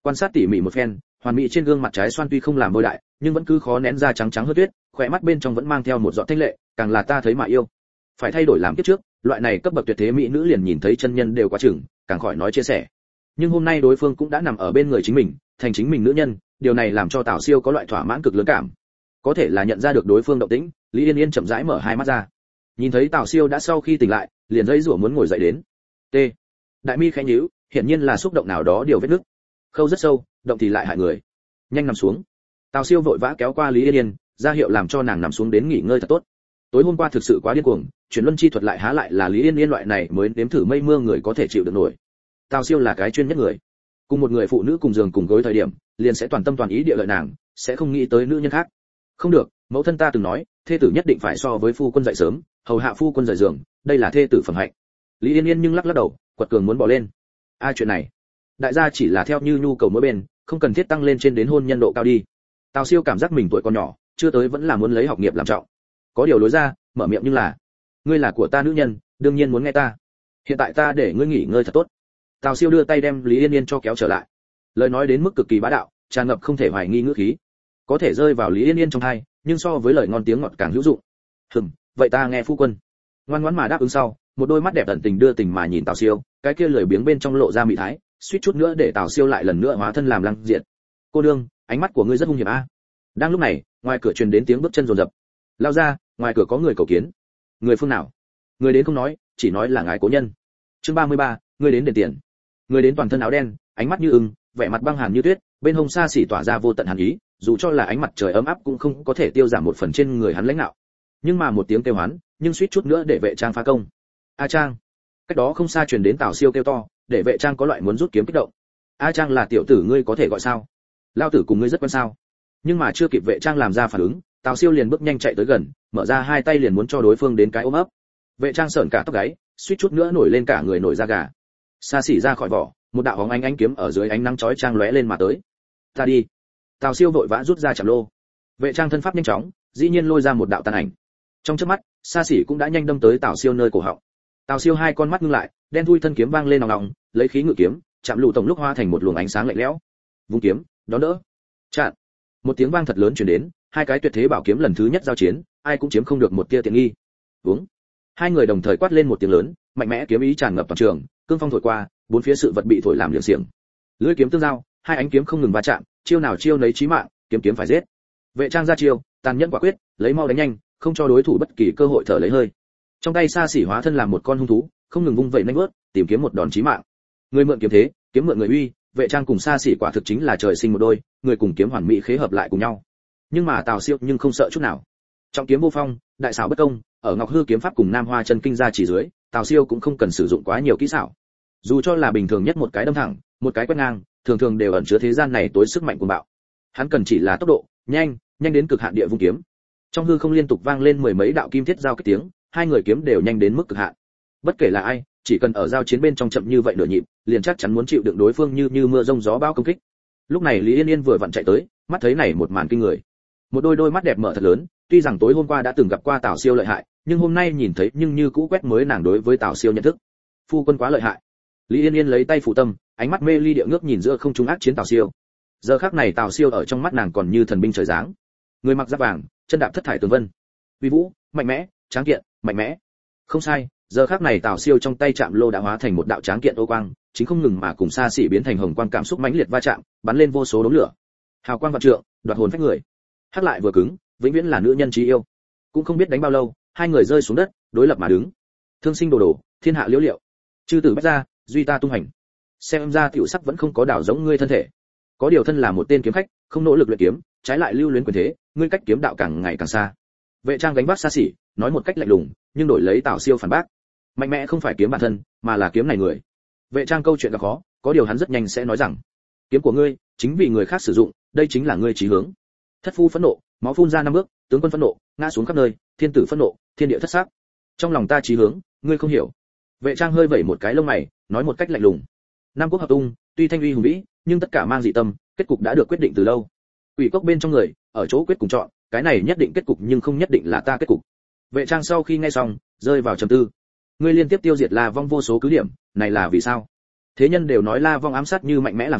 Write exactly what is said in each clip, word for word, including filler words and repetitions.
Quan sát tỉ mỉ một phen, hoàn mỹ trên gương mặt trái xoan tuy không làm bôi đại, nhưng vẫn cứ khó nén ra trắng trắng hơn tuyết, khỏe mắt bên trong vẫn mang theo một giọt thanh lệ, càng là ta thấy mà yêu. Phải thay đổi làm kiếp trước, loại này cấp bậc tuyệt thế mỹ nữ liền nhìn thấy chân nhân đều quá chừng, càng khỏi nói chia sẻ. Nhưng hôm nay đối phương cũng đã nằm ở bên người chính mình, thành chính mình nữ nhân, điều này làm cho Tào Siêu có loại thỏa mãn cực lớn cảm. Có thể là nhận ra được đối phương động tĩnh, Lý Yên Yên chậm rãi mở hai mắt ra. Nhìn thấy Tào Siêu đã sau khi tỉnh lại, liền dãy rủa muốn ngồi dậy đến. T. Đại mi khẽ nhíu, hiển nhiên là xúc động nào đó điều vết nứt. Khâu rất sâu, động thì lại hại người. Nhanh nằm xuống. Tào Siêu vội vã kéo qua Lý Yên Yên, ra hiệu làm cho nàng nằm xuống đến nghỉ ngơi thật tốt. Tối hôm qua thực sự quá điên cuồng, chuyển luân chi thuật lại há lại là Lý Yên Yên loại này mới nếm thử mây mưa người có thể chịu được nổi. Tào Siêu là cái chuyên nhất người, cùng một người phụ nữ cùng giường cùng gối thời điểm, liền sẽ toàn tâm toàn ý địa lợi nàng, sẽ không nghĩ tới nữ nhân khác. Không được, mẫu thân ta từng nói, thê tử nhất định phải so với phu quân dậy sớm, hầu hạ phu quân rời giường, đây là thê tử phẩm hạnh. Lý Yên Yên nhưng lắc lắc đầu, quật cường muốn bỏ lên. A chuyện này, đại gia chỉ là theo như nhu cầu mỗi bên, không cần thiết tăng lên trên đến hôn nhân độ cao đi. Tào Siêu cảm giác mình tuổi còn nhỏ, chưa tới vẫn là muốn lấy học nghiệp làm trọng. Có điều lối ra, mở miệng nhưng là, ngươi là của ta nữ nhân, đương nhiên muốn nghe ta. Hiện tại ta để ngươi nghỉ ngơi thật tốt. Tào Siêu đưa tay đem Lý Yên Yên cho kéo trở lại. Lời nói đến mức cực kỳ bá đạo, tràn ngập không thể hoài nghi ngữ khí. Có thể rơi vào Lý Yên Yên trong tai, nhưng so với lời ngon tiếng ngọt càng hữu dụng. Hừm, vậy ta nghe phu quân. Ngoan ngoãn mà đáp ứng sau, một đôi mắt đẹp tận tình đưa tình mà nhìn Tào Siêu, cái kia lười biếng bên trong lộ ra mị thái, suýt chút nữa để Tào Siêu lại lần nữa hóa thân làm lăng diện. Cô đương, ánh mắt của ngươi rất hung hiểm a. Đang lúc này, ngoài cửa truyền đến tiếng bước chân rồn rập. Lao ra, ngoài cửa có người cầu kiến. Người phương nào? Người đến không nói, chỉ nói là ngài cố nhân. Chương ba mươi ba, người đến đền tiền. Người đến toàn thân áo đen, ánh mắt như ưng, vẻ mặt băng hàn như tuyết, bên hông xa xỉ tỏa ra vô tận hàn ý, dù cho là ánh mặt trời ấm áp cũng không có thể tiêu giảm một phần trên người hắn lãnh đạo. Nhưng mà một tiếng kêu hoán, nhưng suýt chút nữa để vệ trang phá công. A Trang. Cách đó không xa truyền đến Tào Siêu kêu to, để vệ trang có loại muốn rút kiếm kích động. A Trang là tiểu tử ngươi có thể gọi sao? Lao tử cùng ngươi rất quen sao? Nhưng mà chưa kịp vệ trang làm ra phản ứng, Tào Siêu liền bước nhanh chạy tới gần, mở ra hai tay liền muốn cho đối phương đến cái ôm ấp. Vệ trang sởn cả tóc gáy, suýt chút nữa nổi lên cả người nổi da gà. Xa xỉ ra khỏi vỏ, một đạo bóng ánh ánh kiếm ở dưới ánh nắng chói chang lóe lên mà tới. Ta đi. Tào Siêu vội vã rút ra chạm lô. Vệ trang thân pháp nhanh chóng, dĩ nhiên lôi ra một đạo tàn ảnh. Trong chớp mắt, xa xỉ cũng đã nhanh đâm tới Tào Siêu nơi cổ họng. Tào Siêu hai con mắt ngưng lại, đen thui thân kiếm vang lên òng òng, lấy khí ngự kiếm, chạm lù tổng lúc hóa thành một luồng ánh sáng lạnh lẽo. Vung kiếm, đón đỡ. Chặn. Một tiếng vang thật lớn truyền đến, hai cái tuyệt thế bảo kiếm lần thứ nhất giao chiến, ai cũng chiếm không được một tia tiện nghi. Uống. Hai người đồng thời quát lên một tiếng lớn, mạnh mẽ kiếm ý tràn ngập toàn trường, cương phong thổi qua, bốn phía sự vật bị thổi làm liệng xiềng. Lưỡi kiếm tương giao, hai ánh kiếm không ngừng va chạm, chiêu nào chiêu nấy chí mạng, kiếm kiếm phải giết. Vệ trang ra chiêu, tàn nhẫn quả quyết, lấy mau đánh nhanh, không cho đối thủ bất kỳ cơ hội thở lấy hơi. Trong tay xa xỉ hóa thân làm một con hung thú, không ngừng vung vẩy nanh vớt, tìm kiếm một đòn chí mạng. Người mượn kiếm thế, kiếm mượn người uy, vệ trang cùng xa xỉ quả thực chính là trời sinh một đôi, người cùng kiếm hoàn mỹ khế hợp lại cùng nhau. Nhưng mà Tào Siêu nhưng không sợ chút nào. Trong kiếm vô phong, đại xảo bất công, ở Ngọc Hư kiếm pháp cùng Nam Hoa chân kinh ra chỉ dưới, Tào Siêu cũng không cần sử dụng quá nhiều kỹ xảo. Dù cho là bình thường nhất một cái đâm thẳng, một cái quét ngang, thường thường đều ẩn chứa thế gian này tối sức mạnh của bạo. Hắn cần chỉ là tốc độ, nhanh, nhanh đến cực hạn địa vung kiếm. Trong hư không liên tục vang lên mười mấy đạo kim thiết giao kích tiếng, hai người kiếm đều nhanh đến mức cực hạn. Bất kể là ai, chỉ cần ở giao chiến bên trong chậm như vậy nửa nhịp, liền chắc chắn muốn chịu đựng đối phương như như mưa rông gió bão công kích. Lúc này Lý Yên Yên vừa vặn chạy tới, mắt thấy này một màn kinh người. Một đôi đôi mắt đẹp mở thật lớn, tuy rằng tối hôm qua đã từng gặp qua Tào Siêu lợi hại, nhưng hôm nay nhìn thấy nhưng như cũ quét mới nàng đối với Tào Siêu nhận thức. Phu quân quá lợi hại. Lý Yên Yên lấy tay phủ tâm, ánh mắt mê ly địa ngước nhìn giữa không trung ác chiến Tào Siêu. Giờ khắc này Tào Siêu ở trong mắt nàng còn như thần binh trời giáng. Người mặc giáp vàng, chân đạp thất thải tường vân, uy vũ, mạnh mẽ, tráng kiện, mạnh mẽ. Không sai, giờ khắc này Tào Siêu trong tay chạm lô đã hóa thành một đạo tráng kiện ô quang, chính không ngừng mà cùng xa xỉ biến thành hồng quang cảm xúc mãnh liệt va chạm, bắn lên vô số đốm lửa. Hào quang vạn trượng, đoạt hồn phách người. Hắc lại vừa cứng, vĩnh viễn là nữ nhân trí yêu. Cũng không biết đánh bao lâu, hai người rơi xuống đất, đối lập mà đứng. Thương sinh đồ đồ, thiên hạ liễu liệu. Chư tử bách gia, duy ta tung hành. Xem ra tiểu sắc vẫn không có đảo giống ngươi thân thể. Có điều thân là một tên kiếm khách, không nỗ lực luyện kiếm, trái lại lưu luyến quyền thế, ngươi cách kiếm đạo càng ngày càng xa. Vệ trang gánh vác xa xỉ, nói một cách lạnh lùng, nhưng đổi lấy Tào Siêu phản bác. Mạnh mẽ không phải kiếm bản thân, mà là kiếm này người. Vệ trang câu chuyện gặp khó, có điều hắn rất nhanh sẽ nói rằng, kiếm của ngươi chính vì người khác sử dụng, đây chính là ngươi chí hướng. Thất phu phẫn nộ, máu phun ra năm bước, tướng quân phẫn nộ, ngã xuống khắp nơi, thiên tử phẫn nộ, thiên địa thất sắc. Trong lòng ta chí hướng, ngươi không hiểu. Vệ trang hơi vẩy một cái lông mày, nói một cách lạnh lùng. Nam quốc hợp tung, tuy thanh uy hùng vĩ, nhưng tất cả mang dị tâm, kết cục đã được quyết định từ lâu. Quỷ cốc bên trong người, ở chỗ quyết cùng chọn, cái này nhất định kết cục nhưng không nhất định là ta kết cục. Vệ trang sau khi nghe xong, rơi vào trầm tư. Ngươi liên tiếp tiêu diệt La Vong vô số cứ điểm, này là vì sao? Thế nhân đều nói La Vong ám sát như mạnh mẽ làm sao,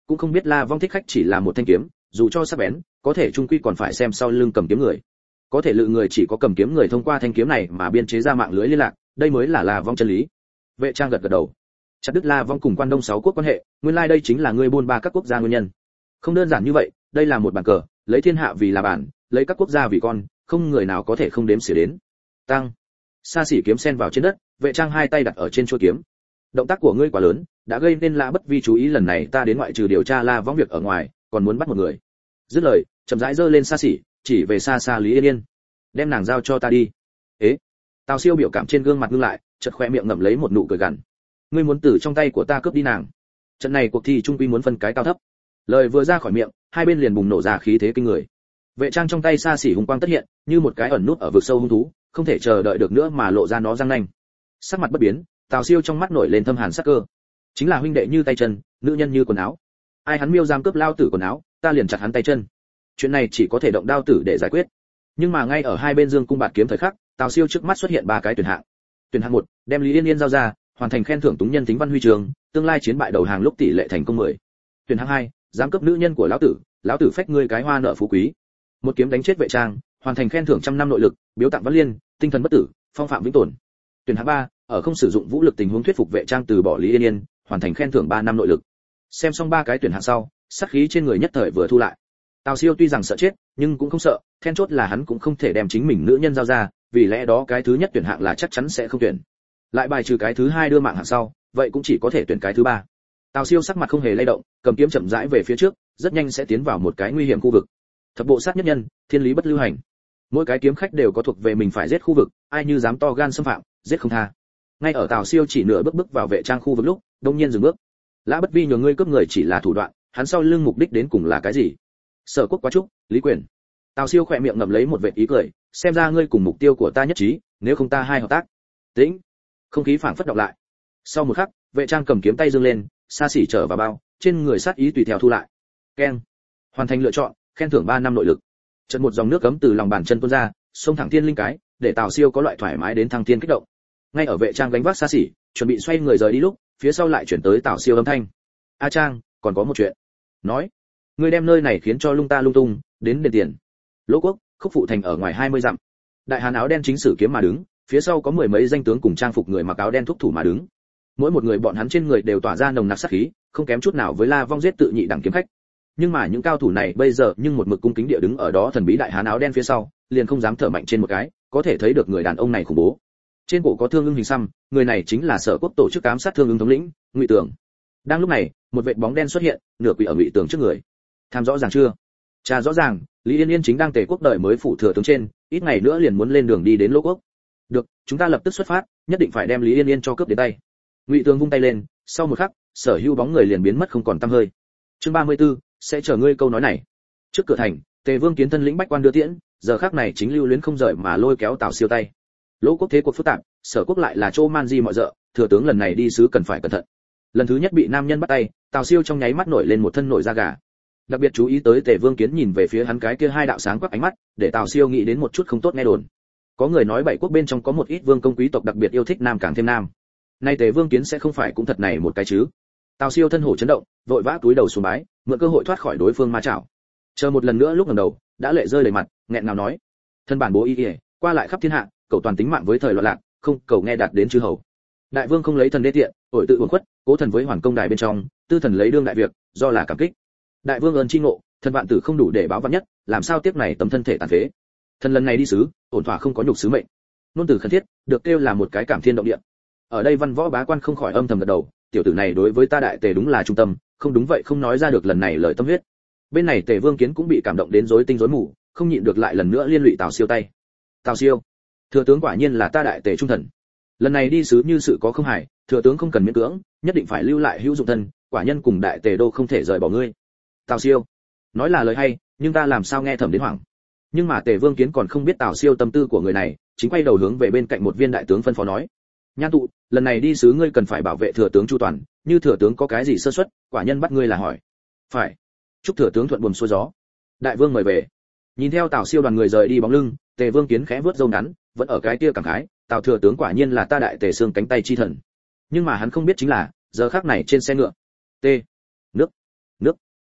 cũng không biết La Vong thích khách chỉ là một thanh kiếm, dù cho sắc bén, có thể chung quy còn phải xem sau lưng cầm kiếm người. Có thể lự người chỉ có cầm kiếm người thông qua thanh kiếm này mà biên chế ra mạng lưới liên lạc, đây mới là La Vong chân lý. Vệ Trang gật gật đầu. Chặt đứt La Vong cùng Quan Đông sáu quốc quan hệ, nguyên lai like đây chính là ngươi buôn ba các quốc gia nguyên nhân. Không đơn giản như vậy, đây là một bàn cờ, lấy thiên hạ vì là bản, lấy các quốc gia vì con, không người nào có thể không đếm xỉa đến. Tăng. Sa Sĩ kiếm sen vào trên đất, Vệ Trang hai tay đặt ở trên chuôi kiếm. Động tác của ngươi quá lớn, đã gây nên Lã Bất Vi chú ý, lần này ta đến ngoại trừ điều tra La Vong việc ở ngoài, còn muốn bắt một người. Dứt lời, chậm rãi giơ lên Sa Sĩ, chỉ về xa xa Lý Yên Yên. Đem nàng giao cho ta đi. Ế. Tào Siêu biểu cảm trên gương mặt ngưng lại, chợt khoe miệng ngậm lấy một nụ cười gằn. Ngươi muốn từ trong tay của ta cướp đi nàng? Trận này cuộc thi trung quy muốn phân cái cao thấp. Lời vừa ra khỏi miệng, hai bên liền bùng nổ ra khí thế kinh người. Vệ Trang trong tay Sa Sĩ hùng quang tất hiện, như một cái ẩn nút ở vực sâu hung thú, không thể chờ đợi được nữa mà lộ ra nó răng nanh. Sắc mặt bất biến, Tào Siêu trong mắt nổi lên thâm hàn sắc cơ. Chính là huynh đệ như tay chân, nữ nhân như quần áo. Ai hắn miêu giam cướp lao tử quần áo, ta liền chặt hắn tay chân. Chuyện này chỉ có thể động đao tử để giải quyết. Nhưng mà ngay ở hai bên dương cung bạt kiếm thời khắc, Tào Siêu trước mắt xuất hiện ba cái tuyển hạng. Tuyển hạng một, đem Lý Yên Yên giao ra, hoàn thành khen thưởng túng nhân tính văn huy trường, tương lai chiến bại đầu hàng lúc tỷ lệ thành công mười. Tuyển hạng hai, dám cướp nữ nhân của lão tử, lão tử phách ngươi cái hoa nợ phú quý. Một kiếm đánh chết Vệ Trang, hoàn thành khen thưởng trăm năm nội lực, biếu tặng Văn Liên, tinh thần bất tử, phong phạm vĩnh tồn. Tuyển hạng ba, ở không sử dụng vũ lực tình huống thuyết phục Vệ Trang từ bỏ Lý Yên Yên, hoàn thành khen thưởng ba năm nội lực. Xem xong ba cái tuyển hạng sau, sát khí trên người nhất thời vừa thu lại. Tào Siêu tuy rằng sợ chết, nhưng cũng không sợ, then chốt là hắn cũng không thể đem chính mình nữ nhân giao ra, vì lẽ đó cái thứ nhất tuyển hạng là chắc chắn sẽ không tuyển. Lại bài trừ cái thứ hai đưa mạng hạng sau, vậy cũng chỉ có thể tuyển cái thứ ba. Tào Siêu sắc mặt không hề lay động, cầm kiếm chậm rãi về phía trước, rất nhanh sẽ tiến vào một cái nguy hiểm khu vực. Thập bộ sát nhất nhân, thiên lý bất lưu hành. Mỗi cái kiếm khách đều có thuộc về mình phải giết khu vực, ai như dám to gan xâm phạm, giết không tha. Ngay ở Tào Siêu chỉ nửa bước bước vào Vệ Trang khu vực lúc, đột nhiên dừng bước. Lã Bất Vi nhường ngươi cướp người chỉ là thủ đoạn, hắn sau lưng mục đích đến cùng là cái gì? Sở Quốc quá trúc, Lý Quyền. Tào Siêu khỏe miệng ngậm lấy một vệt ý cười, xem ra ngươi cùng mục tiêu của ta nhất trí, nếu không ta hai hợp tác. Tĩnh. Không khí phảng phất đọc lại. Sau một khắc, Vệ Trang cầm kiếm tay giương lên, Sa Sĩ trở vào bao, trên người sát ý tùy theo thu lại. Keng. Hoàn thành lựa chọn, khen thưởng ba năm nội lực. Chợt một dòng nước cấm từ lòng bàn chân tuôn ra, xông thẳng thiên linh cái, để Tào Siêu có loại thoải mái đến thăng thiên kích động. Ngay ở Vệ Trang gánh vác Sa Sĩ, chuẩn bị xoay người rời đi lúc, phía sau lại chuyển tới Tào Siêu âm thanh. A Trang, còn có một chuyện. Nói, ngươi đem nơi này khiến cho lung ta lung tung, đến đền tiền. Lỗ Quốc, Khúc Phụ thành ở ngoài hai mươi dặm. Đại hán áo đen chính sử kiếm mà đứng, phía sau có mười mấy danh tướng cùng trang phục người mặc áo đen thúc thủ mà đứng. Mỗi một người bọn hắn trên người đều tỏa ra nồng nặc sát khí, không kém chút nào với La Vong giết tự nhị đẳng kiếm khách. Nhưng mà những cao thủ này bây giờ nhưng một mực cung kính địa đứng ở đó thần bí đại hán áo đen phía sau, liền không dám thở mạnh trên một cái, có thể thấy được người đàn ông này khủng bố. Trên cổ có thương ưng hình xăm, người này chính là Sở Quốc tổ chức ám sát thương ưng thống lĩnh, Ngụy Tường. Đang lúc này, một vệt bóng đen xuất hiện, nửa quỳ ở Ngụy Tường trước người. Tham rõ ràng chưa? Cha rõ ràng, Lý Yên Yên chính đang Tề Quốc đợi mới phủ thừa tướng trên, ít ngày nữa liền muốn lên đường đi đến Lỗ Quốc. Được, chúng ta lập tức xuất phát, nhất định phải đem Lý Yên Yên cho cướp đến tay. Ngụy Tường vung tay lên, sau một khắc, sở hữu bóng người liền biến mất không còn tăm hơi. Chương ba mươi tư, sẽ chờ ngươi câu nói này. Trước cửa thành, Tề Vương Kiến thân lĩnh bách quan đưa tiễn, giờ khắc này chính lưu luyến không rời mà lôi kéo Tào Siêu tay. Lỗ Quốc thế cuộc phức tạp, Sở Quốc lại là chỗ man di mọi dợ, thừa tướng lần này đi sứ cần phải cẩn thận. Lần thứ nhất bị nam nhân bắt tay, Tào Siêu trong nháy mắt nổi lên một thân nổi da gà. Đặc biệt chú ý tới Tề Vương Kiến nhìn về phía hắn cái kia hai đạo sáng quắc ánh mắt, để Tào Siêu nghĩ đến một chút không tốt nghe đồn. Có người nói bảy quốc bên trong có một ít vương công quý tộc đặc biệt yêu thích nam càng thêm nam. Nay Tề Vương Kiến sẽ không phải cũng thật này một cái chứ? Tào Siêu thân hổ chấn động, vội vã túi đầu xuống bái, mượn cơ hội thoát khỏi đối phương ma chảo. Chờ một lần nữa lúc ngẩng đầu, đã lệ rơi đầy mặt, nghẹn ngào nói: "Thân bản bố ý y, qua lại khắp thiên hạ, cầu toàn tính mạng với thời loạn lạc, không cầu nghe đạt đến chư hầu. Đại vương không lấy thần đê tiện, ổi tự uổng khuất, cố thần với hoàn công đài bên trong, tư thần lấy đương đại việc, do là cảm kích. Đại vương ơn chi ngộ, thần vạn tử không đủ để báo vạn nhất, làm sao tiếp này tấm thân thể tàn phế. Thần lần này đi sứ, ổn thỏa không có nhục sứ mệnh." Nôn từ khẩn thiết, được kêu là một cái cảm thiên động địa. Ở đây văn võ bá quan không khỏi âm thầm gật đầu, tiểu tử này đối với ta đại tề đúng là trung tâm, không đúng vậy không nói ra được lần này lời tâm huyết. Bên này Tề Vương Kiến cũng bị cảm động đến rối tinh rối mù, không nhịn được lại lần nữa liên lụy Tào Siêu tay. Tào Siêu, thừa tướng quả nhiên là ta đại tề trung thần. Lần này đi sứ như sự có không hại, thừa tướng không cần miễn cưỡng, nhất định phải lưu lại hữu dụng thân, quả nhân cùng đại tề đô không thể rời bỏ ngươi. Tào Siêu, nói là lời hay, nhưng ta làm sao nghe thầm đến hoảng. Nhưng mà Tề Vương Kiến còn không biết Tào Siêu tâm tư của người này, chính quay đầu hướng về bên cạnh một viên đại tướng phân phó nói: "Nhan tụ, lần này đi sứ ngươi cần phải bảo vệ thừa tướng chu toàn, như thừa tướng có cái gì sơ suất, quả nhân bắt ngươi là hỏi." "Phải." Chúc thừa tướng thuận buồm xuôi gió. Đại vương mời về. Nhìn theo Tào Siêu đoàn người rời đi bóng lưng, Tề Vương Kiến khẽ vớt râu ngắn, vẫn ở cái kia cảm khái, Tào thừa tướng quả nhiên là ta đại tề xương cánh tay chi thần. Nhưng mà hắn không biết chính là, giờ khắc này trên xe ngựa, t nước nước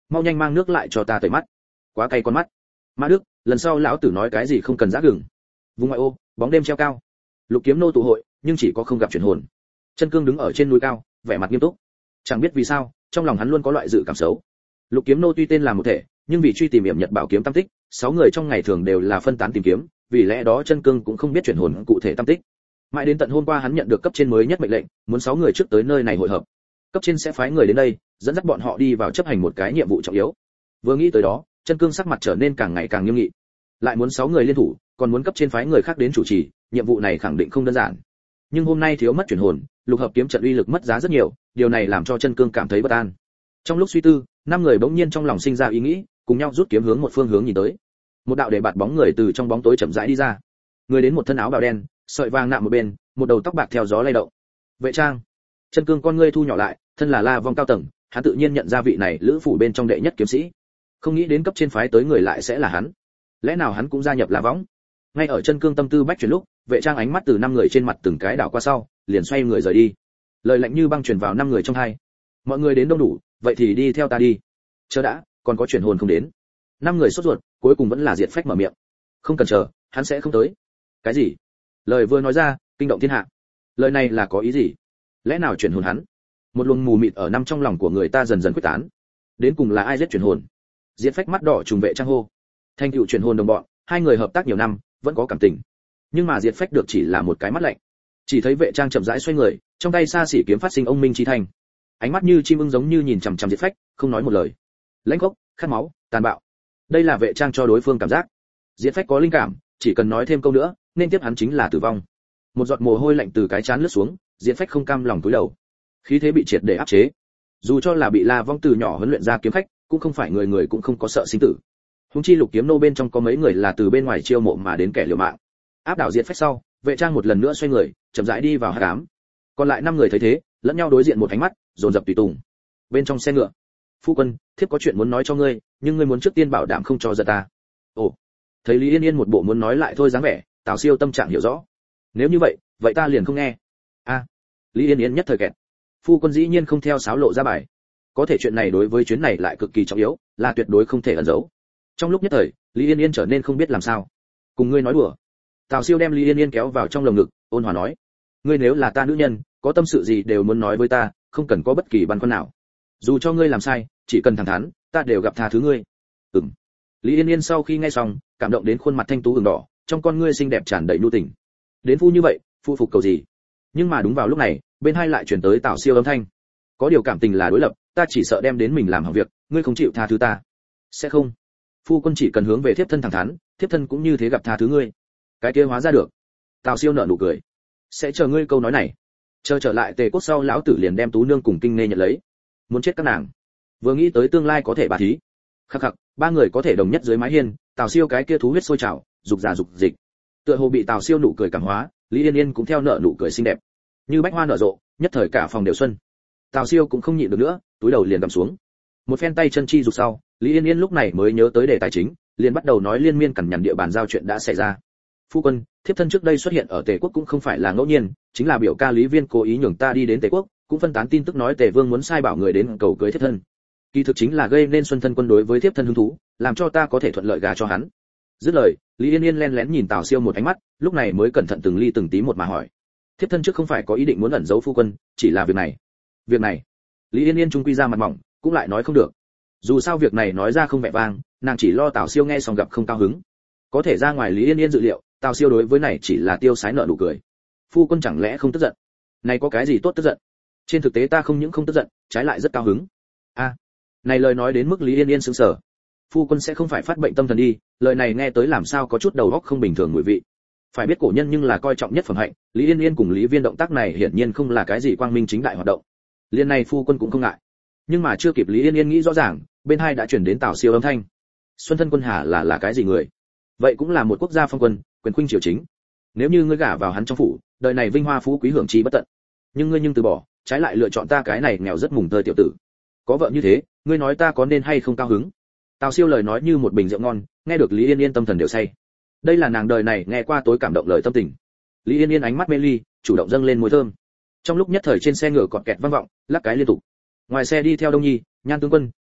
mau nhanh mang nước lại cho ta tẩy mắt. Quá cay con mắt. Mã Đức, lần sau lão tử nói cái gì không cần giã gừng. Vùng ngoại ô, bóng đêm treo cao. Lục Kiếm Nô tụ hội, nhưng chỉ có không gặp chuyển hồn. Chân Cương đứng ở trên núi cao, vẻ mặt nghiêm túc. Chẳng biết vì sao, trong lòng hắn luôn có loại dự cảm xấu. Lục Kiếm Nô tuy tên là một thể, nhưng vì truy tìm Yểm Nhật Bảo kiếm tam tích, sáu người trong ngày thường đều là phân tán tìm kiếm, vì lẽ đó Chân Cương cũng không biết chuyển hồn cụ thể tam tích. Mãi đến tận hôm qua hắn nhận được cấp trên mới nhất mệnh lệnh, muốn sáu người trước tới nơi này hội hợp. Cấp trên sẽ phái người đến đây, dẫn dắt bọn họ đi vào chấp hành một cái nhiệm vụ trọng yếu. Vừa nghĩ tới đó, Chân Cương sắc mặt trở nên càng ngày càng nghiêm nghị. Lại muốn sáu người liên thủ, còn muốn cấp trên phái người khác đến chủ trì, nhiệm vụ này khẳng định không đơn giản. Nhưng hôm nay thiếu mất chuyển hồn, lục hợp kiếm trận uy lực mất giá rất nhiều, điều này làm cho Chân Cương cảm thấy bất an. Trong lúc suy tư, năm người bỗng nhiên trong lòng sinh ra ý nghĩ, cùng nhau rút kiếm hướng một phương hướng nhìn tới. Một đạo để bạt bóng người từ trong bóng tối chậm rãi đi ra. Người đến một thân áo bào đen, sợi vàng nạm một bên, một đầu tóc bạc theo gió lay động. Vệ Trang. Chân Cương con ngươi thu nhỏ lại, thân là La Vong cao tầng, hắn tự nhiên nhận ra vị này lữ phủ bên trong đệ nhất kiếm sĩ. Không nghĩ đến cấp trên phái tới người lại sẽ là hắn. Lẽ nào hắn cũng gia nhập La Vong? Ngay ở Chân Cương tâm tư bách chuyển lúc, Vệ Trang ánh mắt từ năm người trên mặt từng cái đảo qua sau, liền xoay người rời đi. Lời lạnh như băng truyền vào năm người trong tai. Mọi người đến đông đủ, vậy thì đi theo ta đi. Chờ đã, còn có chuyển hồn không đến. Năm người sốt ruột, cuối cùng vẫn là Diệt Phách mở miệng. Không cần chờ, hắn sẽ không tới. Cái gì? Lời vừa nói ra, kinh động thiên hạ. Lời này là có ý gì? Lẽ nào chuyển hồn hắn? Một luồng mù mịt ở năm trong lòng của người ta dần dần quyết tán. Đến cùng là ai giết chuyển hồn? Diệt Phách mắt đỏ trùng Vệ Trang hô. Thanh tựu chuyển hồn đồng bọn, hai người hợp tác nhiều năm, vẫn có cảm tình. Nhưng mà Diệt Phách được chỉ là một cái mắt lạnh. Chỉ thấy Vệ Trang chậm rãi xoay người, trong tay xa xỉ kiếm phát sinh ông minh chi thành. Ánh mắt như chim ưng giống như nhìn chằm chằm Diệt Phách, không nói một lời. Lãnh khốc, khát máu, tàn bạo. Đây là Vệ Trang cho đối phương cảm giác. Diệt Phách có linh cảm, chỉ cần nói thêm câu nữa, nên tiếp hắn chính là tử vong. Một giọt mồ hôi lạnh từ cái trán lướt xuống, Diệt Phách không cam lòng cúi đầu. Khí thế bị triệt để áp chế. Dù cho là bị La Vong từ nhỏ huấn luyện ra kiếm khách, cũng không phải người người cũng không có sợ sinh tử. Huống chi Lục Kiếm Nô bên trong có mấy người là từ bên ngoài chiêu mộ mà đến kẻ liều mạng. Áp đảo Diệt Phách sau, Vệ Trang một lần nữa xoay người, chậm rãi đi vào hắc ám. Còn lại năm người thấy thế, lẫn nhau đối diện một ánh mắt, dồn dập tùy tùng. Bên trong xe ngựa, phu quân, thiếp có chuyện muốn nói cho ngươi, nhưng ngươi muốn trước tiên bảo đảm không cho giật ta. Ồ, thấy Lý Yên Yên một bộ muốn nói lại thôi dáng vẻ, Tào Siêu tâm trạng hiểu rõ. Nếu như vậy, vậy ta liền không nghe. A, à, Lý Yên Yên nhất thời kẹt. Phu quân dĩ nhiên không theo sáo lộ ra bài. Có thể chuyện này đối với chuyến này lại cực kỳ trọng yếu, là tuyệt đối không thể ẩn giấu. Trong lúc nhất thời, Lý Yên Yên trở nên không biết làm sao. Cùng ngươi nói đùa. Tào Siêu đem Lý Yên Yên kéo vào trong lồng ngực, ôn hòa nói: ngươi nếu là ta nữ nhân, có tâm sự gì đều muốn nói với ta, không cần có bất kỳ băn khoăn nào. Dù cho ngươi làm sai, chỉ cần thẳng thắn, ta đều gặp tha thứ ngươi. Ừm. Lý Yên Yên sau khi nghe xong, cảm động đến khuôn mặt thanh tú ửng đỏ, trong con ngươi xinh đẹp tràn đầy nhu tình. Đến phu như vậy, phu phục cầu gì? Nhưng mà đúng vào lúc này, bên hai lại truyền tới Tào Siêu âm thanh: có điều cảm tình là đối lập, ta chỉ sợ đem đến mình làm hỏng việc, ngươi không chịu tha thứ ta. Sẽ không. Phu quân chỉ cần hướng về thiếp thân thẳng thắn, thiếp thân cũng như thế gặp tha thứ ngươi. Cái kia hóa ra được. Tào Siêu nở nụ cười. Sẽ chờ ngươi câu nói này. Chờ trở lại Tề Quốc sau, lão tử liền đem Tú nương cùng Kinh Nghe nhận lấy. Muốn chết các nàng. Vừa nghĩ tới tương lai có thể bà thí. Khắc khắc, ba người có thể đồng nhất dưới mái hiên, Tào Siêu cái kia thú huyết sôi trào, dục giả dục dịch. Tựa hồ bị Tào Siêu nụ cười cảm hóa, Lý Yên Yên cũng theo nở nụ cười xinh đẹp. Như bách hoa nở rộ, nhất thời cả phòng đều xuân. Tào Siêu cũng không nhịn được nữa, túi đầu liền gầm xuống. Một phen tay chân chi dục sau, Lý Yên Yên lúc này mới nhớ tới đề tài chính, liền bắt đầu nói liên miên cằn nhằn địa bàn giao chuyện đã xảy ra. Phu quân, thiếp thân trước đây xuất hiện ở Tề Quốc cũng không phải là ngẫu nhiên, chính là biểu ca Lý Viên cố ý nhường ta đi đến Tề Quốc, cũng phân tán tin tức nói Tề Vương muốn sai bảo người đến cầu cưới thiếp thân. Kỳ thực chính là gây nên Xuân Thân Quân đối với thiếp thân hứng thú, làm cho ta có thể thuận lợi gả cho hắn. Dứt lời, Lý Yên Yên lén lén nhìn Tào Siêu một ánh mắt, lúc này mới cẩn thận từng ly từng tí một mà hỏi: thiếp thân trước không phải có ý định muốn ẩn giấu phu quân, chỉ là việc này. Việc này? Lý Yên Yên trung quy ra mặt mỏng, cũng lại nói không được. Dù sao việc này nói ra không vẻ vang, nàng chỉ lo Tào Siêu nghe xong gặp không cao hứng. Có thể ra ngoài Lý Yên Yên dự liệu, Tào Siêu đối với này chỉ là tiêu sái nở nụ cười. Phu quân chẳng lẽ không tức giận? Này có cái gì tốt tức giận? Trên thực tế ta không những không tức giận, trái lại rất cao hứng. A, à, này lời nói đến mức Lý Yên Yên sững sờ. Phu quân sẽ không phải phát bệnh tâm thần đi, lời này nghe tới làm sao có chút đầu óc không bình thường mùi vị. Phải biết cổ nhân nhưng là coi trọng nhất phẩm hạnh, Lý Yên Yên cùng Lý Viên động tác này hiển nhiên không là cái gì quang minh chính đại hoạt động. Liên này phu quân cũng không ngại. Nhưng mà chưa kịp Lý Yên Yên nghĩ rõ ràng, bên hai đã chuyển đến Tào Siêu âm thanh. Xuân Thân Quân Hà là là cái gì người? Vậy cũng là một quốc gia phong quân, quyền khuynh triều chính. Nếu như ngươi gả vào hắn trong phủ, đời này vinh hoa phú quý hưởng chi bất tận. Nhưng ngươi nhưng từ bỏ, trái lại lựa chọn ta cái này nghèo rất mùng tơi tiểu tử. Có vợ như thế, ngươi nói ta có nên hay không cao hứng? Tào Siêu lời nói như một bình rượu ngon, nghe được Lý Yên Yên tâm thần đều say. Đây là nàng đời này nghe qua tối cảm động lời tâm tình. Lý Yên Yên ánh mắt mê ly, chủ động dâng lên mùi thơm. Trong lúc nhất thời trên xe ngựa cọt kẹt vang vọng, lắc cái liên tục. Ngoài xe đi theo Đông Nhi, Nhan tướng quân,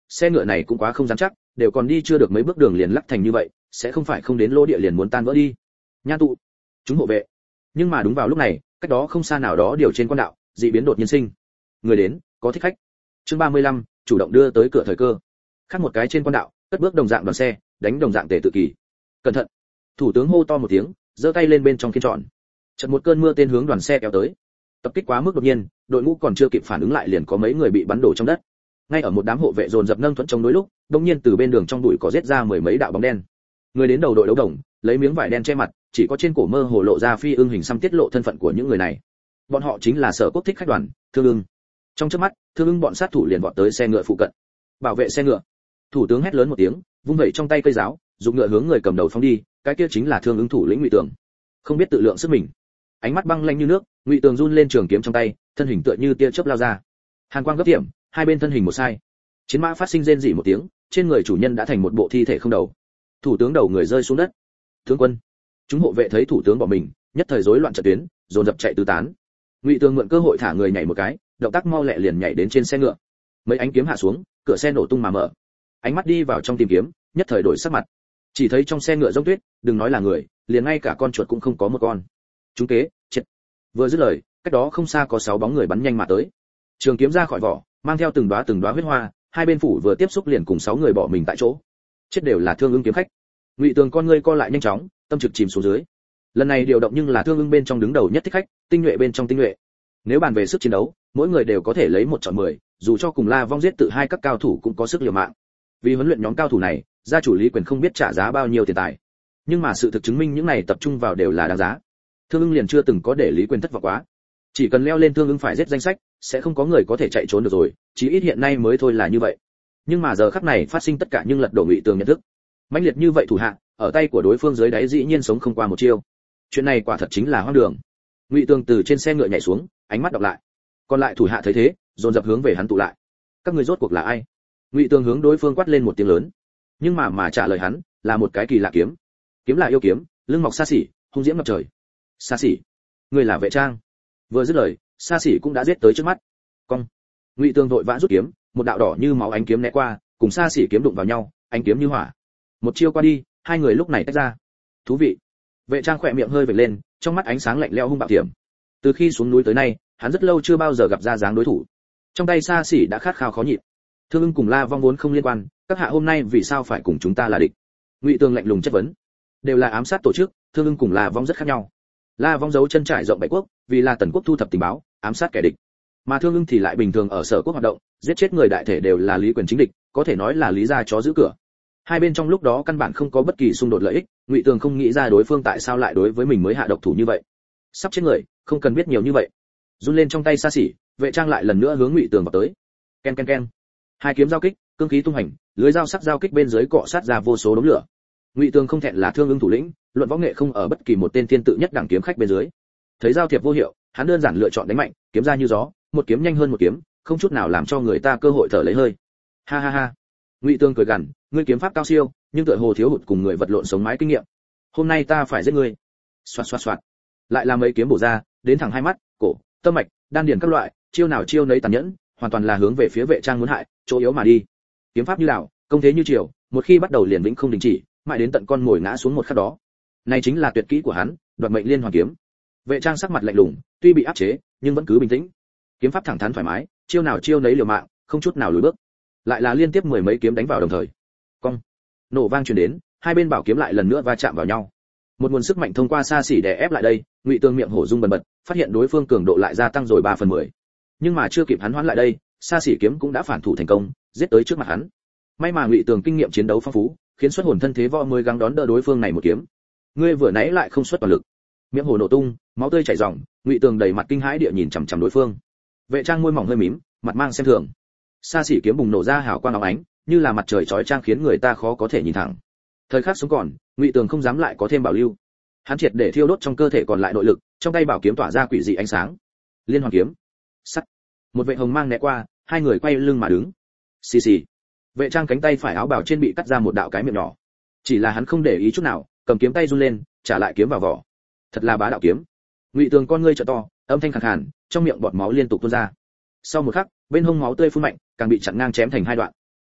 xe ngựa này cũng quá không dám chắc, đều còn đi chưa được mấy bước đường liền lắc thành như vậy, sẽ không phải không đến lỗ địa liền muốn tan vỡ đi. Nha tụ, chúng hộ vệ. Nhưng mà đúng vào lúc này, cách đó không xa nào đó điều trên quan đạo, dị biến đột nhiên sinh. Người đến, có thích khách. Chương ba mươi lăm, chủ động đưa tới cửa thời cơ. Khác một cái trên quan đạo, cất bước đồng dạng đoàn xe, đánh đồng dạng tề tự kỳ. Cẩn thận. Thủ tướng hô to một tiếng, giơ tay lên bên trong khiên tròn. Chợt một cơn mưa tên hướng đoàn xe kéo tới. Tập kích quá mức đột nhiên, đội ngũ còn chưa kịp phản ứng lại liền có mấy người bị bắn đổ trong đất. Ngay ở một đám hộ vệ dồn dập nâng thuẫn chống đối lúc, đột nhiên từ bên đường trong bụi có giết ra mười mấy đạo bóng đen. Người đến đầu đội đấu đồng, lấy miếng vải đen che mặt, chỉ có trên cổ mơ hồ lộ ra phi ưng hình xăm tiết lộ thân phận của những người này. Bọn họ chính là Sở Quốc thích khách đoàn, Thương Ưng. Trong chớp mắt, Thương Ưng bọn sát thủ liền vọt tới xe ngựa phụ cận. Bảo vệ xe ngựa. Thủ tướng hét lớn một tiếng, vung vẩy trong tay cây giáo, dùng ngựa hướng người cầm đầu phóng đi, cái kia chính là Thương Ưng thủ lĩnh Ngụy Tường. Không biết tự lượng sức mình, ánh mắt băng lanh như nước, Ngụy Tường run lên trường kiếm trong tay, thân hình tựa như tia chớp lao ra. Hàn quang gấp tiệm, hai bên thân hình một sai. Chiến mã phát sinh rên rỉ một tiếng, trên người chủ nhân đã thành một bộ thi thể không đầu. Thủ tướng đầu người rơi xuống đất. Tướng quân. Chúng hộ vệ thấy thủ tướng bỏ mình, nhất thời rối loạn trận tuyến, dồn dập chạy tứ tán. Ngụy Tường mượn cơ hội thả người nhảy một cái, động tác mau lẹ liền nhảy đến trên xe ngựa. Mấy ánh kiếm hạ xuống, cửa xe nổ tung mà mở. Ánh mắt đi vào trong tìm kiếm, nhất thời đổi sắc mặt. Chỉ thấy trong xe ngựa rông tuyết, đừng nói là người, liền ngay cả con chuột cũng không có một con. Chúng kế, chết. Vừa dứt lời, cách đó không xa có sáu bóng người bắn nhanh mà tới. Trường kiếm ra khỏi vỏ, mang theo từng đóa từng đóa huyết hoa, hai bên phủ vừa tiếp xúc liền cùng sáu người bỏ mình tại chỗ. Chết đều là Thương Ưng kiếm khách. Ngụy Tường con ngươi co lại nhanh chóng, tâm trực chìm xuống dưới. Lần này điều động nhưng là Thương Ưng bên trong đứng đầu nhất thích khách, tinh nhuệ bên trong tinh nhuệ. Nếu bàn về sức chiến đấu, mỗi người đều có thể lấy một chọn mười, dù cho cùng La Vong giết tự hai các cao thủ cũng có sức liều mạng. Vì huấn luyện nhóm cao thủ này, gia chủ Lý Quyền không biết trả giá bao nhiêu tiền tài. Nhưng mà sự thực chứng minh những này tập trung vào đều là đáng giá. Thương Ưng liền chưa từng có để Lý Quyền thất vọng quá. Chỉ cần leo lên Thương Ưng phải giết danh sách, sẽ không có người có thể chạy trốn được rồi, chí ít hiện nay mới thôi là như vậy. Nhưng mà giờ khắc này phát sinh tất cả nhưng lật đổ Ngụy Tường nhận thức. Mãnh liệt như vậy thủ hạ, ở tay của đối phương dưới đáy dĩ nhiên sống không qua một chiêu. Chuyện này quả thật chính là hoang đường. Ngụy Tường từ trên xe ngựa nhảy xuống, ánh mắt đọc lại. Còn lại thủ hạ thấy thế, dồn dập hướng về hắn tụ lại. Các người rốt cuộc là ai? Ngụy Tường hướng đối phương quát lên một tiếng lớn. Nhưng mà mà trả lời hắn là một cái kỳ lạ kiếm. Kiếm là yêu kiếm, lưng mọc xa xỉ, hung diễm ngập trời. Xa xỉ, người là Vệ Trang. Vừa dứt lời, xa xỉ cũng đã giết tới trước mắt. Cong. Ngụy Tường vội vã rút kiếm, một đạo đỏ như máu ánh kiếm né qua, cùng xa xỉ kiếm đụng vào nhau, ánh kiếm như hỏa. Một chiêu qua đi, hai người lúc này tách ra. Thú vị. Vệ Trang khỏe miệng hơi vểnh lên, trong mắt ánh sáng lạnh lẽo hung bạo tiềm. Từ khi xuống núi tới nay, hắn rất lâu chưa bao giờ gặp ra dáng đối thủ. Trong tay xa xỉ đã khát khao khó nhịn. Thương Ưng cùng La Vong vốn không liên quan, các hạ hôm nay vì sao phải cùng chúng ta là địch? Ngụy Tường lạnh lùng chất vấn. Đều là ám sát tổ chức, Thương Ưng cùng La Vong rất khác nhau. La Vong giấu chân trải rộng bảy quốc, vì là Tần quốc thu thập tình báo, ám sát kẻ địch. Mà Thương Ưng thì lại bình thường ở Sở Quốc hoạt động, giết chết người đại thể đều là Lý Quyền chính địch, có thể nói là lý gia chó giữ cửa. Hai bên trong lúc đó căn bản không có bất kỳ xung đột lợi ích, Ngụy Tường không nghĩ ra đối phương tại sao lại đối với mình mới hạ độc thủ như vậy. Sắp chết người, không cần biết nhiều như vậy. Run lên trong tay xa xỉ, Vệ Trang lại lần nữa hướng Ngụy Tường vào tới. Ken ken ken. Hai kiếm giao kích, cương khí tung hành, lưới dao sắc giao kích bên dưới cọ sát ra vô số đốm lửa. Ngụy Tường không thẹn là Thương Ưng thủ lĩnh, luận võ nghệ không ở bất kỳ một tên thiên tự nhất đẳng kiếm khách bên dưới. Thấy giao thiệp vô hiệu, hắn đơn giản lựa chọn đánh mạnh, kiếm ra như gió, một kiếm nhanh hơn một kiếm, không chút nào làm cho người ta cơ hội thở lấy hơi. Ha ha ha. Ngụy Tường cười gằn, ngươi kiếm pháp cao siêu, nhưng tựa hồ thiếu hụt cùng người vật lộn sống mái kinh nghiệm. Hôm nay ta phải giết ngươi. Xoạt xoạt xoạt. Lại là mấy kiếm bổ ra, đến thẳng hai mắt, cổ, tâm mạch, đan điền các loại, chiêu nào chiêu nấy tàn nhẫn, hoàn toàn là hướng về phía Vệ Trang muốn hại, chỗ yếu mà đi. Kiếm pháp như đảo, công thế như triều, một khi bắt đầu liền vĩnh không đình chỉ, mãi đến tận con ngồi ngã xuống một khắc đó. Này chính là tuyệt kỹ của hắn, Đoạt mệnh liên hoàn kiếm. Vệ Trang sắc mặt lạnh lùng, tuy bị áp chế, nhưng vẫn cứ bình tĩnh. Kiếm pháp thẳng thắn thoải mái, chiêu nào chiêu nấy liều mạng, không chút nào lùi bước. Lại là liên tiếp mười mấy kiếm đánh vào đồng thời. Cong. Nổ vang truyền đến, hai bên bảo kiếm lại lần nữa va chạm vào nhau. Một nguồn sức mạnh thông qua xa xỉ đè ép lại đây, Ngụy Tường miệng hổ rung bần bật, phát hiện đối phương cường độ lại gia tăng rồi ba phần mười. Nhưng mà chưa kịp hắn hoán lại đây, xa xỉ kiếm cũng đã phản thủ thành công, giết tới trước mặt hắn. May mà Ngụy Tường kinh nghiệm chiến đấu phong phú, khiến xuất hồn thân thế võ mới gắng đón đỡ đối phương này một kiếm. Ngươi vừa nãy lại không xuất toàn lực. Miệng hổ nổ tung, máu tươi chảy ròng, Ngụy Tường đầy mặt kinh hãi địa nhìn chằm chằm đối phương. Vệ Trang môi mỏng hơi mím, mặt mang xem thường. Xa xỉ kiếm bùng nổ ra hào quang óng ánh, như là mặt trời chói chang khiến người ta khó có thể nhìn thẳng. Thời khắc sống còn, Ngụy Tường không dám lại có thêm bảo lưu. Hắn triệt để thiêu đốt trong cơ thể còn lại nội lực, trong tay bảo kiếm tỏa ra quỷ dị ánh sáng. Liên hoàn kiếm. Sắt. Một vệ hồng mang né qua, hai người quay lưng mà đứng. Xì xì. Vệ Trang cánh tay phải áo bào trên bị cắt ra một đạo cái miệng nhỏ. Chỉ là hắn không để ý chút nào, cầm kiếm tay run lên, trả lại kiếm vào vỏ. Thật là bá đạo kiếm. Ngụy Tường con ngươi trợ to, âm thanh khàn khàn, trong miệng bọt máu liên tục tuôn ra. Sau một khắc, bên hông máu tươi phun mạnh, càng bị chặn ngang chém thành hai đoạn.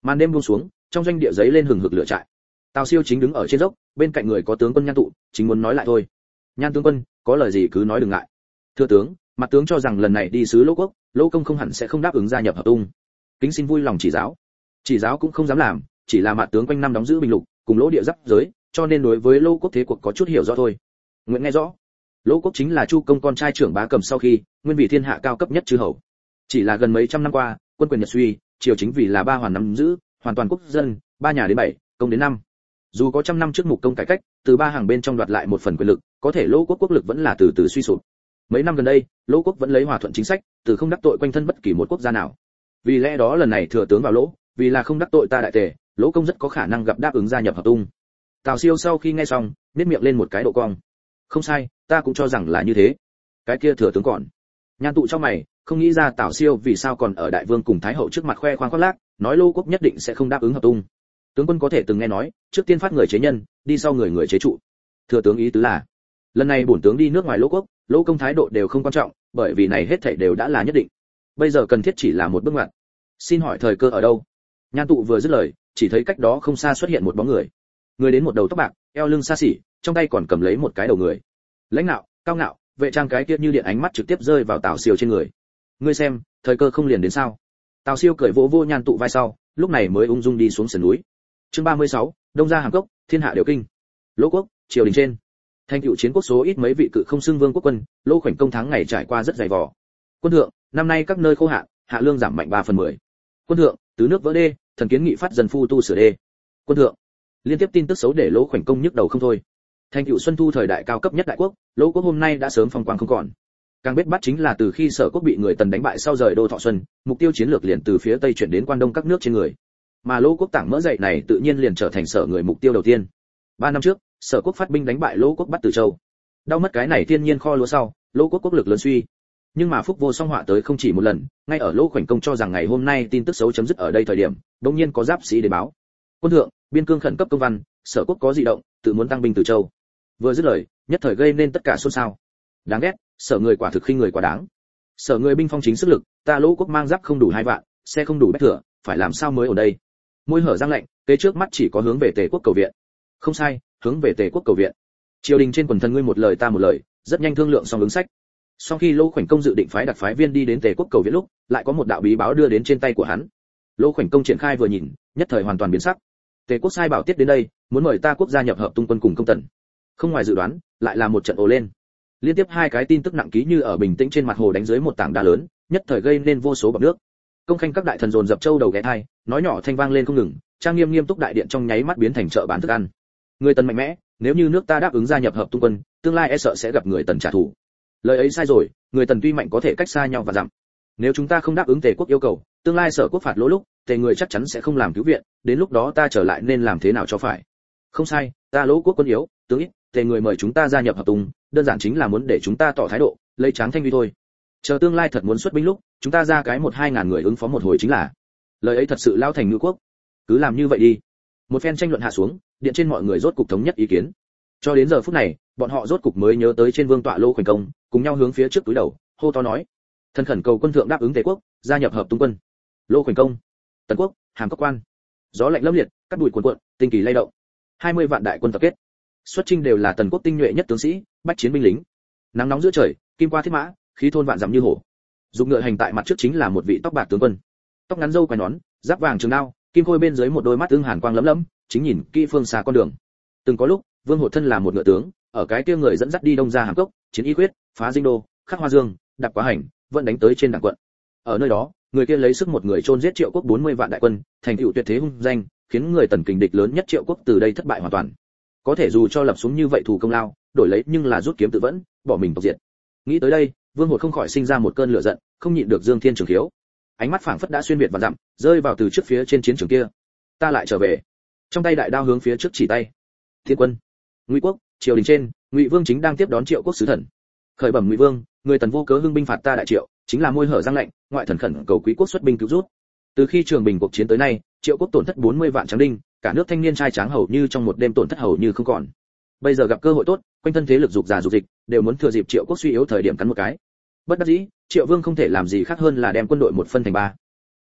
Màn đêm buông xuống, trong doanh địa giấy lên hừng hực lửa trại. Tào Siêu chính đứng ở trên dốc, bên cạnh người có tướng quân Nhan Tụ, chính muốn nói lại thôi. Nhan tướng quân, có lời gì cứ nói đừng ngại. Thưa tướng, mặt tướng cho rằng lần này đi sứ Lỗ quốc, Lỗ công không hẳn sẽ không đáp ứng gia nhập hợp tung. Kính xin vui lòng chỉ giáo. Chỉ giáo cũng không dám làm, chỉ là mặt tướng quanh năm đóng giữ bình lục, cùng Lỗ địa giáp giới, cho nên đối với Lỗ quốc thế cuộc có chút hiểu rõ thôi. Nguyện nghe rõ. Lỗ quốc chính là Chu công con trai trưởng bá cầm sau khi, nguyên vị thiên hạ cao cấp nhất chư hầu. Chỉ là gần mấy trăm năm qua, quân quyền nhật suy, triều chính vì là ba hoàn nắm giữ, hoàn toàn quốc dân, ba nhà đến bảy, công đến năm. Dù có trăm năm trước mục công cải cách, từ ba hàng bên trong đoạt lại một phần quyền lực, có thể Lỗ quốc quốc lực vẫn là từ từ suy sụp. Mấy năm gần đây, Lỗ quốc vẫn lấy hòa thuận chính sách, từ không đắc tội quanh thân bất kỳ một quốc gia nào. Vì lẽ đó lần này thừa tướng vào Lỗ, vì là không đắc tội ta đại tề, Lỗ công rất có khả năng gặp đáp ứng gia nhập hợp tung. Tào Siêu sau khi nghe xong, nhếch miệng lên một cái độ cong. Không sai, ta cũng cho rằng là như thế. Cái kia thừa tướng còn. Nhan Tụ trong mày, không nghĩ ra Tào Siêu vì sao còn ở đại vương cùng thái hậu trước mặt khoe khoang khoác lác, nói Lỗ quốc nhất định sẽ không đáp ứng hợp tung. Tướng quân có thể từng nghe nói, trước tiên phát người chế nhân, đi sau người người chế trụ. Thừa tướng ý tứ là, lần này bổn tướng đi nước ngoài Lỗ quốc, Lỗ công thái độ đều không quan trọng, bởi vì này hết thảy đều đã là nhất định. Bây giờ cần thiết chỉ là một bước ngoặt. Xin hỏi thời cơ ở đâu? Nhan Tụ vừa dứt lời, chỉ thấy cách đó không xa xuất hiện một bóng người. Người đến một đầu tóc bạc, eo lưng xa xỉ, trong tay còn cầm lấy một cái đầu người. Lãnh nạo, cao ngạo, vệ trang cái kia như điện ánh mắt trực tiếp rơi vào Tào Siêu trên người. Ngươi xem, thời cơ không liền đến sao? Tào Siêu cởi vỗ vô Nhan Tụ vai sau, lúc này mới ung dung đi xuống sườn núi. Chương ba mươi sáu, Đông gia Hàm Cốc, thiên hạ đều kinh. Lỗ quốc, triều đình trên. Thành tựu chiến quốc số ít mấy vị cự không xưng vương quốc quân, Lô khoảnh công thắng ngày trải qua rất dày vò. Quân thượng, năm nay các nơi khô hạn, hạ lương giảm mạnh ba phần mười. Quân thượng, tứ nước vỡ đê, thần kiến nghị phát dần phu tu sửa đê. Quân thượng, liên tiếp tin tức xấu để Lỗ khoảnh công nhức đầu không thôi. Thành tựu xuân thu thời đại cao cấp nhất đại quốc, Lỗ quốc hôm nay đã sớm phong quang không còn. Càng biết bắt chính là từ khi Sở quốc bị người Tần đánh bại sau rời đô Thọ Xuân, mục tiêu chiến lược liền từ phía tây chuyển đến quan đông các nước trên người. Mà Lỗ quốc tảng mỡ dậy này tự nhiên liền trở thành Sở người mục tiêu đầu tiên. Ba năm trước, Sở quốc phát binh đánh bại Lỗ quốc bắt Từ Châu. Đau mất cái này thiên nhiên kho lúa sau, Lỗ quốc quốc lực lớn suy. Nhưng mà phúc vô song họa tới không chỉ một lần, ngay ở Lỗ khoảnh công cho rằng ngày hôm nay tin tức xấu chấm dứt ở đây thời điểm, đột nhiên có giáp sĩ đến báo. Quân thượng, biên cương khẩn cấp công văn, Sở quốc có dị động, tự muốn tăng binh Từ Châu. Vừa dứt lời, nhất thời gây nên tất cả xôn xao. Đáng ghét, Sở người quả thực khinh người quá đáng. Sở người binh phong chính sức lực, ta Lỗ quốc mang giáp không đủ hai vạn, xe không đủ bách thừa, phải làm sao mới ở đây? Môi hở răng lạnh, kế trước mắt chỉ có hướng về Tề quốc cầu viện. Không sai, hướng về Tề quốc cầu viện. Triều đình trên quần thần ngươi một lời ta một lời, rất nhanh thương lượng xong ứng sách. Sau khi Lỗ khoảnh công dự định phái đặc phái viên đi đến Tề quốc cầu viện lúc, lại có một đạo bí báo đưa đến trên tay của hắn. Lỗ khoảnh công triển khai vừa nhìn, nhất thời hoàn toàn biến sắc. Tề quốc sai bảo tiết đến đây, muốn mời ta quốc gia nhập hợp tung quân cùng công tần. Không ngoài dự đoán, lại là một trận ồ lên. Liên tiếp hai cái tin tức nặng ký như ở bình tĩnh trên mặt hồ đánh dưới một tảng đá lớn, nhất thời gây nên vô số bọt nước. Công khanh các đại thần dồn dập châu đầu ghé thai, nói nhỏ thanh vang lên không ngừng, trang nghiêm nghiêm túc đại điện trong nháy mắt biến thành chợ bán thức ăn. Người Tần mạnh mẽ, nếu như nước ta đáp ứng gia nhập hợp tung quân, tương lai e sợ sẽ gặp người Tần trả thù. Lời ấy sai rồi, người Tần tuy mạnh có thể cách xa nhau và dặm. Nếu chúng ta không đáp ứng Tề quốc yêu cầu, tương lai Sở quốc phạt Lỗ lúc, Tề người chắc chắn sẽ không làm cứu viện, đến lúc đó ta trở lại nên làm thế nào cho phải? Không sai, ta Lỗ quốc quân yếu, tướng ít, Tề người mời chúng ta gia nhập hợp tung, đơn giản chính là muốn để chúng ta tỏ thái độ, lấy tráng thanh uy thôi. Chờ tương lai thật muốn xuất binh lúc, chúng ta ra cái một hai ngàn người ứng phó một hồi chính là. Lời ấy thật sự lao thành ngữ quốc. Cứ làm như vậy đi. Một phen tranh luận hạ xuống, điện trên mọi người rốt cục thống nhất ý kiến. Cho đến giờ phút này, bọn họ rốt cục mới nhớ tới trên vương tọa Lô khoảnh công, cùng nhau hướng phía trước túi đầu, hô to nói: "Thần khẩn cầu quân thượng đáp ứng Tề quốc, gia nhập hợp tung quân." Lô khoảnh công, Tần quốc, Hàm Cốc quan. Gió lạnh lâm liệt, cát bụi cuồn cuộn, tinh kỳ lay động. hai mươi vạn đại quân tập kết. Xuất chinh đều là Tần quốc tinh nhuệ nhất tướng sĩ, bách chiến binh lính. Nắng nóng giữa trời, kim qua thiết mã, khí thôn vạn dặm như hổ. Dục ngựa hành tại mặt trước chính là một vị tóc bạc tướng quân. Tóc ngắn râu quai nón, giáp vàng trường đao, kim khôi bên dưới một đôi mắt ưng hàn quang lấm lấm, chính nhìn kỹ phương xa con đường. Từng có lúc, Vương Hổ thân là một ngựa tướng, ở cái kia người dẫn dắt đi Đông gia Hàm Cốc, chiến y quyết, phá dinh đô, khắc hoa dương, đạp quá hành, vẫn đánh tới trên đảng quận. Ở nơi đó, người kia lấy sức một người chôn giết Triệu quốc bốn mươi vạn đại quân, thành tựu tuyệt thế hung danh, khiến người Tần kình địch lớn nhất Triệu quốc từ đây thất bại hoàn toàn. Có thể dù cho lập xuống như vậy thù công lao, đổi lấy nhưng là rút kiếm tự vẫn, bỏ mình tộc diệt. Nghĩ tới đây, Vương Hổ không khỏi sinh ra một cơn lửa giận, không nhịn được Dương Thiên Trường khiếu. Ánh mắt phảng phất đã xuyên việt và dặm, rơi vào từ trước phía trên chiến trường kia. Ta lại trở về. Trong tay đại đao hướng phía trước chỉ tay. Thiên quân, Ngụy quốc, triều đình trên, Ngụy Vương chính đang tiếp đón Triệu quốc sứ thần. Khởi bẩm Ngụy Vương, người Tần vô cớ hưng binh phạt ta đại Triệu, chính là môi hở răng lạnh, ngoại thần khẩn cầu Quý quốc xuất binh cứu rút. Từ khi Trường Bình cuộc chiến tới nay, Triệu quốc tổn thất bốn mươi vạn tráng đinh, cả nước thanh niên trai tráng hầu như trong một đêm tổn thất hầu như không còn. Bây giờ gặp cơ hội tốt, quanh thân thế lực dục già dục dịch, đều muốn thừa dịp Triệu quốc suy yếu thời điểm cắn một cái. Bất đắc dĩ, Triệu Vương không thể làm gì khác hơn là đem quân đội một phân thành ba.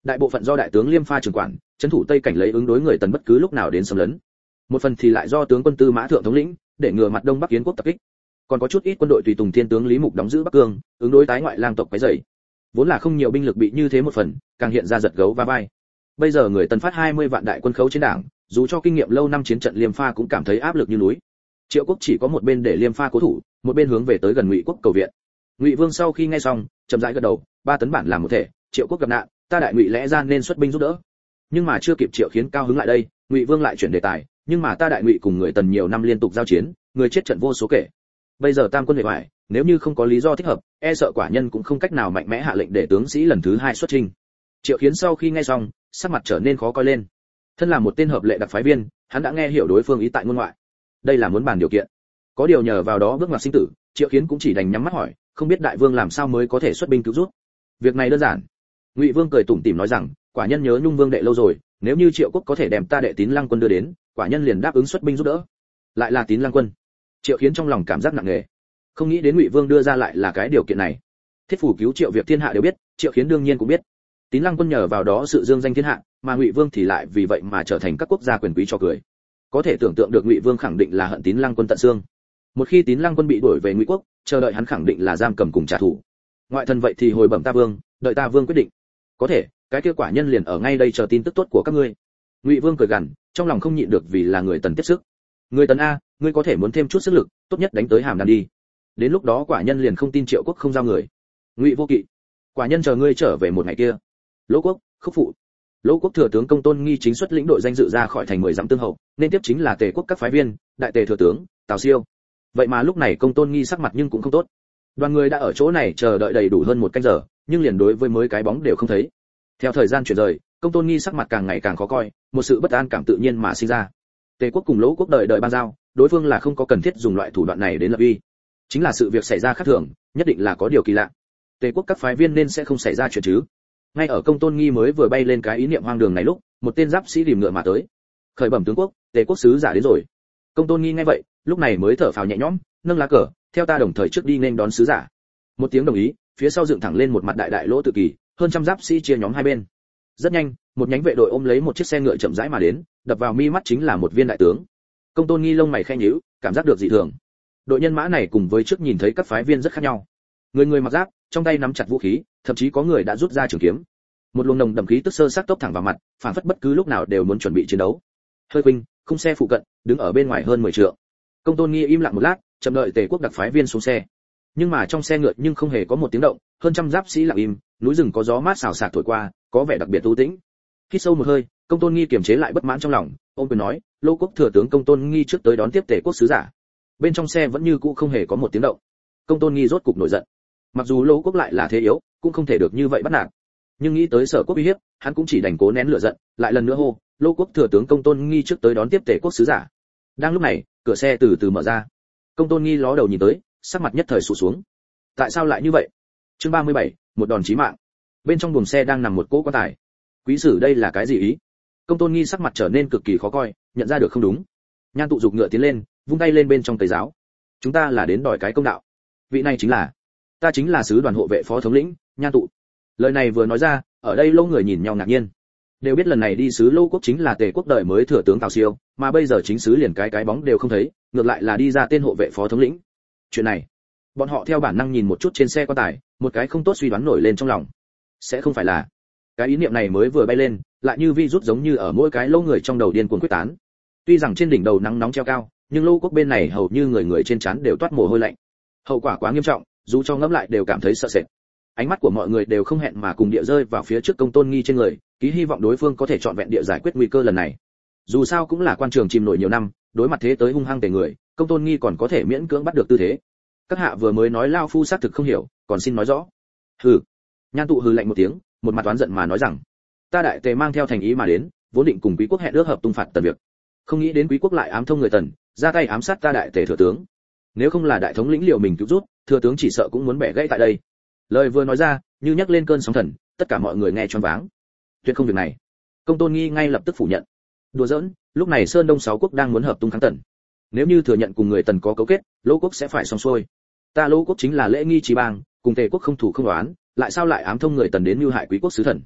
đại bộ phận do đại tướng Liêm Pha trưởng quản, trấn thủ Tây cảnh lấy ứng đối người Tần bất cứ lúc nào đến xâm lấn. Một phần thì lại do tướng quân Tư Mã Thượng thống lĩnh, để ngừa mặt Đông Bắc Yến quốc tập kích. Còn có chút ít quân đội tùy tùng Thiên tướng Lý Mục đóng giữ Bắc Cương, ứng đối tái ngoại lang tộc quấy rầy. Vốn là không nhiều binh lực bị như thế một phần, càng hiện ra giật gấu va vai. Bây giờ người Tần phát hai mươi vạn đại quân khấu trên đảng, dù cho kinh nghiệm lâu năm chiến trận Liêm Pha cũng cảm thấy áp lực như núi. Triệu Quốc chỉ có một bên để Liêm Pha cố thủ, một bên hướng về tới gần Ngụy Quốc cầu viện. Ngụy Vương sau khi nghe xong, chậm rãi gật đầu, ba tấn bản làm một thể, Triệu Quốc gặp nạn, ta đại Ngụy lẽ ra nên xuất binh giúp đỡ. Nhưng mà chưa kịp Triệu Khiến cao hứng lại đây, Ngụy Vương lại chuyển đề tài, nhưng mà ta đại Ngụy cùng người Tần nhiều năm liên tục giao chiến, người chết trận vô số kể. Bây giờ tam quân bề ngoài, nếu như không có lý do thích hợp, e sợ quả nhân cũng không cách nào mạnh mẽ hạ lệnh để tướng sĩ lần thứ hai xuất chinh. Triệu Khiến sau khi nghe xong, sắc mặt trở nên khó coi lên. Thân là một tên hợp lệ đặc phái viên, hắn đã nghe hiểu đối phương ý tại ngôn ngoại. Đây là muốn bàn điều kiện. Có điều nhờ vào đó bước ngoặt sinh tử, Triệu Khiến cũng chỉ đành nhắm mắt hỏi, không biết đại vương làm sao mới có thể xuất binh cứu giúp. Việc này đơn giản. Ngụy Vương cười tủm tỉm nói rằng, quả nhân nhớ Nhung Vương đệ lâu rồi, nếu như Triệu Quốc có thể đem ta đệ Tín Lăng quân đưa đến, quả nhân liền đáp ứng xuất binh giúp đỡ. Lại là Tín Lăng quân. Triệu Khiến trong lòng cảm giác nặng nề. Không nghĩ đến Ngụy Vương đưa ra lại là cái điều kiện này. Thiết phủ cứu Triệu việc thiên hạ đều biết, Triệu Khiến đương nhiên cũng biết. Tín Lăng quân nhờ vào đó sự dương danh thiên hạ, mà Ngụy Vương thì lại vì vậy mà trở thành các quốc gia quyền quý cho cười. Có thể tưởng tượng được Ngụy Vương khẳng định là hận Tín Lăng quân tận xương. Một khi Tín Lăng quân bị đuổi về Ngụy quốc, chờ đợi hắn khẳng định là giam cầm cùng trả thù. Ngoại thần vậy thì hồi bẩm ta vương, đợi ta vương quyết định. Có thể, cái kia quả nhân liền ở ngay đây chờ tin tức tốt của các ngươi. Ngụy Vương cười gằn, trong lòng không nhịn được vì là người Tần tiếp sức. Người Tần a, ngươi có thể muốn thêm chút sức lực, tốt nhất đánh tới Hàm Đan đi. Đến lúc đó quả nhân liền không tin Triệu Quốc không giao người. Ngụy Vô Kỵ, quả nhân chờ ngươi trở về một ngày kia. Lỗ Quốc, Khúc phụ. Lỗ Quốc thừa tướng Công Tôn Nghi chính xuất lĩnh đội danh dự ra khỏi thành mười dặm tương hậu, nên tiếp chính là Tề Quốc các phái viên, đại tề thừa tướng Tào Siêu. Vậy mà lúc này Công Tôn Nghi sắc mặt nhưng cũng không tốt. Đoàn người đã ở chỗ này chờ đợi đầy đủ hơn một canh giờ, nhưng liền đối với mới cái bóng đều không thấy. Theo thời gian chuyển rời, Công Tôn Nghi sắc mặt càng ngày càng khó coi, một sự bất an cảm tự nhiên mà sinh ra. Tề Quốc cùng Lỗ Quốc đợi đợi ban giao, đối phương là không có cần thiết dùng loại thủ đoạn này đến lập uy. Chính là sự việc xảy ra khác thường, nhất định là có điều kỳ lạ. Tề Quốc các phái viên nên sẽ không xảy ra chuyện chứ? Ngay ở Công Tôn Nghi mới vừa bay lên cái ý niệm hoang đường này lúc, một tên giáp sĩ rìm ngựa mà tới. Khởi bẩm tướng quốc, Tề Quốc sứ giả đến rồi. Công Tôn Nghi nghe vậy, lúc này mới thở phào nhẹ nhõm, nâng lá cờ, theo ta đồng thời trước đi nên đón sứ giả. Một tiếng đồng ý, phía sau dựng thẳng lên một mặt đại đại lỗ tự kỳ, hơn trăm giáp sĩ chia nhóm hai bên. Rất nhanh, một nhánh vệ đội ôm lấy một chiếc xe ngựa chậm rãi mà đến, đập vào mi mắt chính là một viên đại tướng. Công Tôn Nghi lông mày khẽ nhíu, cảm giác được dị thường. Đội nhân mã này cùng với trước nhìn thấy các phái viên rất khác nhau. Người người mặc giáp, trong tay nắm chặt vũ khí, thậm chí có người đã rút ra trường kiếm. Một luồng nồng đậm khí tức sơ sát tốc thẳng vào mặt, phản phất bất cứ lúc nào đều muốn chuẩn bị chiến đấu. Hơi khuynh, khung xe phụ cận, đứng ở bên ngoài hơn mười trượng. Công Tôn Nghi im lặng một lát, chậm đợi Tề Quốc đặc phái viên xuống xe. Nhưng mà trong xe ngựa nhưng không hề có một tiếng động, hơn trăm giáp sĩ lặng im, núi rừng có gió mát xào xạc thổi qua, có vẻ đặc biệt u tĩnh. Hít sâu một hơi, Công Tôn Nghi kiềm chế lại bất mãn trong lòng, ôm quyền nói, Lô Quốc thừa tướng Công Tôn Nghi trước tới đón tiếp Tề Quốc sứ giả. Bên trong xe vẫn như cũ không hề có một tiếng động. Công Tôn Nghi rốt cục nổi giận. Mặc dù Lô Quốc lại là thế yếu, cũng không thể được như vậy bắt nạt. Nhưng nghĩ tới Sở Quốc uy hiếp, hắn cũng chỉ đành cố nén lửa giận, lại lần nữa hô, Lô Quốc thừa tướng Công Tôn Nghi trước tới đón tiếp Tề Quốc sứ giả. Đang lúc này, cửa xe từ từ mở ra. Công Tôn Nghi ló đầu nhìn tới, sắc mặt nhất thời sụt xuống. Tại sao lại như vậy? Chương ba mươi bảy, một đòn chí mạng. Bên trong buồng xe đang nằm một cỗ quan tài. Quý sử đây là cái gì ý? Công Tôn Nghi sắc mặt trở nên cực kỳ khó coi, nhận ra được không đúng. Nhan Tụ dục ngựa tiến lên, vung tay lên bên trong tề giáo. Chúng ta là đến đòi cái công đạo. Vị này chính là, ta chính là sứ đoàn hộ vệ phó thống lĩnh, Nhan Tụ. Lời này vừa nói ra, ở đây lâu người nhìn nhau ngạc nhiên. Đều biết lần này đi sứ Lô Quốc chính là Tề Quốc đời mới thừa tướng Tào Siêu, mà bây giờ chính sứ liền cái cái bóng đều không thấy, ngược lại là đi ra tên hộ vệ phó thống lĩnh. Chuyện này, bọn họ theo bản năng nhìn một chút trên xe quan tài, một cái không tốt suy đoán nổi lên trong lòng. Sẽ không phải là, cái ý niệm này mới vừa bay lên, lại như vi rút giống như ở mỗi cái lỗ người trong đầu điên cuồng quyết tán. Tuy rằng trên đỉnh đầu nắng nóng treo cao, nhưng Lô Quốc bên này hầu như người người trên trán đều toát mồ hôi lạnh. Hậu quả quá nghiêm trọng, dù cho ngẫm lại đều cảm thấy sợ sệt. Ánh mắt của mọi người đều không hẹn mà cùng địa rơi vào phía trước Công Tôn Nghi trên người, ký hy vọng đối phương có thể chọn vẹn địa giải quyết nguy cơ lần này. Dù sao cũng là quan trường chìm nổi nhiều năm, đối mặt thế tới hung hăng tề người, Công Tôn Nghi còn có thể miễn cưỡng bắt được tư thế. Các hạ vừa mới nói lao phu xác thực không hiểu, còn xin nói rõ. Hừ. Nhan Tụ hừ lạnh một tiếng, một mặt oán giận mà nói rằng, ta đại tề mang theo thành ý mà đến, vốn định cùng quý quốc hẹn ước hợp tung phạt Tần việc. Không nghĩ đến quý quốc lại ám thông người Tần, ra tay ám sát ta đại tề thừa tướng. Nếu không là đại thống lĩnh liệu mình cứu rút, thừa tướng chỉ sợ cũng muốn bẻ gãy tại đây. Lời vừa nói ra, như nhắc lên cơn sóng thần, tất cả mọi người nghe choáng váng. Tuyệt không việc này. Công Tôn Nghi ngay lập tức phủ nhận. Đùa giỡn, lúc này Sơn Đông sáu quốc đang muốn hợp tung kháng Tần. Nếu như thừa nhận cùng người Tần có cấu kết, Lỗ Quốc sẽ phải xong xuôi. Ta Lỗ Quốc chính là lễ nghi trí bang, cùng Tề Quốc không thủ không oán, lại sao lại ám thông người Tần đến mưu hại quý quốc sứ thần?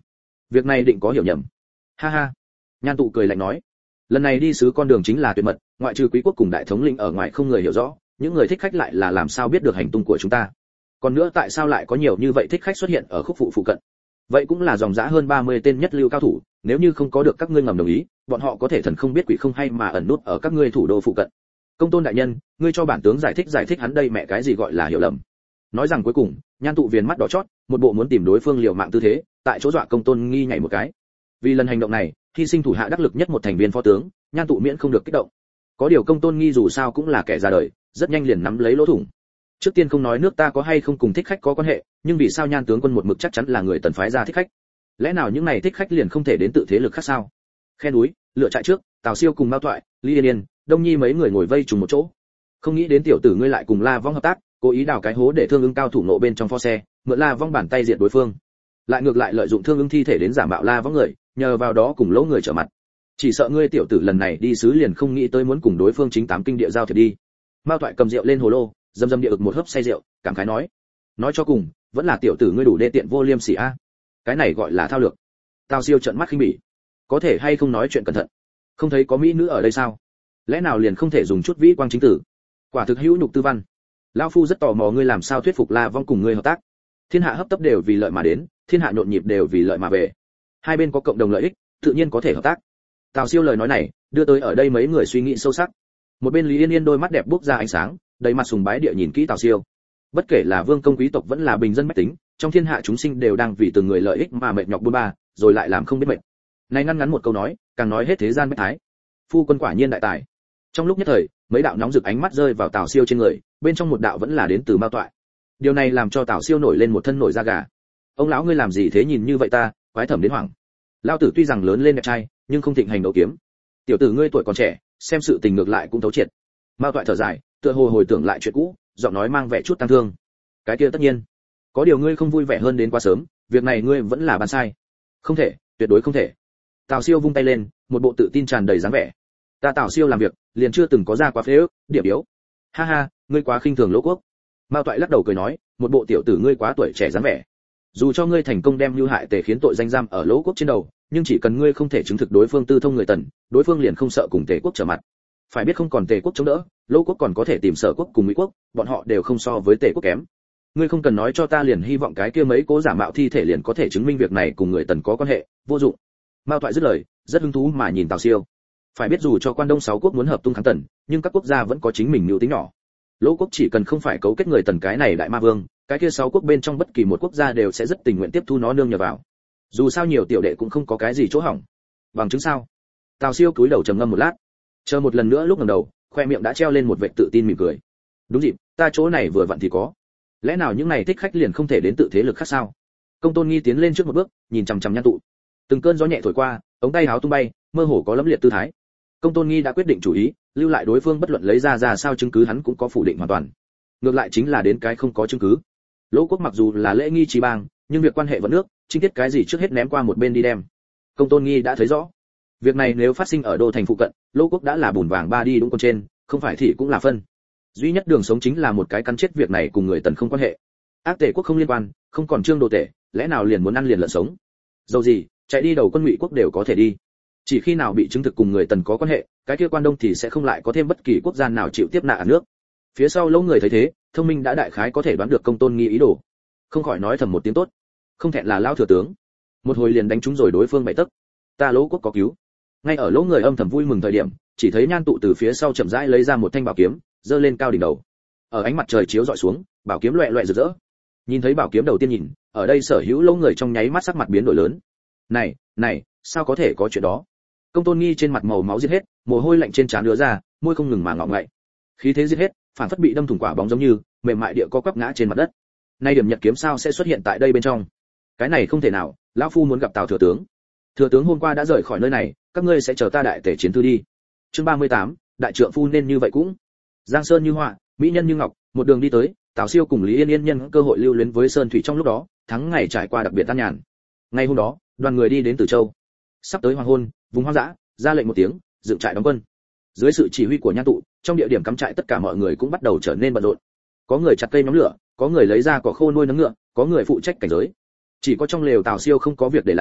việc này định có hiểu nhầm. Ha ha. Nhan tụ cười lạnh nói, lần này đi sứ con đường chính là tuyệt mật, ngoại trừ quý quốc cùng đại thống lĩnh ở ngoài không người hiểu rõ, những người thích khách lại là làm sao biết được hành tung của chúng ta. Còn nữa tại sao lại có nhiều như vậy thích khách xuất hiện ở khúc phụ phụ cận? Vậy cũng là dòng dã hơn ba mươi tên nhất lưu cao thủ, nếu như không có được các ngươi ngầm đồng ý, bọn họ có thể thần không biết quỷ không hay mà ẩn nút ở các ngươi thủ đô phụ cận. Công tôn đại nhân, ngươi cho bản tướng giải thích giải thích hắn đây mẹ cái gì gọi là hiểu lầm. Nói rằng cuối cùng, Nhan tụ viền mắt đỏ chót, một bộ muốn tìm đối phương liều mạng tư thế, tại chỗ dọa công tôn nghi nhảy một cái. Vì lần hành động này, hy sinh thủ hạ đắc lực nhất một thành viên phó tướng, Nhan tụ miễn không được kích động. Có điều công tôn nghi dù sao cũng là kẻ ra đời, rất nhanh liền nắm lấy lỗ thủng. Trước tiên không nói nước ta có hay không cùng thích khách có quan hệ, nhưng vì sao Nhan tướng quân một mực chắc chắn là người Tần phái ra thích khách? Lẽ nào những này thích khách liền không thể đến tự thế lực khác sao? Khe núi, lựa trại trước, Tào Siêu cùng Mao Toại, Lý Yên Yên, Đông Nhi mấy người ngồi vây trùng một chỗ. Không nghĩ đến tiểu tử ngươi lại cùng La Vong hợp tác, cố ý đào cái hố để Thương Ưng cao thủ nộ bên trong pho xe, mượn La Vong bàn tay diệt đối phương. Lại ngược lại lợi dụng Thương Ưng thi thể đến giả mạo La Vong người, nhờ vào đó cùng lỗ người trở mặt. Chỉ sợ ngươi tiểu tử lần này đi sứ liền không nghĩ tới muốn cùng đối phương chính tám kinh địa giao thiệp đi. Mao Toại cầm rượu lên hồ lô, dâm dâm địa ực một hớp say rượu, cảm khái nói: nói cho cùng, vẫn là tiểu tử ngươi đủ đê tiện vô liêm sỉ a. Cái này gọi là thao lược. Tào Siêu trợn mắt khinh bỉ. Có thể hay không nói chuyện cẩn thận? Không thấy có mỹ nữ ở đây sao? Lẽ nào liền không thể dùng chút vĩ quang chính tử? Quả thực hữu nhục tư văn. Lão phu rất tò mò ngươi làm sao thuyết phục La Vong cùng ngươi hợp tác. Thiên hạ hấp tấp đều vì lợi mà đến, thiên hạ nhộn nhịp đều vì lợi mà về. Hai bên có cộng đồng lợi ích, tự nhiên có thể hợp tác. Tào Siêu lời nói này, đưa tới ở đây mấy người suy nghĩ sâu sắc. Một bên Lý Yên Yên đôi mắt đẹp bốc ra ánh sáng, đầy mặt sùng bái địa nhìn kỹ Tào Siêu. Bất kể là vương công quý tộc vẫn là bình dân bách tính, trong thiên hạ chúng sinh đều đang vì từng người lợi ích mà mệt nhọc buôn ba, rồi lại làm không biết mệt. Này ngăn ngắn một câu nói, càng nói hết thế gian bách thái. Phu quân quả nhiên đại tài. Trong lúc nhất thời, mấy đạo nóng rực ánh mắt rơi vào Tào Siêu trên người, bên trong một đạo vẫn là đến từ Mao Toại. Điều này làm cho Tào Siêu nổi lên một thân nổi da gà. Ông lão ngươi làm gì thế, nhìn như vậy ta, quái thẩm đến hoảng. Lão tử tuy rằng lớn lên đẹp trai, nhưng không thịnh hành đấu kiếm. Tiểu tử ngươi tuổi còn trẻ, xem sự tình ngược lại cũng thấu triệt. Mao Toại thở dài, tựa hồ hồi tưởng lại chuyện cũ, giọng nói mang vẻ chút tăng thương. Cái kia tất nhiên, có điều ngươi không vui vẻ hơn đến quá sớm, việc này ngươi vẫn là bàn sai. Không thể, tuyệt đối không thể. Tào Siêu vung tay lên, một bộ tự tin tràn đầy dáng vẻ. Ta Tào Siêu làm việc, liền chưa từng có ra quá phế ước, điểm yếu. Ha ha, ngươi quá khinh thường Lỗ Quốc. Mao Toại lắc đầu cười nói, một bộ tiểu tử ngươi quá tuổi trẻ dáng vẻ. Dù cho ngươi thành công đem lưu hại tề khiến tội danh giam ở Lỗ Quốc trên đầu, nhưng chỉ cần ngươi không thể chứng thực đối phương tư thông người Tần, đối phương liền không sợ cùng Tề quốc trở mặt. Phải biết không còn Tề quốc chống đỡ, Lỗ Quốc còn có thể tìm Sở quốc cùng Ngụy quốc, bọn họ đều không so với Tề quốc kém. Ngươi không cần nói cho ta liền hy vọng cái kia mấy cố giả mạo thi thể liền có thể chứng minh việc này cùng người Tần có quan hệ, vô dụng. Mao Toại dứt lời, rất hứng thú mà nhìn Tào Siêu. Phải biết dù cho Quan Đông sáu quốc muốn hợp tung kháng Tần, nhưng các quốc gia vẫn có chính mình mưu tính nhỏ. Lỗ Quốc chỉ cần không phải cấu kết người Tần cái này đại ma vương, cái kia sáu quốc bên trong bất kỳ một quốc gia đều sẽ rất tình nguyện tiếp thu nó nương nhờ vào. Dù sao nhiều tiểu đệ cũng không có cái gì chỗ hỏng. Bằng chứng sao? Tào Siêu cúi đầu trầm ngâm một lát, chờ một lần nữa lúc ngẩng đầu, khoe miệng đã treo lên một vệt tự tin mỉm cười. Đúng dịp, ta chỗ này vừa vặn thì có. Lẽ nào những này thích khách liền không thể đến tự thế lực khác sao? Công Tôn Nghi tiến lên trước một bước, nhìn chằm chằm Nhan tụ. Từng cơn gió nhẹ thổi qua, ống tay áo tung bay, mơ hồ có lẫm liệt tư thái. Công Tôn Nghi đã quyết định chủ ý, lưu lại đối phương bất luận lấy ra ra sao chứng cứ hắn cũng có phủ định hoàn toàn. Ngược lại chính là đến cái không có chứng cứ. Lỗ Quốc mặc dù là lễ nghi trí bang, nhưng việc quan hệ vận nước, chính tiết cái gì trước hết ném qua một bên đi đem. Công Tôn Nghi đã thấy rõ, việc này nếu phát sinh ở đô thành phụ cận, Lỗ Quốc đã là bùn vàng ba đi đúng con trên, không phải thì cũng là phân. Duy nhất đường sống chính là một cái cắn chết việc này cùng người Tần không quan hệ. Ác Tề quốc không liên quan, không còn trương đồ tể, lẽ nào liền muốn ăn liền lợn sống? Dầu gì, chạy đi đầu quân Ngụy quốc đều có thể đi. Chỉ khi nào bị chứng thực cùng người Tần có quan hệ, cái kia Quan Đông thì sẽ không lại có thêm bất kỳ quốc gia nào chịu tiếp nạ ở nước. Phía sau Lỗ người thấy thế, thông minh đã đại khái có thể đoán được Công Tôn Nghi ý đồ, không khỏi nói thầm một tiếng tốt. Không thẹn là lao thừa tướng, một hồi liền đánh trúng rồi đối phương bảy tấc. Ta Lỗ quốc có cứu. Ngay ở Lỗ người âm thầm vui mừng thời điểm, chỉ thấy Nhan tụ từ phía sau chậm rãi lấy ra một thanh bảo kiếm, giơ lên cao đỉnh đầu. Ở ánh mặt trời chiếu rọi xuống, bảo kiếm loẹt loẹt rực rỡ. Nhìn thấy bảo kiếm đầu tiên nhìn, ở đây sở hữu Lỗ người trong nháy mắt sắc mặt biến đổi lớn. Này, này, sao có thể có chuyện đó? Công Tôn Nghi trên mặt màu máu giết hết, mồ hôi lạnh trên trán ứa ra, môi không ngừng mà ngọ ngậy. Khí thế giết hết, phản phất bị đâm thủng quả bóng giống như, mềm mại địa co quắp ngã trên mặt đất. Nay điểm nhật kiếm sao sẽ xuất hiện tại đây bên trong? Cái này không thể nào, lão phu muốn gặp Tào thừa tướng. Thừa tướng hôm qua đã rời khỏi nơi này, các ngươi sẽ chờ ta đại tể chiến thư đi. Chương ba mươi tám, đại trượng phu nên như vậy cũng. Giang sơn như họa, mỹ nhân như ngọc, một đường đi tới, Tào Siêu cùng Lý Yên Yên nhân cơ hội lưu luyến với Sơn Thủy trong lúc đó, tháng ngày trải qua đặc biệt an nhàn. Ngày hôm đó, đoàn người đi đến Từ Châu. Sắp tới hoàng hôn, vùng hoang dã, ra lệnh một tiếng, dựng trại đóng quân. Dưới sự chỉ huy của Nhan tụ, trong địa điểm cắm trại tất cả mọi người cũng bắt đầu trở nên bận rộn. Có người chặt cây nhóm lửa, có người lấy ra cỏ khô nuôi nấng ngựa, có người phụ trách cảnh giới. Chỉ có trong lều Tào Siêu không có việc để làm,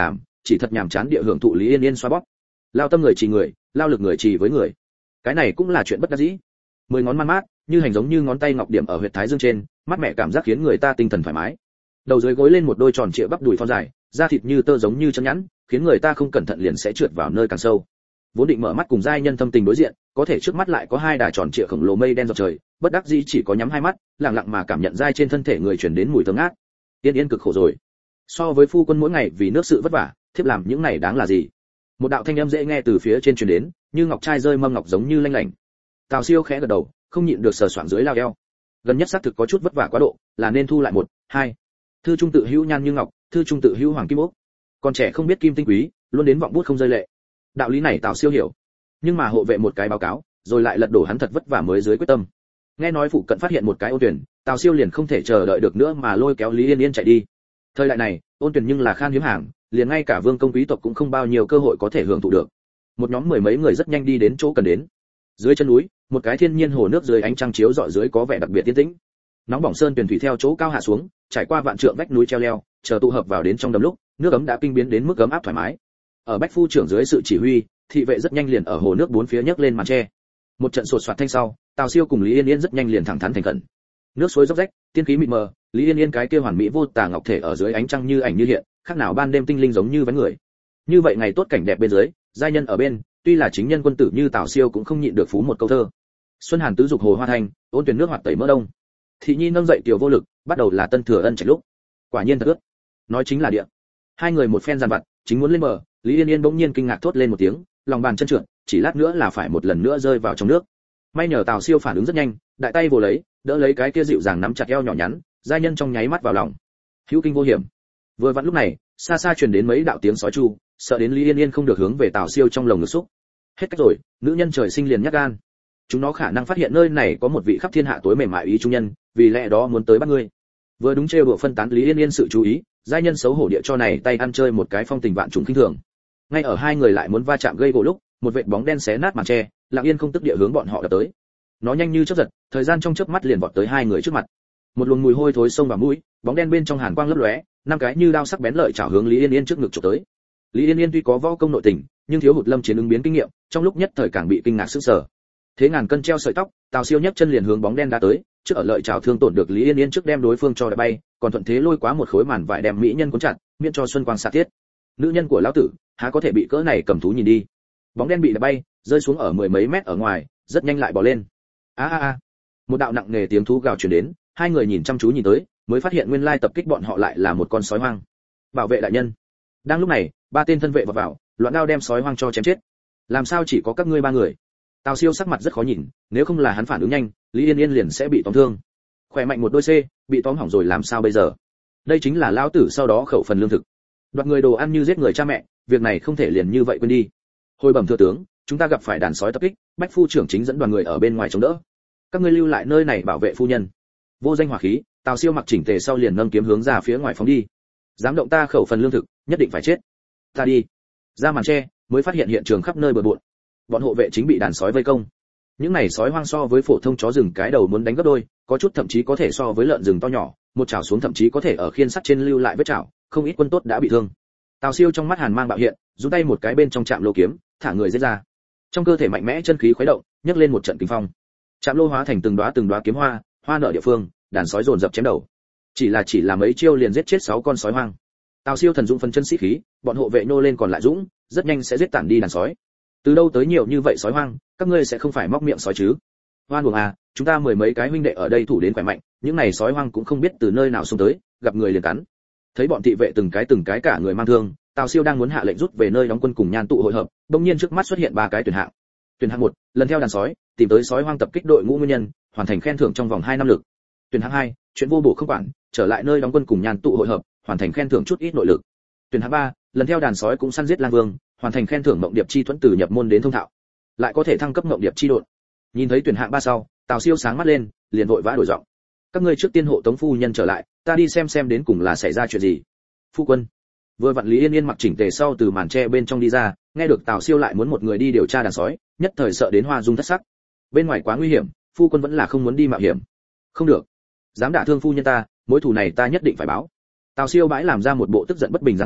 chỉ thật nhàm chán địa hưởng thụ Lý Yên Yên xoa bóp. Lao tâm người chỉ người, lao lực người chỉ với người. Cái này cũng là chuyện bất đắc dĩ. Mười ngón man mát, như hành giống như ngón tay ngọc điểm ở huyệt thái dương trên, mát mẻ cảm giác khiến người ta tinh thần thoải mái. Đầu dưới gối lên một đôi tròn trịa bắp đùi thon dài, da thịt như tơ giống như chân nhẵn, khiến người ta không cẩn thận liền sẽ trượt vào nơi càng sâu. Vốn định mở mắt cùng giai nhân thâm tình đối diện, có thể trước mắt lại có hai đà tròn trịa khổng lồ mây đen dọc trời, bất đắc dĩ chỉ có nhắm hai mắt, lặng lặng mà cảm nhận giai trên thân thể người truyền đến mùi thơm ngát. Yên Yên cực khổ rồi. So với phu quân mỗi ngày vì nước sự vất vả, thiếp làm những này đáng là gì? Một đạo thanh âm dễ nghe từ phía trên truyền đến, như ngọc trai rơi mâm ngọc giống như lanh lảnh. Tào Siêu khẽ gật đầu, không nhịn được sờ soạng dưới lao eo. Gần nhất xác thực có chút vất vả quá độ, là nên thu lại một, hai. Thư trung tự hữu nhan như ngọc, thư trung tự hữu hoàng kim ốc. Còn trẻ không biết kim tinh quý, luôn đến vọng bút không rơi lệ. Đạo lý này Tào Siêu hiểu, nhưng mà hộ vệ một cái báo cáo, rồi lại lật đổ hắn thật vất vả mới dưới quyết tâm. Nghe nói phụ cận phát hiện một cái Ôn Tuyển, Tào Siêu liền không thể chờ đợi được nữa mà lôi kéo Lý Yên Yên chạy đi. Thời đại này, Ôn Tuyển nhưng là khan hiếm hàng, liền ngay cả vương công quý tộc cũng không bao nhiêu cơ hội có thể hưởng thụ được. Một nhóm mười mấy người rất nhanh đi đến chỗ cần đến. Dưới chân núi, một cái thiên nhiên hồ nước dưới ánh trăng chiếu rọi dưới có vẻ đặc biệt yên tĩnh. Nóng bỏng sơn tuyển thủy theo chỗ cao hạ xuống, trải qua vạn trượng vách núi treo leo, chờ tụ hợp vào đến trong đầm lúc, nước ấm đã kinh biến đến mức ấm áp thoải mái. Ở Bách phu trưởng dưới sự chỉ huy, thị vệ rất nhanh liền ở hồ nước bốn phía nhấc lên màn che. Một trận sột soạt thanh sau, Tào Siêu cùng Lý Yên Yên rất nhanh liền thẳng thắn thành khẩn. Nước suối róc rách, tiên khí mịt mờ, Lý Yên Yên cái kia hoàn mỹ vô tà ngọc thể ở dưới ánh trăng như ảnh như hiện, khác nào ban đêm tinh linh giống như vấn người. Như vậy ngày tốt cảnh đẹp bên dưới, giai nhân ở bên, tuy là chính nhân quân tử như Tào Siêu cũng không nhịn được phú một câu thơ. Xuân Hàn tứ dục hồ hoa thành, ôn tuyển nước hoạt tẩy mỡ đông. Thị nhi nâng dậy tiểu vô lực, bắt đầu là tân thừa ân trạch lúc. Quả nhiên thật ướt. Nói chính là địa. Hai người một phen giàn vặt, chính muốn lên bờ, Lý Yên Yên bỗng nhiên kinh ngạc thốt lên một tiếng, lòng bàn chân trượt, chỉ lát nữa là phải một lần nữa rơi vào trong nước. May nhờ Tào Siêu phản ứng rất nhanh, đại tay vồ lấy, đỡ lấy cái kia dịu dàng nắm chặt eo nhỏ nhắn, giai nhân trong nháy mắt vào lòng. Hữu kinh vô hiểm. Vừa vặn lúc này, xa xa truyền đến mấy đạo tiếng sói chu, sợ đến Lý Yên Yên không được hướng về Tào Siêu trong lồng ngực xúc. Hết cách rồi, nữ nhân trời sinh liền nhát gan. Chúng nó khả năng phát hiện nơi này có một vị khắp thiên hạ tối mềm mại ý trung nhân, vì lẽ đó muốn tới bắt ngươi. Vừa đúng trêu đùa phân tán Lý Yên Yên sự chú ý, giai nhân xấu hổ địa cho này tay ăn chơi một cái phong tình vạn trùng khinh thường. Ngay ở hai người lại muốn va chạm gây gỗ lúc, một vệt bóng đen xé nát màn che, lặng yên không tức địa hướng bọn họ đập tới. Nó nhanh như chớp giật, thời gian trong chớp mắt liền vọt tới hai người trước mặt. Một luồng mùi hôi thối xông vào mũi, bóng đen bên trong hàn quang lấp lóe, năm cái như đao sắc bén lợi chảo hướng Lý Yên Yên trước ngực chụp tới. Lý Yên Yên tuy có võ công nội tình, nhưng thiếu hụt lâm chiến ứng biến kinh nghiệm, trong lúc nhất thời càng bị kinh ngạc sửng sở. Thế ngàn cân treo sợi tóc, Tào Siêu nhấc chân liền hướng bóng đen đá tới, trước ở lợi chảo thương tổn được Lý Yên Yên trước đem đối phương cho đá bay, còn thuận thế lôi quá một khối màn vải đem mỹ nhân cuốn chặt, miễn cho xuân quang xạ tiết. Nữ nhân của lão tử, há có thể bị cỡ này cầm thú nhìn đi. Bóng đen bị đá bay, rơi xuống ở mười mấy mét ở ngoài, rất nhanh lại bò lên. A a a. Một đạo nặng nề tiếng thú gào truyền đến, hai người nhìn chăm chú nhìn tới, mới phát hiện nguyên lai tập kích bọn họ lại là một con sói hoang. Bảo vệ đại nhân. Đang lúc này, ba tên thân vệ vào vào, loạn đao đem sói hoang cho chém chết. Làm sao chỉ có các ngươi ba người? Tào Siêu sắc mặt rất khó nhìn, nếu không là hắn phản ứng nhanh, Lý Yên Yên liền sẽ bị tóm thương. Khỏe mạnh một đôi C, bị tóm hỏng rồi làm sao bây giờ? Đây chính là lão tử sau đó khẩu phần lương thực. Đoạt người đồ ăn như giết người cha mẹ, việc này không thể liền như vậy quên đi. Hồi bẩm thừa tướng, chúng ta gặp phải đàn sói tập kích, Bách phu trưởng chính dẫn đoàn người ở bên ngoài chống đỡ. Các ngươi lưu lại nơi này bảo vệ phu nhân. Vô danh hỏa khí, Tào Siêu mặc chỉnh tề sau liền nâng kiếm hướng ra phía ngoài phóng đi. Dám động ta khẩu phần lương thực, nhất định phải chết. Ta đi. Ra màn che, mới phát hiện hiện trường khắp nơi bừa bộn. Bọn hộ vệ chính bị đàn sói vây công. Những này sói hoang so với phổ thông chó rừng cái đầu muốn đánh gấp đôi, có chút thậm chí có thể so với lợn rừng to nhỏ, một chảo xuống thậm chí có thể ở khiên sắt trên lưu lại vết chảo, không ít quân tốt đã bị thương. Tào Siêu trong mắt hàn mang bạo hiện, giơ tay một cái bên trong chạm lô kiếm, thả người giết ra. Trong cơ thể mạnh mẽ chân khí khuấy động, nhấc lên một trận kinh phong. Chạm lô hóa thành từng đóa từng đóa kiếm hoa, hoa nở địa phương, đàn sói dồn dập chém đầu. Chỉ là chỉ là mấy chiêu liền giết chết sáu con sói hoang. Tào Siêu thần dũng phân chân sĩ khí, bọn hộ vệ nô lên còn lại dũng, rất nhanh sẽ giết tản đi đàn sói. Từ đâu tới nhiều như vậy sói hoang, các ngươi sẽ không phải móc miệng sói chứ? Hoan uổng à, chúng ta mười mấy cái huynh đệ ở đây thủ đến khỏe mạnh, những này sói hoang cũng không biết từ nơi nào xông tới, gặp người liền cắn. Thấy bọn thị vệ từng cái từng cái cả người mang thương, Tào Siêu đang muốn hạ lệnh rút về nơi đóng quân cùng nhan tụ hội hợp, đột nhiên trước mắt xuất hiện ba cái tuyển hạng. Tuyển hạng một, lần theo đàn sói, tìm tới sói hoang tập kích đội ngũ nguyên nhân, hoàn thành khen thưởng trong vòng hai năm lực. Tuyển hạng hai, chuyện vô bổ không quản, trở lại nơi đóng quân cùng nhan tụ hội hợp, hoàn thành khen thưởng chút ít nội lực. Tuyển hạng ba, lần theo đàn sói cũng săn giết lang vương, hoàn thành khen thưởng mộng điệp chi thuẫn từ nhập môn đến thông thạo, lại có thể thăng cấp mộng điệp chi độn. Nhìn thấy tuyển hạng ba sau, Tào Siêu sáng mắt lên, liền vội vã đổi giọng. Các ngươi trước tiên hộ tống phu nhân trở lại, ta đi xem xem đến cùng là xảy ra chuyện gì. Phu quân. Vừa vặn Lý Yên Yên mặc chỉnh tề sau từ màn tre bên trong đi ra, nghe được Tào Siêu lại muốn một người đi điều tra đàn sói, nhất thời sợ đến hoa dung thất sắc. Bên ngoài quá nguy hiểm, phu quân vẫn là không muốn đi mạo hiểm. Không được, dám đả thương phu nhân ta, mối thù này ta nhất định phải báo. Tào Siêu bãi làm ra một bộ tức giận bất bình dáng vẻ,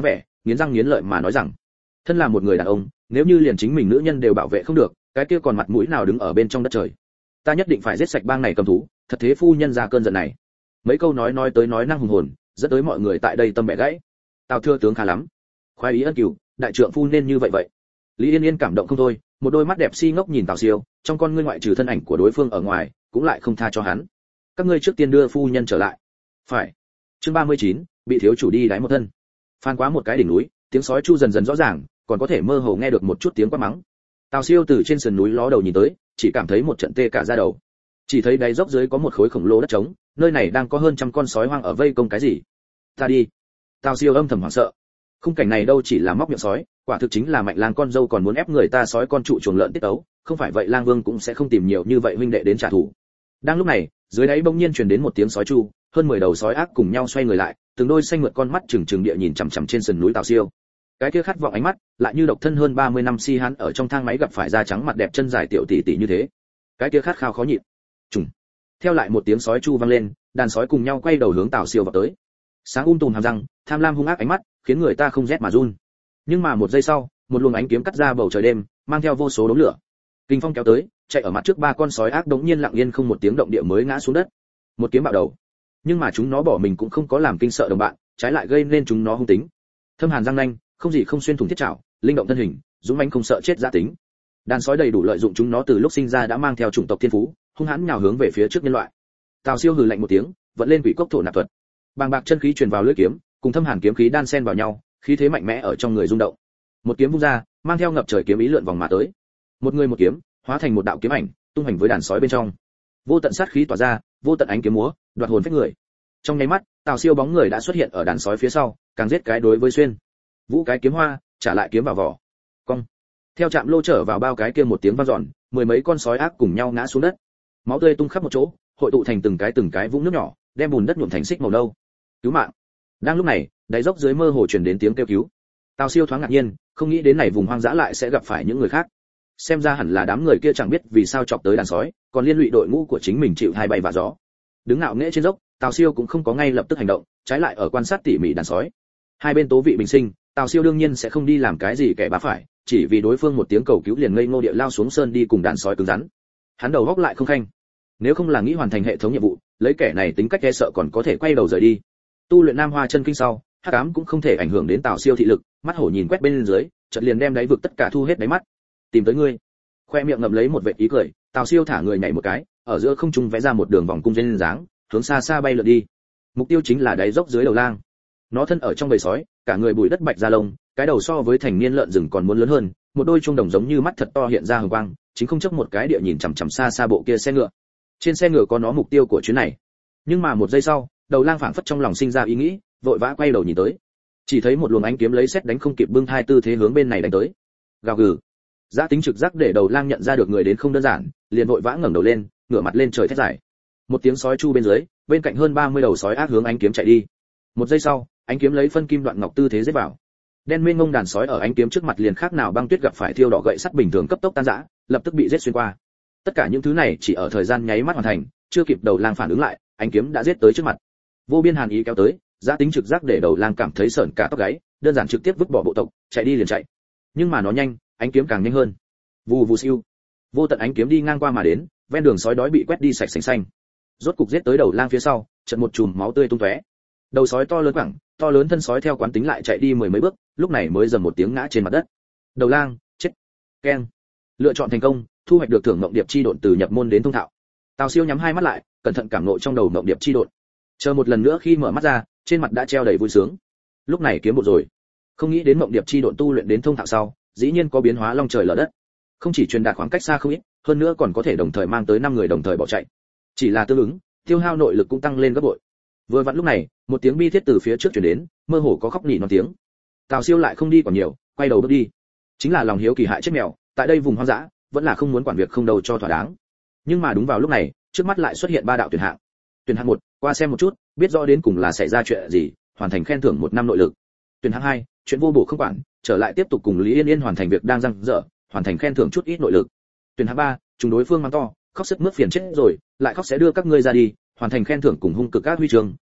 nghiến răng nghiến lợi mà nói rằng, thân là một người đàn ông, nếu như liền chính mình nữ nhân đều bảo vệ không được, cái kia còn mặt mũi nào đứng ở bên trong đất trời. Ta nhất định phải giết sạch bang này cầm thú, thật thế phu nhân ra cơn giận này. Mấy câu nói nói tới nói năng hùng hồn, dẫn tới mọi người tại đây tâm bẻ gãy. Tào thưa tướng khá lắm, khoái ý ân cửu, đại trượng phu nên như vậy vậy. Lý Yên Yên cảm động không thôi, một đôi mắt đẹp si ngốc nhìn Tào Siêu, trong con ngươi ngoại trừ thân ảnh của đối phương ở ngoài, cũng lại không tha cho hắn. Các ngươi trước tiên đưa phu nhân trở lại. Phải. Chương ba mươi chín, bị thiếu chủ đi đái một thân. Phan quá một cái đỉnh núi, tiếng sói chu dần dần rõ ràng, còn có thể mơ hồ nghe được một chút tiếng quát mắng. Tào Siêu từ trên sườn núi ló đầu nhìn tới, chỉ cảm thấy một trận tê cả da đầu. Chỉ thấy đáy dốc dưới có một khối khổng lồ đất trống, nơi này đang có hơn trăm con sói hoang ở vây công cái gì. Ta đi. Tào Siêu âm thầm hoảng sợ. Khung cảnh này đâu chỉ là móc miệng sói, quả thực chính là Mạnh Lang con dâu còn muốn ép người ta sói con trụ chuồng lợn tiết ấu, không phải vậy Lang Vương cũng sẽ không tìm nhiều như vậy huynh đệ đến trả thù. Đang lúc này, dưới đáy bỗng nhiên truyền đến một tiếng sói chu, hơn mười đầu sói ác cùng nhau xoay người lại, từng đôi xanh mượt con mắt trừng trừng địa nhìn chằm chằm trên sườn núi Tào Siêu. Cái kia khát vọng ánh mắt, lại như độc thân hơn ba mươi năm si hán ở trong thang máy gặp phải da trắng mặt đẹp chân dài tiểu tỷ tỷ như thế. Cái kia khát khao khó nhịn. Trùng. Theo lại một tiếng sói chu vang lên, đàn sói cùng nhau quay đầu hướng Tào Siêu vào tới. Sáng um tùm hàm răng, tham lam hung ác ánh mắt, khiến người ta không rét mà run. Nhưng mà một giây sau, một luồng ánh kiếm cắt ra bầu trời đêm, mang theo vô số đốm lửa. Kinh phong kéo tới, chạy ở mặt trước ba con sói ác đống nhiên lặng yên không một tiếng động địa mới ngã xuống đất. Một kiếm bạo đầu. Nhưng mà chúng nó bỏ mình cũng không có làm kinh sợ đồng bạn, trái lại gây nên chúng nó hung tính. Thâm hàn răng nanh, không gì không xuyên thủng thiết trảo, linh động thân hình, dũng mãnh không sợ chết giá tính. Đàn sói đầy đủ lợi dụng chúng nó từ lúc sinh ra đã mang theo chủng tộc thiên phú, hung hãn nhào hướng về phía trước nhân loại. Tào Siêu hừ lạnh một tiếng, vận lên quỷ cốc thổ nạp thuật. Bàng bạc chân khí truyền vào lưỡi kiếm, cùng thâm hàn kiếm khí đan xen vào nhau, khí thế mạnh mẽ ở trong người rung động. Một kiếm vung ra, mang theo ngập trời kiếm ý lượn vòng mà tới. Một người một kiếm, hóa thành một đạo kiếm ảnh, tung hành với đàn sói bên trong. Vô tận sát khí tỏa ra, vô tận ánh kiếm múa, đoạt hồn phách người. Trong nháy mắt, Tào Siêu bóng người đã xuất hiện ở đàn sói phía sau, càng giết cái đối với xuyên. Vũ cái kiếm hoa, trả lại kiếm vào vỏ. Cong. Theo chạm lô trở vào bao cái kia một tiếng vang dọn, mười mấy con sói ác cùng nhau ngã xuống đất. Máu tươi tung khắp một chỗ, hội tụ thành từng cái từng cái vũng nước nhỏ, đem bùn đất nhuộm thành xích màu nâu. Cứu mạng. Đang lúc này, đáy dốc dưới mơ hồ truyền đến tiếng kêu cứu. Tào Siêu thoáng ngạc nhiên, không nghĩ đến này vùng hoang dã lại sẽ gặp phải những người khác. Xem ra hẳn là đám người kia chẳng biết vì sao chọc tới đàn sói, còn liên lụy đội ngũ của chính mình chịu hai bay và gió. Đứng ngạo nghễ trên dốc, Tào Siêu cũng không có ngay lập tức hành động, trái lại ở quan sát tỉ mỉ đàn sói. Hai bên tố vị bình sinh, Tào Siêu đương nhiên sẽ không đi làm cái gì kẻ bá phải, chỉ vì đối phương một tiếng cầu cứu liền ngây ngô địa lao xuống sơn đi cùng đàn sói cứng rắn. Hắn đầu góc lại không khanh. Nếu không là nghĩ hoàn thành hệ thống nhiệm vụ, lấy kẻ này tính cách e sợ còn có thể quay đầu rời đi. Tu luyện Nam Hoa chân kinh sau, hắc ám cũng không thể ảnh hưởng đến Tào Siêu thị lực, mắt hổ nhìn quét bên dưới, chợt liền đem đáy vực tất cả thu hết đáy mắt. Tìm tới ngươi. Khoe miệng ngậm lấy một vệt ý cười, Tào Siêu thả người nhảy một cái, ở giữa không trung vẽ ra một đường vòng cung duyên dáng, hướng xa xa bay lượn đi. Mục tiêu chính là đáy dốc dưới đầu lang. Nó thân ở trong bầy sói, cả người bụi đất bạch da lông, cái đầu so với thành niên lợn rừng còn muốn lớn hơn, một đôi chuông đồng giống như mắt thật to hiện ra hừng quang, chính không chấp một cái địa nhìn chằm chằm xa xa bộ kia xe ngựa. Trên xe ngựa có nó mục tiêu của chuyến này. Nhưng mà một giây sau, đầu lang phảng phất trong lòng sinh ra ý nghĩ, vội vã quay đầu nhìn tới. Chỉ thấy một luồng ánh kiếm lấy sét đánh không kịp bưng thai tư thế hướng bên này đánh tới. Gào gừ. Giá tính trực giác để đầu lang nhận ra được người đến không đơn giản, liền vội vã ngẩng đầu lên, ngửa mặt lên trời thét dài. Một tiếng sói chu bên dưới, bên cạnh hơn ba mươi đầu sói ác hướng ánh kiếm chạy đi. Một giây sau, ánh kiếm lấy phân kim đoạn ngọc tư thế giết vào. Đen mênh mông đàn sói ở ánh kiếm trước mặt liền khác nào băng tuyết gặp phải thiêu đỏ gậy sắt bình thường cấp tốc tan rã, lập tức bị giết xuyên qua. Tất cả những thứ này chỉ ở thời gian nháy mắt hoàn thành, chưa kịp đầu lang phản ứng lại, ánh kiếm đã giết tới trước mặt. Vô biên hàn ý kéo tới, giá tính trực giác để đầu lang cảm thấy sởn cả tóc gáy, đơn giản trực tiếp vứt bỏ bộ tộc, chạy đi liền chạy. Nhưng mà nó nhanh, ánh kiếm càng nhanh hơn. Vù vù siêu. Vô tận ánh kiếm đi ngang qua mà đến, ven đường sói đói bị quét đi sạch sành xanh. Rốt cục giết tới đầu lang phía sau, chợt một chùm máu tươi tung tóe. Đầu sói to lớn quẳng, to lớn thân sói theo quán tính lại chạy đi mười mấy bước, lúc này mới dầm một tiếng ngã trên mặt đất. Đầu lang, chết. Keng. Lựa chọn thành công, thu hoạch được thưởng mộng điệp chi độn từ nhập môn đến thông thạo. Tào Siêu nhắm hai mắt lại, cẩn thận cảm ngộ trong đầu mộng điệp chi độn. Chờ một lần nữa khi mở mắt ra, trên mặt đã treo đầy vui sướng. Lúc này kiếm bộ rồi. Không nghĩ đến mộng điệp chi độn tu luyện đến thông thạo sau, dĩ nhiên có biến hóa long trời lở đất. Không chỉ truyền đạt khoảng cách xa không ít, hơn nữa còn có thể đồng thời mang tới năm người đồng thời bỏ chạy. Chỉ là tương ứng, tiêu hao nội lực cũng tăng lên gấp bội. Vừa vặn lúc này, một tiếng bi thiết từ phía trước truyền đến, mơ hồ có khóc nỉ non tiếng. Tào Siêu lại không đi còn nhiều, quay đầu bước đi. Chính là lòng hiếu kỳ hại chết mèo, tại đây vùng hoang dã, vẫn là không muốn quản việc không đầu cho thỏa đáng. Nhưng mà đúng vào lúc này, trước mắt lại xuất hiện ba đạo tuyển hạng. Tuyển hạng một, qua xem một chút, biết rõ đến cùng là xảy ra chuyện gì, hoàn thành khen thưởng một năm nội lực. Tuyển hạng hai, chuyện vô bổ không quản, trở lại tiếp tục cùng Lý Yên Yên hoàn thành việc đang dang dở, hoàn thành khen thưởng chút ít nội lực. Tuyển hạng ba, chúng đối phương mang to, khóc sức mướt phiền chết rồi, lại khóc sẽ đưa các ngươi ra đi, hoàn thành khen thưởng cùng hung cực các huy chương,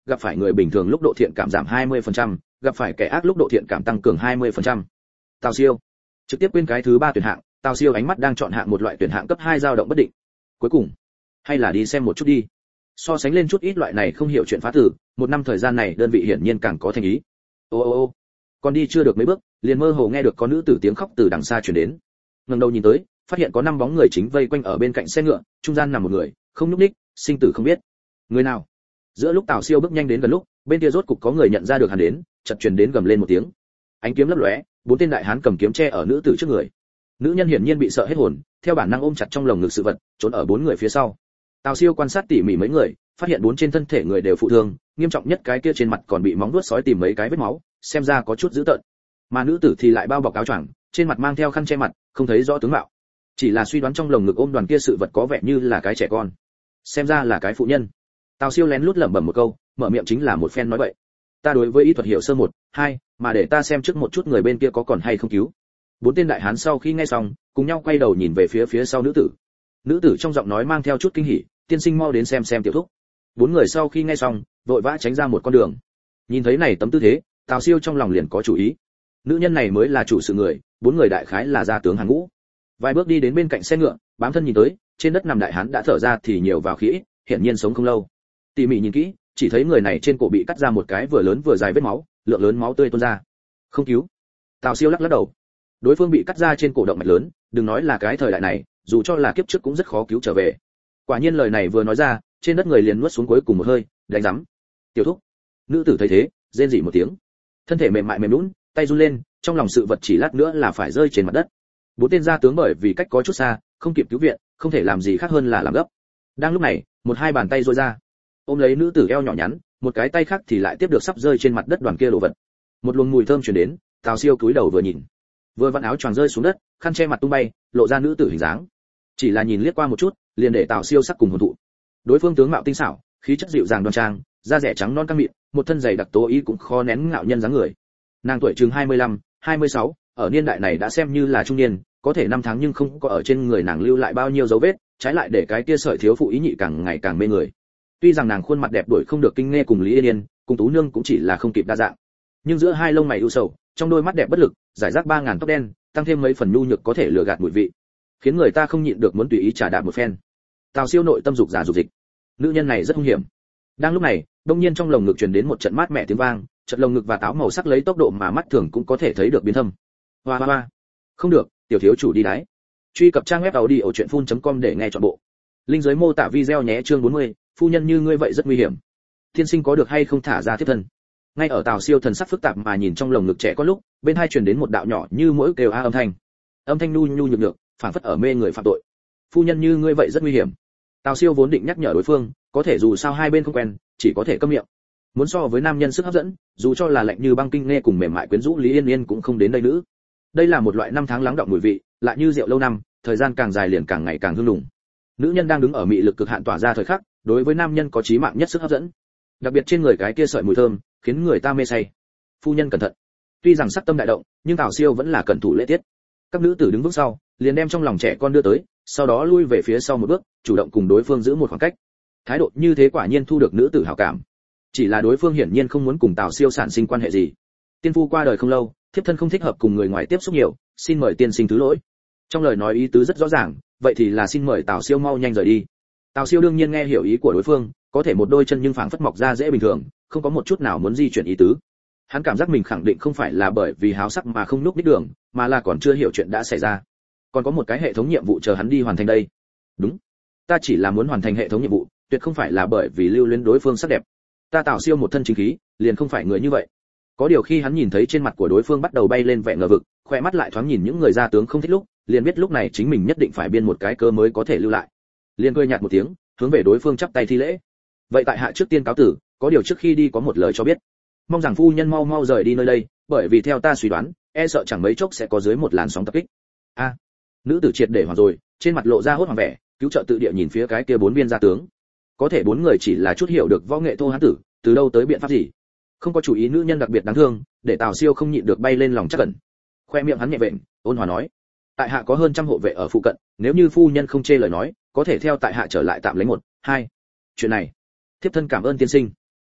gặp phải người bình thường lúc độ thiện cảm giảm hai mươi phần trăm, gặp phải kẻ ác lúc độ thiện cảm tăng cường hai mươi phần trăm. Tào Siêu trực tiếp quên cái thứ ba tuyển hạng, Tào Siêu ánh mắt đang chọn hạng một loại tuyển hạng cấp hai dao động bất định. Cuối cùng, hay là đi xem một chút đi. So sánh lên chút ít loại này không hiểu chuyện phá tử, một năm thời gian này đơn vị hiển nhiên càng có thành ý. Ô ô ô, còn đi chưa được mấy bước, liền mơ hồ nghe được có nữ tử tiếng khóc từ đằng xa truyền đến. Ngẩng đầu nhìn tới, phát hiện có năm bóng người chính vây quanh ở bên cạnh xe ngựa, trung gian nằm một người, không nhúc nhích, sinh tử không biết. Người nào? Giữa lúc Tào Siêu bước nhanh đến gần lúc, bên kia rốt cục có người nhận ra được hắn đến, chợt truyền đến gầm lên một tiếng. Ánh kiếm lấp lóe, bốn tên đại hán cầm kiếm che ở nữ tử trước người. Nữ nhân hiển nhiên bị sợ hết hồn, theo bản năng ôm chặt trong lồng ngực sự vật, trốn ở bốn người phía sau. Tào Siêu quan sát tỉ mỉ mấy người, phát hiện bốn trên thân thể người đều phụ thương, nghiêm trọng nhất cái kia trên mặt còn bị móng vuốt sói tìm mấy cái vết máu, xem ra có chút dữ tợn. Mà nữ tử thì lại bao bọc áo choàng, trên mặt mang theo khăn che mặt, không thấy rõ tướng mạo. Chỉ là suy đoán trong lồng ngực ôm đoàn kia sự vật có vẻ như là cái trẻ con, xem ra là cái phụ nhân. Tào Siêu lén lút lẩm bẩm một câu, mở miệng chính là một phen nói vậy. Ta đối với y thuật hiểu sơ một, hai, mà để ta xem trước một chút người bên kia có còn hay không cứu. Bốn tên đại hán sau khi nghe xong, cùng nhau quay đầu nhìn về phía phía sau nữ tử. Nữ tử trong giọng nói mang theo chút kinh hỉ, tiên sinh mau đến xem xem tiểu thúc. Bốn người sau khi nghe xong, vội vã tránh ra một con đường. Nhìn thấy này tấm tư thế, Tào Siêu trong lòng liền có chủ ý. Nữ nhân này mới là chủ sự người, bốn người đại khái là gia tướng hàng ngũ. Vài bước đi đến bên cạnh xe ngựa, bám thân nhìn tới, trên đất nằm đại hán đã thở ra thì nhiều vào khí ít, hiển nhiên sống không lâu. Tỉ mỉ nhìn kỹ, chỉ thấy người này trên cổ bị cắt ra một cái vừa lớn vừa dài vết máu, lượng lớn máu tươi tuôn ra. Không cứu. Tào Siêu lắc lắc đầu. Đối phương bị cắt ra trên cổ động mạch lớn, đừng nói là cái thời đại này, dù cho là kiếp trước cũng rất khó cứu trở về. Quả nhiên lời này vừa nói ra, trên đất người liền nuốt xuống cuối cùng một hơi, đánh rắm. Tiểu thúc. Nữ tử thấy thế, rên rỉ một tiếng. Thân thể mềm mại mềm nhũn, tay run lên, trong lòng sự vật chỉ lát nữa là phải rơi trên mặt đất. Bốn tên gia tướng bởi vì cách có chút xa, không kịp cứu viện, không thể làm gì khác hơn là làm gấp. Đang lúc này, một hai bàn tay duỗi ra, ôm lấy nữ tử eo nhỏ nhắn, một cái tay khác thì lại tiếp được sắp rơi trên mặt đất đoàn kia đồ vật. Một luồng mùi thơm truyền đến, Tào Siêu cúi đầu vừa nhìn, vừa vặn áo choàng rơi xuống đất, khăn che mặt tung bay, lộ ra nữ tử hình dáng. Chỉ là nhìn liếc qua một chút, liền để Tào Siêu sắc cùng hồn thụ. Đối phương tướng mạo tinh xảo, khí chất dịu dàng đoan trang, da rẻ trắng non căng mịn, một thân dày đặc tố y cũng khó nén ngạo nhân dáng người. Nàng tuổi chừng hai mươi lăm, hai mươi sáu, ở niên đại này đã xem như là trung niên, có thể năm tháng nhưng không có ở trên người nàng lưu lại bao nhiêu dấu vết, trái lại để cái kia sợi thiếu phụ ý nhị càng ngày càng mê người. Tuy rằng nàng khuôn mặt đẹp đuổi không được Kinh Nghe cùng Lý Yên Yên, cùng Tú Nương cũng chỉ là không kịp đa dạng, nhưng giữa hai lông mày ưu sầu, trong đôi mắt đẹp bất lực, giải rác ba ngàn tóc đen, tăng thêm mấy phần nhu nhược có thể lừa gạt mùi vị, khiến người ta không nhịn được muốn tùy ý trả đạp một phen. Tào Siêu nội tâm dục giả dục dịch, nữ nhân này rất hung hiểm. Đang lúc này, đông nhiên trong lồng ngực truyền đến một trận mát mẻ tiếng vang, chợt lồng ngực và táo màu sắc lấy tốc độ mà mắt thường cũng có thể thấy được biến thâm. Hoa hoa hoa, không được, tiểu thiếu chủ đi đái. Truy cập trang web audiochuyenphun.com để nghe trọn bộ. Linh dưới mô tả video nhé. Chương bốn mươi, phu nhân như ngươi vậy rất nguy hiểm. Thiên sinh có được hay không thả ra thiết thân. Ngay ở Tào Siêu thần sắc phức tạp mà nhìn trong lồng ngực trẻ có lúc, bên hai truyền đến một đạo nhỏ như mỗi kêu a âm thanh. Âm thanh nhu nhu nhược nhược, phảng phất ở mê người phạm tội. Phu nhân như ngươi vậy rất nguy hiểm. Tào Siêu vốn định nhắc nhở đối phương, có thể dù sao hai bên không quen, chỉ có thể câm miệng. Muốn so với nam nhân sức hấp dẫn, dù cho là lạnh như băng Kinh Nghe cùng mềm mại quyến rũ Lý Yên Yên cũng không đến đây nữ. Đây là một loại năm tháng lắng đọng mùi vị, lại như rượu lâu năm, thời gian càng dài liền càng ngày càng hương lùng. Nữ nhân đang đứng ở mị lực cực hạn tỏa ra thời khắc, đối với nam nhân có chí mạng nhất sức hấp dẫn. Đặc biệt trên người cái kia sợi mùi thơm, khiến người ta mê say. Phu nhân cẩn thận. Tuy rằng sắc tâm đại động, nhưng Tào Siêu vẫn là cẩn thủ lễ tiết. Các nữ tử đứng bước sau, liền đem trong lòng trẻ con đưa tới, sau đó lui về phía sau một bước, chủ động cùng đối phương giữ một khoảng cách. Thái độ như thế quả nhiên thu được nữ tử hảo cảm. Chỉ là đối phương hiển nhiên không muốn cùng Tào Siêu sản sinh quan hệ gì. Tiên phu qua đời không lâu, thiếp thân không thích hợp cùng người ngoài tiếp xúc nhiều, xin mời tiên sinh thứ lỗi. Trong lời nói ý tứ rất rõ ràng, vậy thì là xin mời Tào Siêu mau nhanh rời đi. Tào Siêu đương nhiên nghe hiểu ý của đối phương, có thể một đôi chân nhưng phảng phất mọc ra dễ bình thường, không có một chút nào muốn di chuyển ý tứ. Hắn cảm giác mình khẳng định không phải là bởi vì háo sắc mà không núp đích đường, mà là còn chưa hiểu chuyện đã xảy ra. Còn có một cái hệ thống nhiệm vụ chờ hắn đi hoàn thành đây. Đúng, ta chỉ là muốn hoàn thành hệ thống nhiệm vụ, tuyệt không phải là bởi vì lưu luyến đối phương sắc đẹp. Ta Tào Siêu một thân chính khí, liền không phải người như vậy. Có điều khi hắn nhìn thấy trên mặt của đối phương bắt đầu bay lên vẻ ngờ vực, khoe mắt lại thoáng nhìn những người gia tướng không thích lúc, liền biết lúc này chính mình nhất định phải biên một cái cơ mới có thể lưu lại. Liền cười nhạt một tiếng, hướng về đối phương chắp tay thi lễ. Vậy tại hạ trước tiên cáo tử, có điều trước khi đi có một lời cho biết. Mong rằng phu nhân mau mau rời đi nơi đây, bởi vì theo ta suy đoán, e sợ chẳng mấy chốc sẽ có dưới một làn sóng tập kích. A, à, nữ tử triệt để hoảng rồi, trên mặt lộ ra hốt hoảng vẻ, cứu trợ tự địa nhìn phía cái kia bốn viên gia tướng. Có thể bốn người chỉ là chút hiểu được võ nghệ thô hán tử, từ đâu tới biện pháp gì? Không có chủ ý nữ nhân đặc biệt đáng thương, để Tào Siêu không nhịn được bay lên lòng chắc cẩn. Khoe miệng hắn nhẹ vện, ôn hòa nói: tại hạ có hơn trăm hộ vệ ở phụ cận, nếu như phu nhân không chê lời nói, có thể theo tại hạ trở lại tạm lấy một, hai. Chuyện này, thiếp thân cảm ơn tiên sinh.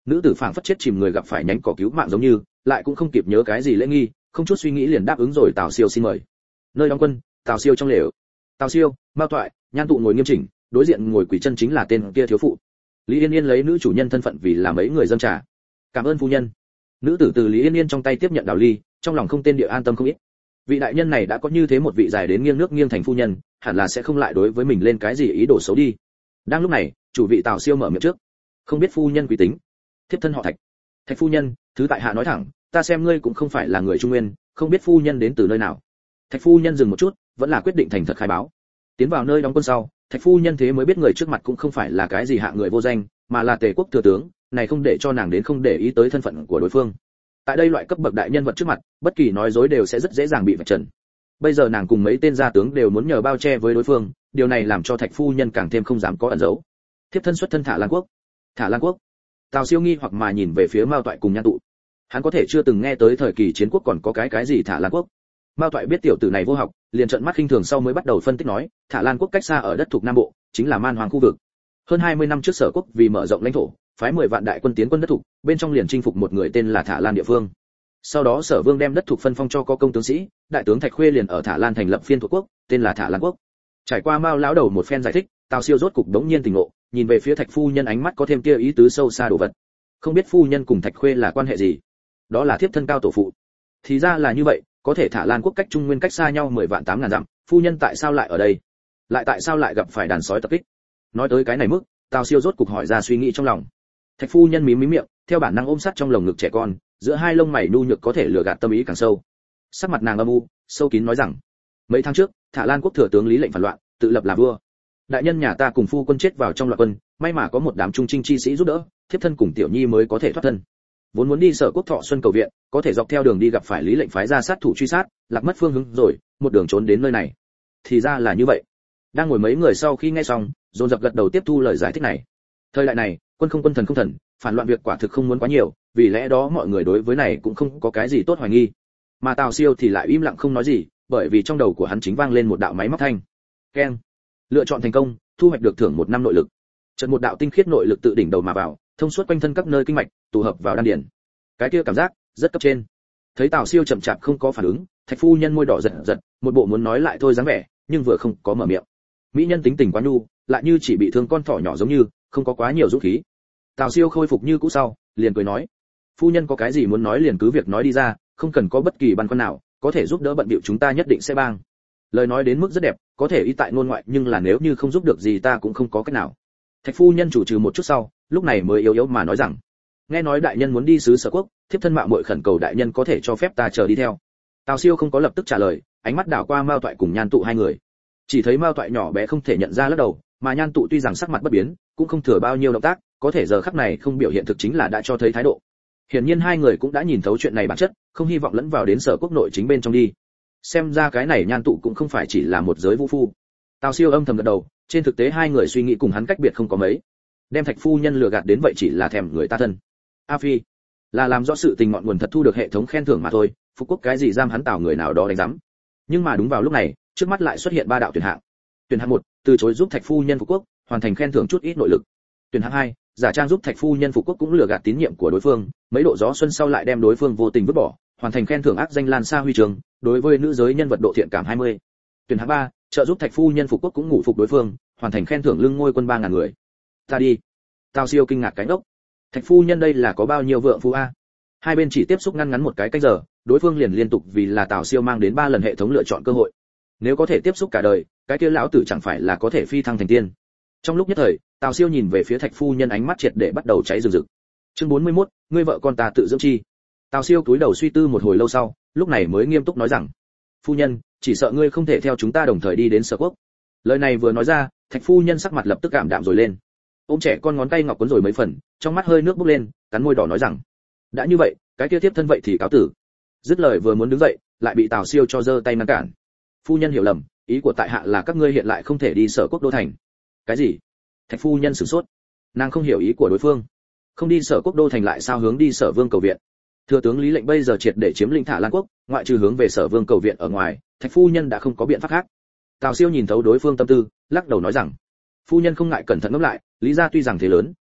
Nữ tử phảng phất chết chìm người gặp phải nhánh cỏ cứu mạng giống như, lại cũng không kịp nhớ cái gì lễ nghi, không chút suy nghĩ liền đáp ứng rồi. Tào Siêu xin mời. Nơi đóng quân, Tào Siêu trong lều. Tào Siêu, Mao Toại, Nhan Tụ ngồi nghiêm chỉnh, đối diện ngồi quỷ chân chính là tên kia thiếu phụ. Lý Yên Yên lấy nữ chủ nhân thân phận vì là mấy người dâng trà. Cảm ơn phu nhân. Nữ tử từ Lý Yên Yên trong tay tiếp nhận đào ly, trong lòng không tên địa an tâm không ít. Vị đại nhân này đã có như thế một vị dài đến nghiêng nước nghiêng thành phu nhân, hẳn là sẽ không lại đối với mình lên cái gì ý đồ xấu đi. Đang lúc này, chủ vị Tào Siêu mở miệng trước. Không biết phu nhân quý tính. Thiếp thân họ Thạch. Thạch phu nhân, thứ tại hạ nói thẳng, ta xem ngươi cũng không phải là người Trung Nguyên, không biết phu nhân đến từ nơi nào. Thạch phu nhân dừng một chút, vẫn là quyết định thành thật khai báo. Tiến vào nơi đóng quân sau, Thạch phu nhân thế mới biết người trước mặt cũng không phải là cái gì hạ người vô danh, mà là Tề quốc thừa tướng, này không để cho nàng đến không để ý tới thân phận của đối phương. Tại đây loại cấp bậc đại nhân vật trước mặt, bất kỳ nói dối đều sẽ rất dễ dàng bị vạch trần. Bây giờ nàng cùng mấy tên gia tướng đều muốn nhờ bao che với đối phương, điều này làm cho Thạch phu nhân càng thêm không dám có ẩn giấu. Thiếp thân xuất thân Thả Lan quốc. Thả Lan quốc. Tào Siêu nghi hoặc mà nhìn về phía Mao Toại cùng Nhan Tụ. Hắn có thể chưa từng nghe tới thời kỳ chiến quốc còn có cái cái gì Thả Lan quốc. Mao Toại biết tiểu tử này vô học, liền trợn mắt khinh thường sau mới bắt đầu phân tích nói, Thả Lan quốc cách xa ở đất thuộc Nam Bộ, chính là Man Hoàng khu vực. Hơn hai mươi năm trước Sở quốc vì mở rộng lãnh thổ, phái mười vạn đại quân tiến quân đất thuộc, bên trong liền chinh phục một người tên là Thả Lan địa phương. Sau đó Sở Vương đem đất thuộc phân phong cho có công tướng sĩ, đại tướng Thạch Khuê liền ở Thả Lan thành lập phiên thuộc quốc, tên là Thả Lan quốc. Trải qua Mao lão đầu một phen giải thích, Tào Siêu rốt cục đống nhiên tỉnh ngộ, nhìn về phía Thạch phu nhân ánh mắt có thêm tia ý tứ sâu xa đồ vật. Không biết phu nhân cùng Thạch Khuê là quan hệ gì? Đó là thiếp thân cao tổ phụ. Thì ra là như vậy, có thể Thả Lan quốc cách Trung Nguyên cách xa nhau mười vạn tám ngàn dặm, phu nhân tại sao lại ở đây? Lại tại sao lại gặp phải đàn sói tập kích? Nói tới cái này mức, Tào Siêu rốt cục hỏi ra suy nghĩ trong lòng. Thạch phu nhân mím mím miệng, theo bản năng ôm sát trong lồng ngực trẻ con, giữa hai lông mày nhu nhược có thể lừa gạt tâm ý càng sâu. Sắc mặt nàng âm u, sâu kín nói rằng, mấy tháng trước, Thả Lan quốc thừa tướng Lý lệnh phản loạn, tự lập là vua. Đại nhân nhà ta cùng phu quân chết vào trong loạn quân, may mà có một đám trung trinh chi sĩ giúp đỡ, thiếp thân cùng tiểu nhi mới có thể thoát thân. Vốn muốn đi Sở quốc Thọ Xuân cầu viện, có thể dọc theo đường đi gặp phải Lý lệnh phái ra sát thủ truy sát, lạc mất phương hướng rồi, một đường trốn đến nơi này. Thì ra là như vậy. Đang ngồi mấy người sau khi nghe xong, dồn dập gật đầu tiếp thu lời giải thích này. Thời đại này, quân không quân thần không thần, phản loạn việc quả thực không muốn quá nhiều, vì lẽ đó mọi người đối với này cũng không có cái gì tốt hoài nghi. Mà Tào Siêu thì lại im lặng không nói gì, bởi vì trong đầu của hắn chính vang lên một đạo máy móc thanh. Keng. Lựa chọn thành công, thu hoạch được thưởng một năm nội lực. Chợt một đạo tinh khiết nội lực tự đỉnh đầu mà vào, thông suốt quanh thân các nơi kinh mạch, tụ hợp vào đan điền. Cái kia cảm giác rất cấp trên. Thấy Tào Siêu chậm chạp không có phản ứng, Thạch phu nhân môi đỏ giật giật, một bộ muốn nói lại thôi dáng vẻ, nhưng vừa không có mở miệng. Mỹ nhân tính tình quá nhu, lại như chỉ bị thương con thỏ nhỏ giống như, không có quá nhiều dũng khí. Tào Siêu khôi phục như cũ sau, liền cười nói: "Phu nhân có cái gì muốn nói liền cứ việc nói đi ra, không cần có bất kỳ băn khoăn nào, có thể giúp đỡ bận bịu chúng ta nhất định sẽ bang." Lời nói đến mức rất đẹp, có thể ý tại ngôn ngoại, nhưng là nếu như không giúp được gì ta cũng không có cách nào. Thạch phu nhân chủ trừ một chút sau, lúc này mới yếu yếu mà nói rằng: "Nghe nói đại nhân muốn đi sứ Sở quốc, thiếp thân mạo muội khẩn cầu đại nhân có thể cho phép ta chờ đi theo." Tào Siêu không có lập tức trả lời, ánh mắt đảo qua Mao Toại cùng Nhan Tụ hai người. Chỉ thấy Mao Toại nhỏ bé không thể nhận ra lắc đầu, mà Nhan Tụ tuy rằng sắc mặt bất biến, cũng không thừa bao nhiêu động tác, có thể giờ khắc này không biểu hiện thực chính là đã cho thấy thái độ. Hiển nhiên hai người cũng đã nhìn thấu chuyện này bản chất, không hy vọng lẫn vào đến Sở quốc nội chính bên trong đi. Xem ra cái này Nhan Tụ cũng không phải chỉ là một giới vũ phu. Tào Siêu âm thầm gật đầu, trên thực tế hai người suy nghĩ cùng hắn cách biệt không có mấy. Đem Thạch phu nhân lừa gạt đến vậy chỉ là thèm người ta thân. A Phi là làm rõ sự tình ngọn nguồn thật thu được hệ thống khen thưởng mà thôi, Phục quốc cái gì giam hắn Tào người nào đó đánh rắm. Nhưng mà đúng vào lúc này, trước mắt lại xuất hiện ba đạo tuyển hạng. Tuyển hạng một, từ chối giúp Thạch phu nhân Phục quốc, hoàn thành khen thưởng chút ít nội lực. Tuyển hạng hai, giả trang giúp Thạch phu nhân Phục quốc cũng lừa gạt tín nhiệm của đối phương, mấy độ gió xuân sau lại đem đối phương vô tình vứt bỏ, hoàn thành khen thưởng ác danh lan xa huy trường, đối với nữ giới nhân vật độ thiện cảm hai mươi. Tuyển hạng ba, trợ giúp Thạch phu nhân Phục quốc cũng ngủ phục đối phương, hoàn thành khen thưởng lưng ngôi quân ba ngàn người. Ta đi. Tào Siêu kinh ngạc cánh ốc. Thạch phu nhân đây là có bao nhiêu vượng phu a? Hai bên chỉ tiếp xúc ngăn ngắn một cái cách giờ, đối phương liền liên tục vì là Tào Siêu mang đến ba lần hệ thống lựa chọn cơ hội. Nếu có thể tiếp xúc cả đời, cái kia lão tử chẳng phải là có thể phi thăng thành tiên. Trong lúc nhất thời, Tào Siêu nhìn về phía Thạch phu nhân ánh mắt triệt để bắt đầu cháy rừng rực. Chương bốn mươi mốt, ngươi vợ con ta tự dưỡng chi. Tào Siêu cúi đầu suy tư một hồi lâu sau, lúc này mới nghiêm túc nói rằng: "Phu nhân, chỉ sợ ngươi không thể theo chúng ta đồng thời đi đến Sở quốc." Lời này vừa nói ra, Thạch phu nhân sắc mặt lập tức cảm đạm rồi lên. Ôm trẻ con ngón tay ngọc cuốn rồi mấy phần, trong mắt hơi nước bốc lên, cắn môi đỏ nói rằng: "Đã như vậy, cái kia tiếp thân vậy thì cáo tử." Dứt lời vừa muốn đứng dậy, lại bị Tào Siêu cho giơ tay ngăn cản. "Phu nhân hiểu lầm, ý của tại hạ là các ngươi hiện lại không thể đi Sở quốc đô thành." "Cái gì?" Thạch phu nhân sửng sốt. Nàng không hiểu ý của đối phương. Không đi Sở quốc đô thành lại sao hướng đi Sở Vương cầu viện? Thừa tướng Lý lệnh bây giờ triệt để chiếm lĩnh Thả Lan quốc, ngoại trừ hướng về Sở Vương cầu viện ở ngoài, Thạch phu nhân đã không có biện pháp khác. Tào Siêu nhìn thấu đối phương tâm tư, lắc đầu nói rằng: "Phu nhân không ngại cẩn thận ngẫm lại, Lý gia tuy rằng thế lớn,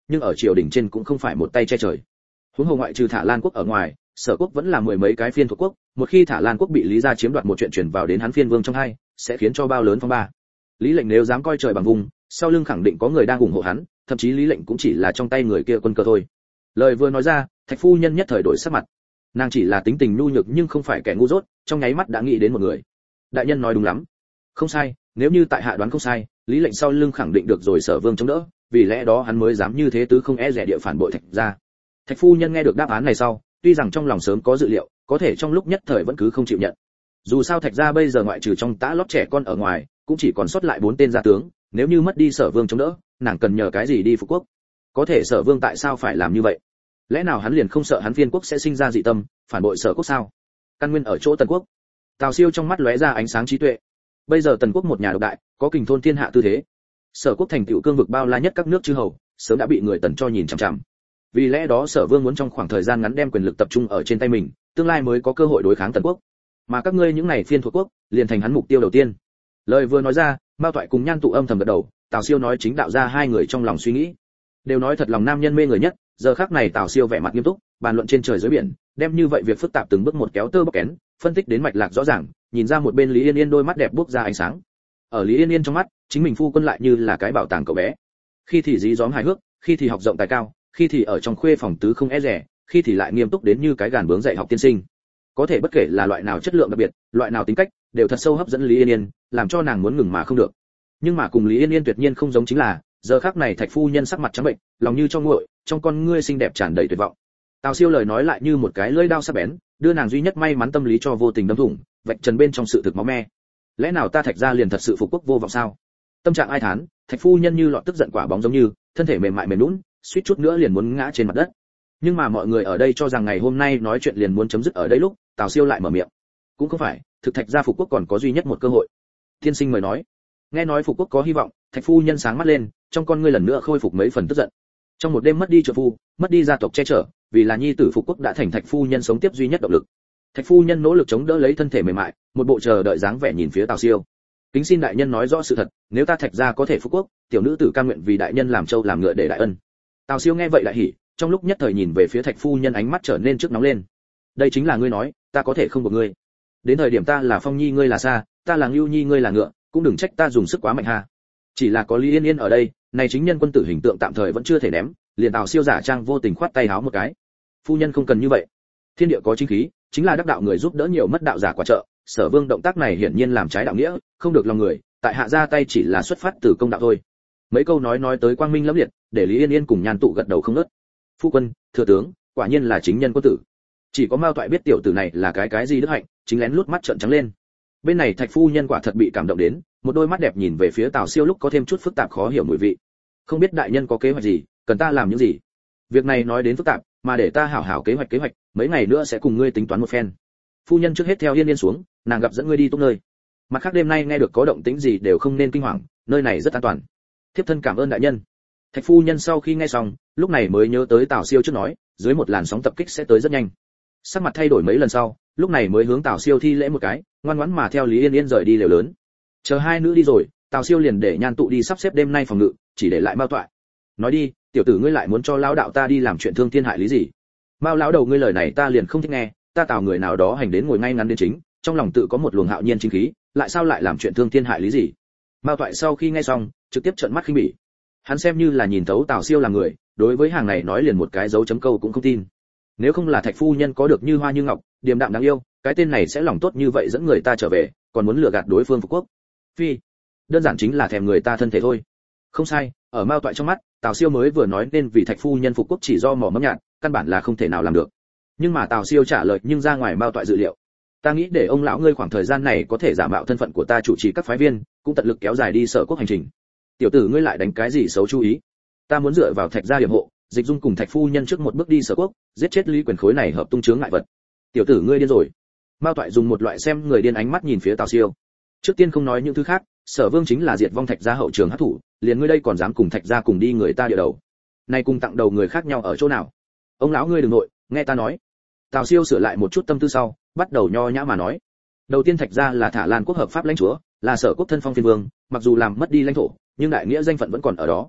nhưng ở triều đình trên cũng không phải một tay che trời. Huống hồ ngoại trừ Thả Lan quốc ở ngoài, Sở quốc vẫn là mười mấy cái phiên thuộc quốc, một khi Thả Lan quốc bị Lý gia chiếm đoạt một chuyện truyền vào đến hắn phiên vương trong hai, sẽ khiến cho bao lớn phong ba. Lý lệnh nếu dám coi trời bằng vùng, sau lưng khẳng định có người đang ủng hộ hắn, thậm chí Lý lệnh cũng chỉ là trong tay người kia quân cờ thôi. Lời vừa nói ra, Thạch phu nhân nhất thời đổi sắc mặt. Nàng chỉ là tính tình nhu nhược nhưng không phải kẻ ngu dốt, trong nháy mắt đã nghĩ đến một người. Đại nhân nói đúng lắm. Không sai, nếu như tại hạ đoán không sai, Lý lệnh sau lưng khẳng định được rồi Sở vương chống đỡ, vì lẽ đó hắn mới dám như thế tứ không e dè địa phản bội Thạch gia. Thạch phu nhân nghe được đáp án này sau, tuy rằng trong lòng sớm có dự liệu, có thể trong lúc nhất thời vẫn cứ không chịu nhận. Dù sao Thạch gia bây giờ ngoại trừ trong tã lót trẻ con ở ngoài, cũng chỉ còn sót lại bốn tên gia tướng, nếu như mất đi Sở vương chống đỡ, nàng cần nhờ cái gì đi phục quốc? Có thể Sở vương tại sao phải làm như vậy? Lẽ nào hắn liền không sợ hắn phiên quốc sẽ sinh ra dị tâm, phản bội Sở quốc sao? Căn nguyên ở chỗ Tần quốc. Tào Siêu trong mắt lóe ra ánh sáng trí tuệ. Bây giờ Tần quốc một nhà độc đại, có kình thôn thiên hạ tư thế. Sở quốc thành tựu cương vực bao la nhất các nước chư hầu, sớm đã bị người Tần cho nhìn chằm chằm. Vì lẽ đó Sở vương muốn trong khoảng thời gian ngắn đem quyền lực tập trung ở trên tay mình, tương lai mới có cơ hội đối kháng Tần quốc. Mà các ngươi những này phiên thuộc quốc, liền thành hắn mục tiêu đầu tiên. Lời vừa nói ra, Mao Toại cùng Nhan Tụ âm thầm gật đầu, Tào Siêu nói chính đạo ra hai người trong lòng suy nghĩ. Đều nói thật lòng nam nhân mê người nhất, giờ khắc này Tào Siêu vẻ mặt nghiêm túc, bàn luận trên trời dưới biển, đem như vậy việc phức tạp từng bước một kéo tơ bóc kén, phân tích đến mạch lạc rõ ràng, nhìn ra một bên Lý Yên Yên đôi mắt đẹp bốc ra ánh sáng. Ở Lý Yên Yên trong mắt, chính mình phu quân lại như là cái bảo tàng cậu bé. Khi thì dí dóm hài hước, khi thì học rộng tài cao, khi thì ở trong khuê phòng tứ không e rẻ, khi thì lại nghiêm túc đến như cái gàn bướng dạy học tiên sinh. Có thể bất kể là loại nào chất lượng đặc biệt, loại nào tính cách, đều thật sâu hấp dẫn Lý Yên Yên, làm cho nàng muốn ngừng mà không được. Nhưng mà cùng Lý Yên Yên tuyệt nhiên không giống chính là, giờ khắc này Thạch phu nhân sắc mặt trắng bệnh, lòng như cho nguội, trong con ngươi xinh đẹp tràn đầy tuyệt vọng. Tào Siêu lời nói lại như một cái lưỡi dao sắc bén, đưa nàng duy nhất may mắn tâm lý cho vô tình đâm thủng, vạch trần bên trong sự thực máu me. Lẽ nào ta Thạch gia liền thật sự phục quốc vô vọng sao? Tâm trạng ai thán, Thạch phu nhân như lọt tức giận quả bóng giống như, thân thể mềm mại mềm nhũn, suýt chút nữa liền muốn ngã trên mặt đất. Nhưng mà mọi người ở đây cho rằng ngày hôm nay nói chuyện liền muốn chấm dứt ở đây lúc, Tào Siêu lại mở miệng. Cũng không phải, thực Thạch gia phục quốc còn có duy nhất một cơ hội. Thiên sinh mời nói. Nghe nói phục quốc có hy vọng, Thạch phu nhân sáng mắt lên, trong con ngươi lần nữa khôi phục mấy phần tức giận. Trong một đêm mất đi trợ phu, mất đi gia tộc che chở, vì là nhi tử phục quốc đã thành Thạch phu nhân sống tiếp duy nhất động lực. Thạch phu nhân nỗ lực chống đỡ lấy thân thể mềm mại, một bộ chờ đợi dáng vẻ nhìn phía Tào Siêu. Kính xin đại nhân nói rõ sự thật, nếu ta Thạch gia có thể phục quốc, tiểu nữ tử cam nguyện vì đại nhân làm trâu làm ngựa để đại ân. Tào Siêu nghe vậy lại hỉ, trong lúc nhất thời nhìn về phía Thạch phu nhân ánh mắt trở nên trước nóng lên. Đây chính là ngươi nói, ta có thể không buộc ngươi. Đến thời điểm ta là Phong Nhi ngươi là Sa, ta là Ngưu Nhi ngươi là ngựa, cũng đừng trách ta dùng sức quá mạnh ha. Chỉ là có Lý Yên Yên ở đây, này chính nhân quân tử hình tượng tạm thời vẫn chưa thể ném, liền Tào Siêu giả trang vô tình khoát tay háo một cái. Phu nhân không cần như vậy. Thiên địa có chính khí, chính là đắc đạo người giúp đỡ nhiều mất đạo giả quả trợ, Sở Vương động tác này hiển nhiên làm trái đạo nghĩa, không được lòng người, tại hạ ra tay chỉ là xuất phát từ công đạo thôi. Mấy câu nói nói tới quang minh lẫm liệt, để Lý Yên Yên cùng Nhan Tụ gật đầu không ngớt. Phu quân, thừa tướng, quả nhiên là chính nhân quân tử. Chỉ có Mao Toại biết tiểu tử này là cái cái gì đức hạnh, chính lén lút mắt trợn trắng lên. Bên này Thạch phu nhân quả thật bị cảm động đến, một đôi mắt đẹp nhìn về phía Tào Siêu lúc có thêm chút phức tạp khó hiểu mùi vị. Không biết đại nhân có kế hoạch gì, cần ta làm những gì? Việc này nói đến phức tạp, mà để ta hảo hảo kế hoạch kế hoạch, mấy ngày nữa sẽ cùng ngươi tính toán một phen. Phu nhân trước hết theo Yên Yên xuống, nàng gặp dẫn ngươi đi tốt nơi. Mặt khác đêm nay nghe được có động tĩnh gì đều không nên kinh hoàng, nơi này rất an toàn. Thiếp thân cảm ơn đại nhân. Thạch phu nhân sau khi nghe xong, lúc này mới nhớ tới Tào Siêu trước nói, dưới một làn sóng tập kích sẽ tới rất nhanh. Sắc mặt thay đổi mấy lần sau, lúc này mới hướng Tào Siêu thi lễ một cái, ngoan ngoãn mà theo Lý Yên Yên rời đi lều lớn. Chờ hai nữ đi rồi, Tào Siêu liền để Nhan Tụ đi sắp xếp đêm nay phòng ngự, chỉ để lại Mao Toại. Nói đi, tiểu tử ngươi lại muốn cho lão đạo ta đi làm chuyện thương thiên hại lý gì? Mao lão đầu ngươi lời này ta liền không thích nghe, ta Tào người nào đó hành đến ngồi ngay ngắn đến chính, trong lòng tự có một luồng hạo nhiên chính khí, lại sao lại làm chuyện thương thiên hại lý gì? Mao Toại sau khi nghe xong, trực tiếp trợn mắt khinh bỉ. Hắn xem như là nhìn thấu Tào Siêu là người, đối với hàng này nói liền một cái dấu chấm câu cũng không tin. Nếu không là Thạch phu nhân có được như hoa như ngọc, điềm đạm đáng yêu, cái tên này sẽ lòng tốt như vậy dẫn người ta trở về, còn muốn lừa gạt đối phương phục quốc. Phi, đơn giản chính là thèm người ta thân thể thôi. Không sai, ở Mao Toại trong mắt, Tào Siêu mới vừa nói nên vì Thạch phu nhân phục quốc chỉ do mỏ mẫm nhạt, căn bản là không thể nào làm được. Nhưng mà Tào Siêu trả lời nhưng ra ngoài Mao Toại dự liệu. Ta nghĩ để ông lão ngươi khoảng thời gian này có thể giả mạo thân phận của ta chủ trì các phái viên, cũng tận lực kéo dài đi Sở quốc hành trình. Tiểu tử ngươi lại đánh cái gì xấu chú ý? Ta muốn dựa vào Thạch gia điểm hộ, Dịch Dung cùng Thạch phu nhân trước một bước đi Sở quốc, giết chết Lý Quyền khối này hợp tung chướng ngại vật. Tiểu tử ngươi điên rồi. Mao Toại dùng một loại xem người điên ánh mắt nhìn phía Tào Siêu. Trước tiên không nói những thứ khác, Sở Vương chính là diệt vong Thạch gia hậu trường hắc thủ, liền ngươi đây còn dám cùng Thạch gia cùng đi người ta địa đầu. Này cùng tặng đầu người khác nhau ở chỗ nào? Ông lão ngươi đừng nội, nghe ta nói. Tào Siêu sửa lại một chút tâm tư sau, bắt đầu nho nhã mà nói. Đầu tiên Thạch gia là Thả Lan quốc hợp pháp lãnh chúa, là Sở quốc thân phong phiên vương, mặc dù làm mất đi lãnh thổ, nhưng đại nghĩa danh phận vẫn còn ở đó.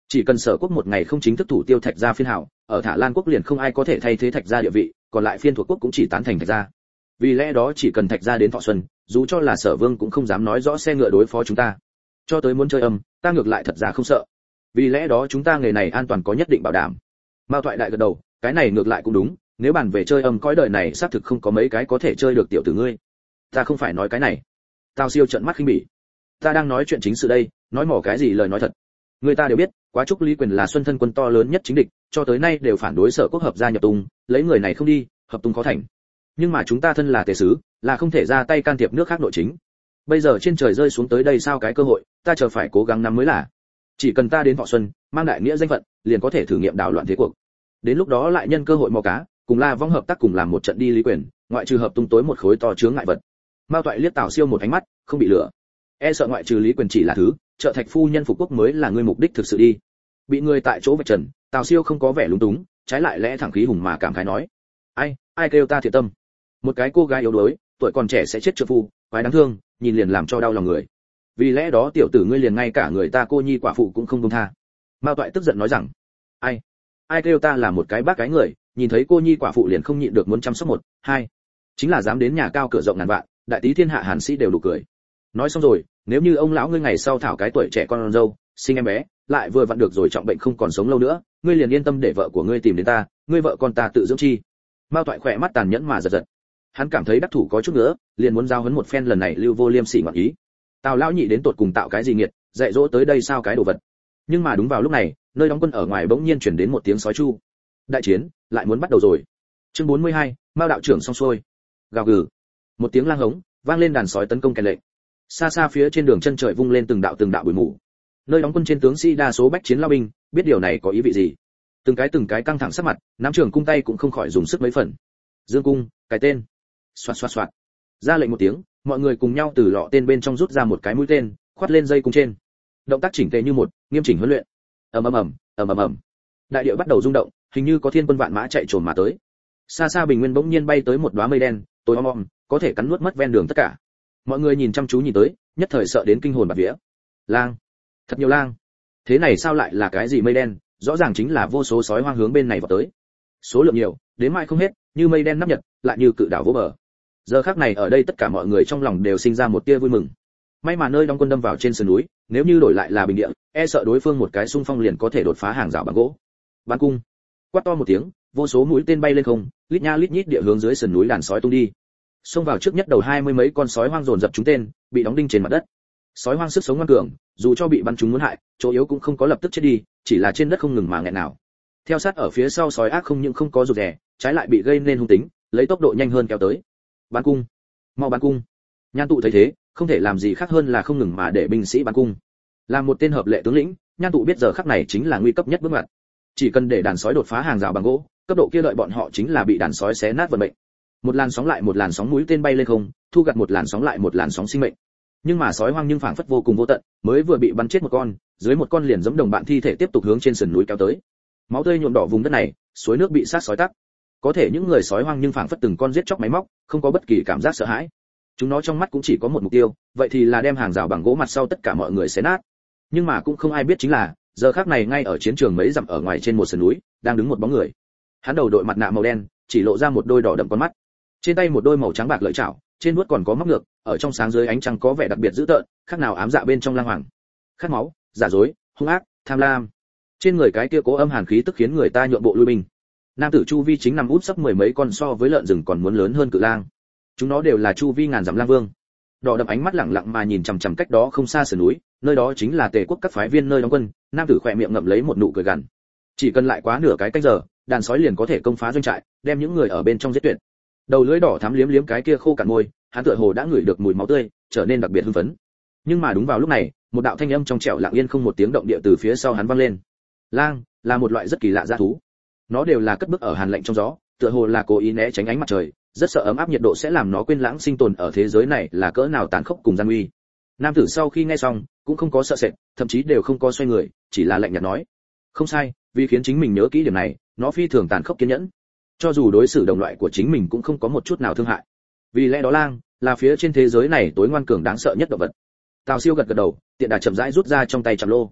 Chỉ cần Sở quốc một ngày không chính thức thủ tiêu Thạch gia phiên hảo, ở Thả Lan quốc liền không ai có thể thay thế Thạch gia địa vị, còn lại phiên thuộc quốc cũng chỉ tán thành Thạch gia. Vì lẽ đó chỉ cần Thạch gia đến Thọ Xuân, dù cho là Sở Vương cũng không dám nói rõ xe ngựa đối phó chúng ta. Cho tới muốn chơi âm, ta ngược lại thật ra không sợ. Vì lẽ đó chúng ta nghề này an toàn có nhất định bảo đảm. Mao Toại đại gật đầu, cái này ngược lại cũng đúng, nếu bàn về chơi âm cõi đời này xác thực không có mấy cái có thể chơi được tiểu tử ngươi. Ta không phải nói cái này. Tào Siêu trợn mắt khinh bỉ. Ta đang nói chuyện chính sự đây, nói mỏ cái gì lời nói thật. Người ta đều biết, Quá Trúc Lý Quyền là Xuân Thân quân to lớn nhất chính địch, cho tới nay đều phản đối Sở quốc hợp gia nhập Tung, lấy người này không đi, hợp Tung khó thành. Nhưng mà chúng ta thân là tề sứ, là không thể ra tay can thiệp nước khác nội chính. Bây giờ trên trời rơi xuống tới đây sao cái cơ hội, ta chờ phải cố gắng nắm mới là. Chỉ cần ta đến Thọ Xuân, mang đại nghĩa danh phận, liền có thể thử nghiệm đảo loạn thế cuộc. Đến lúc đó lại nhân cơ hội mò cá, cùng La Vong hợp tác cùng làm một trận đi Lý Quyền, ngoại trừ hợp Tung tối một khối to chướng ngại vật. Mao Toại liếc Tào Siêu một ánh mắt, không bị lừa. E sợ ngoại trừ Lý Quyền chỉ là thứ, trợ Thạch phu nhân phục quốc mới là ngươi mục đích thực sự đi. Bị người tại chỗ vạch trần, Tào Siêu không có vẻ lúng túng, trái lại lẽ thẳng khí hùng mà cảm khái nói: ai ai kêu ta thiệt tâm, một cái cô gái yếu đuối, tuổi còn trẻ sẽ chết trượng phu, quái đáng thương, nhìn liền làm cho đau lòng người. Vì lẽ đó tiểu tử ngươi liền ngay cả người ta cô nhi quả phụ cũng không buông tha. Mao Toại tức giận nói rằng: ai ai kêu ta là một cái bác cái người, nhìn thấy cô nhi quả phụ liền không nhịn được muốn chăm sóc một hai, chính là dám đến nhà cao cửa rộng ngàn vạn, đại tí thiên hạ hàn sĩ đều đủ cười. Nói xong rồi, nếu như ông lão ngươi ngày sau thảo cái tuổi trẻ con dâu, sinh em bé, lại vừa vặn được rồi trọng bệnh không còn sống lâu nữa, ngươi liền yên tâm để vợ của ngươi tìm đến ta, ngươi vợ con ta tự dưỡng chi. Mao Toại khỏe mắt tàn nhẫn mà giật giật. Hắn cảm thấy đắc thủ có chút nữa, liền muốn giao huấn một phen lần này Lưu Vô Liêm sỉ ngọn ý. Tào lão nhị đến tột cùng tạo cái gì nghiệt, dạy dỗ tới đây sao cái đồ vật. Nhưng mà đúng vào lúc này, nơi đóng quân ở ngoài bỗng nhiên chuyển đến một tiếng sói chu. Đại chiến lại muốn bắt đầu rồi. Chương bốn mươi hai, Mao đạo trưởng xong xuôi. Gào gừ. Một tiếng lang hống, vang lên đàn sói tấn công kèn lệnh. Xa xa phía trên đường chân trời vung lên từng đạo từng đạo bụi mù. Nơi đóng quân trên tướng sĩ đa số bách chiến lao binh, biết điều này có ý vị gì. Từng cái từng cái căng thẳng sắc mặt, nắm trường cung tay cũng không khỏi dùng sức mấy phần. Dương cung, cái tên. Xoạt xoạt xoạt. Ra lệnh một tiếng, mọi người cùng nhau từ lọ tên bên trong rút ra một cái mũi tên, khoát lên dây cung trên. Động tác chỉnh tề như một, nghiêm chỉnh huấn luyện. Ầm ầm ầm, ầm ầm ầm. Đại địa bắt đầu rung động, hình như có thiên quân vạn mã chạy trồm mà tới. Xa xa bình nguyên bỗng nhiên bay tới một đóa mây đen, tối om om, có thể cắn nuốt mất ven đường tất cả. Mọi người nhìn chăm chú nhìn tới, nhất thời sợ đến kinh hồn bạt vía. Lang, thật nhiều lang. Thế này sao lại là cái gì mây đen, rõ ràng chính là vô số sói hoang hướng bên này vào tới. Số lượng nhiều, đến mãi không hết, như mây đen nắp nhật, lại như cự đảo vô bờ. Giờ khắc này ở đây tất cả mọi người trong lòng đều sinh ra một tia vui mừng. May mà nơi đóng quân đâm vào trên sườn núi, nếu như đổi lại là bình địa, e sợ đối phương một cái xung phong liền có thể đột phá hàng rào bằng gỗ. Bắn cung. Quát to một tiếng, vô số mũi tên bay lên không, lít nha lít nhít địa hướng dưới sườn núi đàn sói tung đi. Xông vào trước nhất đầu hai mươi mấy con sói hoang dồn dập trúng tên, bị đóng đinh trên mặt đất. Sói hoang sức sống ngoan cường, dù cho bị bắn trúng muốn hại, chỗ yếu cũng không có lập tức chết đi, chỉ là trên đất không ngừng mà nghẹn nào. Theo sát ở phía sau sói ác không những không có rụt rè, trái lại bị gây nên hung tính, lấy tốc độ nhanh hơn kéo tới. Bắn cung, mau bắn cung. Nhan Tụ thấy thế, không thể làm gì khác hơn là không ngừng mà để binh sĩ bắn cung. Làm một tên hợp lệ tướng lĩnh, Nhan Tụ biết giờ khắc này chính là nguy cấp nhất bước ngoặt. Chỉ cần để đàn sói đột phá hàng rào bằng gỗ, cấp độ kia đợi bọn họ chính là bị đàn sói xé nát vận mệnh. Một làn sóng lại một làn sóng mũi tên bay lên không, thu gặt một làn sóng lại một làn sóng sinh mệnh. Nhưng mà sói hoang nhưng phảng phất vô cùng vô tận, mới vừa bị bắn chết một con, dưới một con liền giẫm đồng bạn thi thể tiếp tục hướng trên sườn núi kéo tới. Máu tươi nhuộm đỏ vùng đất này, suối nước bị sát sói tắc. Có thể những người sói hoang nhưng phảng phất từng con giết chóc máy móc, không có bất kỳ cảm giác sợ hãi. Chúng nó trong mắt cũng chỉ có một mục tiêu, vậy thì là đem hàng rào bằng gỗ mặt sau tất cả mọi người xé nát. Nhưng mà cũng không ai biết chính là, giờ khắc này ngay ở chiến trường mấy dặm ở ngoài trên một sườn núi, đang đứng một bóng người. Hắn đầu đội mặt nạ màu đen, chỉ lộ ra một đôi đỏ đậm con mắt. Trên tay một đôi màu trắng bạc lợi chảo, trên vuốt còn có móc ngược, ở trong sáng dưới ánh trăng có vẻ đặc biệt dữ tợn, khác nào ám dạ bên trong lang hoàng. Khát máu, giả dối, hung ác, tham lam. Trên người cái kia cố âm hàn khí tức khiến người ta nhượng bộ lui binh. Nam tử chu vi chính nằm úp sấp mười mấy con so với lợn rừng còn muốn lớn hơn cự lang. Chúng nó đều là chu vi ngàn dặm lang vương. Đỏ đậm ánh mắt lẳng lặng mà nhìn chằm chằm cách đó không xa sườn núi, nơi đó chính là Tề quốc các phái viên nơi đóng quân. Nam tử khỏe miệng ngậm lấy một nụ cười gằn. Chỉ cần lại quá nửa cái canh giờ, đàn sói liền có thể công phá doanh trại, đem những người ở bên trong giết tuyệt. Đầu lưỡi đỏ thắm liếm liếm cái kia khô cạn môi, hắn tựa hồ đã ngửi được mùi máu tươi, trở nên đặc biệt hưng phấn. Nhưng mà đúng vào lúc này, một đạo thanh âm trong trẻo lặng yên không một tiếng động địa từ phía sau hắn vang lên. Lang là một loại rất kỳ lạ dã thú. Nó đều là cất bước ở hàn lạnh trong gió, tựa hồ là cố ý né tránh ánh mặt trời, rất sợ ấm áp nhiệt độ sẽ làm nó quên lãng sinh tồn ở thế giới này là cỡ nào tàn khốc cùng gian nguy. Nam tử sau khi nghe xong, cũng không có sợ sệt, thậm chí đều không có xoay người, chỉ là lạnh nhạt nói: "Không sai, vì khiến chính mình nhớ kỹ điểm này, nó phi thường tàn khốc kiên nhẫn. Cho dù đối xử đồng loại của chính mình cũng không có một chút nào thương hại. Vì lẽ đó lang là phía trên thế giới này tối ngoan cường đáng sợ nhất động vật." Tào Siêu gật gật đầu, tiện đà chậm rãi rút ra trong tay chạm lô.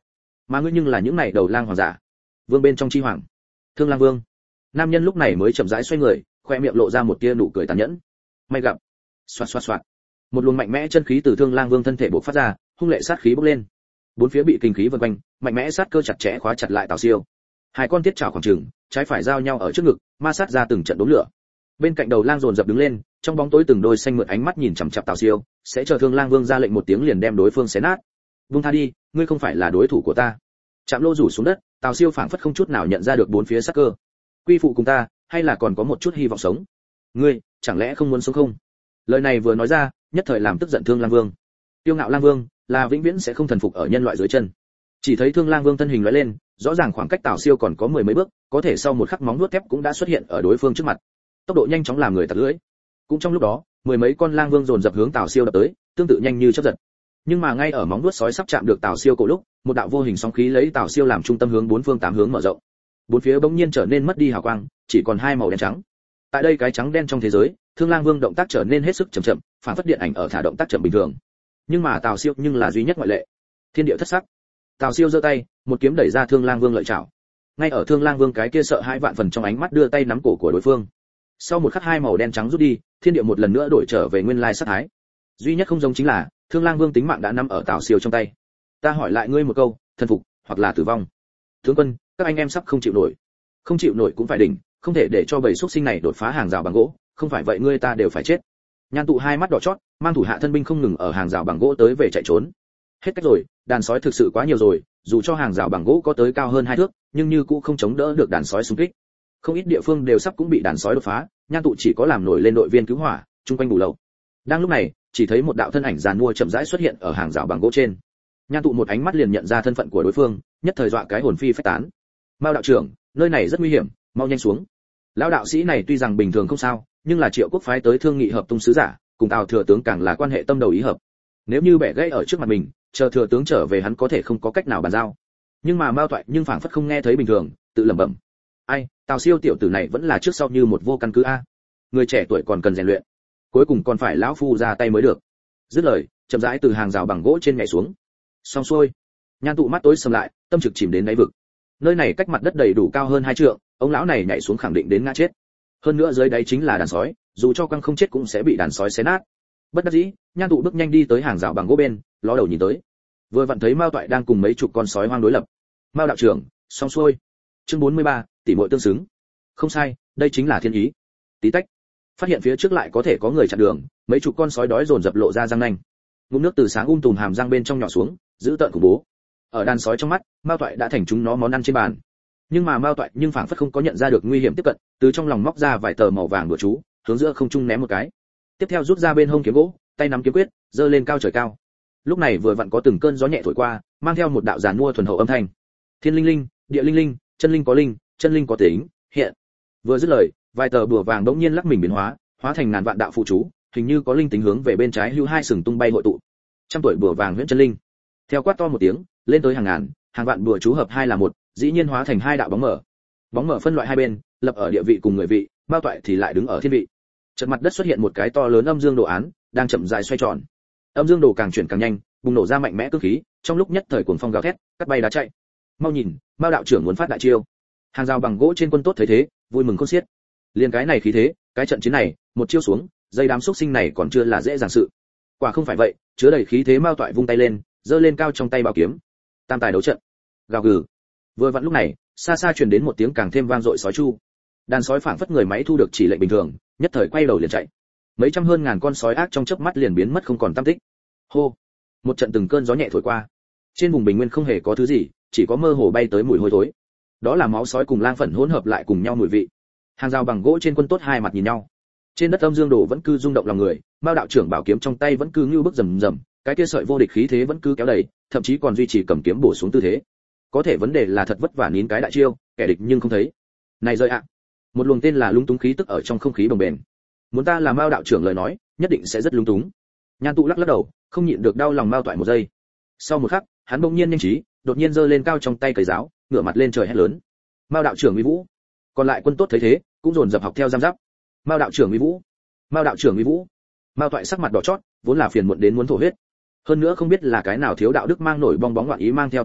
mà ngươi nhưng là những này đầu lang hoàng giả, vương bên trong chi hoàng, Thương Lang Vương. Nam nhân lúc này mới chậm rãi xoay người, khoe miệng lộ ra một tia nụ cười tàn nhẫn. May gặp. Xoạt xoạt xoạt. Một luồng mạnh mẽ chân khí từ Thương Lang Vương thân thể bộc phát ra, hung lệ sát khí bốc lên. Bốn phía bị kinh khí vần quanh, mạnh mẽ sát cơ chặt chẽ khóa chặt lại Tào Siêu. Hai con tiết chảo khoảng chừng, trái phải giao nhau ở trước ngực, ma sát ra từng trận đốm lửa. Bên cạnh đầu lang dồn dập đứng lên, trong bóng tối từng đôi xanh mượt ánh mắt nhìn chằm chằm Tào Siêu, sẽ chờ Thương Lang Vương ra lệnh một tiếng liền đem đối phương xé nát. Vung tha đi, ngươi không phải là đối thủ của ta. Chạm lô rủ xuống đất, Tào Siêu phảng phất không chút nào nhận ra được bốn phía sát cơ. Quy phụ cùng ta, hay là còn có một chút hy vọng sống? Ngươi, chẳng lẽ không muốn sống không? Lời này vừa nói ra, nhất thời làm tức giận Thương Lang Vương. Tiêu ngạo Lang Vương là vĩnh viễn sẽ không thần phục ở nhân loại dưới chân. Chỉ thấy Thương Lang Vương thân hình lóe lên, rõ ràng khoảng cách Tào Siêu còn có mười mấy bước, có thể sau một khắc móng vuốt thép cũng đã xuất hiện ở đối phương trước mặt. Tốc độ nhanh chóng làm người tặc lưỡi. Cũng trong lúc đó, mười mấy con lang vương dồn dập hướng Tào Siêu đập tới, tương tự nhanh như chớp giật. Nhưng mà ngay ở móng vuốt sói sắp chạm được Tào Siêu cổ lúc, một đạo vô hình sóng khí lấy Tào Siêu làm trung tâm hướng bốn phương tám hướng mở rộng. Bốn phía bỗng nhiên trở nên mất đi hào quang, chỉ còn hai màu đen trắng. Tại đây cái trắng đen trong thế giới, Thương Lang Vương động tác trở nên hết sức chậm chậm, phản phất điện ảnh ở thả động tác chậm bình thường. Nhưng mà Tào Siêu nhưng là duy nhất ngoại lệ. Thiên địa thất sắc. Tào Siêu giơ tay, một kiếm đẩy ra Thương Lang Vương lợi chảo. Ngay ở Thương Lang Vương cái kia sợ hai vạn phần trong ánh mắt đưa tay nắm cổ của đối phương. Sau một khắc hai màu đen trắng rút đi, thiên địa một lần nữa đổi trở về nguyên lai sát thái. Duy nhất không giống chính là, Thương Lang Vương tính mạng đã nắm ở Tào Siêu trong tay. Ta hỏi lại ngươi một câu, thần phục hoặc là tử vong? Tướng quân, các anh em sắp không chịu nổi. Không chịu nổi cũng phải đỉnh, không thể để cho bầy xuất sinh này đột phá hàng rào bằng gỗ, không phải vậy ngươi ta đều phải chết. Nhan Tụ hai mắt đỏ chót, mang thủ hạ thân binh không ngừng ở hàng rào bằng gỗ tới về chạy trốn. Hết cách rồi, đàn sói thực sự quá nhiều rồi, dù cho hàng rào bằng gỗ có tới cao hơn hai thước, nhưng như cũng không chống đỡ được đàn sói xung kích. Không ít địa phương đều sắp cũng bị đàn sói đột phá, Nhan Tụ chỉ có làm nổi lên đội viên cứu hỏa, chung quanh bù lầu. Đang lúc này, chỉ thấy một đạo thân ảnh giàn mua chậm rãi xuất hiện ở hàng rào bằng gỗ trên. Nhan Tụ một ánh mắt liền nhận ra thân phận của đối phương, nhất thời dọa cái hồn phi phách tán. Mao đạo trưởng, nơi này rất nguy hiểm, mau nhanh xuống. Lão đạo sĩ này tuy rằng bình thường không sao, nhưng là Triệu Quốc phái tới thương nghị hợp tung sứ giả, cùng Tào thừa tướng càng là quan hệ tâm đầu ý hợp. Nếu như bẻ gãy ở trước mặt mình, chờ thừa tướng trở về hắn có thể không có cách nào bàn giao. Nhưng mà Mao Toại nhưng phảng phất không nghe thấy bình thường, tự lẩm bẩm. Ai, Tào Siêu tiểu tử này vẫn là trước sau như một vô căn cứ a. Người trẻ tuổi còn cần rèn luyện, cuối cùng còn phải lão phu ra tay mới được. Dứt lời, chậm rãi từ hàng rào bằng gỗ trên nhảy xuống. Xong xuôi, Nhan Tụ mắt tối sầm lại, tâm trực chìm đến đáy vực. Nơi này cách mặt đất đầy đủ cao hơn hai trượng, ông lão này nhảy xuống khẳng định đến ngã chết. Hơn nữa dưới đáy chính là đàn sói, dù cho quăng không chết cũng sẽ bị đàn sói xé nát. Bất đắc dĩ, Nhan Tụ bước nhanh đi tới hàng rào bằng gỗ bên, ló đầu nhìn tới. Vừa vặn thấy Mao Toại đang cùng mấy chục con sói hoang đối lập. Mao đạo trưởng, xong xuôi. Chương bốn mươi ba, tỷ muội tương xứng. Không sai, đây chính là thiên ý. Tí tách. Phát hiện phía trước lại có thể có người chặn đường, mấy chục con sói đói dồn dập lộ ra răng nanh. Ngụm nước từ sáng um tùm hàm răng bên trong nhỏ xuống, giữ tợn khủng bố. Ở đàn sói trong mắt, Mao Toại đã thành chúng nó món ăn trên bàn. Nhưng mà Mao Toại nhưng phảng phất không có nhận ra được nguy hiểm tiếp cận, từ trong lòng móc ra vài tờ màu vàng bùa chú, hướng giữa không trung ném một cái. Tiếp theo rút ra bên hông kiếm gỗ, tay nắm kiếm quyết, giơ lên cao trời cao. Lúc này vừa vặn có từng cơn gió nhẹ thổi qua, mang theo một đạo giàn mua thuần hậu âm thanh. Thiên linh linh, địa linh linh, chân linh có linh, chân linh có tính, hiện. Vừa dứt lời, vài tờ bùa vàng đống nhiên lắc mình biến hóa, hóa thành ngàn vạn đạo phụ chú, hình như có linh tính hướng về bên trái hưu hai sừng tung bay hội tụ. Trăm tuổi bùa vàng huyễn chân linh. Theo quát to một tiếng, lên tới hàng ngàn, hàng vạn bùa chú hợp hai là một, dĩ nhiên hóa thành hai đạo bóng mở. Bóng mở phân loại hai bên, lập ở địa vị cùng người vị, Mao Toại thì lại đứng ở thiên vị. Chợt mặt đất xuất hiện một cái to lớn âm dương đồ án, đang chậm rãi xoay tròn. Âm dương đồ càng chuyển càng nhanh, bùng nổ ra mạnh mẽ cương khí, trong lúc nhất thời cuồng phong gào thét, cắt bay đá chạy. Mau nhìn, Mao đạo trưởng muốn phát đại chiêu. Hàng rào bằng gỗ trên quân tốt thấy thế, vui mừng khôn xiết. Liên cái này khí thế, cái trận chiến này, một chiêu xuống, dây đám xúc sinh này còn chưa là dễ dàng sự. Quả không phải vậy, chứa đầy khí thế Mao Toại vung tay lên, giơ lên cao trong tay bảo kiếm. Tam tài đấu trận. Gào gừ. Vừa vặn lúc này, xa xa truyền đến một tiếng càng thêm vang dội sói chu. Đàn sói phảng phất người máy thu được chỉ lệnh bình thường, nhất thời quay đầu liền chạy. Mấy trăm hơn ngàn con sói ác trong chớp mắt liền biến mất không còn tăm tích. Hô. Một trận từng cơn gió nhẹ thổi qua. Trên vùng bình nguyên không hề có thứ gì, chỉ có mơ hồ bay tới mùi hôi thối. Đó là máu sói cùng lang phẫn hỗn hợp lại cùng nhau mùi vị. Hàng rào bằng gỗ trên quân tốt hai mặt nhìn nhau. Trên đất âm dương đồ vẫn cứ rung động lòng người, Mao đạo trưởng bảo kiếm trong tay vẫn cứ như bước rầm rầm, cái kia sợi vô địch khí thế vẫn cứ kéo đầy, thậm chí còn duy trì cầm kiếm bổ xuống tư thế. Có thể vấn đề là thật vất vả nín cái đại chiêu, kẻ địch nhưng không thấy. Này rơi ạ. Một luồng tên là lung túng khí tức ở trong không khí bồng bềnh. Muốn ta là Mao đạo trưởng lời nói, nhất định sẽ rất lung túng. Nhan Tụ lắc lắc đầu, không nhịn được đau lòng Mao Toại một giây. Sau một khắc, hắn bỗng nhiên nhanh trí, đột nhiên giơ lên cao trong tay cầy giáo, ngửa mặt lên trời hét lớn. Mao đạo trưởng uy vũ. Còn lại quân tốt thấy thế, cũng dồn dập học theo giam giáp. Mao đạo trưởng uy vũ. Mao đạo trưởng uy vũ. Mao Toại sắc mặt đỏ chót, vốn là phiền muộn đến muốn thổ huyết. Hơn nữa không biết là cái nào thiếu đạo đức mang nổi bong bóng loạn ý mang theo tiết ấu,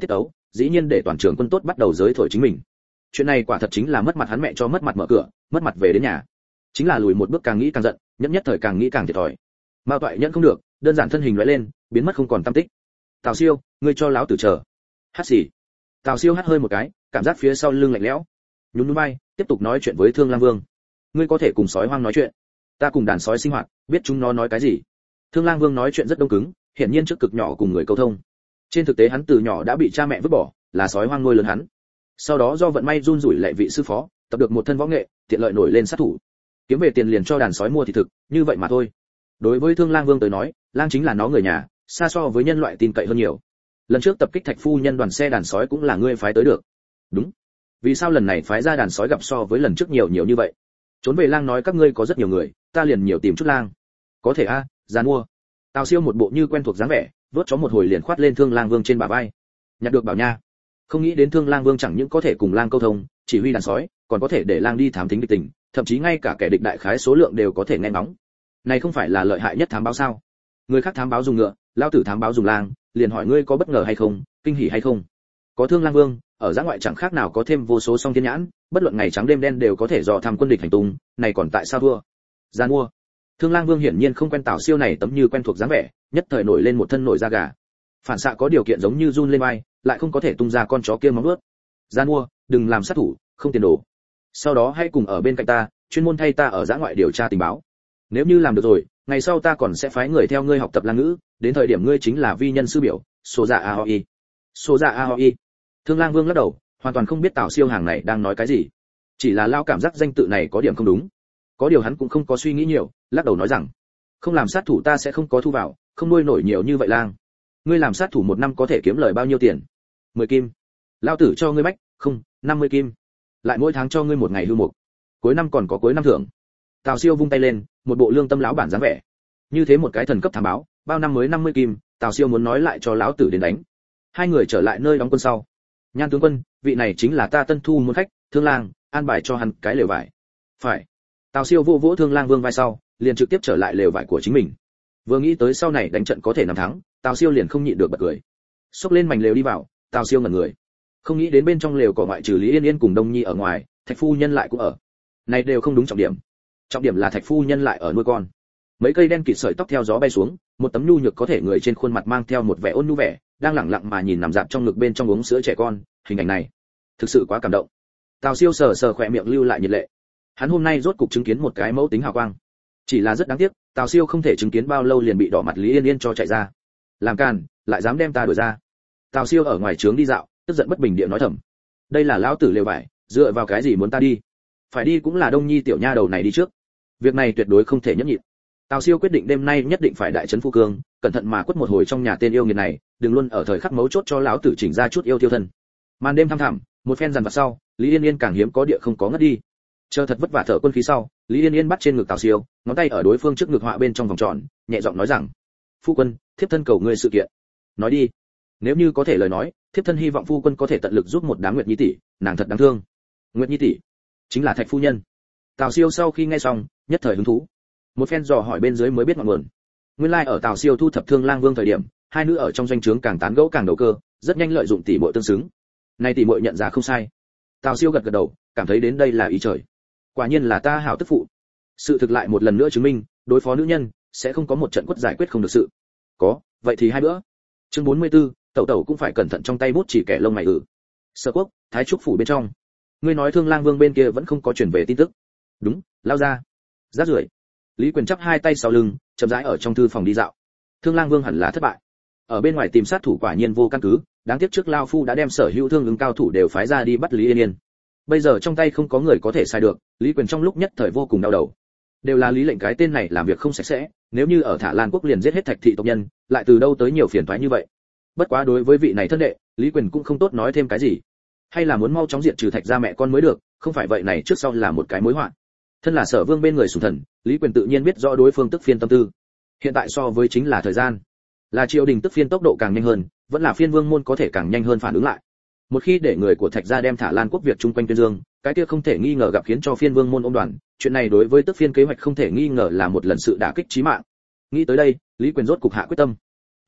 dĩ nhiên để toàn trường quân tốt bắt đầu giới thổi chính mình. Chuyện này quả thật chính là mất mặt hắn mẹ cho mất mặt mở cửa, mất mặt về đến nhà. Chính là lùi một bước càng nghĩ càng giận, nhẫn nhất thời càng nghĩ càng thiệt thòi. Mao Toại nhẫn không được, đơn giản thân hình lóe lên, biến mất không còn tăm tích. Tào Siêu, ngươi cho lão tử chờ. Hát gì? Tào Siêu hắt hơi một cái, cảm giác phía sau lưng lạnh lẽo. Nhún nhún vai, tiếp tục nói chuyện với Thương Lang Vương. Ngươi có thể cùng sói hoang nói chuyện, ta cùng đàn sói sinh hoạt, biết chúng nó nói cái gì. Thương Lang Vương nói chuyện rất đông cứng, hiển nhiên trước cực nhỏ cùng người câu thông. Trên thực tế hắn từ nhỏ đã bị cha mẹ vứt bỏ, là sói hoang nuôi lớn hắn. Sau đó do vận may run rủi lệ vị sư phó, tập được một thân võ nghệ, tiện lợi nổi lên sát thủ. Kiếm về tiền liền cho đàn sói mua thịt thực, như vậy mà thôi. Đối với Thương Lang Vương tới nói, lang chính là nó người nhà, xa so với nhân loại tin cậy hơn nhiều. Lần trước tập kích Thạch phu nhân đoàn xe đàn sói cũng là ngươi phái tới được. Đúng. Vì sao lần này phái ra đàn sói gặp so với lần trước nhiều nhiều như vậy? Trốn về lang nói các ngươi có rất nhiều người, ta liền nhiều tìm chút lang. Có thể a, à, giàn mua. Tào Siêu một bộ như quen thuộc dáng vẻ, vớt chó một hồi liền khoát lên Thương Lang Vương trên bả vai. Nhặt được bảo nha. Không nghĩ đến Thương Lang Vương chẳng những có thể cùng lang câu thông, chỉ huy đàn sói, còn có thể để lang đi thám thính địch tình, thậm chí ngay cả kẻ địch đại khái số lượng đều có thể nghe ngóng. Này không phải là lợi hại nhất thám báo sao? Người khác thám báo dùng ngựa, lão tử thám báo dùng lang, liền hỏi ngươi có bất ngờ hay không, kinh hỉ hay không? Có Thương Lang Vương, ở giã ngoại chẳng khác nào có thêm vô số song thiên nhãn, bất luận ngày trắng đêm đen đều có thể dò thăm quân địch hành tung, này còn tại sao thua? Gian mua. Thương Lang Vương hiển nhiên không quen Tào Siêu này tấm như quen thuộc dáng vẻ, nhất thời nổi lên một thân nổi da gà. Phản xạ có điều kiện giống như run lên vai, lại không có thể tung ra con chó kia móng vuốt. Gian mua, đừng làm sát thủ, không tiền đồ. Sau đó hãy cùng ở bên cạnh ta, chuyên môn thay ta ở giã ngoại điều tra tình báo. Nếu như làm được rồi, ngày sau ta còn sẽ phái người theo ngươi học tập lang ngữ, đến thời điểm ngươi chính là vi nhân sư biểu, số dạ a hoi. Số dạ a hoi. Thương Lang Vương lắc đầu, hoàn toàn không biết Tào Siêu hàng này đang nói cái gì. Chỉ là lao cảm giác danh tự này có điểm không đúng. Có điều hắn cũng không có suy nghĩ nhiều, lắc đầu nói rằng, không làm sát thủ ta sẽ không có thu vào, không nuôi nổi nhiều như vậy lang. Ngươi làm sát thủ một năm có thể kiếm lời bao nhiêu tiền? Mười kim. Lao tử cho ngươi bách, không, năm mươi kim. Lại mỗi tháng cho ngươi một ngày hưu mục. Cuối năm còn có cuối năm thưởng. Tào Siêu vung tay lên, một bộ lương tâm lão bản dáng vẻ. Như thế một cái thần cấp thám báo, bao năm mới năm mươi kim, Tào Siêu muốn nói lại cho lão tử đến đánh. Hai người trở lại nơi đóng quân sau. Nhan tướng quân, vị này chính là ta tân thu môn khách, Thương Lang, an bài cho hắn cái lều vải. Phải. Tào Siêu vô vỗ Thương Lang Vương vai sau, liền trực tiếp trở lại lều vải của chính mình. Vừa nghĩ tới sau này đánh trận có thể nắm thắng, Tào Siêu liền không nhịn được bật cười. Xốc lên mảnh lều đi vào, Tào Siêu ngẩn người. Không nghĩ đến bên trong lều có ngoại trừ Lý Yên Yên cùng Đông Nhi ở ngoài, Thạch phu nhân lại cũng ở. Này đều không đúng trọng điểm. Trọng điểm là Thạch phu nhân lại ở nuôi con. Mấy cây đen kịt sợi tóc theo gió bay xuống, một tấm nhu nhược có thể người trên khuôn mặt mang theo một vẻ ôn nhu vẻ, đang lẳng lặng mà nhìn nằm dạp trong ngực bên trong uống sữa trẻ con, hình ảnh này thực sự quá cảm động. Tào Siêu sờ sờ khỏe miệng lưu lại nhiệt lệ. Hắn hôm nay rốt cục chứng kiến một cái mẫu tính hào quang. Chỉ là rất đáng tiếc, Tào Siêu không thể chứng kiến bao lâu liền bị đỏ mặt Lý Yên Yên cho chạy ra. Làm càn, lại dám đem ta đuổi ra. Tào Siêu ở ngoài trướng đi dạo, tức giận bất bình địa nói thầm. Đây là lão tử lều vải, dựa vào cái gì muốn ta đi? Phải đi cũng là Đông Nhi tiểu nha đầu này đi trước. Việc này tuyệt đối không thể nhẫn nhịn. Tào Siêu quyết định đêm nay nhất định phải đại trấn Phu Cương, cẩn thận mà quất một hồi trong nhà tên yêu nghiệt này, đừng luôn ở thời khắc mấu chốt cho lão tử chỉnh ra chút yêu tiêu thân. Màn đêm thăm thẳm, một phen dằn vặt sau, Lý Yên Yên càng hiếm có địa không có ngất đi. Chờ thật vất vả thở quân khí sau, Lý Yên Yên bắt trên ngực Tào Siêu, ngón tay ở đối phương trước ngực họa bên trong vòng tròn, nhẹ giọng nói rằng: "Phu quân, thiếp thân cầu ngươi sự kiện." "Nói đi." "Nếu như có thể lời nói, thiếp thân hy vọng phu quân có thể tận lực giúp một đám Nguyệt Nhi tỷ, nàng thật đáng thương." "Nguyệt Nhi tỷ?" "Chính là Thạch phu nhân." Tào Siêu sau khi nghe xong, nhất thời hứng thú. Một phen dò hỏi bên dưới mới biết ngọn nguồn. Nguyên lai like ở Tào Siêu thu thập Thương Lang Vương thời điểm, hai nữ ở trong doanh trướng càng tán gẫu càng đầu cơ, rất nhanh lợi dụng tỷ muội tương xứng. Này tỷ muội nhận ra không sai. Tào Siêu gật gật đầu, cảm thấy đến đây là ý trời. Quả nhiên là ta hảo tức phụ. Sự thực lại một lần nữa chứng minh, đối phó nữ nhân sẽ không có một trận quất giải quyết không được sự. Có, vậy thì hai bữa. Chương bốn mươi tư, tẩu tẩu cũng phải cẩn thận trong tay bút chỉ kẻ lông mày ử. Sở Quốc, Thái Trúc phủ bên trong. Ngươi nói Thương Lang Vương bên kia vẫn không có truyền về tin tức. Đúng, lao ra. Rát rưởi. Lý Quyền chắp hai tay sau lưng, chậm rãi ở trong thư phòng đi dạo. Thương Lang Vương hẳn là thất bại. Ở bên ngoài tìm sát thủ quả nhiên vô căn cứ, đáng tiếc trước lao phu đã đem sở hữu thương ứng cao thủ đều phái ra đi bắt Lý Yên Yên. Bây giờ trong tay không có người có thể sai được, Lý Quyền trong lúc nhất thời vô cùng đau đầu. Đều là Lý lệnh cái tên này làm việc không sạch sẽ, nếu như ở Thả Lan quốc liền giết hết Thạch thị tộc nhân, lại từ đâu tới nhiều phiền toái như vậy. Bất quá đối với vị này thân đệ, Lý Quyền cũng không tốt nói thêm cái gì. Hay là muốn mau chóng diệt trừ Thạch gia mẹ con mới được, không phải vậy này trước sau là một cái mối họa. Thân là Sở Vương bên người sủng thần, Lý Quyền tự nhiên biết rõ đối phương tức phiên tâm tư. Hiện tại so với chính là thời gian, là triều đình tức phiên tốc độ càng nhanh hơn, vẫn là phiên vương môn có thể càng nhanh hơn phản ứng lại. Một khi để người của Thạch gia đem Thả Lan quốc việc chung quanh tuyên dương, cái kia không thể nghi ngờ gặp khiến cho phiên vương môn ôm đoàn, chuyện này đối với tức phiên kế hoạch không thể nghi ngờ là một lần sự đả kích chí mạng. Nghĩ tới đây, Lý Quyền rốt cục hạ quyết tâm.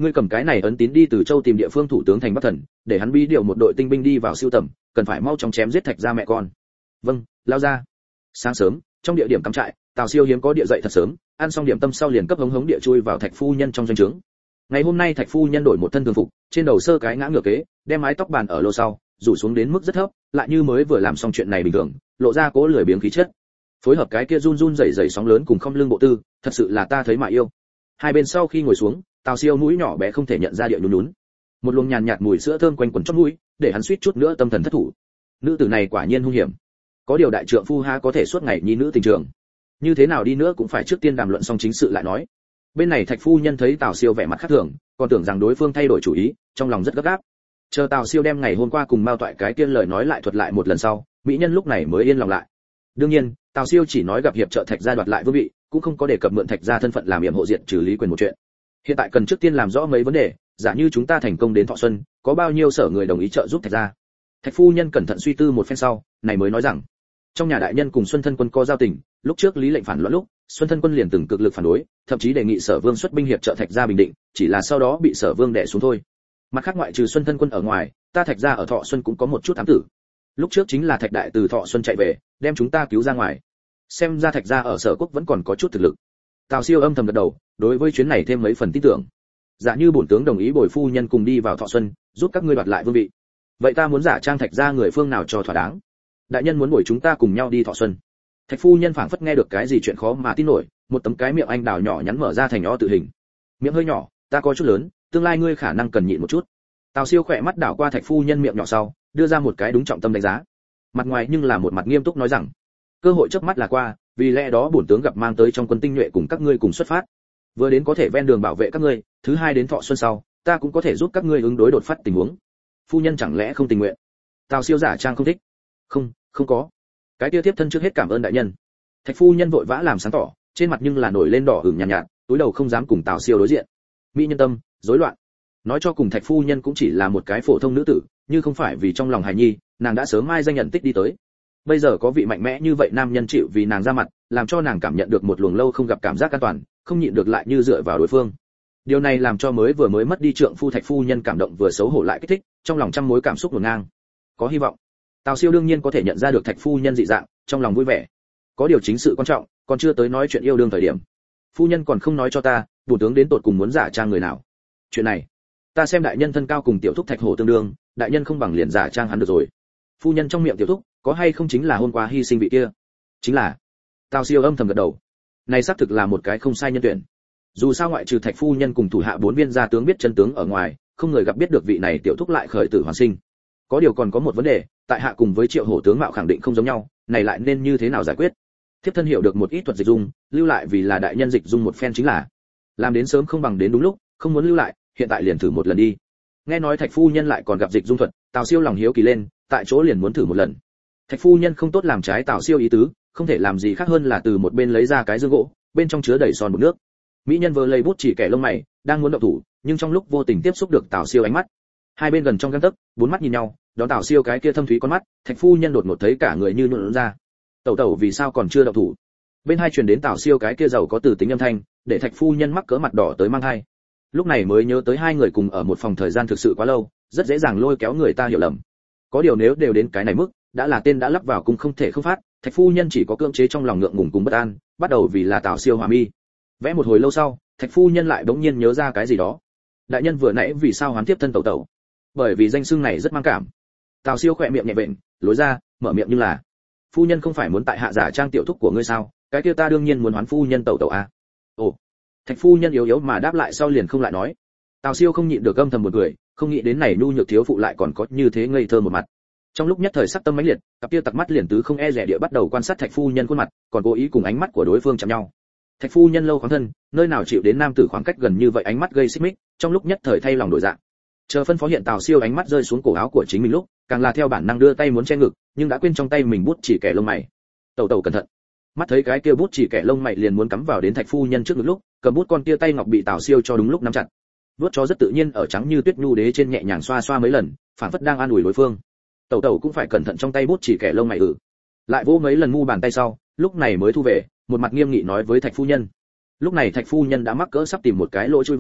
ngươi cầm cái này ấn tín đi từ châu tìm địa phương thủ tướng thành Bắc Thần, để hắn bí điều một đội tinh binh đi vào siêu tầm, cần phải mau chóng chém giết Thạch gia mẹ con. Vâng, lao ra. Sáng sớm, trong địa điểm cắm trại, Tào Siêu hiếm có địa dậy thật sớm, ăn xong điểm tâm sau liền cấp hống hống địa chui vào Thạch phu nhân trong doanh trướng. Ngày hôm nay Thạch phu nhân đổi một thân thường phục, trên đầu sơ cái ngã ngửa kế, đem mái tóc bàn ở lô sau, rủ xuống đến mức rất thấp, lại như mới vừa làm xong chuyện này bình thường, lộ ra cố lười biếng khí chất. Phối hợp cái kia run run rẩy rẩy sóng lớn cùng không lưng bộ tư, thật sự là ta thấy mà yêu. Hai bên sau khi ngồi xuống, Tào Siêu mũi nhỏ bé không thể nhận ra địa nhún nhún. Một luồng nhàn nhạt mùi sữa thơm quanh quẩn trong mũi, để hắn suýt chút nữa tâm thần thất thủ. Nữ tử này quả nhiên hung hiểm. Có điều đại trượng phu ha có thể suốt ngày nhi nữ tình trường. Như thế nào đi nữa cũng phải trước tiên đàm luận xong chính sự lại nói. Bên này Thạch phu nhân thấy Tào Siêu vẻ mặt khác thường, còn tưởng rằng đối phương thay đổi chủ ý, trong lòng rất gấp gáp. Chờ Tào Siêu đem ngày hôm qua cùng Mao Toại cái tiên lời nói lại thuật lại một lần sau, mỹ nhân lúc này mới yên lòng lại. Đương nhiên, Tào Siêu chỉ nói gặp hiệp trợ Thạch gia đoạt lại vương vị, cũng không có đề cập mượn Thạch gia thân phận làm yểm hộ diện trừ lý quyền một chuyện. Hiện tại cần trước tiên làm rõ mấy vấn đề, giả như chúng ta thành công đến Thọ Xuân, có bao nhiêu sở người đồng ý trợ giúp Thạch gia. Thạch phu nhân cẩn thận suy tư một phen sau, này mới nói rằng, trong nhà đại nhân cùng Xuân Thân quân có giao tình, lúc trước Lý lệnh phản loạn lúc, Xuân Thân quân liền từng cực lực phản đối, thậm chí đề nghị Sở Vương xuất binh hiệp trợ Thạch gia bình định, chỉ là sau đó bị Sở Vương đè xuống thôi. Mặt khác ngoại trừ Xuân Thân quân ở ngoài, ta Thạch gia ở Thọ Xuân cũng có một chút ám tử. Lúc trước chính là Thạch đại từ Thọ Xuân chạy về, đem chúng ta cứu ra ngoài. Xem ra Thạch gia ở Sở Quốc vẫn còn có chút thực lực. Tào Siêu âm thầm gật đầu, đối với chuyến này thêm mấy phần tin tưởng. Giả như bổn tướng đồng ý bồi phu nhân cùng đi vào Thọ Xuân, giúp các ngươi đoạt lại vương vị. Vậy ta muốn giả trang Thạch gia người phương nào cho thỏa đáng? Đại nhân muốn bồi chúng ta cùng nhau đi Thọ Xuân. Thạch phu nhân phảng phất nghe được cái gì chuyện khó mà tin nổi, một tấm cái miệng anh đào nhỏ nhắn mở ra thành o tự hình. Miệng hơi nhỏ, ta có chút lớn, tương lai ngươi khả năng cần nhịn một chút. Tào Siêu khỏe mắt đảo qua Thạch phu nhân miệng nhỏ sau, đưa ra một cái đúng trọng tâm đánh giá. Mặt ngoài nhưng là một mặt nghiêm túc nói rằng, cơ hội chớp mắt là qua, vì lẽ đó bổn tướng gặp mang tới trong quân tinh nhuệ cùng các ngươi cùng xuất phát. Vừa đến có thể ven đường bảo vệ các ngươi, thứ hai đến Thọ Xuân sau, ta cũng có thể giúp các ngươi ứng đối đột phát tình huống. Phu nhân chẳng lẽ không tình nguyện? Tào Siêu giả trang không thích. Không, không có. Cái kia tiếp thân trước hết cảm ơn đại nhân. Thạch phu nhân vội vã làm sáng tỏ, trên mặt nhưng là nổi lên đỏ ửng nhàn nhạt, nhạt, túi đầu không dám cùng Tào Siêu đối diện. Mỹ nhân tâm, rối loạn. Nói cho cùng Thạch phu nhân cũng chỉ là một cái phổ thông nữ tử, như không phải vì trong lòng hài nhi, nàng đã sớm mai danh nhận tích đi tới. Bây giờ có vị mạnh mẽ như vậy nam nhân chịu vì nàng ra mặt, làm cho nàng cảm nhận được một luồng lâu không gặp cảm giác an toàn, không nhịn được lại như dựa vào đối phương. Điều này làm cho mới vừa mới mất đi trượng phu Thạch phu nhân cảm động vừa xấu hổ lại kích thích, trong lòng trăm mối cảm xúc ngổn ngang. Có hy vọng. Tào Siêu đương nhiên có thể nhận ra được Thạch phu nhân dị dạng, trong lòng vui vẻ. Có điều chính sự quan trọng, còn chưa tới nói chuyện yêu đương thời điểm. Phu nhân còn không nói cho ta, bổn tướng đến tột cùng muốn giả trang người nào. Chuyện này, ta xem đại nhân thân cao cùng tiểu thúc Thạch hổ tương đương, đại nhân không bằng liền giả trang hắn được rồi. Phu nhân trong miệng tiểu thúc, có hay không chính là hôm qua hy sinh vị kia? Chính là. Tào Siêu âm thầm gật đầu. Này xác thực là một cái không sai nhân tuyển. Dù sao ngoại trừ Thạch phu nhân cùng thủ hạ bốn viên gia tướng biết chân tướng ở ngoài, không người gặp biết được vị này tiểu thúc lại khởi tử hoàn sinh. Có điều còn có một vấn đề, tại hạ cùng với Triệu hổ tướng mạo khẳng định không giống nhau, này lại nên như thế nào giải quyết? Thiếp thân hiểu được một ít thuật dịch dung, lưu lại vì là đại nhân dịch dung một phen chính là. Làm đến sớm không bằng đến đúng lúc, không muốn lưu lại, hiện tại liền thử một lần đi. Nghe nói Thạch phu nhân lại còn gặp dịch dung thuật, Tào Siêu lòng hiếu kỳ lên, tại chỗ liền muốn thử một lần. Thạch phu nhân không tốt làm trái Tào Siêu ý tứ, không thể làm gì khác hơn là từ một bên lấy ra cái dương gỗ, bên trong chứa đầy son bột nước. Mỹ nhân vừa lấy bút chỉ kẻ lông mày, đang muốn động thủ, nhưng trong lúc vô tình tiếp xúc được Tào Siêu ánh mắt. Hai bên gần trong gang tấc, bốn mắt nhìn nhau, đón Tào Siêu cái kia thâm thúy con mắt, Thạch phu nhân đột ngột thấy cả người như nhũn ra. Tẩu tẩu vì sao còn chưa động thủ? Bên hai truyền đến Tào Siêu cái kia giàu có từ tính âm thanh, để Thạch phu nhân mắc cỡ mặt đỏ tới mang hai. Lúc này mới nhớ tới hai người cùng ở một phòng thời gian thực sự quá lâu, rất dễ dàng lôi kéo người ta hiểu lầm. Có điều nếu đều đến cái này mức, đã là tên đã lắp vào cùng không thể không phát, Thạch phu nhân chỉ có cưỡng chế trong lòng ngượng ngùng cùng bất an, bắt đầu vì là Tào Siêu hòa mi. Vẽ một hồi lâu sau, Thạch phu nhân lại bỗng nhiên nhớ ra cái gì đó. Đại nhân vừa nãy vì sao hoán tiếp thân tẩu tẩu? Bởi vì danh xưng này rất mang cảm. Tào Siêu khỏe miệng nhẹ vện, lối ra, mở miệng nhưng là, phu nhân không phải muốn tại hạ giả trang tiểu thúc của ngươi sao? Cái kia ta đương nhiên muốn hoán phu nhân tẩu tẩu a. Ồ. Thạch phu nhân yếu yếu mà đáp lại sau liền không lại nói. Tào Siêu không nhịn được âm thầm một người, không nghĩ đến này nhu nhược thiếu phụ lại còn có như thế ngây thơ một mặt. Trong lúc nhất thời sắc tâm mãnh liệt, cặp kia tặc mắt liền tứ không e dè địa bắt đầu quan sát Thạch phu nhân khuôn mặt, còn cố ý cùng ánh mắt của đối phương chạm nhau. Thạch phu nhân lâu khoáng thân, nơi nào chịu đến nam tử khoảng cách gần như vậy ánh mắt gây xích mích, trong lúc nhất thời thay lòng đổi dạng. Chờ phân phó hiện Tào Siêu ánh mắt rơi xuống cổ áo của chính mình lúc, càng là theo bản năng đưa tay muốn che ngực, nhưng đã quên trong tay mình bút chỉ kẻ lông mày. Tẩu tẩu cẩn thận. Mắt thấy cái kia bút chỉ kẻ lông mày liền muốn cắm vào đến Thạch phu nhân trước ngực lúc, cầm bút con kia tay ngọc bị Tào Siêu cho đúng lúc nắm chặt. Vuốt cho rất tự nhiên ở trắng như tuyết nhu đế trên nhẹ nhàng xoa xoa mấy lần, phản phất đang an ủi đối phương. Tẩu tẩu cũng phải cẩn thận trong tay bút chỉ kẻ lông mày ử. Lại vỗ mấy lần mu bàn tay sau, lúc này mới thu về, một mặt nghiêm nghị nói với Thạch phu nhân. Lúc này Thạch phu nhân đã mắc cỡ sắp tìm một cái lỗ chui vào,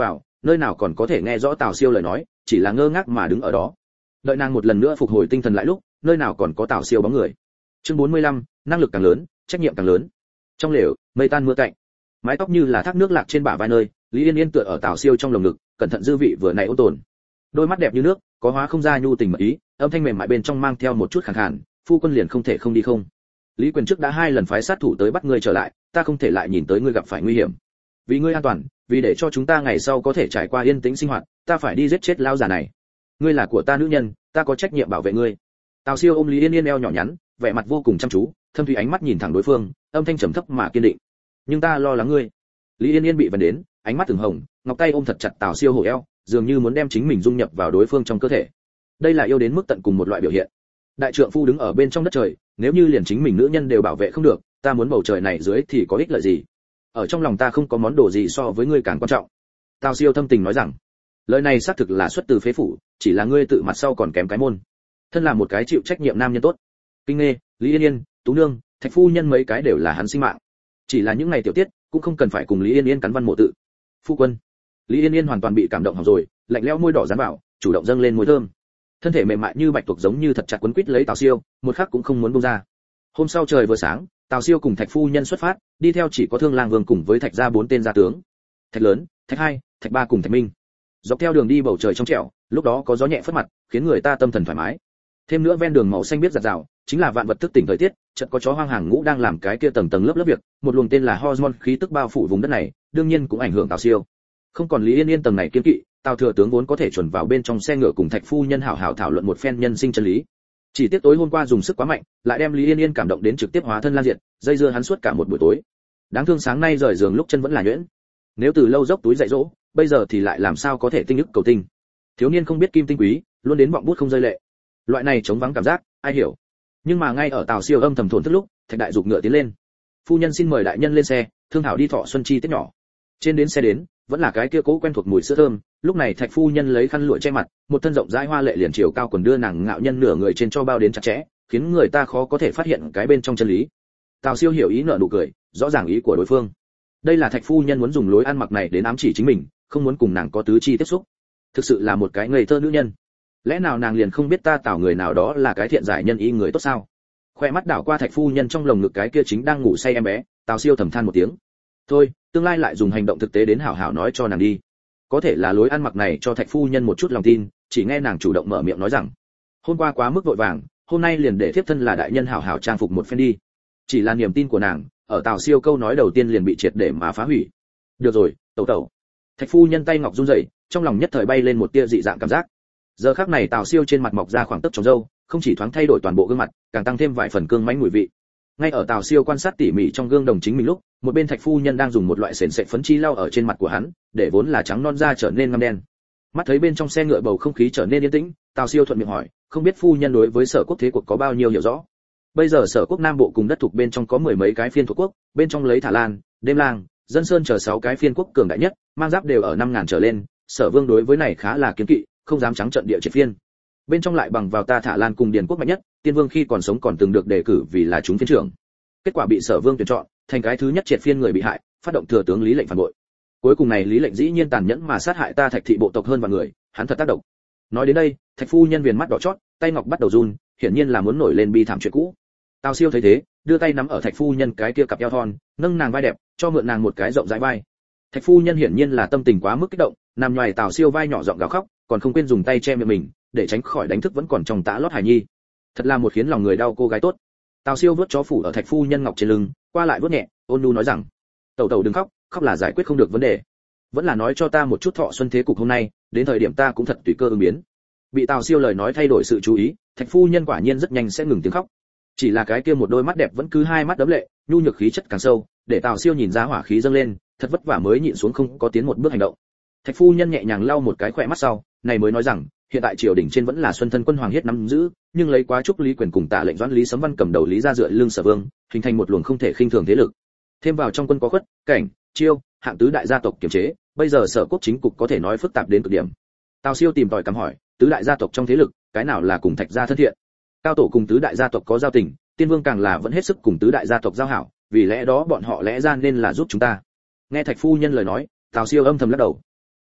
nơi nào còn có thể nghe rõ Tào Siêu lời nói, chỉ là ngơ ngác mà đứng ở đó. Đợi nàng một lần nữa phục hồi tinh thần lại lúc, nơi nào còn có Tào Siêu bóng người. Chương bốn mươi lăm, năng lực càng lớn, trách nhiệm càng lớn. Trong lều, mây tan mưa cạnh, mái tóc như là thác nước lạc trên bả vai nơi, Lý Yên Yên tựa ở Tào Siêu trong lồng ngực, cẩn thận dư vị vừa nãy ôn tồn. Đôi mắt đẹp như nước, có hóa không ra nhu tình mật ý, âm thanh mềm mại bên trong mang theo một chút khàn khàn, phu quân liền không thể không đi không. Lý Quyền trước đã hai lần phái sát thủ tới bắt ngươi trở lại, ta không thể lại nhìn tới ngươi gặp phải nguy hiểm. Vì ngươi an toàn, vì để cho chúng ta ngày sau có thể trải qua yên tĩnh sinh hoạt, ta phải đi giết chết lão già này. Ngươi là của ta nữ nhân, ta có trách nhiệm bảo vệ ngươi. Tào Siêu ôm Lý Yên Yên eo nhỏ nhắn, vẻ mặt vô cùng chăm chú, thâm thủy ánh mắt nhìn thẳng đối phương, âm thanh trầm thấp mà kiên định. Nhưng ta lo lắng ngươi. Lý Yên Yên bị vấn đến, ánh mắt từng hồng, ngọc tay ôm thật chặt Tào Siêu hổ eo, dường như muốn đem chính mình dung nhập vào đối phương trong cơ thể. Đây là yêu đến mức tận cùng một loại biểu hiện. Đại trượng phu đứng ở bên trong đất trời, nếu như liền chính mình nữ nhân đều bảo vệ không được, ta muốn bầu trời này dưới thì có ích lợi gì? Ở trong lòng ta không có món đồ gì so với ngươi càng quan trọng. Tào Siêu thâm tình nói rằng, lời này xác thực là xuất từ phế phủ, chỉ là ngươi tự mặt sau còn kém cái môn. Thân là một cái chịu trách nhiệm nam nhân tốt. Kinh Nghê, Lý Yên Yên, Tú Nương, Thạch phu nhân mấy cái đều là hắn sinh mạng. Chỉ là những ngày tiểu tiết, cũng không cần phải cùng Lý Yên Yên cắn văn mộ tự. Phu quân. Lý Yên Yên hoàn toàn bị cảm động hỏng rồi, lạnh lẽo môi đỏ dán vào, chủ động dâng lên môi thơm. Thân thể mềm mại như bạch tuộc giống như thật chặt quấn quýt lấy Tào Siêu, một khắc cũng không muốn buông ra. Hôm sau trời vừa sáng, Tào Siêu cùng Thạch phu nhân xuất phát, đi theo chỉ có Thương Lang Vương cùng với Thạch gia bốn tên gia tướng. Thạch lớn, Thạch hai, Thạch ba cùng Thạch Minh. Dọc theo đường đi bầu trời trong trẻo, lúc đó có gió nhẹ phất mặt, khiến người ta tâm thần thoải mái. Thêm nữa ven đường màu xanh biếc rạt rào, chính là vạn vật thức tỉnh thời tiết, chợt có chó hoang hàng ngũ đang làm cái kia tầng tầng lớp lớp việc, một luồng tên là hormone khí tức bao phủ vùng đất này, đương nhiên cũng ảnh hưởng Tào Siêu. Không còn Lý Yên Yên tầng này kiên kỵ, Tào thừa tướng vốn có thể chuẩn vào bên trong xe ngựa cùng Thạch phu nhân hảo hảo thảo luận một phen nhân sinh chân lý. Chỉ tiếc tối hôm qua dùng sức quá mạnh, lại đem Lý Yên Yên cảm động đến trực tiếp hóa thân lan diện, dây dưa hắn suốt cả một buổi tối. Đáng thương sáng nay rời giường lúc chân vẫn là nhuyễn. Nếu từ lâu dốc túi dạy dỗ, bây giờ thì lại làm sao có thể tinh đức cầu tinh. Thiếu niên không biết kim tinh quý, luôn đến vọng bút không rơi lệ. Loại này chống vắng cảm giác, ai hiểu. Nhưng mà ngay ở Tào Siêu âm thầm thổn thức lúc, Thạch đại dục ngựa tiến lên. Phu nhân xin mời đại nhân lên xe, thương thảo đi thọ xuân chi tiết nhỏ. Trên đến xe đến, vẫn là cái kia cố quen thuộc mùi sữa thơm, lúc này Thạch phu nhân lấy khăn lụa che mặt, một thân rộng rãi hoa lệ liền chiều cao quần đưa nàng ngạo nhân nửa người trên cho bao đến chặt chẽ, khiến người ta khó có thể phát hiện cái bên trong chân lý. Tào Siêu hiểu ý nở nụ cười, rõ ràng ý của đối phương. Đây là Thạch phu nhân muốn dùng lối ăn mặc này đến ám chỉ chính mình, không muốn cùng nàng có tứ chi tiếp xúc. Thực sự là một cái ngây thơ nữ nhân. Lẽ nào nàng liền không biết ta Tào người nào đó là cái thiện giải nhân ý người tốt sao? Khoe mắt đảo qua Thạch phu nhân trong lồng ngực cái kia chính đang ngủ say em bé, Tào Siêu thầm than một tiếng. Thôi, tương lai lại dùng hành động thực tế đến hảo hảo nói cho nàng đi. Có thể là lối ăn mặc này cho Thạch phu nhân một chút lòng tin, chỉ nghe nàng chủ động mở miệng nói rằng, hôm qua quá mức vội vàng, hôm nay liền để thiếp thân là đại nhân hảo hảo trang phục một phen đi. Chỉ là niềm tin của nàng, ở Tào Siêu câu nói đầu tiên liền bị triệt để mà phá hủy. Được rồi, tẩu tẩu. Thạch phu nhân tay ngọc run rẩy, trong lòng nhất thời bay lên một tia dị dạng cảm giác. Giờ khắc này Tào Siêu trên mặt mọc ra khoảng tấc trồng râu, không chỉ thoáng thay đổi toàn bộ gương mặt, càng tăng thêm vài phần cương mãnh mùi vị. Ngay ở Tào Siêu quan sát tỉ mỉ trong gương đồng chính mình lúc, một bên Thạch phu nhân đang dùng một loại sền sệt phấn chi lau ở trên mặt của hắn, để vốn là trắng non da trở nên ngăm đen. Mắt thấy bên trong xe ngựa bầu không khí trở nên yên tĩnh, Tào Siêu thuận miệng hỏi, không biết phu nhân đối với Sở Quốc thế cuộc có bao nhiêu hiểu rõ? Bây giờ Sở Quốc Nam Bộ cùng đất thuộc bên trong có mười mấy cái phiên thuộc quốc, bên trong lấy Thả Lan, Đêm Lang, Dân Sơn chờ sáu cái phiên quốc cường đại nhất, mang giáp đều ở năm ngàn trở lên, Sở Vương đối với này khá là kiêng kỵ, không dám trắng trận địa triệt phiên. Bên trong lại bằng vào ta Thả Lan cùng Điền quốc mạnh nhất, Tiên Vương khi còn sống còn từng được đề cử vì là chúng phiên trưởng. Kết quả bị Sở Vương tuyển chọn, thành cái thứ nhất triệt phiên người bị hại, phát động thừa tướng Lý lệnh phản bội. Cuối cùng này Lý lệnh dĩ nhiên tàn nhẫn mà sát hại ta Thạch thị bộ tộc hơn vạn người, hắn thật tác động. Nói đến đây, Thạch phu nhân viền mắt đỏ chót, tay ngọc bắt đầu run, hiển nhiên là muốn nổi lên bi thảm chuyện cũ. Tào Siêu thấy thế, đưa tay nắm ở Thạch phu nhân cái kia cặp eo thon, nâng nàng vai đẹp, cho mượn nàng một cái rộng rãi vai. Thạch phu nhân hiển nhiên là tâm tình quá mức kích động, nằm nhòi Tào Siêu vai nhỏ giọng gào khóc, còn không quên dùng tay che miệng mình, để tránh khỏi đánh thức vẫn còn trong tã lót hài nhi. Thật là một khiến lòng người đau cô gái tốt. Tào Siêu vuốt chó phủ ở Thạch phu nhân ngọc trên lưng, qua lại vuốt nhẹ, ôn nhu nói rằng, tẩu tẩu đừng khóc, khóc là giải quyết không được vấn đề. Vẫn là nói cho ta một chút thọ xuân thế cục hôm nay, đến thời điểm ta cũng thật tùy cơ ứng biến. Bị Tào Siêu lời nói thay đổi sự chú ý, Thạch phu nhân quả nhiên rất nhanh sẽ ngừng tiếng khóc. Chỉ là cái kia một đôi mắt đẹp vẫn cứ hai mắt đẫm lệ, nhu nhược khí chất càng sâu, để Tào Siêu nhìn ra hỏa khí dâng lên, thật vất vả mới nhịn xuống không có tiến một bước hành động. Thạch phu nhân nhẹ nhàng lau một cái khỏe mắt sau, này mới nói rằng, hiện tại triều đình trên vẫn là Xuân Thân quân hoàng hiết nắm giữ, nhưng lấy quá trúc Lý Quyền cùng Tạ lệnh Doãn Lý Sấm Văn cầm đầu Lý gia dựa lưng Sở Vương, hình thành một luồng không thể khinh thường thế lực. Thêm vào trong quân có Khuất, Cảnh, Chiêu, hạng tứ đại gia tộc kiểm chế, bây giờ Sở Quốc chính cục có thể nói phức tạp đến cực điểm. Tào Siêu tìm tòi cắm hỏi, tứ đại gia tộc trong thế lực, cái nào là cùng Thạch gia thân thiện? Cao tổ cùng tứ đại gia tộc có giao tình, Tiên Vương càng là vẫn hết sức cùng tứ đại gia tộc giao hảo, vì lẽ đó bọn họ lẽ ra nên là giúp chúng ta. Nghe Thạch phu nhân lời nói, Tào Siêu âm thầm lắc đầu.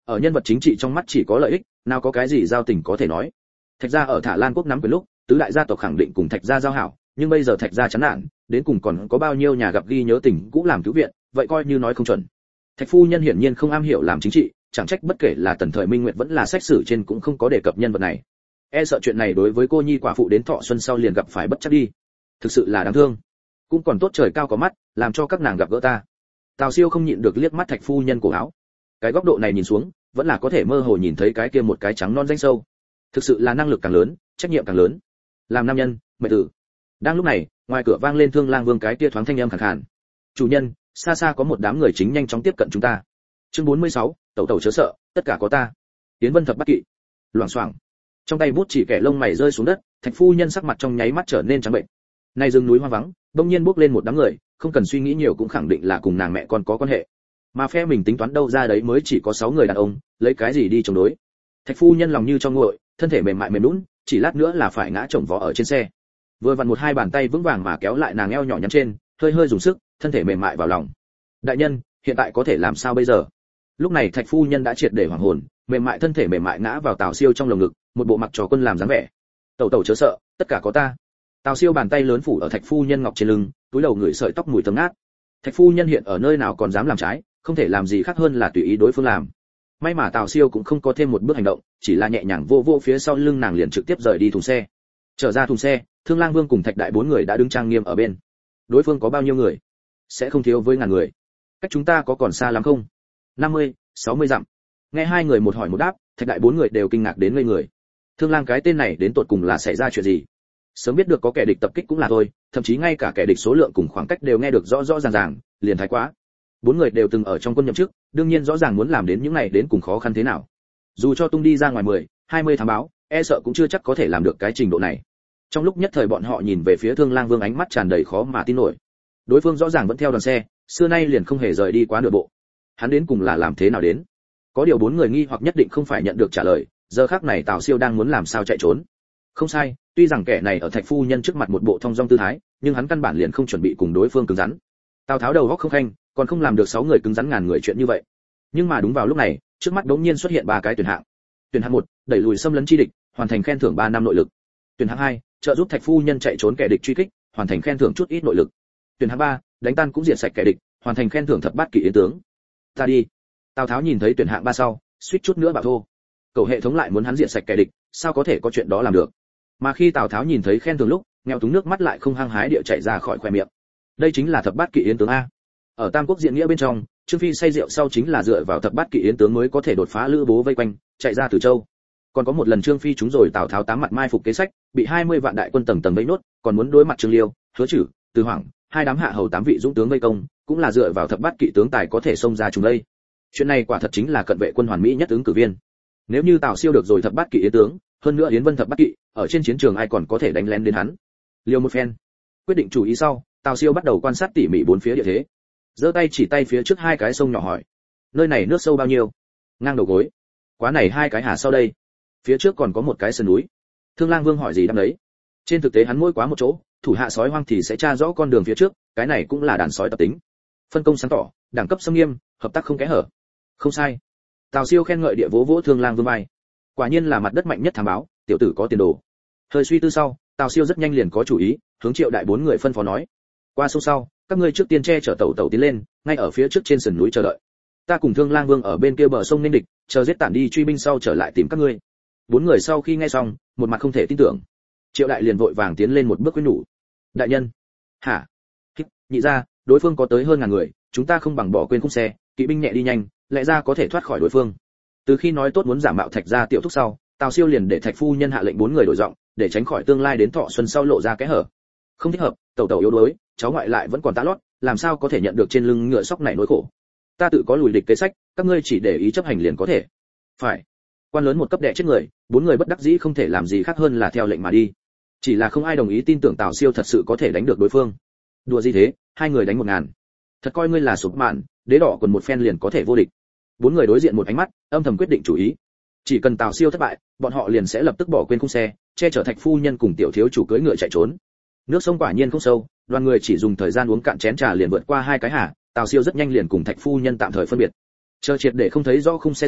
Ở nhân vật chính trị trong mắt chỉ có lợi ích, nào có cái gì giao tình có thể nói. Thạch gia ở Thả Lan quốc nắm quyền lúc, tứ đại gia tộc khẳng định cùng Thạch gia giao hảo, nhưng bây giờ Thạch gia chán nản, đến cùng còn có bao nhiêu nhà gặp ghi nhớ tình cũ làm cứu viện, vậy coi như nói không chuẩn. Thạch phu nhân hiển nhiên không am hiểu làm chính trị, chẳng trách bất kể là Tần Thời Minh Nguyệt vẫn là sách sử trên cũng không có đề cập nhân vật này. E sợ chuyện này đối với cô nhi quả phụ đến thọ xuân sau liền gặp phải bất chắc đi. Thực sự là đáng thương. Cũng còn tốt trời cao có mắt, làm cho các nàng gặp gỡ ta. Tào Siêu không nhịn được liếc mắt Thạch phu nhân cổ áo. Cái góc độ này nhìn xuống, vẫn là có thể mơ hồ nhìn thấy cái kia một cái trắng non danh sâu. Thực sự là năng lực càng lớn, trách nhiệm càng lớn. Làm nam nhân, mệt tử. Đang lúc này, ngoài cửa vang lên Thương Lang Vương cái kia thoáng thanh âm khàn khàn. "Chủ nhân, xa xa có một đám người chính nhanh chóng tiếp cận chúng ta." Chương bốn mươi sáu, tẩu tẩu chớ sợ, tất cả có ta. Tiến Vân thập bát kỵ. Loảng xoảng. Trong tay bút chỉ kẻ lông mày rơi xuống đất, Thạch phu nhân sắc mặt trong nháy mắt trở nên trắng bệnh. Này rừng núi hoang vắng, bỗng nhiên bước lên một đám người, không cần suy nghĩ nhiều cũng khẳng định là cùng nàng mẹ con có quan hệ. Mà phe mình tính toán đâu ra đấy mới chỉ có sáu người đàn ông, lấy cái gì đi chống đối. Thạch phu nhân lòng như trong nguội, thân thể mềm mại mềm nhũn, chỉ lát nữa là phải ngã chồng vó ở trên xe. Vừa vặn một hai bàn tay vững vàng mà kéo lại nàng eo nhỏ nhắn trên, hơi hơi dùng sức, thân thể mềm mại vào lòng. "Đại nhân, hiện tại có thể làm sao bây giờ?" Lúc này Thạch phu nhân đã triệt để hoảng hồn, mềm mại thân thể mềm mại ngã vào Tào Siêu trong lồng ngực, một bộ mặc trò quân làm dáng vẻ. "Tẩu tẩu chớ sợ, tất cả có ta." Tào Siêu bàn tay lớn phủ ở Thạch phu nhân ngọc trên lưng, túi đầu ngửi sợi tóc mùi thơm ngát. Thạch phu nhân hiện ở nơi nào còn dám làm trái, không thể làm gì khác hơn là tùy ý đối phương làm. May mà Tào Siêu cũng không có thêm một bước hành động, chỉ là nhẹ nhàng vô vô phía sau lưng nàng liền trực tiếp rời đi thùng xe. Trở ra thùng xe, Thương Lang Vương cùng Thạch đại bốn người đã đứng trang nghiêm ở bên. Đối phương có bao nhiêu người? Sẽ không thiếu với ngàn người. Cách chúng ta có còn xa lắm không? năm mươi, sáu mươi dặm. Nghe hai người một hỏi một đáp, Thạch đại bốn người đều kinh ngạc đến ngây người. Thương Lang cái tên này đến tột cùng là xảy ra chuyện gì? Sớm biết được có kẻ địch tập kích cũng là thôi, thậm chí ngay cả kẻ địch số lượng cùng khoảng cách đều nghe được rõ rõ ràng ràng, liền thái quá. Bốn người đều từng ở trong quân nhậm chức, đương nhiên rõ ràng muốn làm đến những này đến cùng khó khăn thế nào. Dù cho tung đi ra ngoài mười, hai mươi thám báo, e sợ cũng chưa chắc có thể làm được cái trình độ này. Trong lúc nhất thời bọn họ nhìn về phía Thương Lang Vương ánh mắt tràn đầy khó mà tin nổi. Đối phương rõ ràng vẫn theo đoàn xe, xưa nay liền không hề rời đi quá nửa bộ. Hắn đến cùng là làm thế nào đến? Có điều bốn người nghi hoặc nhất định không phải nhận được trả lời, giờ khắc này Tào Siêu đang muốn làm sao chạy trốn. Không sai, tuy rằng kẻ này ở Thạch phu nhân trước mặt một bộ thông dong tư thái, nhưng hắn căn bản liền không chuẩn bị cùng đối phương cứng rắn. Tào Tháo đầu góc không khanh, còn không làm được sáu người cứng rắn ngàn người chuyện như vậy. Nhưng mà đúng vào lúc này, trước mắt đống nhiên xuất hiện ba cái tuyển hạng. Tuyển hạng một, đẩy lùi xâm lấn chi địch, hoàn thành khen thưởng ba năm nội lực. Tuyển hạng hai, trợ giúp Thạch phu nhân chạy trốn kẻ địch truy kích, hoàn thành khen thưởng chút ít nội lực. Tuyển hạng ba, đánh tan cũng diệt sạch kẻ địch, hoàn thành khen thưởng thập bát kỵ yến tướng. Ta đi. Tào Tháo nhìn thấy tuyển hạng ba sau, suýt chút nữa bảo thô. Cầu hệ thống lại muốn hắn diệt sạch kẻ địch, sao có thể có chuyện đó làm được? Mà khi Tào Tháo nhìn thấy khen thưởng lúc, nghèo túng nước mắt lại không hăng hái địa chảy ra khỏi khóe miệng. Đây chính là thập bát kỵ yến tướng a. Ở Tam Quốc diện nghĩa bên trong, Trương Phi say rượu sau chính là dựa vào thập bát kỵ yến tướng mới có thể đột phá Lữ Bố vây quanh, chạy ra Từ Châu. Còn có một lần Trương Phi trúng rồi Tào Tháo tám mặt mai phục kế sách, bị hai mươi vạn đại quân tầng tầng vây nốt, còn muốn đối mặt Trương Liêu, Hứa Chử, Từ Hoảng, hai đám hạ hầu tám vị dũng tướng vây công, cũng là dựa vào thập bát kỵ tướng tài có thể xông ra chúng đây. Chuyện này quả thật chính là cận vệ quân hoàn mỹ nhất ứng cử viên. Nếu như Tào Siêu được rồi thập bát kỵ yến tướng, hơn nữa Yến Vân thập bát kỵ, ở trên chiến trường ai còn có thể đánh lén đến hắn. Liêu một phen, quyết định chủ ý sau, Tào Siêu bắt đầu quan sát tỉ mỉ bốn phía địa thế. Giơ tay chỉ tay phía trước hai cái sông nhỏ hỏi: "Nơi này nước sâu bao nhiêu?" "Ngang đầu gối." "Quá này hai cái hà sau đây?" "Phía trước còn có một cái sườn núi." Thương Lang Vương hỏi gì đám đấy. Trên thực tế hắn mỗi quá một chỗ, thủ hạ sói hoang thì sẽ tra rõ con đường phía trước, cái này cũng là đàn sói tập tính. Phân công sáng tỏ, đẳng cấp xâm nghiêm, hợp tác không kẽ hở. Không sai. Tào Siêu khen ngợi địa vỗ vỗ Thương Lang Vương vai. Quả nhiên là mặt đất mạnh nhất thám báo, tiểu tử có tiền đồ. Hơi suy tư sau, Tào Siêu rất nhanh liền có chủ ý, hướng Triệu Đại bốn người phân phó nói: "Qua sông sau, các ngươi trước tiên che chở tàu tàu tiến lên, ngay ở phía trước trên sườn núi chờ đợi. Ta cùng Thương Lang Vương ở bên kia bờ sông nên địch, chờ giết tản đi truy binh sau trở lại tìm các ngươi." Bốn người sau khi nghe xong, một mặt không thể tin tưởng. Triệu Đại liền vội vàng tiến lên một bước khuyên nhủ: "Đại nhân." "Hả?" "Hít, nhị ra, đối phương có tới hơn ngàn người, chúng ta không bằng bỏ quên khung xe, kỵ binh nhẹ đi nhanh, lẽ ra có thể thoát khỏi đối phương." Từ khi nói tốt muốn giả mạo Thạch gia tiểu thúc sau, Tào Siêu liền để Thạch phu nhân hạ lệnh bốn người đổi giọng, để tránh khỏi tương lai đến thọ xuân sau lộ ra kẽ hở. Không thích hợp, tẩu tẩu yếu đuối, cháu ngoại lại vẫn còn tá lót, làm sao có thể nhận được trên lưng ngựa sóc này nỗi khổ. Ta tự có lùi địch kế sách, các ngươi chỉ để ý chấp hành liền có thể. Phải. Quan lớn một cấp đệ chết người, bốn người bất đắc dĩ không thể làm gì khác hơn là theo lệnh mà đi. Chỉ là không ai đồng ý tin tưởng Tào Siêu thật sự có thể đánh được đối phương. Đùa gì thế, hai người đánh một ngàn. Thật coi ngươi là sụp mạn, đế đỏ quần một phen liền có thể vô địch. Bốn người đối diện một ánh mắt, âm thầm quyết định chủ ý. Chỉ cần Tào Siêu thất bại, bọn họ liền sẽ lập tức bỏ quên khung xe, che chở Thạch phu nhân cùng tiểu thiếu chủ cưỡi ngựa chạy trốn. Nước sông quả nhiên không sâu, đoàn người chỉ dùng thời gian uống cạn chén trà liền vượt qua hai cái hà, Tào Siêu rất nhanh liền cùng Thạch phu nhân tạm thời phân biệt. Chờ triệt để không thấy rõ khung xe sau,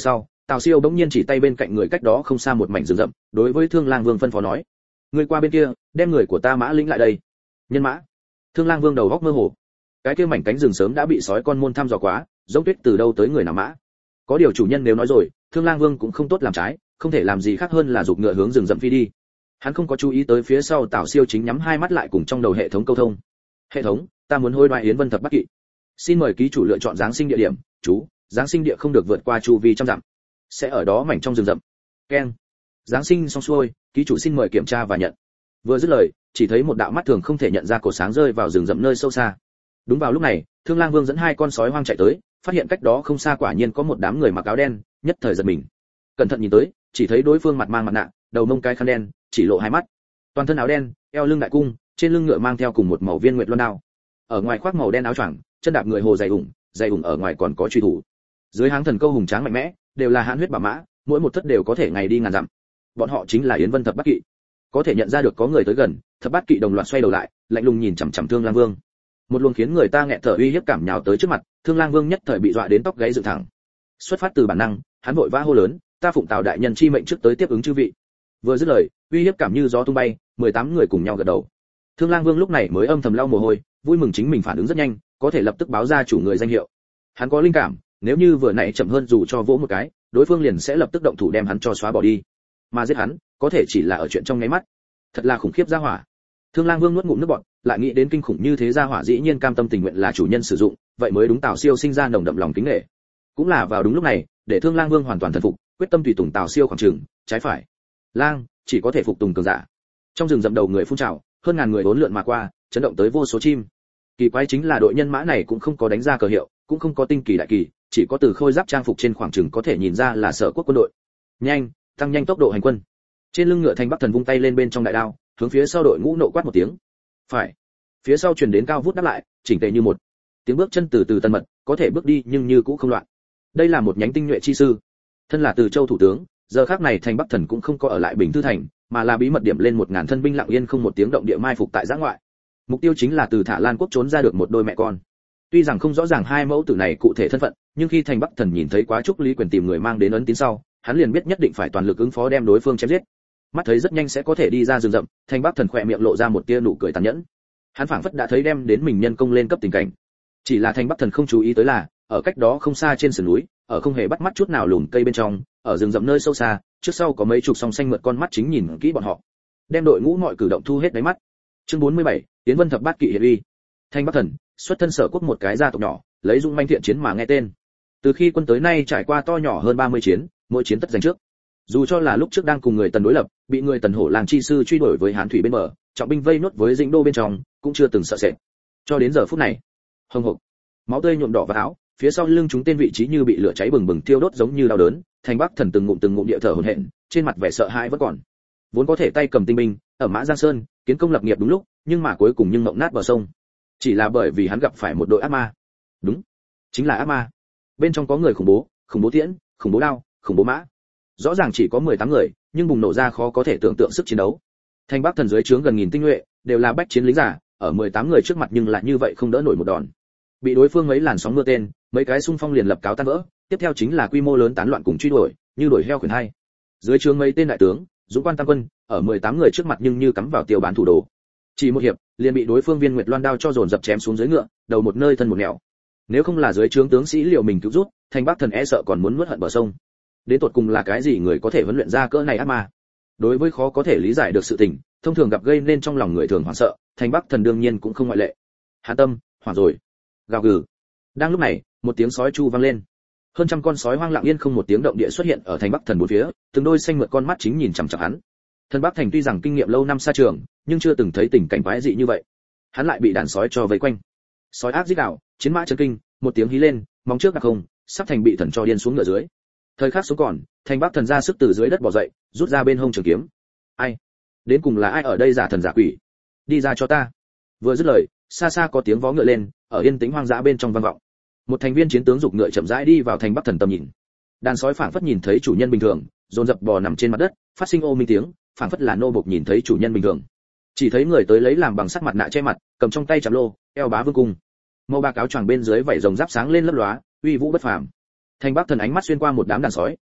Tào Siêu bỗng nhiên chỉ tay bên cạnh người cách đó không xa một mảnh rừng rậm, đối với Thương Lang Vương phân phó nói: "Ngươi qua bên kia, đem người của ta mã lĩnh lại đây." Nhân mã? Thương Lang Vương đầu góc mơ hồ. Cái kia mảnh cánh rừng sớm đã bị sói con môn thăm dò quá, giống tuyết từ đâu tới người nào mã. Có điều chủ nhân nếu nói rồi, Thương Lang Vương cũng không tốt làm trái, không thể làm gì khác hơn là giục ngựa hướng rừng rậm phi đi. Hắn không có chú ý tới phía sau Tào Siêu chính nhắm hai mắt lại cùng trong đầu hệ thống câu thông. "Hệ thống, ta muốn hối đoái Yến Vân Thập Bát Kỵ. Xin mời ký chủ lựa chọn giáng sinh địa điểm, chú, giáng sinh địa không được vượt qua chu vi trăm dặm. Sẽ ở đó mảnh trong rừng rậm." Keng. Giáng sinh xong xuôi, ký chủ xin mời kiểm tra và nhận. Vừa dứt lời, chỉ thấy một đạo mắt thường không thể nhận ra cổ sáng rơi vào rừng rậm nơi sâu xa. Đúng vào lúc này, Thương Lang Vương dẫn hai con sói hoang chạy tới, phát hiện cách đó không xa quả nhiên có một đám người mặc áo đen, nhất thời giật mình. Cẩn thận nhìn tới, chỉ thấy đối phương mặt mang mặt nạ, đầu mông cái khăn đen, chỉ lộ hai mắt. Toàn thân áo đen, eo lưng đại cung, trên lưng ngựa mang theo cùng một màu viên nguyệt luân đao. Ở ngoài khoác màu đen áo choàng, chân đạp người hồ dày ủng, dày ủng ở ngoài còn có truy thủ. Dưới háng thần câu hùng tráng mạnh mẽ, đều là hãn huyết bảo mã, mỗi một thất đều có thể ngày đi ngàn dặm. Bọn họ chính là Yến Vân Thập Bát Kỵ. Có thể nhận ra được có người tới gần, Thập Bát Kỵ đồng loạt xoay đầu lại, lạnh lùng nhìn chằm chằm Thương Lang Vương. Một luồng khiến người ta nghẹt thở uy hiếp cảm nhào tới trước mặt, Thương Lang Vương nhất thời bị dọa đến tóc gáy dựng thẳng. Xuất phát từ bản năng, hắn vội vã hô lớn: "Ta phụng Tào đại nhân chi mệnh trước tới tiếp ứng chư vị." Vừa dứt lời, uy hiếp cảm như gió tung bay, mười tám người cùng nhau gật đầu. Thương Lang Vương lúc này mới âm thầm lau mồ hôi, vui mừng chính mình phản ứng rất nhanh, có thể lập tức báo ra chủ người danh hiệu. Hắn có linh cảm, nếu như vừa nãy chậm hơn dù cho vỗ một cái, đối phương liền sẽ lập tức động thủ đem hắn cho xóa bỏ đi. Mà giết hắn, có thể chỉ là ở chuyện trong nháy mắt. Thật là khủng khiếp gia hỏa. Thương Lang Vương nuốt ngụm nước bọt, lại nghĩ đến kinh khủng như thế gia hỏa dĩ nhiên cam tâm tình nguyện là chủ nhân sử dụng, vậy mới đúng Tào Siêu sinh ra nồng đậm lòng kính nể. Cũng là vào đúng lúc này, để Thương Lang Vương hoàn toàn thần phục, quyết tâm tùy tùng Tào Siêu khoảng trường, trái phải. Lang, chỉ có thể phục tùng cường giả. Trong rừng rậm đầu người phun trào, hơn ngàn người hỗn lượn mà qua, chấn động tới vô số chim. Kỳ quái chính là đội nhân mã này cũng không có đánh ra cờ hiệu, cũng không có tinh kỳ đại kỳ, chỉ có từ khôi giáp trang phục trên khoảng trường có thể nhìn ra là Sở Quốc quân đội. Nhanh, tăng nhanh tốc độ hành quân. Trên lưng ngựa Thành Bắc Thần vung tay lên bên trong đại đao, hướng phía sau đội ngũ nộ quát một tiếng. Phải. Phía sau truyền đến cao vút đáp lại, chỉnh tề như một. Tiếng bước chân từ từ tân mật, có thể bước đi nhưng như cũ không loạn. Đây là một nhánh tinh nhuệ chi sư. Thân là Từ Châu thủ tướng, giờ khắc này Thành Bắc Thần cũng không có ở lại Bình Thư thành, mà là bí mật điểm lên một ngàn thân binh lặng yên không một tiếng động địa mai phục tại giã ngoại. Mục tiêu chính là từ Thả Lan quốc trốn ra được một đôi mẹ con. Tuy rằng không rõ ràng hai mẫu tử này cụ thể thân phận, nhưng khi Thành Bắc Thần nhìn thấy Quá Trúc Lý Quyền tìm người mang đến ấn tín sau, hắn liền biết nhất định phải toàn lực ứng phó đem đối phương chém giết. Mắt thấy rất nhanh sẽ có thể đi ra rừng rậm, Thành Bắc Thần khỏe miệng lộ ra một tia nụ cười tàn nhẫn. Hắn phảng phất đã thấy đem đến mình nhân công lên cấp tình cảnh. Chỉ là Thành Bắc Thần không chú ý tới là, ở cách đó không xa trên sườn núi, ở không hề bắt mắt chút nào lùm cây bên trong, ở rừng rậm nơi sâu xa, trước sau có mấy chục song xanh mượt con mắt chính nhìn kỹ bọn họ, đem đội ngũ mọi cử động thu hết đáy mắt. Chương bốn mươi bảy, Tiến Vân Thập Bát Kỵ hiển uy. Thành Bắc Thần, xuất thân Sở Quốc một cái gia tộc nhỏ, lấy dũng manh thiện chiến mà nghe tên. Từ khi quân tới nay trải qua to nhỏ hơn ba mươi chiến, mỗi chiến tất giành trước. Dù cho là lúc trước đang cùng người Tần đối lập, bị người Tần Hổ Làng chi sư truy đuổi với Hán thủy bên bờ, trọng binh vây nốt với Dĩnh Đô bên trong, cũng chưa từng sợ sệt. Cho đến giờ phút này, hồng hộc, máu tươi nhuộm đỏ vào áo, phía sau lưng chúng tên vị trí như bị lửa cháy bừng bừng thiêu đốt giống như đau đớn, Thành Bắc Thần từng ngụm từng ngụm địa thở hổn hển, trên mặt vẻ sợ hãi vẫn còn. Vốn có thể tay cầm tinh binh, ở Mã Giang Sơn, kiến công lập nghiệp đúng lúc, nhưng mà cuối cùng nhưng mộng nát bờ sông. Chỉ là bởi vì hắn gặp phải một đội ác ma. Đúng, chính là ác ma. Bên trong có người khủng bố, khủng bố tiễn, khủng bố đao, khủng bố mã. Rõ ràng chỉ có mười tám người, nhưng bùng nổ ra khó có thể tưởng tượng sức chiến đấu. Thành Bắc Thần dưới trướng gần nghìn tinh nhuệ, đều là bách chiến lính giả, ở mười tám người trước mặt nhưng lại như vậy không đỡ nổi một đòn. Bị đối phương mấy làn sóng mưa tên, mấy cái xung phong liền lập cáo tan vỡ, tiếp theo chính là quy mô lớn tán loạn cùng truy đuổi, như đuổi heo khuyển hai. Dưới trướng mấy tên đại tướng, dũng quan tam quân, ở mười tám người trước mặt nhưng như cắm vào tiêu bán thủ đồ. Chỉ một hiệp, liền bị đối phương viên nguyệt loan đao cho dồn dập chém xuống dưới ngựa, đầu một nơi thân một nẻo. Nếu không là dưới trướng tướng sĩ liều mình cứu rút, Thành Bắc Thần e sợ còn muốn nuốt hận bờ sông. Đến tột cùng là cái gì người có thể huấn luyện ra cỡ này ác ma? Đối với khó có thể lý giải được sự tình, thông thường gặp gây nên trong lòng người thường hoảng sợ, Thành Bắc Thần đương nhiên cũng không ngoại lệ. Hạ tâm, hoảng rồi. Gào gừ. Đang lúc này, một tiếng sói chu vang lên. Hơn trăm con sói hoang lặng yên không một tiếng động địa xuất hiện ở Thành Bắc Thần bốn phía, từng đôi xanh mượt con mắt chính nhìn chằm chằm hắn. Thần Bắc Thành tuy rằng kinh nghiệm lâu năm xa trường, nhưng chưa từng thấy tình cảnh quái dị như vậy. Hắn lại bị đàn sói cho vây quanh. Sói ác rít gào, chiến mã chấn kinh, một tiếng hí lên, móng trước đặc không, sắp thành bị thần cho điên xuống ngựa dưới. Thời khắc xuống còn, Thành Bắc Thần ra sức từ dưới đất bò dậy, rút ra bên hông trường kiếm. Ai? Đến cùng là ai ở đây giả thần giả quỷ? Đi ra cho ta! Vừa dứt lời, xa xa có tiếng vó ngựa lên, ở yên tĩnh hoang dã bên trong vang vọng. Một thành viên chiến tướng giục ngựa chậm rãi đi vào Thành Bắc Thần tầm nhìn. Đàn sói phảng phất nhìn thấy chủ nhân bình thường, dồn dập bò nằm trên mặt đất, phát sinh ô minh tiếng, phảng phất là nô bộc nhìn thấy chủ nhân bình thường. Chỉ thấy người tới lấy làm bằng sắt mặt nạ che mặt, cầm trong tay chạm lô, eo bá vương cung. Màu bạc áo choàng bên dưới vảy rồng giáp sáng lên lấp lóa, uy vũ bất phàm. Thành Bắc Thần ánh mắt xuyên qua một đám đàn sói,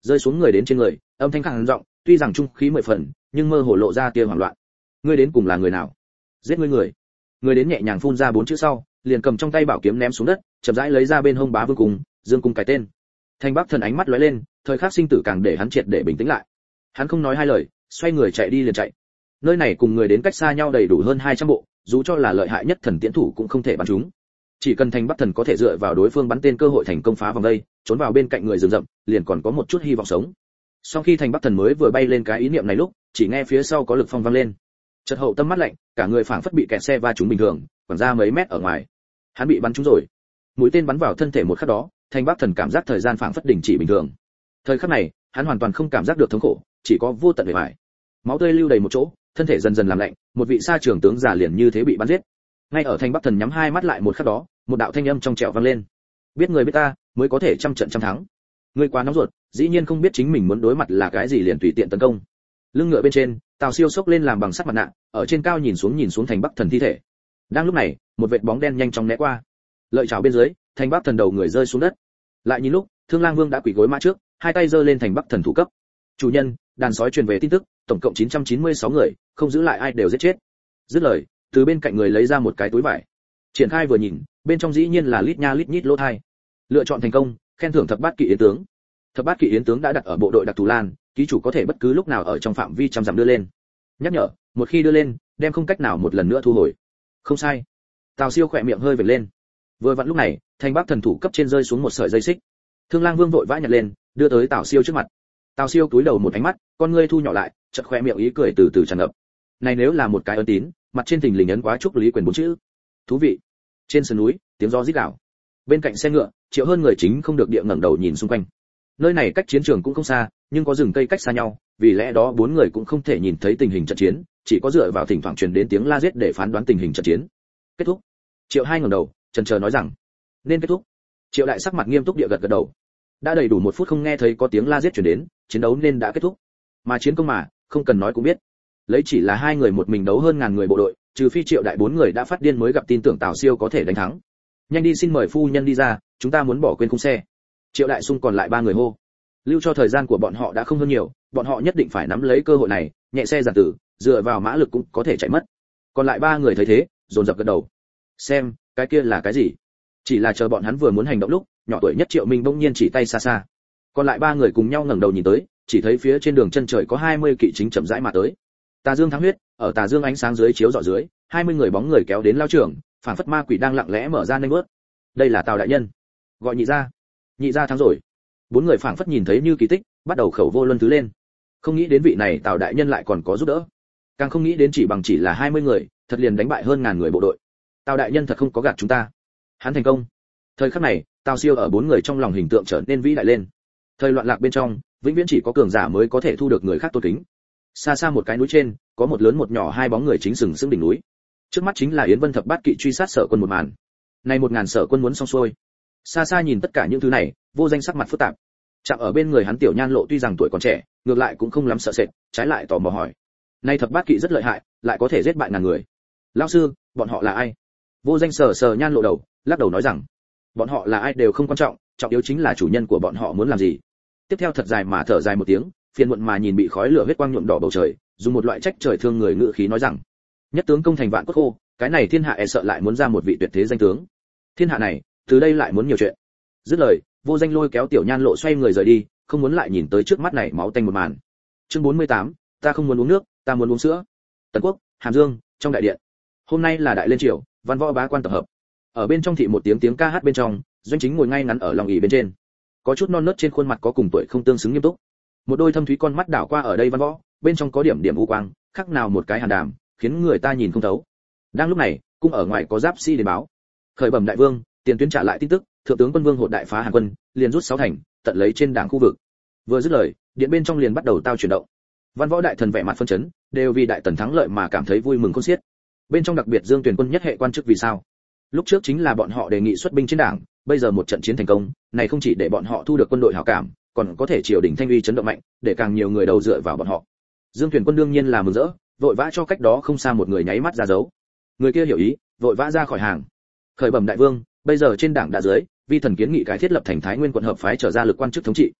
rơi xuống người đến trên người, âm thanh khàn giọng, tuy rằng trung khí mười phần, nhưng mơ hồ lộ ra tia hoảng loạn. Ngươi đến cùng là người nào? Giết ngươi người. Người đến nhẹ nhàng phun ra bốn chữ sau, liền cầm trong tay bảo kiếm ném xuống đất, chậm rãi lấy ra bên hông Bá Vương cùng, Dương cung cái tên. Thanh Bắc Thần ánh mắt lóe lên, thời khắc sinh tử càng để hắn triệt để bình tĩnh lại. Hắn không nói hai lời, xoay người chạy đi liền chạy. Nơi này cùng người đến cách xa nhau đầy đủ hơn hai trăm bộ, dù cho là lợi hại nhất thần tiễn thủ cũng không thể bắn chúng. Chỉ cần Thanh Bắc Thần có thể dựa vào đối phương bắn tên cơ hội thành công phá vòng đây, trốn vào bên cạnh người rừng rậm, liền còn có một chút hy vọng sống. Sau khi Thanh Bắc Thần mới vừa bay lên cái ý niệm này lúc, chỉ nghe phía sau có lực phong vang lên. Chợt hậu tâm mắt lạnh, cả người phảng phất bị kẹt xe va trúng bình thường, quẳng ra mấy mét ở ngoài. Hắn bị bắn trúng rồi. Mũi tên bắn vào thân thể một khắc đó, Thanh Bắc Thần cảm giác thời gian phảng phất đình chỉ bình thường. Thời khắc này, hắn hoàn toàn không cảm giác được thống khổ, chỉ có vô tận bề bại. Máu tươi lưu đầy một chỗ, thân thể dần dần làm lạnh, một vị sa trưởng tướng già liền như thế bị bắn giết. Ngay ở Thanh Bắc Thần nhắm hai mắt lại một khắc đó, một đạo thanh âm trong trẻo vang lên. Biết người biết ta, mới có thể trăm trận trăm thắng. Ngươi quá nóng ruột, dĩ nhiên không biết chính mình muốn đối mặt là cái gì liền tùy tiện tấn công. Lưng ngựa bên trên, Tào Siêu sốc lên làm bằng sắt mặt nạ, ở trên cao nhìn xuống nhìn xuống Thanh Bắc Thần thi thể. Đang lúc này, một vệt bóng đen nhanh chóng né qua. Lợi chảo bên dưới, Thanh Bắc Thần đầu người rơi xuống đất. Lại nhìn lúc, Thương Lang Vương đã quỳ gối mã trước, hai tay giơ lên Thanh Bắc Thần thủ cấp. Chủ nhân, đàn sói truyền về tin tức, tổng cộng chín trăm chín mươi sáu người, không giữ lại ai đều giết chết. Dứt lời, từ bên cạnh người lấy ra một cái túi vải. Triển khai vừa nhìn, bên trong dĩ nhiên là lít nha lít nhít lỗ thai. Lựa chọn thành công, khen thưởng thập bát kỵ yến tướng. Thập bát kỵ yến tướng đã đặt ở bộ đội đặc thù Lan, ký chủ có thể bất cứ lúc nào ở trong phạm vi trăm dặm đưa lên. Nhắc nhở, một khi đưa lên, đem không cách nào một lần nữa thu hồi. Không sai. Tào Siêu khỏe miệng hơi vểnh lên. Vừa vặn lúc này, Thanh Bắc Thần thủ cấp trên rơi xuống một sợi dây xích. Thương Lang Vương vội vã nhặt lên, đưa tới Tào Siêu trước mặt. Tào Siêu cúi đầu một ánh mắt, con ngươi thu nhỏ lại, chợt khóe miệng ý cười từ từ tràn ngập. Này nếu là một cái ấn tín, mặt trên thình lình ấn quá chúc lý quyền bốn chữ. Thú vị. Trên sườn núi, tiếng gió rít gào. Bên cạnh xe ngựa, Triệu Hơn người chính không được địa ngẩng đầu nhìn xung quanh. Nơi này cách chiến trường cũng không xa, nhưng có rừng cây cách xa nhau, vì lẽ đó bốn người cũng không thể nhìn thấy tình hình trận chiến, chỉ có dựa vào thỉnh thoảng truyền đến tiếng la giết để phán đoán tình hình trận chiến. Kết thúc. Triệu Hai ngẩng đầu, chần chờ nói rằng, nên kết thúc. Triệu Đại sắc mặt nghiêm túc địa gật gật đầu. Đã đầy đủ một phút không nghe thấy có tiếng la giết truyền đến, chiến đấu nên đã kết thúc. Mà chiến công mà, không cần nói cũng biết. Lấy chỉ là hai người một mình đấu hơn ngàn người bộ đội, trừ phi Triệu Đại bốn người đã phát điên mới gặp tin tưởng Tào Siêu có thể đánh thắng. Nhanh đi, xin mời phu nhân đi ra, chúng ta muốn bỏ quên khung xe. Triệu Đại Sung còn lại ba người hô. Lưu cho thời gian của bọn họ đã không hơn nhiều, bọn họ nhất định phải nắm lấy cơ hội này, nhẹ xe giản tử, dựa vào mã lực cũng có thể chạy mất. Còn lại ba người thấy thế, dồn dập gật đầu. Xem, cái kia là cái gì? Chỉ là chờ bọn hắn vừa muốn hành động lúc, nhỏ tuổi nhất Triệu Minh bỗng nhiên chỉ tay xa xa. Còn lại ba người cùng nhau ngẩng đầu nhìn tới, chỉ thấy phía trên đường chân trời có hai mươi kỵ chính chậm rãi mà tới. Tà Dương thắng huyết, ở Tà Dương ánh sáng dưới chiếu rọi dưới, hai mươi người bóng người kéo đến lao trưởng, phản phất ma quỷ đang lặng lẽ mở ra nanh bước. Đây là Tào đại nhân. Gọi nhị gia. Nhị gia thắng rồi. Bốn người phảng phất nhìn thấy như kỳ tích, bắt đầu khẩu vô luân thứ lên. Không nghĩ đến vị này Tào đại nhân lại còn có giúp đỡ. Càng không nghĩ đến chỉ bằng chỉ là hai mươi người, thật liền đánh bại hơn ngàn người bộ đội. Tào đại nhân thật không có gạt chúng ta. Hắn thành công. Thời khắc này, Tào Siêu ở bốn người trong lòng hình tượng trở nên vĩ đại lên. Thời loạn lạc bên trong, vĩnh viễn chỉ có cường giả mới có thể thu được người khác tôn kính. Xa xa một cái núi trên, có một lớn một nhỏ hai bóng người chính sừng sững đỉnh núi. Trước mắt chính là Yến Vân thập bát kỵ truy sát Sở Quân một màn. Này một ngàn Sở Quân muốn xong xuôi. Xa xa nhìn tất cả những thứ này, Vô Danh sắc mặt phức tạp. Chạm ở bên người hắn Tiểu Nhan Lộ tuy rằng tuổi còn trẻ, ngược lại cũng không lắm sợ sệt, trái lại tò mò hỏi. Nay thập bát kỵ rất lợi hại, lại có thể giết bại ngàn người. Lão sư, bọn họ là ai? Vô Danh sờ sờ Nhan Lộ đầu, lắc đầu nói rằng, bọn họ là ai đều không quan trọng, trọng yếu chính là chủ nhân của bọn họ muốn làm gì. Tiếp theo thật dài mà thở dài một tiếng, phiền muộn mà nhìn bị khói lửa huyết quang nhuộm đỏ bầu trời, dùng một loại trách trời thương người ngữ khí nói rằng, nhất tướng công thành vạn cốt khô, cái này thiên hạ e sợ lại muốn ra một vị tuyệt thế danh tướng. Thiên hạ này, từ đây lại muốn nhiều chuyện. Dứt lời, Vô Danh lôi kéo Tiểu Nhan Lộ xoay người rời đi, không muốn lại nhìn tới trước mắt này máu tanh một màn. Chương bốn mươi tám, ta không muốn uống nước, ta muốn uống sữa. Tần Quốc, Hàm Dương, trong đại điện. Hôm nay là đại lên triều, văn võ bá quan tập hợp. Ở bên trong thị một tiếng tiếng ca hát bên trong, Doanh Chính ngồi ngay ngắn ở lòng ỷ bên trên. Có chút non nớt trên khuôn mặt có cùng tuổi không tương xứng nghiêm túc. Một đôi thâm thúy con mắt đảo qua ở đây văn võ, bên trong có điểm điểm u quang, khác nào một cái hàn đàm, khiến người ta nhìn không thấu. Đang lúc này, cung ở ngoài có giáp sĩ đến báo. Khởi bẩm đại vương, tiền tuyến trả lại tin tức, thượng tướng quân Vương Hột đại phá Hàn quân, liền rút sáu thành, tận lấy trên đảng khu vực. Vừa dứt lời, điện bên trong liền bắt đầu tao chuyển động. Văn võ đại thần vẻ mặt phân chấn, đều vì đại tần thắng lợi mà cảm thấy vui mừng khôn xiết. Bên trong đặc biệt Dương Tuyển quân nhất hệ quan chức vì sao? Lúc trước chính là bọn họ đề nghị xuất binh trên đảng, bây giờ một trận chiến thành công, này không chỉ để bọn họ thu được quân đội hảo cảm, còn có thể triều đình thanh uy chấn động mạnh, để càng nhiều người đầu dựa vào bọn họ. Dương Tuyển quân đương nhiên là mừng rỡ, vội vã cho cách đó không xa một người nháy mắt ra dấu. Người kia hiểu ý, vội vã ra khỏi hàng. Khởi bẩm đại vương, bây giờ trên đảng đã dưới, vi thần kiến nghị cải thiết lập thành Thái Nguyên quận hợp phái trở ra lực quan chức thống trị.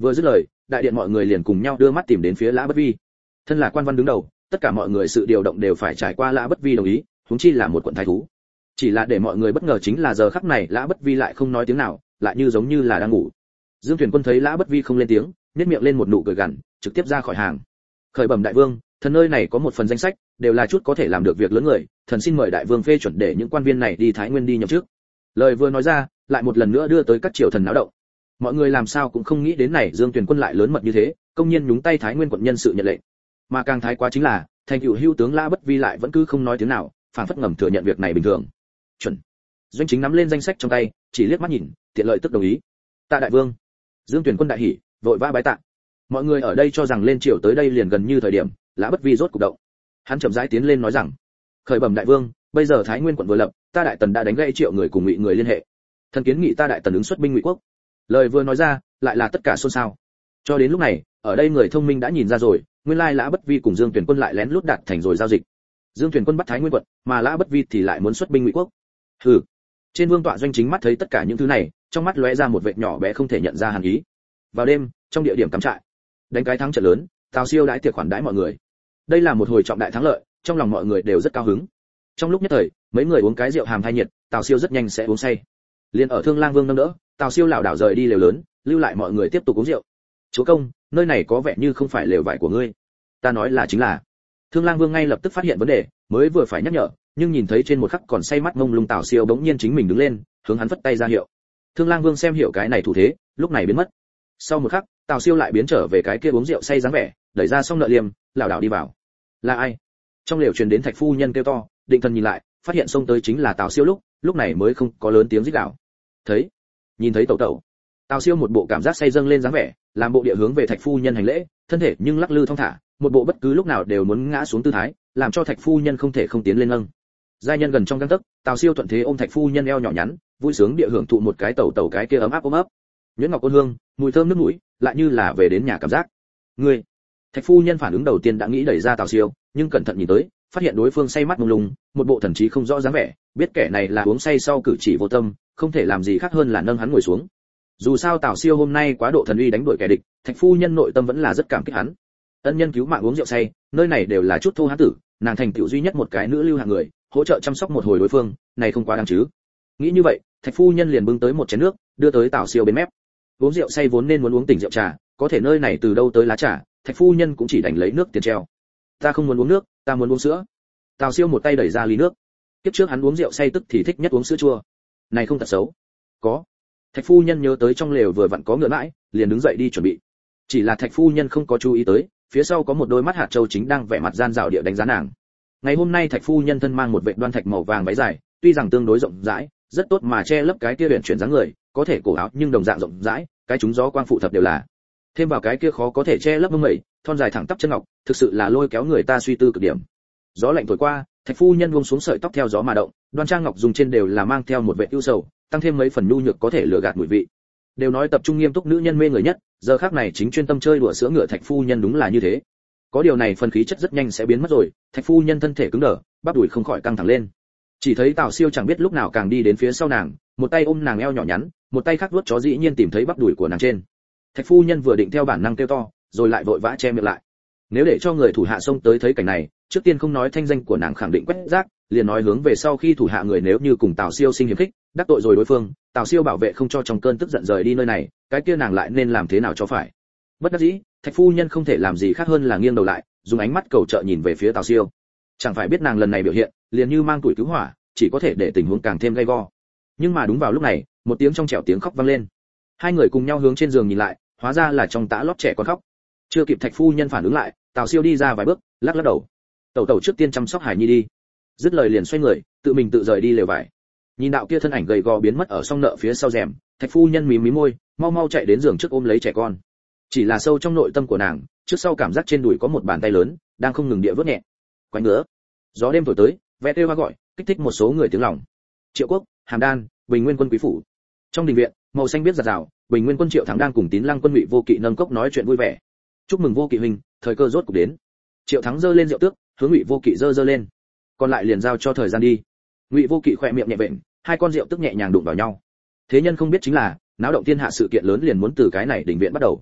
Vừa dứt lời, đại điện mọi người liền cùng nhau đưa mắt tìm đến phía Lã Bất Vi. Thân là quan văn đứng đầu, tất cả mọi người sự điều động đều phải trải qua Lã Bất Vi đồng ý, huống chi là một quận thái thú. Chỉ là để mọi người bất ngờ chính là giờ khắc này Lã Bất Vi lại không nói tiếng nào, lại như giống như là đang ngủ. Dương Tuyển Quân thấy Lã Bất Vi không lên tiếng, nhếch miệng lên một nụ cười gằn, trực tiếp ra khỏi hàng. Khởi bẩm đại vương, thần nơi này có một phần danh sách, đều là chút có thể làm được việc lớn người, thần xin mời đại vương phê chuẩn để những quan viên này đi Thái Nguyên đi nhậm chức. Lời vừa nói ra, lại một lần nữa đưa tới các triều thần náo động. Mọi người làm sao cũng không nghĩ đến này Dương Tuyển Quân lại lớn mật như thế, công nhiên nhúng tay Thái Nguyên quận nhân sự nhận lệnh. Mà càng thái quá chính là, thành cựu hưu tướng Lã Bất Vi lại vẫn cứ không nói tiếng nào, phảng phất ngầm thừa nhận việc này bình thường. Chuẩn. Doanh chính nắm lên danh sách trong tay, chỉ liếc mắt nhìn, tiện lợi tức đồng ý. Tạ đại vương. Dương Tuyển Quân đại hỉ, vội vã bái tạ. Mọi người ở đây cho rằng lên triều tới đây liền gần như thời điểm, Lã Bất Vi rốt cục động. Hắn chậm rãi tiến lên nói rằng: khởi bẩm đại vương, bây giờ Thái Nguyên quận vừa lập, ta đại tần đã đánh gãy triệu người cùng Ngụy người liên hệ. Thần kiến nghị ta đại tần ứng xuất binh Ngụy quốc. Lời vừa nói ra, lại là tất cả xôn xao. Cho đến lúc này, ở đây người thông minh đã nhìn ra rồi, nguyên lai Lã Bất Vi cùng Dương Tuyển Quân lại lén lút đạt thành rồi giao dịch. Dương Tuyển Quân bắt Thái Nguyên quận, mà Lã Bất Vi thì lại muốn xuất binh Ngụy quốc. Hừ. Trên vương tọa Doanh chính mắt thấy tất cả những thứ này, trong mắt lóe ra một vệt nhỏ bé không thể nhận ra hàn ý. Vào đêm, trong địa điểm cắm trại, đánh cái thắng trận lớn, Tào Siêu đãi tiệc khoản đãi mọi người. Đây là một hồi trọng đại thắng lợi, trong lòng mọi người đều rất cao hứng. Trong lúc nhất thời, mấy người uống cái rượu hàm thai nhiệt, Tào Siêu rất nhanh sẽ uống say. Liên ở Thương Lang Vương nâng đỡ, Tào Siêu lảo đảo rời đi lều lớn, lưu lại mọi người tiếp tục uống rượu. Chúa công, nơi này có vẻ như không phải lều vải của ngươi. Ta nói là chính là. Thương Lang Vương ngay lập tức phát hiện vấn đề, mới vừa phải nhắc nhở, nhưng nhìn thấy trên một khắc còn say mắt mông lung Tào Siêu bỗng nhiên chính mình đứng lên, hướng hắn vất tay ra hiệu. Thương Lang Vương xem hiểu cái này thủ thế, lúc này biến mất. Sau một khắc, Tào Siêu lại biến trở về cái kia uống rượu say dáng vẻ, đẩy ra xong nợ liềm, lảo đảo đi vào. Là ai? Trong lều truyền đến Thạch phu nhân kêu to, định thần nhìn lại, phát hiện xông tới chính là Tào Siêu lúc, lúc này mới không có lớn tiếng rít gào. Thấy, nhìn thấy tẩu tẩu. Tào Siêu một bộ cảm giác say dâng lên dáng vẻ, làm bộ địa hướng về Thạch phu nhân hành lễ, thân thể nhưng lắc lư thong thả, một bộ bất cứ lúc nào đều muốn ngã xuống tư thái, làm cho Thạch phu nhân không thể không tiến lên nâng. Giai nhân gần trong gang tấc, Tào Siêu thuận thế ôm Thạch phu nhân eo nhỏ nhắn, vui sướng địa hưởng thụ một cái tẩu tẩu cái kia ấm áp ôm ấp. Nhuyễn ngọc ôn hương, mùi thơm nước mũi, lại như là về đến nhà cảm giác. Ngươi. Thạch phu nhân phản ứng đầu tiên đã nghĩ đẩy ra Tào Siêu, nhưng cẩn thận nhìn tới, phát hiện đối phương say mắt mông lung, một bộ thần trí không rõ dáng vẻ, biết kẻ này là uống say sau cử chỉ vô tâm, không thể làm gì khác hơn là nâng hắn ngồi xuống. Dù sao Tào Siêu hôm nay quá độ thần uy đánh đuổi kẻ địch, Thạch phu nhân nội tâm vẫn là rất cảm kích hắn. Ân nhân cứu mạng uống rượu say, nơi này đều là chút thô hán tử, nàng thành tựu duy nhất một cái nữ lưu hạng người, hỗ trợ chăm sóc một hồi đối phương, này không quá đáng chứ. Nghĩ như vậy, Thạch phu nhân liền bưng tới một chén nước, đưa tới Tào Siêu bên mép. Uống rượu say vốn nên muốn uống tỉnh rượu trà, có thể nơi này từ đâu tới lá trà, Thạch phu nhân cũng chỉ đành lấy nước tiền treo. Ta không muốn uống nước, ta muốn uống sữa. Tào Siêu một tay đẩy ra ly nước. Kiếp trước hắn uống rượu say tức thì thích nhất uống sữa chua. Này không thật xấu. Có. Thạch phu nhân nhớ tới trong lều vừa vặn có ngựa mãi, liền đứng dậy đi chuẩn bị. Chỉ là Thạch phu nhân không có chú ý tới, phía sau có một đôi mắt hạt châu chính đang vẻ mặt gian dảo địa đánh giá nàng. Ngày hôm nay Thạch phu nhân thân mang một vệt đoan thạch màu vàng váy dài, tuy rằng tương đối rộng rãi, rất tốt mà che lấp cái kia huyền chuyển dáng người, có thể cổ áo nhưng đồng dạng rộng rãi, cái chúng gió quang phụ thập đều là. Thêm vào cái kia khó có thể che lấp mông mẩy, thon dài thẳng tắp chân ngọc, thực sự là lôi kéo người ta suy tư cực điểm. Gió lạnh thổi qua, Thạch phu nhân buông xuống sợi tóc theo gió mà động, đoan trang ngọc dùng trên đều là mang theo một vẻ ưu sầu, tăng thêm mấy phần nhu nhược có thể lừa gạt mùi vị. Đều nói tập trung nghiêm túc nữ nhân mê người nhất, giờ khắc này chính chuyên tâm chơi đùa sữa ngựa Thạch phu nhân đúng là như thế. Có điều này phần khí chất rất nhanh sẽ biến mất rồi, Thạch phu nhân thân thể cứng đờ, bắp đùi không khỏi căng thẳng lên. Chỉ thấy Tào Siêu chẳng biết lúc nào càng đi đến phía sau nàng, một tay ôm nàng eo nhỏ nhắn, một tay khác vuốt chó dĩ nhiên tìm thấy bắp đùi của nàng trên. Thạch phu nhân vừa định theo bản năng kêu to, rồi lại vội vã che miệng lại. Nếu để cho người thủ hạ xông tới thấy cảnh này, trước tiên không nói thanh danh của nàng khẳng định quét rác, liền nói hướng về sau khi thủ hạ người nếu như cùng Tào Siêu sinh hiềm khích, đắc tội rồi đối phương, Tào Siêu bảo vệ không cho trong cơn tức giận rời đi nơi này, cái kia nàng lại nên làm thế nào cho phải. Bất đắc dĩ, Thạch phu nhân không thể làm gì khác hơn là nghiêng đầu lại, dùng ánh mắt cầu trợ nhìn về phía Tào Siêu. Chẳng phải biết nàng lần này biểu hiện, liền như mang tuổi cứu hỏa, chỉ có thể để tình huống càng thêm gay go. Nhưng mà đúng vào lúc này, một tiếng trong trẻo tiếng khóc vang lên. Hai người cùng nhau hướng trên giường nhìn lại, hóa ra là trong tã lót trẻ con khóc. Chưa kịp Thạch phu nhân phản ứng lại, Tào Siêu đi ra vài bước, lắc lắc đầu. Tẩu tẩu trước tiên chăm sóc Hải Nhi đi. Dứt lời liền xoay người, tự mình tự rời đi lều vải. Nhìn đạo kia thân ảnh gầy gò biến mất ở song nợ phía sau rèm, Thạch phu nhân mím mím môi, mau mau chạy đến giường trước ôm lấy trẻ con. Chỉ là sâu trong nội tâm của nàng, trước sau cảm giác trên đùi có một bàn tay lớn, đang không ngừng địa vớt nhẹ. Quánh nữa. Gió đêm thổi tới, ve kêu hoa gọi, kích thích một số người tiếng lòng. Triệu Quốc, Hàm Đan, Bình Nguyên quân quý phủ. Trong đình viện, màu xanh biết giặt rào, Bình Nguyên quân Triệu Thắng đang cùng Tín Lăng quân Ngụy Vô Kỵ nâng cốc nói chuyện vui vẻ. Chúc mừng Vô Kỵ huynh, thời cơ rốt cục đến. Triệu Thắng giơ lên rượu tước, hướng Ngụy Vô Kỵ giơ giơ lên. Còn lại liền giao cho thời gian đi. Ngụy Vô Kỵ khẽ miệng nhẹ vện, hai con rượu tước nhẹ nhàng đụng vào nhau. Thế nhân không biết chính là, náo động thiên hạ sự kiện lớn liền muốn từ cái này đình viện bắt đầu.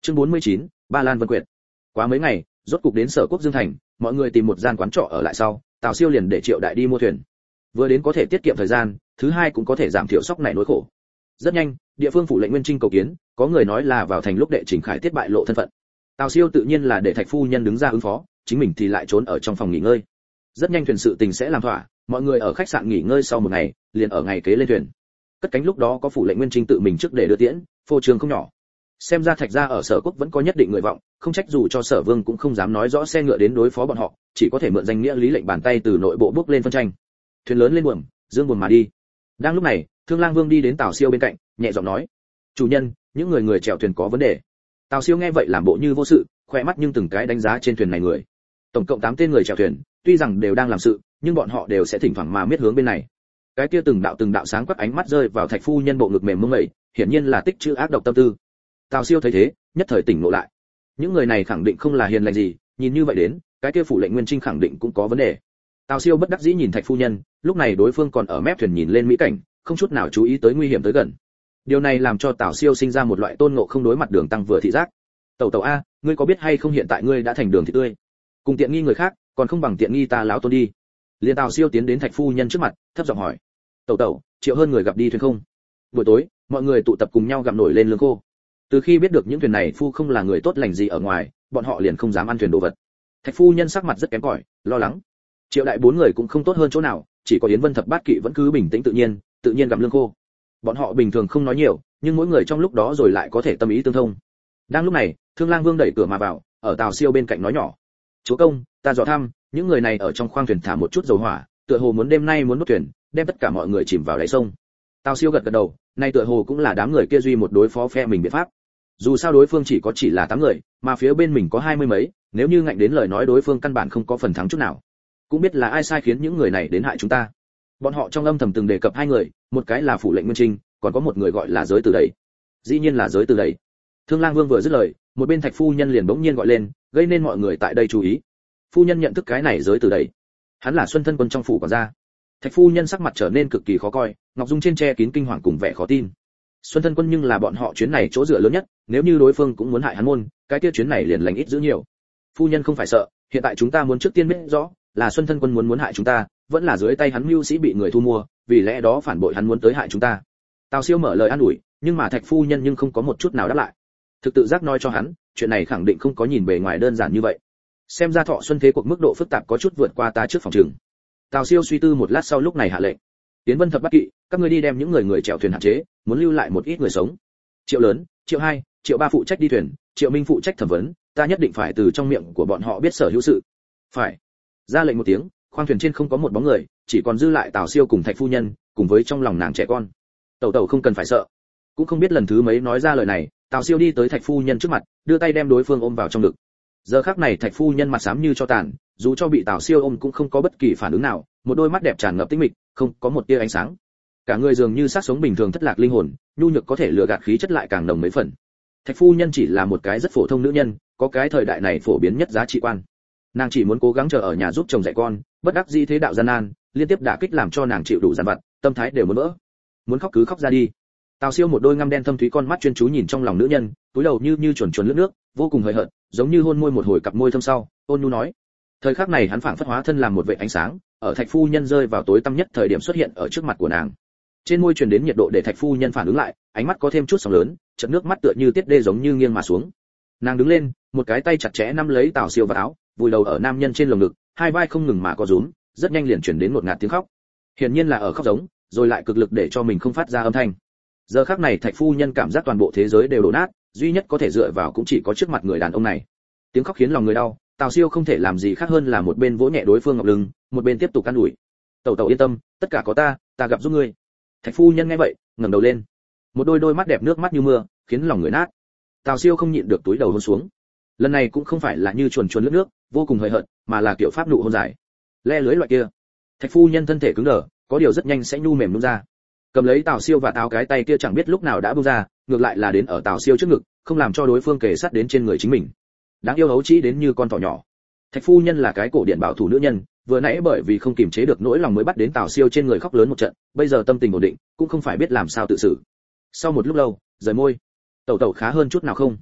Chương bốn mươi chín, Ba Lan Vân Quyệt. Quá mấy ngày, rốt cục đến Sở Quốc Dương Thành, mọi người tìm một gian quán trọ ở lại sau, Tào Siêu liền để Triệu Đại đi mua thuyền. Vừa đến có thể tiết kiệm thời gian, thứ hai cũng có thể giảm thiểu sóc này nỗi khổ. Rất nhanh, địa phương phủ lệnh Nguyên Trinh cầu kiến, có người nói là vào thành lúc đệ Trình Khải tiết bại lộ thân phận. Tào Siêu tự nhiên là để Thạch phu nhân đứng ra ứng phó, chính mình thì lại trốn ở trong phòng nghỉ ngơi. Rất nhanh thuyền sự tình sẽ làm thỏa, mọi người ở khách sạn nghỉ ngơi sau một ngày, liền ở ngày kế lên thuyền. Cất cánh lúc đó có phủ lệnh Nguyên Trinh tự mình trước để đưa tiễn, phô trương không nhỏ. Xem ra Thạch gia ở Sở Quốc vẫn có nhất định người vọng, không trách dù cho Sở Vương cũng không dám nói rõ xe ngựa đến đối phó bọn họ, chỉ có thể mượn danh nghĩa lý lệnh bàn tay từ nội bộ bước lên phân tranh. Thuyền lớn lên buồm, dương buồm mà đi. Đang lúc này, Thương Lang Vương đi đến Tào Siêu bên cạnh, nhẹ giọng nói: "Chủ nhân, những người người chèo thuyền có vấn đề." Tào Siêu nghe vậy làm bộ như vô sự, khoe mắt nhưng từng cái đánh giá trên thuyền này người. Tổng cộng tám tên người chèo thuyền, tuy rằng đều đang làm sự, nhưng bọn họ đều sẽ thỉnh thoảng mà miết hướng bên này. Cái kia từng đạo từng đạo sáng quắc ánh mắt rơi vào Thạch phu nhân bộ ngực mềm mông mẩy, hiển nhiên là tích trữ ác độc tâm tư. Tào Siêu thấy thế, nhất thời tỉnh ngộ lại. Những người này khẳng định không là hiền lành gì, nhìn như vậy đến, cái kia phủ lệnh Nguyên Trinh khẳng định cũng có vấn đề. Tào Siêu bất đắc dĩ nhìn Thạch phu nhân, lúc này đối phương còn ở mép thuyền nhìn lên mỹ cảnh, không chút nào chú ý tới nguy hiểm tới gần. Điều này làm cho Tào Siêu sinh ra một loại tôn ngộ không đối mặt đường tăng vừa thị giác. Tẩu tẩu a, ngươi có biết hay không hiện tại ngươi đã thành đường thị tươi, cùng tiện nghi người khác, còn không bằng tiện nghi ta lão tôn đi. Liên Tào Siêu tiến đến Thạch phu nhân trước mặt, thấp giọng hỏi: "Tẩu tẩu, Triệu hơn người gặp đi thuyền không?" Buổi tối, mọi người tụ tập cùng nhau gặm nổi lên lương khô. Từ khi biết được những thuyền này phu không là người tốt lành gì ở ngoài, bọn họ liền không dám ăn thuyền đồ vật. Thạch phu nhân sắc mặt rất kém cỏi, lo lắng. Triệu đại bốn người cũng không tốt hơn chỗ nào, chỉ có Yến Vân Thập Bát Kỵ vẫn cứ bình tĩnh tự nhiên, tự nhiên gặm lương khô. Bọn họ bình thường không nói nhiều, nhưng mỗi người trong lúc đó rồi lại có thể tâm ý tương thông. Đang lúc này, Thương Lang Vương đẩy cửa mà vào, ở Tào Siêu bên cạnh nói nhỏ: "Chúa công, ta dò thăm, những người này ở trong khoang thuyền thả một chút dầu hỏa, tựa hồ muốn đêm nay muốn đốt thuyền, đem tất cả mọi người chìm vào đáy sông." Tào Siêu gật gật đầu, nay tựa hồ cũng là đám người kia duy một đối phó phe mình biện pháp. Dù sao đối phương chỉ có chỉ là tám người, mà phía bên mình có hai mươi mấy, nếu như ngạnh đến lời nói đối phương căn bản không có phần thắng chút nào. Cũng biết là ai sai khiến những người này đến hại chúng ta. Bọn họ trong âm thầm từng đề cập hai người, một cái là phủ lệnh Nguyên Trinh, còn có một người gọi là Giới Từ Đầy. Dĩ nhiên là Giới Từ Đầy. Thương Lang Vương vừa dứt lời, một bên Thạch phu nhân liền bỗng nhiên gọi lên, gây nên mọi người tại đây chú ý. Phu nhân nhận thức cái này Giới Từ Đầy. Hắn là Xuân Thân Quân trong phủ quản gia. Thạch phu nhân sắc mặt trở nên cực kỳ khó coi, ngọc dung trên che kín kinh hoàng cùng vẻ khó tin. Xuân Thân Quân nhưng là bọn họ chuyến này chỗ dựa lớn nhất, nếu như đối phương cũng muốn hại hắn môn, cái kia chuyến này liền lành ít dữ nhiều. Phu nhân không phải sợ, hiện tại chúng ta muốn trước tiên biết rõ, là Xuân Thân Quân muốn muốn hại chúng ta, vẫn là dưới tay hắn mưu sĩ bị người thu mua, vì lẽ đó phản bội hắn muốn tới hại chúng ta. Tào Siêu mở lời an ủi, nhưng mà Thạch phu nhân nhưng không có một chút nào đáp lại. Thực tự giác nói cho hắn, chuyện này khẳng định không có nhìn bề ngoài đơn giản như vậy. Xem ra Thọ Xuân thế cuộc mức độ phức tạp có chút vượt qua ta trước phòng trường. Tào Siêu suy tư một lát sau lúc này hạ lệnh: "Tiến Vân Thập Bát Kỵ, các ngươi đi đem những người người chèo thuyền hạn chế, muốn lưu lại một ít người sống. Triệu lớn, Triệu hai, Triệu ba phụ trách đi thuyền, Triệu Minh phụ trách thẩm vấn, ta nhất định phải từ trong miệng của bọn họ biết sở hữu sự." Phải. Ra lệnh một tiếng, khoang thuyền trên không có một bóng người, chỉ còn dư lại Tào Siêu cùng Thạch phu nhân, cùng với trong lòng nàng trẻ con. Tẩu tẩu không cần phải sợ. Cũng không biết lần thứ mấy nói ra lời này, Tào Siêu đi tới Thạch phu nhân trước mặt, đưa tay đem đối phương ôm vào trong ngực. Giờ khắc này Thạch phu nhân mặt xám như cho tàn, dù cho bị Tào Siêu ôm cũng không có bất kỳ phản ứng nào, một đôi mắt đẹp tràn ngập tĩnh mịch, không có một tia ánh sáng. Cả người dường như xác sống bình thường thất lạc linh hồn, nhu nhược có thể lừa gạt khí chất lại càng nồng mấy phần. Thạch phu nhân chỉ là một cái rất phổ thông nữ nhân, có cái thời đại này phổ biến nhất giá trị quan. Nàng chỉ muốn cố gắng chờ ở nhà giúp chồng dạy con, bất đắc dĩ thế đạo gian nan, liên tiếp đả kích làm cho nàng chịu đủ giàn vặt, tâm thái đều muốn vỡ. Muốn khóc cứ khóc ra đi. Tào Siêu một đôi ngăm đen thâm thúy con mắt chuyên chú nhìn trong lòng nữ nhân, túi đầu như như chuồn chuồn lướt nước, vô cùng hời hợt, giống như hôn môi một hồi cặp môi thơm sau, ôn nhu nói. Thời khắc này hắn phảng phất hóa thân làm một vệt ánh sáng, ở Thạch phu nhân rơi vào tối tăm nhất thời điểm xuất hiện ở trước mặt của nàng. Trên môi truyền đến nhiệt độ để Thạch phu nhân phản ứng lại, ánh mắt có thêm chút sóng lớn, chợt nước mắt tựa như tiết đê giống như nghiêng mà xuống. Nàng đứng lên, một cái tay chặt chẽ nắm lấy Tào Siêu vào áo, vùi đầu ở nam nhân trên lồng ngực, hai vai không ngừng mà co rúm, rất nhanh liền truyền đến một ngạt tiếng khóc. Hiển nhiên là ở khóc giống, rồi lại cực lực để cho mình không phát ra âm thanh. Giờ khắc này Thạch phu nhân cảm giác toàn bộ thế giới đều đổ nát, duy nhất có thể dựa vào cũng chỉ có trước mặt người đàn ông này. Tiếng khóc khiến lòng người đau, Tào Siêu không thể làm gì khác hơn là một bên vỗ nhẹ đối phương ngọc lưng, một bên tiếp tục can ủi. "Tẩu tẩu yên tâm, tất cả có ta, ta gặp giúp ngươi." Thạch phu nhân nghe vậy, ngẩng đầu lên, một đôi đôi mắt đẹp nước mắt như mưa, khiến lòng người nát. Tào Siêu không nhịn được túi đầu hôn xuống. Lần này cũng không phải là như chuồn chuồn lướt nước, vô cùng hời hợt, mà là kiểu pháp nụ hôn dài, le lưới loại kia. Thạch phu nhân thân thể cứng đờ, có điều rất nhanh sẽ nhu mềm nhũn ra. Cầm lấy Tào Siêu và táo cái tay kia chẳng biết lúc nào đã buông ra, ngược lại là đến ở Tào Siêu trước ngực, không làm cho đối phương kề sát đến trên người chính mình. Đáng yêu hấu chỉ đến như con thỏ nhỏ. Thạch phu nhân là cái cổ điển bảo thủ nữ nhân, vừa nãy bởi vì không kiềm chế được nỗi lòng mới bắt đến Tào Siêu trên người khóc lớn một trận, bây giờ tâm tình ổn định, cũng không phải biết làm sao tự xử. Sau một lúc lâu, rời môi. "Tẩu tẩu khá hơn chút nào không?"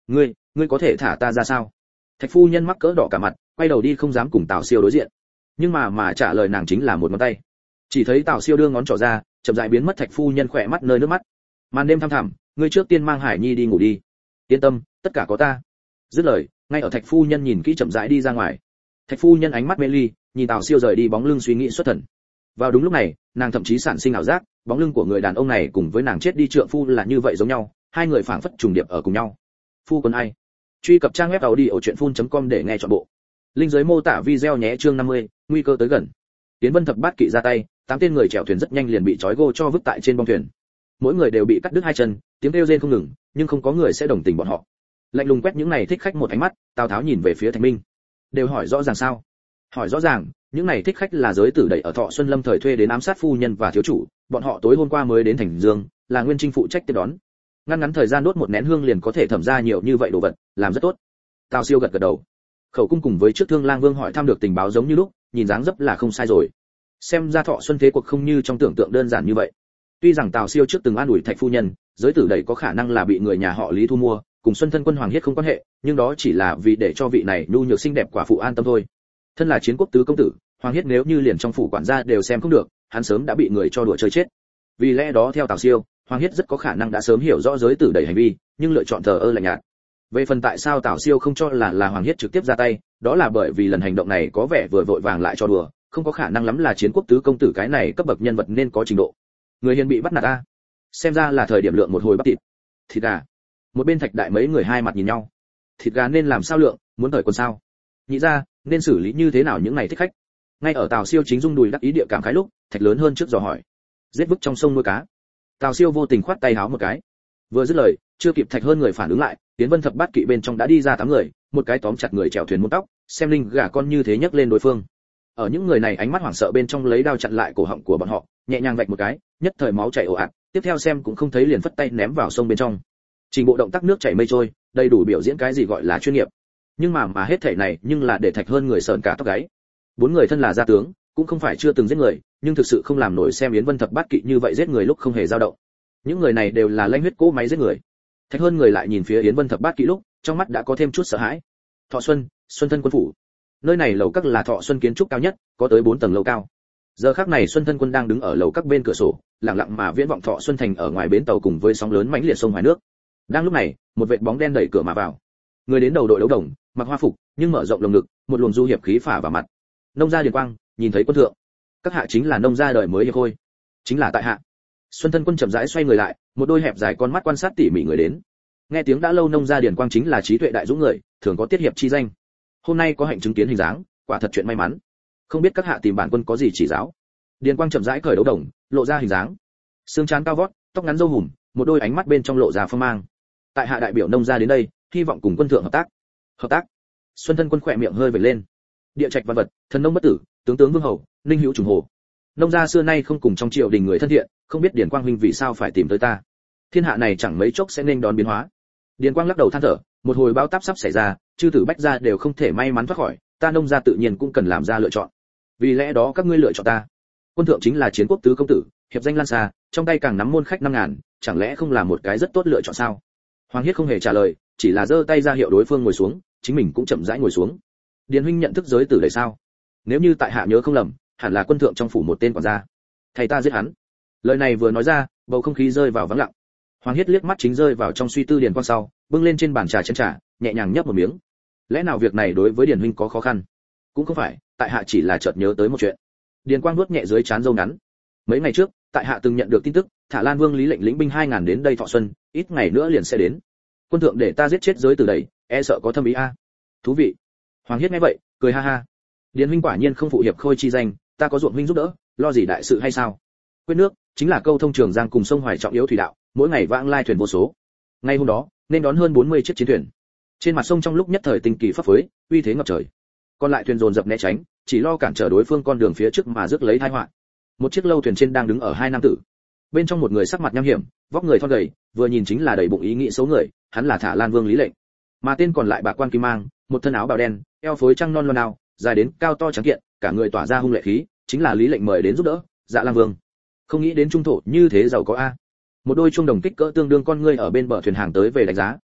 ngươi ngươi có thể thả ta ra sao? Thạch phu nhân mắc cỡ đỏ cả mặt, quay đầu đi không dám cùng Tào Siêu đối diện. Nhưng mà mà trả lời nàng chính là một ngón tay. Chỉ thấy Tào Siêu đưa ngón trỏ ra, chậm rãi biến mất. Thạch phu nhân khỏe mắt nơi nước mắt. Màn đêm thăm thẳm, ngươi trước tiên mang Hải Nhi đi ngủ đi. Yên tâm, tất cả có ta. Dứt lời, ngay ở Thạch phu nhân nhìn kỹ chậm rãi đi ra ngoài. Thạch phu nhân ánh mắt mê ly, nhìn Tào Siêu rời đi bóng lưng suy nghĩ xuất thần. Vào đúng lúc này, nàng thậm chí sản sinh ảo giác, bóng lưng của người đàn ông này cùng với nàng chết đi trượng phu là như vậy giống nhau, hai người phảng phất trùng điệp ở cùng nhau. Phu còn ai? Truy cập trang web audiochuyenphun.com để nghe trọn bộ. Link dưới mô tả video nhé. Chương năm mươi, nguy cơ tới gần. Tiến Vân Thập Bát Kỵ ra tay, tám tên người chèo thuyền rất nhanh liền bị trói gô cho vứt tại trên bong thuyền. Mỗi người đều bị cắt đứt hai chân, tiếng kêu rên không ngừng, nhưng không có người sẽ đồng tình bọn họ. Lạnh lùng quét những này thích khách một ánh mắt, Tào Tháo nhìn về phía Thạch Minh. Đều hỏi rõ ràng sao? Hỏi rõ ràng, những này thích khách là giới tử đẩy ở Thọ Xuân Lâm thời thuê đến ám sát phu nhân và thiếu chủ, bọn họ tối hôm qua mới đến Thành Dương, là Nguyên Trinh phụ trách tiếp đón. Ngắn ngắn thời gian đốt một nén hương liền có thể thẩm ra nhiều như vậy đồ vật, làm rất tốt. Tào Siêu gật gật đầu. Khẩu cung cùng với trước Thương Lang Vương hỏi thăm được tình báo giống như lúc, nhìn dáng dấp là không sai rồi. Xem ra Thọ Xuân thế cuộc không như trong tưởng tượng đơn giản như vậy. Tuy rằng Tào Siêu trước từng an ủi Thạch phu nhân, giới tử đẩy có khả năng là bị người nhà họ Lý thu mua, cùng Xuân Thân quân Hoàng Hiết không quan hệ, nhưng đó chỉ là vì để cho vị này nhu nhược xinh đẹp quả phụ an tâm thôi. Thân là chiến quốc tứ công tử, Hoàng Hiết nếu như liền trong phủ quản gia đều xem không được, hắn sớm đã bị người cho đùa chơi chết. Vì lẽ đó theo Tào Siêu, Hoàng Hiết rất có khả năng đã sớm hiểu rõ giới tử đẩy hành vi, nhưng lựa chọn thờ ơ lạnh nhạt. Về phần tại sao Tào Siêu không cho là là Hoàng Hiết trực tiếp ra tay, đó là bởi vì lần hành động này có vẻ vừa vội vàng lại cho đùa, không có khả năng lắm là chiến quốc tứ công tử cái này cấp bậc nhân vật nên có trình độ. Người hiền bị bắt nạt a. Xem ra là thời điểm lượng một hồi bắt thịt. Thịt gà. Một bên Thạch Đại mấy người hai mặt nhìn nhau. Thịt gà nên làm sao lượng, muốn thời còn sao? Nhị ra, nên xử lý như thế nào những này thích khách? Ngay ở Tào Siêu chính rung đùi đắc ý địa cảm khái lúc, Thạch lớn hơn trước dò hỏi. Giết vứt trong sông nuôi cá. Tào Siêu vô tình khoát tay háo một cái. Vừa dứt lời, chưa kịp Thạch hơn người phản ứng lại, Tiến Vân Thập Bát Kỵ bên trong đã đi ra tám người, một cái tóm chặt người chèo thuyền muốn tóc, xem linh gà con như thế nhấc lên đối phương. Ở những người này ánh mắt hoảng sợ bên trong lấy đao chặn lại cổ họng của bọn họ, nhẹ nhàng vạch một cái, nhất thời máu chảy ồ ạt, tiếp theo xem cũng không thấy liền phất tay ném vào sông bên trong. Trình bộ động tác nước chảy mây trôi, đầy đủ biểu diễn cái gì gọi là chuyên nghiệp. Nhưng mà mà hết thảy này, nhưng là để Thạch hơn người sởn cả tóc gáy. Bốn người thân là gia tướng, cũng không phải chưa từng giết người, nhưng thực sự không làm nổi xem Yến Vân Thập Bát Kỵ như vậy giết người lúc không hề dao động. Những người này đều là lanh huyết cỗ máy giết người. Thạch hơn người lại nhìn phía Yến Vân Thập Bát Kỵ lúc, trong mắt đã có thêm chút sợ hãi. Thọ Xuân, Xuân Thân quân phủ. Nơi này lầu các là Thọ Xuân kiến trúc cao nhất, có tới bốn tầng lầu cao. Giờ khắc này Xuân Thân quân đang đứng ở lầu các bên cửa sổ, lặng lặng mà viễn vọng Thọ Xuân thành ở ngoài bến tàu cùng với sóng lớn mãnh liệt sông Hoài nước. Đang lúc này, một vệt bóng đen đẩy cửa mà vào. Người đến đầu đội đấu đồng, mặc hoa phục, nhưng mở rộng lồng ngực, một luồng du hiệp khí phả vào mặt. Nông gia Điền Quang, nhìn thấy quân thượng. Các hạ chính là nông gia đời mới hiệp khôi. Chính là tại hạ. Xuân Thân quân chậm rãi xoay người lại, một đôi hẹp dài con mắt quan sát tỉ mỉ người đến. Nghe tiếng đã lâu nông gia Điền Quang chính là trí tuệ đại dũng người, thường có tiết hiệp chi danh. Hôm nay có hạnh chứng kiến hình dáng, quả thật chuyện may mắn. Không biết các hạ tìm bản quân có gì chỉ giáo. Điền Quang chậm rãi cởi đấu đồng, lộ ra hình dáng. Xương trán cao vót, tóc ngắn râu hùm, một đôi ánh mắt bên trong lộ ra phong mang. Tại hạ đại biểu nông gia đến đây, hy vọng cùng quân thượng hợp tác. Hợp tác? Xuân Thân quân khỏe miệng hơi vểnh lên. Địa trạch văn vật, thần nông bất tử, tướng tướng vương hầu, ninh hữu trùng hồ. Nông gia xưa nay không cùng trong triều đình người thân thiện, không biết Điền Quang huynh vì sao phải tìm tới ta. Thiên hạ này chẳng mấy chốc sẽ nên đón biến hóa. Điền Quang lắc đầu than thở, một hồi bão táp sắp xảy ra, chư tử bách gia đều không thể may mắn thoát khỏi, ta nông gia tự nhiên cũng cần làm ra lựa chọn. Vì lẽ đó các ngươi lựa chọn ta. Quân thượng chính là chiến quốc tứ công tử, hiệp danh lan xa, trong tay càng nắm môn khách năm ngàn, chẳng lẽ không là một cái rất tốt lựa chọn sao? Hoàng Hiết không hề trả lời, chỉ là giơ tay ra hiệu đối phương ngồi xuống, chính mình cũng chậm rãi ngồi xuống. Điền huynh nhận thức giới tử đẩy sao? Nếu như tại hạ nhớ không lầm, hẳn là quân thượng trong phủ một tên quản gia. Thầy ta giết hắn. Lời này vừa nói ra, bầu không khí rơi vào vắng lặng. Hoàng Hiết liếc mắt chính rơi vào trong suy tư Điền Quang sau, bưng lên trên bàn trà chén trà, nhẹ nhàng nhấp một miếng. Lẽ nào việc này đối với Điền huynh có khó khăn? Cũng không phải, tại hạ chỉ là chợt nhớ tới một chuyện. Điền Quang nuốt nhẹ dưới trán râu ngắn. Mấy ngày trước, tại hạ từng nhận được tin tức, Thả Lan Vương Lý lệnh lĩnh binh hai ngàn đến đây Thọ Xuân, ít ngày nữa liền sẽ đến. Quân thượng để ta giết chết giới tử đẩy, e sợ có thâm ý a. Thú vị. Hoàng Hiết nghe vậy, cười ha ha. Điền huynh quả nhiên không phụ hiệp khôi chi danh, ta có ruộng huynh giúp đỡ, lo gì đại sự hay sao? Quên nước, chính là câu thông Trường Giang cùng sông Hoài trọng yếu thủy đạo, mỗi ngày vãng lai thuyền vô số. Ngay hôm đó, nên đón hơn bốn mươi chiếc chiến thuyền. Trên mặt sông trong lúc nhất thời tinh kỳ phấp phới, uy thế ngập trời. Còn lại thuyền dồn dập né tránh, chỉ lo cản trở đối phương con đường phía trước mà rước lấy tai họa. Một chiếc lâu thuyền trên đang đứng ở hai nam tử. Bên trong một người sắc mặt nham hiểm, vóc người thon gầy, vừa nhìn chính là đầy bụng ý nghĩ xấu người, hắn là Thả Lan Vương Lý lệnh. Mà tên còn lại bạc quan kim mang, một thân áo bào đen, eo phối trăng non loan nào, dài đến cao to trắng kiện, cả người tỏa ra hung lệ khí, chính là Lý lệnh mời đến giúp đỡ, Dạ Lang Vương. Không nghĩ đến trung thổ như thế giàu có a. Một đôi chuông đồng kích cỡ tương đương con ngươi ở bên bờ thuyền hàng tới về đánh giá,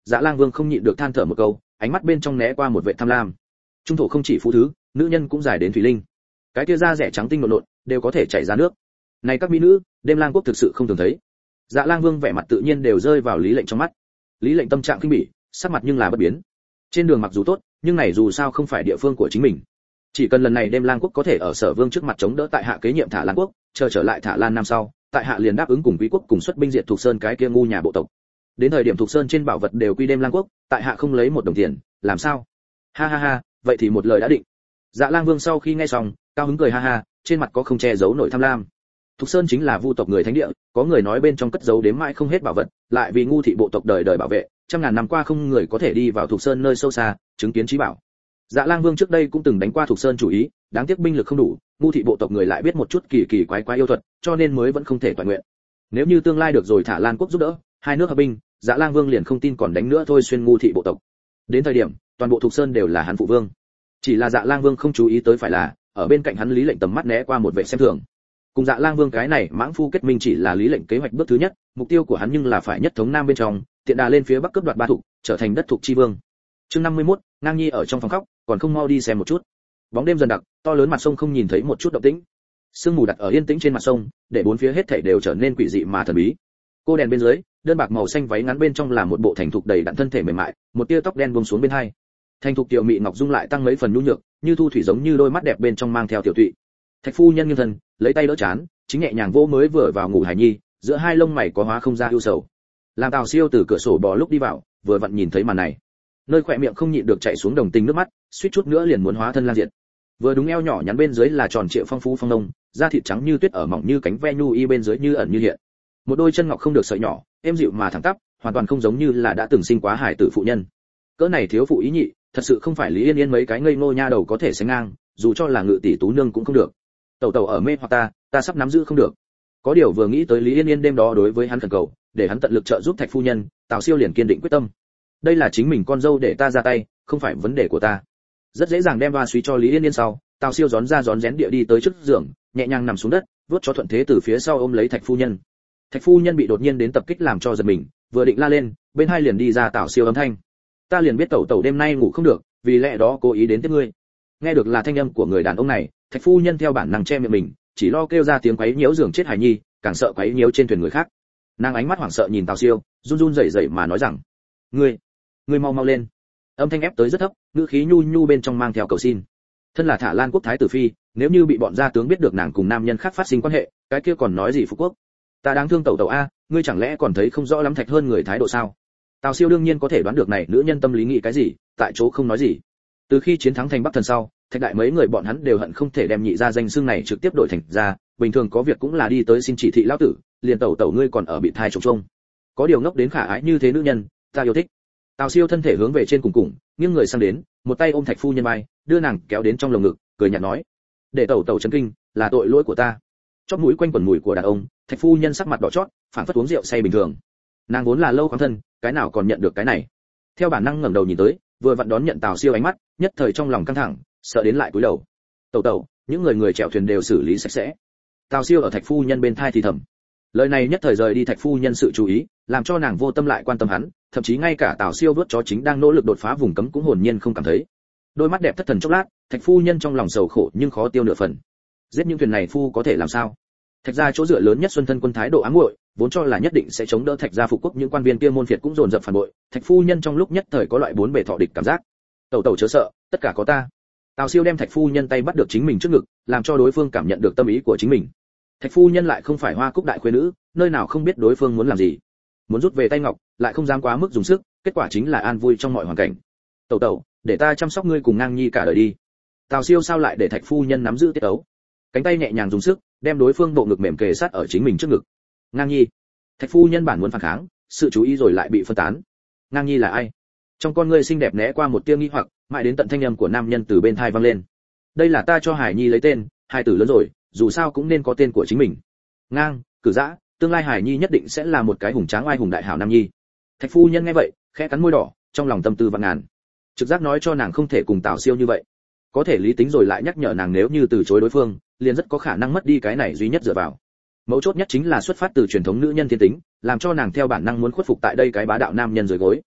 Dạ Lang Vương không nhịn được than thở một câu, ánh mắt bên trong né qua một vẻ tham lam. Trung thổ không chỉ phú thứ, nữ nhân cũng dài đến thủy linh. Cái kia da rẻ trắng tinh nộn nộn, đều có thể chảy ra nước. Này các mỹ nữ, đêm lang quốc thực sự không thường thấy. Dạ Lang Vương vẻ mặt tự nhiên đều rơi vào Lý Lệnh trong mắt. Lý Lệnh tâm trạng kinh bỉ, sắc mặt nhưng là bất biến. Trên đường mặc dù tốt, nhưng này dù sao không phải địa phương của chính mình. Chỉ cần lần này đêm lang quốc có thể ở Sở Vương trước mặt chống đỡ tại hạ kế nhiệm Thả Lan quốc, chờ trở lại Thả Lan năm sau, tại hạ liền đáp ứng cùng Quý quốc cùng xuất binh diệt Thục Sơn cái kia ngu nhà bộ tộc. Đến thời điểm Thục Sơn trên bảo vật đều quy đêm lang quốc, tại hạ không lấy một đồng tiền, làm sao? Ha ha ha, vậy thì một lời đã định. Dạ Lang Vương sau khi nghe xong, cao hứng cười ha ha, trên mặt có không che giấu nổi tham lam. Thục Sơn chính là vu tộc người thánh địa, có người nói bên trong cất giấu đếm mãi không hết bảo vật, lại vì ngu thị bộ tộc đời đời bảo vệ, trăm ngàn năm qua không người có thể đi vào Thục Sơn nơi sâu xa, chứng kiến trí bảo. Dạ Lang Vương trước đây cũng từng đánh qua Thục Sơn chủ ý, đáng tiếc binh lực không đủ, ngu thị bộ tộc người lại biết một chút kỳ kỳ quái quái yêu thuật, cho nên mới vẫn không thể toàn nguyện. Nếu như tương lai được rồi Thả Lan quốc giúp đỡ, hai nước hợp binh, Dạ Lang Vương liền không tin còn đánh nữa thôi xuyên ngu thị bộ tộc. Đến thời điểm, toàn bộ Thục Sơn đều là hắn phụ vương. Chỉ là Dạ Lang Vương không chú ý tới phải là, ở bên cạnh hắn Lý Lệnh tầm mắt né qua một vẻ xem thường. Cùng Dạ Lang Vương cái này mãng phu kết minh chỉ là Lý Lệnh kế hoạch bước thứ nhất, mục tiêu của hắn nhưng là phải nhất thống nam bên trong, tiện đà lên phía bắc cướp đoạt ba thục, trở thành đất thục chi vương. Chương năm mươi mốt, Ngang Nhi ở trong phòng khóc, còn không mau đi xem một chút. Bóng đêm dần đặc, to lớn mặt sông không nhìn thấy một chút động tĩnh. Sương mù đặt ở yên tĩnh trên mặt sông, để bốn phía hết thảy đều trở nên quỷ dị mà thần bí. Cô đèn bên dưới, đơn bạc màu xanh váy ngắn bên trong là một bộ thành thục đầy đặn thân thể mềm mại, một tia tóc đen buông xuống bên hai. Thành thục tiểu mị ngọc dung lại tăng mấy phần nhu nhược, như thu thủy giống như đôi mắt đẹp bên trong mang theo tiểu tụy. Thạch phu nhân nghiêng thân, lấy tay đỡ chán, chính nhẹ nhàng vỗ mới vừa vào ngủ hài nhi, giữa hai lông mày có hóa không ra ưu sầu. Làm Tào Siêu từ cửa sổ bò lúc đi vào, vừa vặn nhìn thấy màn này, nơi khỏe miệng không nhịn được chảy xuống đồng tình nước mắt, suýt chút nữa liền muốn hóa thân lang diệt. Vừa đúng eo nhỏ nhắn bên dưới là tròn trịa phong phú phong nông, da thịt trắng như tuyết ở mỏng như cánh ve nhu y bên dưới như ẩn như hiện. Một đôi chân ngọc không được sợi nhỏ, êm dịu mà thẳng tắp, hoàn toàn không giống như là đã từng sinh quá hài tử phụ nhân. Cỡ này thiếu phụ ý nhị, thật sự không phải Lý Yên Yên mấy cái ngây ngô nha đầu có thể sánh ngang, dù cho là ngự tỷ tú nương cũng không được. Tẩu tẩu ở mê hoặc ta, ta sắp nắm giữ không được. Có điều vừa nghĩ tới Lý Yên Yên đêm đó đối với hắn khẩn cầu, để hắn tận lực trợ giúp Thạch phu nhân, Tào Siêu liền kiên định quyết tâm. Đây là chính mình con dâu để ta ra tay, không phải vấn đề của ta. Rất dễ dàng đem va suy cho Lý Yên Yên sau, Tào Siêu gión ra gión rén địa đi tới trước giường, nhẹ nhàng nằm xuống đất, vuốt cho thuận thế từ phía sau ôm lấy Thạch phu nhân. Thạch phu nhân bị đột nhiên đến tập kích làm cho giật mình, vừa định la lên, bên hai liền đi ra Tào Siêu âm thanh. Ta liền biết tẩu tẩu đêm nay ngủ không được, vì lẽ đó cố ý đến tiếp ngươi. Nghe được là thanh âm của người đàn ông này, Thạch phu nhân theo bản năng che miệng mình, chỉ lo kêu ra tiếng quấy nhiễu giường chết hài nhi, càng sợ quấy nhiễu trên thuyền người khác. Nàng ánh mắt hoảng sợ nhìn Tào Siêu, run run rẩy rẩy mà nói rằng: "Ngươi, ngươi mau mau lên." Âm thanh ép tới rất thấp, ngữ khí nhu nhu bên trong mang theo cầu xin. Thân là Thả Lan quốc thái tử phi, nếu như bị bọn gia tướng biết được nàng cùng nam nhân khác phát sinh quan hệ, cái kia còn nói gì phục quốc. Ta đáng thương tẩu tẩu a, ngươi chẳng lẽ còn thấy không rõ lắm Thạch hơn người thái độ sao? Tào Siêu đương nhiên có thể đoán được này nữ nhân tâm lý nghĩ cái gì, tại chỗ không nói gì. Từ khi chiến thắng thành Bắc Thần sau, Thạch đại mấy người bọn hắn đều hận không thể đem nhị gia danh xưng này trực tiếp đổi thành gia, bình thường có việc cũng là đi tới xin chỉ thị lão tử, liền tẩu tẩu ngươi còn ở bị thai trống trông. Có điều ngốc đến khả ái như thế nữ nhân, ta yêu thích. Tào Siêu thân thể hướng về trên cùng cùng, nghiêng người sang đến, một tay ôm Thạch phu nhân vai, đưa nàng kéo đến trong lồng ngực, cười nhạt nói: "Để tẩu tẩu chấn kinh, là tội lỗi của ta." Chóp mũi quanh quẩn mùi của đàn ông, Thạch phu nhân sắc mặt đỏ chót, phảng phất uống rượu say bình thường. Nàng vốn là lâu khoáng thân, cái nào còn nhận được cái này. Theo bản năng ngẩng đầu nhìn tới, vừa vặn đón nhận Tào Siêu ánh mắt, nhất thời trong lòng căng thẳng, sợ đến lại cúi đầu. "Tẩu tẩu, những người người chèo thuyền đều xử lý sạch sẽ." Tào Siêu ở Thạch phu nhân bên thai thì thầm. Lời này nhất thời rời đi Thạch phu nhân sự chú ý, làm cho nàng vô tâm lại quan tâm hắn, thậm chí ngay cả Tào Siêu vớt chó chính đang nỗ lực đột phá vùng cấm cũng hồn nhiên không cảm thấy. Đôi mắt đẹp thất thần chốc lát, Thạch phu nhân trong lòng sầu khổ nhưng khó tiêu nửa phần. Giết những thuyền này phu có thể làm sao? Thạch gia chỗ dựa lớn nhất Xuân thân quân thái độ ám muội, vốn cho là nhất định sẽ chống đỡ Thạch gia phục quốc, những quan viên kia môn phiệt cũng dồn dập phản bội, Thạch phu nhân trong lúc nhất thời có loại bốn bề thọ địch cảm giác. Tẩu tẩu chớ sợ, tất cả có ta. Tào Siêu đem Thạch phu nhân tay bắt được chính mình trước ngực, làm cho đối phương cảm nhận được tâm ý của chính mình. Thạch phu nhân lại không phải Hoa Cúc đại khuê nữ, nơi nào không biết đối phương muốn làm gì. Muốn rút về tay ngọc, lại không dám quá mức dùng sức, kết quả chính là an vui trong mọi hoàn cảnh. Tẩu tẩu, để ta chăm sóc ngươi cùng Ngang Nhi cả đời đi. Tào Siêu sao lại để Thạch phu nhân nắm giữ tiết ấu, cánh tay nhẹ nhàng dùng sức, đem đối phương bộ ngực mềm kề sát ở chính mình trước ngực. Ngang Nhi. Thạch phu nhân bản muốn phản kháng, sự chú ý rồi lại bị phân tán. Ngang Nhi là ai? Trong con ngươi xinh đẹp né qua một tia nghi hoặc, mãi đến tận thanh âm của nam nhân từ bên tai vang lên. Đây là ta cho Hải Nhi lấy tên, hai tử lớn rồi, dù sao cũng nên có tên của chính mình. Ngang, Cử Dã, tương lai Hải Nhi nhất định sẽ là một cái hùng tráng oai hùng đại hảo nam nhi. Thạch phu nhân nghe vậy, khẽ cắn môi đỏ, trong lòng tâm tư vạn ngàn. Trực giác nói cho nàng không thể cùng Tào Siêu như vậy. Có thể lý tính rồi lại nhắc nhở nàng nếu như từ chối đối phương, liền rất có khả năng mất đi cái này duy nhất dựa vào. Mấu chốt nhất chính là xuất phát từ truyền thống nữ nhân thiên tính, làm cho nàng theo bản năng muốn khuất phục tại đây cái bá đạo nam nhân dưới gối.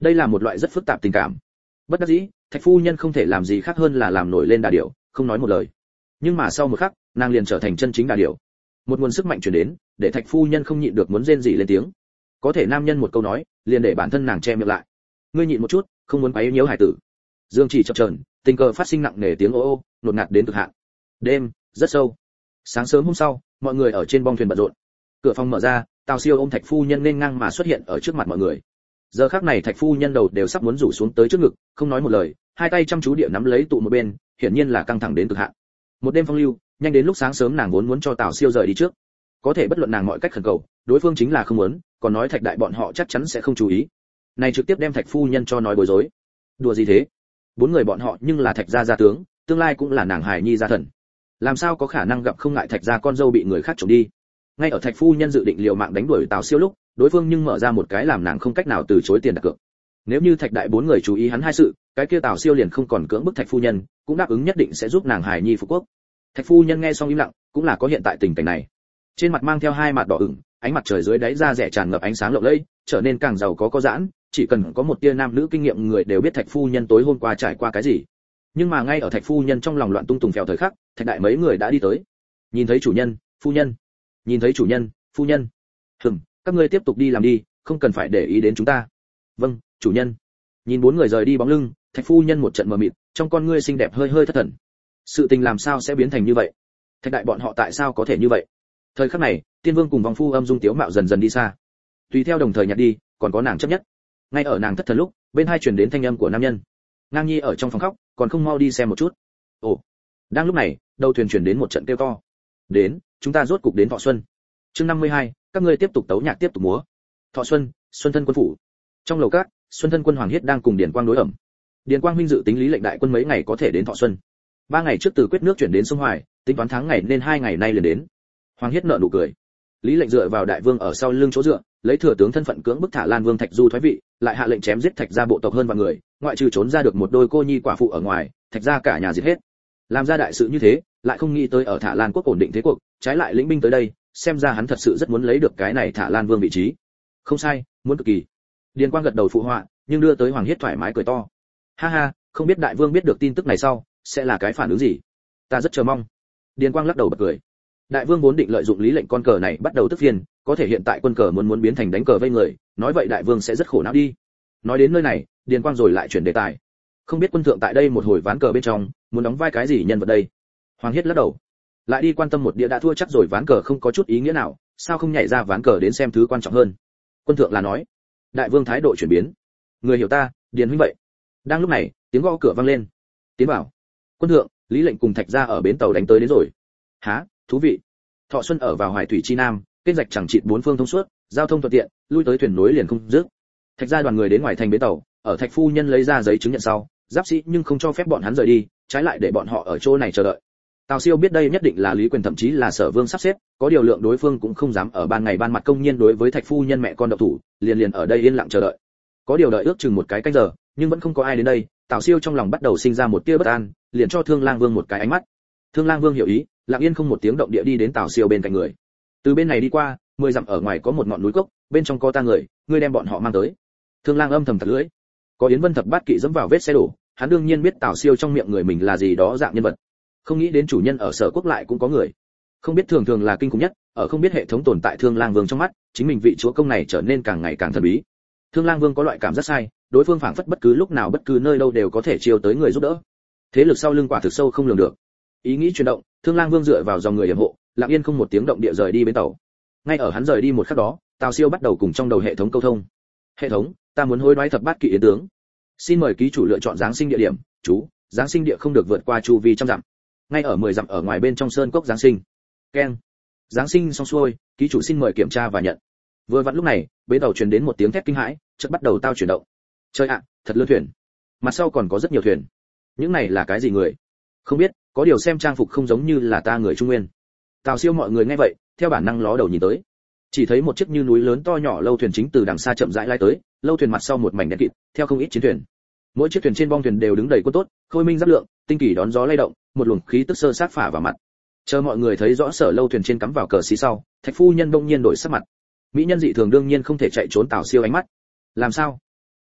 Đây là một loại rất phức tạp tình cảm. Bất đắc dĩ, Thạch phu nhân không thể làm gì khác hơn là làm nổi lên đà điểu, không nói một lời. Nhưng mà sau một khắc, nàng liền trở thành chân chính đà điểu. Một nguồn sức mạnh truyền đến, để Thạch phu nhân không nhịn được muốn rên rỉ lên tiếng. Có thể nam nhân một câu nói, liền để bản thân nàng che miệng lại. Ngươi nhịn một chút, không muốn quấy nhiễu hải tử. Dương chỉ chập chờn, tình cờ phát sinh nặng nề tiếng ô ô, nột ngạt đến cực hạn. Đêm rất sâu. Sáng sớm hôm sau, mọi người ở trên bong thuyền bận rộn. Cửa phòng mở ra, Tào Siêu ôm Thạch phu nhân nên ngang mà xuất hiện ở trước mặt mọi người. Giờ khắc này Thạch phu nhân đầu đều sắp muốn rủ xuống tới trước ngực, không nói một lời, hai tay chăm chú địa nắm lấy tụ một bên, hiển nhiên là căng thẳng đến cực hạn. Một đêm phong lưu, nhanh đến lúc sáng sớm nàng vốn muốn cho Tào Siêu rời đi trước. Có thể bất luận nàng mọi cách khẩn cầu, đối phương chính là không muốn, còn nói Thạch đại bọn họ chắc chắn sẽ không chú ý. Này trực tiếp đem Thạch phu nhân cho nói bối rối. Đùa gì thế? Bốn người bọn họ nhưng là Thạch gia gia tướng, tương lai cũng là nàng hài nhi gia thần. Làm sao có khả năng gặp không ngại Thạch gia con dâu bị người khác trộm đi? Ngay ở Thạch phu nhân dự định liều mạng đánh đuổi Tào Siêu lúc, đối phương nhưng mở ra một cái làm nàng không cách nào từ chối tiền đặt cược. Nếu như Thạch đại bốn người chú ý hắn hai sự, cái kia Tào Siêu liền không còn cưỡng bức Thạch phu nhân, cũng đáp ứng nhất định sẽ giúp nàng hài nhi phục quốc. Thạch phu nhân nghe xong im lặng, cũng là có hiện tại tình cảnh này. Trên mặt mang theo hai mặt đỏ ửng, ánh mặt trời dưới đáy da rẻ tràn ngập ánh sáng lộng lẫy, trở nên càng giàu có có giãn, chỉ cần có một tia nam nữ kinh nghiệm người đều biết Thạch phu nhân tối hôm qua trải qua cái gì. Nhưng mà ngay ở Thạch phu nhân trong lòng loạn tung tùng phèo thời khắc, Thạch đại mấy người đã đi tới. Nhìn thấy chủ nhân, phu nhân. Nhìn thấy chủ nhân, phu nhân. Hừm, các ngươi tiếp tục đi làm đi, không cần phải để ý đến chúng ta. Vâng, chủ nhân. Nhìn bốn người rời đi bóng lưng, Thạch phu nhân một trận mờ mịt, trong con ngươi xinh đẹp hơi hơi thất thần. Sự tình làm sao sẽ biến thành như vậy? Thạch đại bọn họ tại sao có thể như vậy? Thời khắc này, Tiên Vương cùng vong phu âm dung tiếu mạo dần dần đi xa. Tùy theo đồng thời nhặt đi, còn có nàng chấp nhất. Ngay ở nàng thất thần lúc, bên hai truyền đến thanh âm của nam nhân. Ngang Nhi ở trong phòng khóc, còn không mau đi xem một chút. Ồ. Đang lúc này, đầu thuyền truyền đến một trận kêu to. Đến, chúng ta rốt cục đến Thọ Xuân. Chương năm mươi hai, các ngươi tiếp tục tấu nhạc tiếp tục múa. Thọ Xuân, Xuân Thân quân phủ. Trong lầu các, Xuân Thân quân Hoàng Hiết đang cùng Điền Quang đối ẩm. Điền Quang huynh dự tính lý lệnh đại quân mấy ngày có thể đến Thọ Xuân. Ba ngày trước từ quyết nước chuyển đến sông Hoài, tính toán tháng ngày nên hai ngày nay liền đến. Hoàng Hiết nở nụ cười. Lý lệnh dựa vào đại vương ở sau lưng chỗ dựa, lấy thừa tướng thân phận cưỡng bức thả Lan Vương Thạch Du thoái vị, lại hạ lệnh chém giết Thạch gia bộ tộc hơn vạn người, ngoại trừ trốn ra được một đôi cô nhi quả phụ ở ngoài, Thạch gia cả nhà diệt hết. Làm ra đại sự như thế, lại không nghĩ tới ở Thả Lan quốc ổn định thế cuộc, trái lại lĩnh binh tới đây, xem ra hắn thật sự rất muốn lấy được cái này Thả Lan Vương vị trí. Không sai, muốn cực kỳ. Điền Quang gật đầu phụ họa, nhưng đưa tới Hoàng Hiết thoải mái cười to. Ha ha, không biết đại vương biết được tin tức này sau, sẽ là cái phản ứng gì? Ta rất chờ mong. Điền Quang lắc đầu bật cười. Đại vương vốn định lợi dụng lý lệnh con cờ này bắt đầu tức phiền, có thể hiện tại quân cờ muốn muốn biến thành đánh cờ vây người, nói vậy đại vương sẽ rất khổ não đi. Nói đến nơi này, Điền Quang rồi lại chuyển đề tài. Không biết quân thượng tại đây một hồi ván cờ bên trong, muốn đóng vai cái gì nhân vật đây? Hoàng Hiết lắc đầu. Lại đi quan tâm một đĩa đã thua chắc rồi ván cờ không có chút ý nghĩa nào, sao không nhảy ra ván cờ đến xem thứ quan trọng hơn? Quân thượng là nói. Đại vương thái độ chuyển biến. Người hiểu ta, Điền huynh vậy. Đang lúc này, tiếng gõ cửa vang lên. Tiến vào. Quân thượng, lý lệnh cùng Thạch gia ở bến tàu đánh tới đến rồi. Hả, thú vị. Thọ Xuân ở vào Hoài thủy chi nam, kênh rạch chẳng chịt bốn phương thông suốt, giao thông thuận tiện, lui tới thuyền nối liền không dứt. Thạch gia đoàn người đến ngoài thành bến tàu, ở Thạch phu nhân lấy ra giấy chứng nhận sau, giáp sĩ nhưng không cho phép bọn hắn rời đi, trái lại để bọn họ ở chỗ này chờ đợi. Tào Siêu biết đây nhất định là Lý Quyền thậm chí là Sở Vương sắp xếp, có điều lượng đối phương cũng không dám ở ban ngày ban mặt công nhiên đối với Thạch phu nhân mẹ con động thủ, liền liền ở đây yên lặng chờ đợi. Có điều đợi ước chừng một cái canh giờ, nhưng vẫn không có ai đến đây, Tào Siêu trong lòng bắt đầu sinh ra một tia bất an, liền cho Thương Lang Vương một cái ánh mắt. Thương Lang Vương hiểu ý, lặng yên không một tiếng động địa đi đến Tào Siêu bên cạnh người. Từ bên này đi qua, mười dặm ở ngoài có một ngọn núi cốc, bên trong có ta người, ngươi đem bọn họ mang tới. Thương Lang âm thầm thật lưỡi. Có Yến Vân Thập Bát Kỵ dẫm vào vết xe đổ, hắn đương nhiên biết Tào Siêu trong miệng người mình là gì đó dạng nhân vật. Không nghĩ đến chủ nhân ở Sở Quốc lại cũng có người. Không biết thường thường là kinh khủng nhất, ở không biết hệ thống tồn tại Thương Lang Vương trong mắt, chính mình vị chúa công này trở nên càng ngày càng thần bí. Thương Lang Vương có loại cảm giác sai, đối phương phảng phất bất cứ lúc nào bất cứ nơi đâu đều có thể chiêu tới người giúp đỡ. Thế lực sau lưng quả thực sâu không lường được. Ý nghĩ chuyển động, Thương Lang Vương dựa vào dòng người yểm hộ, lặng yên không một tiếng động địa rời đi bến tàu. Ngay ở hắn rời đi một khắc đó, Tào Siêu bắt đầu cùng trong đầu hệ thống câu thông. Hệ thống, ta muốn hối đoái Thập Bát Kỵ yến tướng. Xin mời ký chủ lựa chọn giáng sinh địa điểm, chú, giáng sinh địa không được vượt qua chu vi trăm dặm. Ngay ở mười dặm ở ngoài bên trong sơn cốc giáng sinh. Keng. Giáng sinh xong xuôi, ký chủ xin mời kiểm tra và nhận. Vừa vặn lúc này, bến tàu truyền đến một tiếng thét kinh hãi, chợt bắt đầu tao chuyển động. Trời ạ, thật lớn thuyền. Mặt sau còn có rất nhiều thuyền. Những này là cái gì người? Không biết, có điều xem trang phục không giống như là ta người Trung Nguyên. Tào Siêu mọi người nghe vậy, theo bản năng ló đầu nhìn tới. Chỉ thấy một chiếc như núi lớn to nhỏ lâu thuyền chính từ đằng xa chậm rãi lái tới, lâu thuyền mặt sau một mảnh đen kịt, theo không ít chiến thuyền. Mỗi chiếc thuyền trên bong thuyền đều đứng đầy quân tốt, khôi minh giáp lượng, tinh kỳ đón gió lay động, một luồng khí tức sơ sát phả vào mặt. Chờ mọi người thấy rõ Sở lâu thuyền trên cắm vào cờ xí sau, Thạch phu nhân đông nhiên đổi sắc mặt. Mỹ nhân dị thường đương nhiên không thể chạy trốn Tào Siêu ánh mắt. Làm sao? Đi,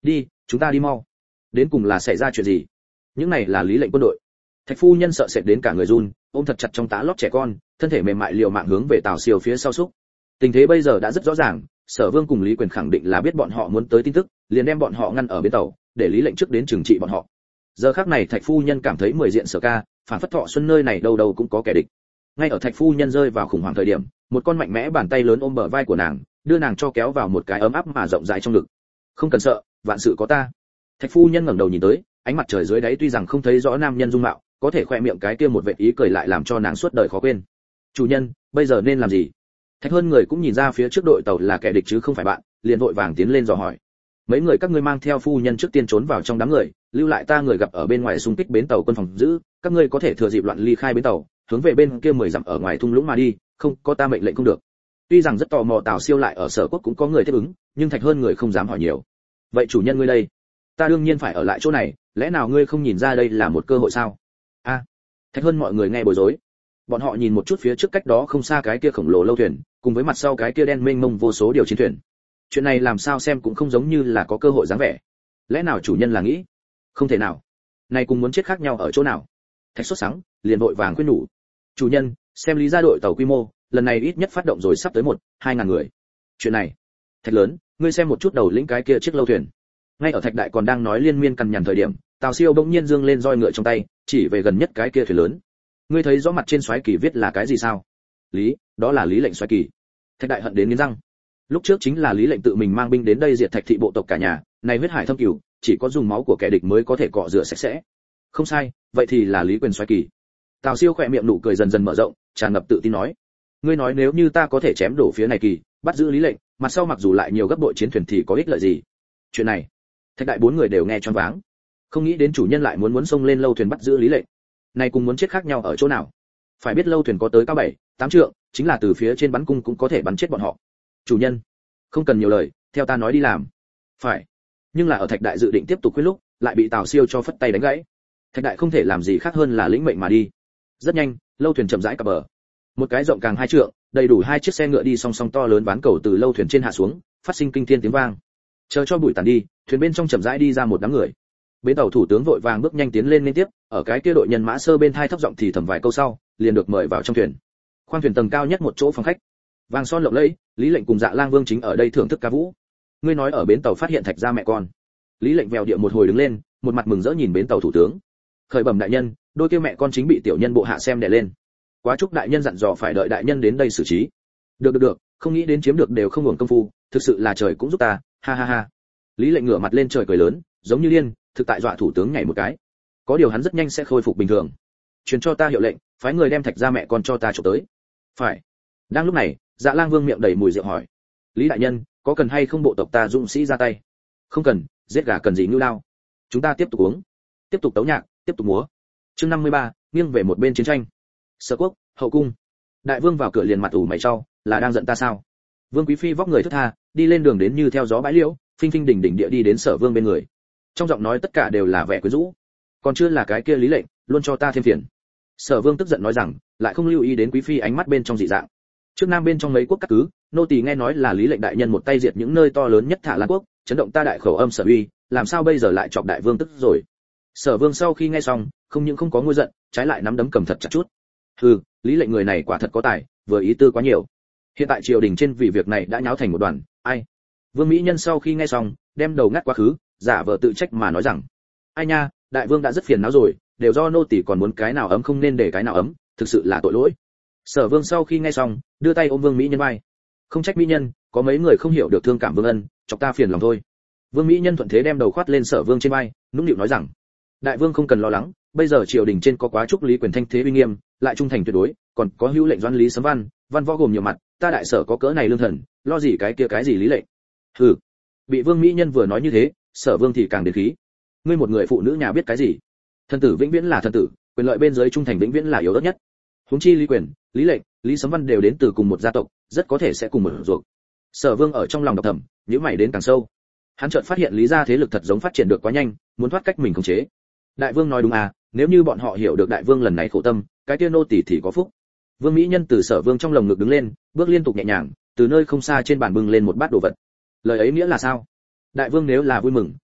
chúng ta đi mau. Đến cùng là xảy ra chuyện gì? Những này là lý lệnh quân đội. Thạch phu nhân sợ sệt đến cả người run, ôm thật chặt trong tá lót trẻ con, thân thể mềm mại liều mạng hướng về Tào Siêu phía sau xúc. Tình thế bây giờ đã rất rõ ràng, Sở Vương cùng Lý Quyền khẳng định là biết bọn họ muốn tới tin tức, liền đem bọn họ ngăn ở bến tàu, để Lý lệnh trước đến trừng trị bọn họ. Giờ khắc này Thạch phu nhân cảm thấy mười diện Sở ca, phản phất Thọ Xuân nơi này đâu đâu cũng có kẻ địch. Ngay ở Thạch phu nhân rơi vào khủng hoảng thời điểm, một con mạnh mẽ bàn tay lớn ôm bờ vai của nàng, đưa nàng cho kéo vào một cái ấm áp mà rộng rãi trong ngực. Không cần sợ, vạn sự có ta. Thạch phu nhân ngẩng đầu nhìn tới, ánh mặt trời dưới đáy tuy rằng không thấy rõ nam nhân dung mạo, có thể khoe miệng cái kia một vệt ý cười lại làm cho nàng suốt đời khó quên. Chủ nhân, bây giờ nên làm gì? Thạch hơn người cũng nhìn ra phía trước đội tàu là kẻ địch chứ không phải bạn, liền vội vàng tiến lên dò hỏi. Mấy người các ngươi mang theo phu nhân trước tiên trốn vào trong đám người, lưu lại ta người gặp ở bên ngoài xung kích bến tàu quân phòng giữ, các ngươi có thể thừa dịp loạn ly khai bến tàu, hướng về bên kia mười dặm ở ngoài thung lũng mà đi, không có ta mệnh lệnh không được. Tuy rằng rất tò mò Tào Siêu lại ở Sở Quốc cũng có người tiếp ứng, nhưng Thạch hơn người không dám hỏi nhiều. Vậy chủ nhân ngươi đây? Ta đương nhiên phải ở lại chỗ này, lẽ nào ngươi không nhìn ra đây là một cơ hội sao? A, à, Thạch hơn mọi người nghe bối rối. Bọn họ nhìn một chút phía trước cách đó không xa cái kia khổng lồ lâu thuyền, cùng với mặt sau cái kia đen mênh mông vô số điều chiến thuyền. Chuyện này làm sao xem cũng không giống như là có cơ hội dáng vẻ. Lẽ nào chủ nhân là nghĩ? Không thể nào. Này cùng muốn chết khác nhau ở chỗ nào? Thạch sốt sắng, liền vội vàng khuyên nhủ. Chủ nhân, xem lý gia đội tàu quy mô, lần này ít nhất phát động rồi sắp tới một, hai ngàn người. Chuyện này, Thạch lớn, ngươi xem một chút đầu lĩnh cái kia chiếc lâu thuyền. Ngay ở Thạch đại còn đang nói liên miên cằn nhằn thời điểm, Tào Siêu bỗng nhiên dương lên roi ngựa trong tay, chỉ về gần nhất cái kia thuyền lớn. Ngươi thấy rõ mặt trên xoáy kỳ viết là cái gì sao? Lý, đó là Lý lệnh xoáy kỳ. Thạch đại hận đến nghiến răng. Lúc trước chính là Lý lệnh tự mình mang binh đến đây diệt Thạch thị bộ tộc cả nhà, này huyết hải thâm cửu, chỉ có dùng máu của kẻ địch mới có thể cọ rửa sạch sẽ. Không sai, vậy thì là Lý Quyền xoáy kỳ. Tào Siêu khẽ miệng nụ cười dần dần mở rộng, tràn ngập tự tin nói: ngươi nói nếu như ta có thể chém đổ phía này kỳ, bắt giữ Lý lệnh, mặt sau mặc dù lại nhiều gấp bội chiến thuyền thì có ích lợi gì? Chuyện này, Thạch đại bốn người đều nghe choáng váng. Không nghĩ đến chủ nhân lại muốn muốn xông lên lâu thuyền bắt giữ Lý lệnh. Này cùng muốn chết khác nhau ở chỗ nào? Phải biết lâu thuyền có tới cao bảy, tám trượng, chính là từ phía trên bắn cung cũng có thể bắn chết bọn họ. Chủ nhân, không cần nhiều lời, theo ta nói đi làm. Phải. Nhưng là ở Thạch đại dự định tiếp tục khuyên lúc, lại bị Tào Siêu cho phất tay đánh gãy. Thạch đại không thể làm gì khác hơn là lĩnh mệnh mà đi. Rất nhanh, lâu thuyền chậm rãi cập bờ. Một cái rộng càng hai trượng, đầy đủ hai chiếc xe ngựa đi song song to lớn ván cầu từ lâu thuyền trên hạ xuống, phát sinh kinh thiên tiếng vang. Chờ cho bụi tàn đi, thuyền bên trong chậm rãi đi ra một đám người. Bến tàu thủ tướng vội vàng bước nhanh tiến lên liên tiếp, ở cái kia đội nhân mã sơ bên thai thấp giọng thì thầm vài câu sau, liền được mời vào trong thuyền. Khoang thuyền tầng cao nhất một chỗ phòng khách. Vàng son lộng lẫy, Lý lệnh cùng Dạ Lang Vương chính ở đây thưởng thức ca vũ. Ngươi nói ở bến tàu phát hiện Thạch gia mẹ con. Lý lệnh vèo địa một hồi đứng lên, một mặt mừng rỡ nhìn bến tàu thủ tướng. Khởi bẩm đại nhân, đôi kia mẹ con chính bị tiểu nhân bộ hạ xem đè lên. Quá chúc đại nhân dặn dò phải đợi đại nhân đến đây xử trí. Được được được, không nghĩ đến chiếm được đều không hưởng công phu, thực sự là trời cũng giúp ta, ha ha ha. Lý lệnh ngửa mặt lên trời cười lớn, giống như điên, thực tại dọa thủ tướng nhảy một cái. Có điều hắn rất nhanh sẽ khôi phục bình thường. Truyền cho ta hiệu lệnh, phái người đem Thạch gia mẹ con cho ta chụp tới. Phải. Đang lúc này, Dạ Lang Vương miệng đầy mùi rượu hỏi: Lý đại nhân, có cần hay không bộ tộc ta dũng sĩ ra tay? Không cần, giết gà cần gì ngưu lao. Chúng ta tiếp tục uống, tiếp tục tấu nhạc, tiếp tục múa. Chương năm mươi ba, nghiêng về một bên chiến tranh. Sở Quốc, hậu cung. Đại vương vào cửa liền mặt ủ mày chau, là đang giận ta sao? Vương quý phi vóc người thướt tha, đi lên đường đến như theo gió bãi liễu, phinh phinh đỉnh đỉnh địa đi đến Sở Vương bên người. Trong giọng nói tất cả đều là vẻ quyến rũ. Còn chưa là cái kia Lý lệnh, luôn cho ta thêm phiền. Sở Vương tức giận nói rằng, lại không lưu ý đến quý phi ánh mắt bên trong dị dạng. Trước nam bên trong mấy quốc các cứ, nô tỳ nghe nói là Lý lệnh đại nhân một tay diệt những nơi to lớn nhất Thả Lan quốc, chấn động ta đại khẩu âm Sở uy, làm sao bây giờ lại chọc đại vương tức rồi? Sở Vương sau khi nghe xong, không những không có ngôi giận, trái lại nắm đấm cầm thật chặt chút. Hừ, Lý lệnh người này quả thật có tài, vừa ý tư quá nhiều. Hiện tại triều đình trên vì việc này đã nháo thành một đoàn, ai? Vương mỹ nhân sau khi nghe xong, đem đầu ngắt quá khứ, giả vờ tự trách mà nói rằng: ai nha, đại vương đã rất phiền não rồi, đều do nô tỳ còn muốn cái nào ấm không nên để cái nào ấm, thực sự là tội lỗi. Sở Vương sau khi nghe xong, đưa tay ôm Vương mỹ nhân vai. Không trách mỹ nhân, có mấy người không hiểu được thương cảm vương ân, chọc ta phiền lòng thôi. Vương mỹ nhân thuận thế đem đầu khoát lên Sở Vương trên vai, nũng nịu nói rằng: đại vương không cần lo lắng, bây giờ triều đình trên có quá trúc Lý quyền thanh thế uy nghiêm, lại trung thành tuyệt đối, còn có hữu lệnh doãn Lý Sấm Văn, văn võ gồm nhiều mặt, ta đại sở có cỡ này lương thần, lo gì cái kia cái gì lý lệnh. Hừ. Bị Vương mỹ nhân vừa nói như thế, Sở Vương thì càng đến khí. Ngươi một người phụ nữ nhà biết cái gì? Thần tử vĩnh viễn là thần tử, quyền lợi bên dưới trung thành vĩnh viễn là yếu ớt nhất. Huống chi Lý quyền, Lý lệnh, Lý Sấm Văn đều đến từ cùng một gia tộc, rất có thể sẽ cùng một ruột. Sở Vương ở trong lòng độc thầm, nhíu mày đến càng sâu. Hắn chợt phát hiện Lý gia thế lực thật giống phát triển được quá nhanh, muốn thoát cách mình khống chế. Đại vương nói đúng à, nếu như bọn họ hiểu được đại vương lần này khổ tâm, cái tiên nô tỷ thì có phúc. Vương mỹ nhân từ Sở Vương trong lồng ngực đứng lên, bước liên tục nhẹ nhàng, từ nơi không xa trên bàn bưng lên một bát đồ vật. Lời ấy nghĩa là sao? Đại vương nếu là vui mừng,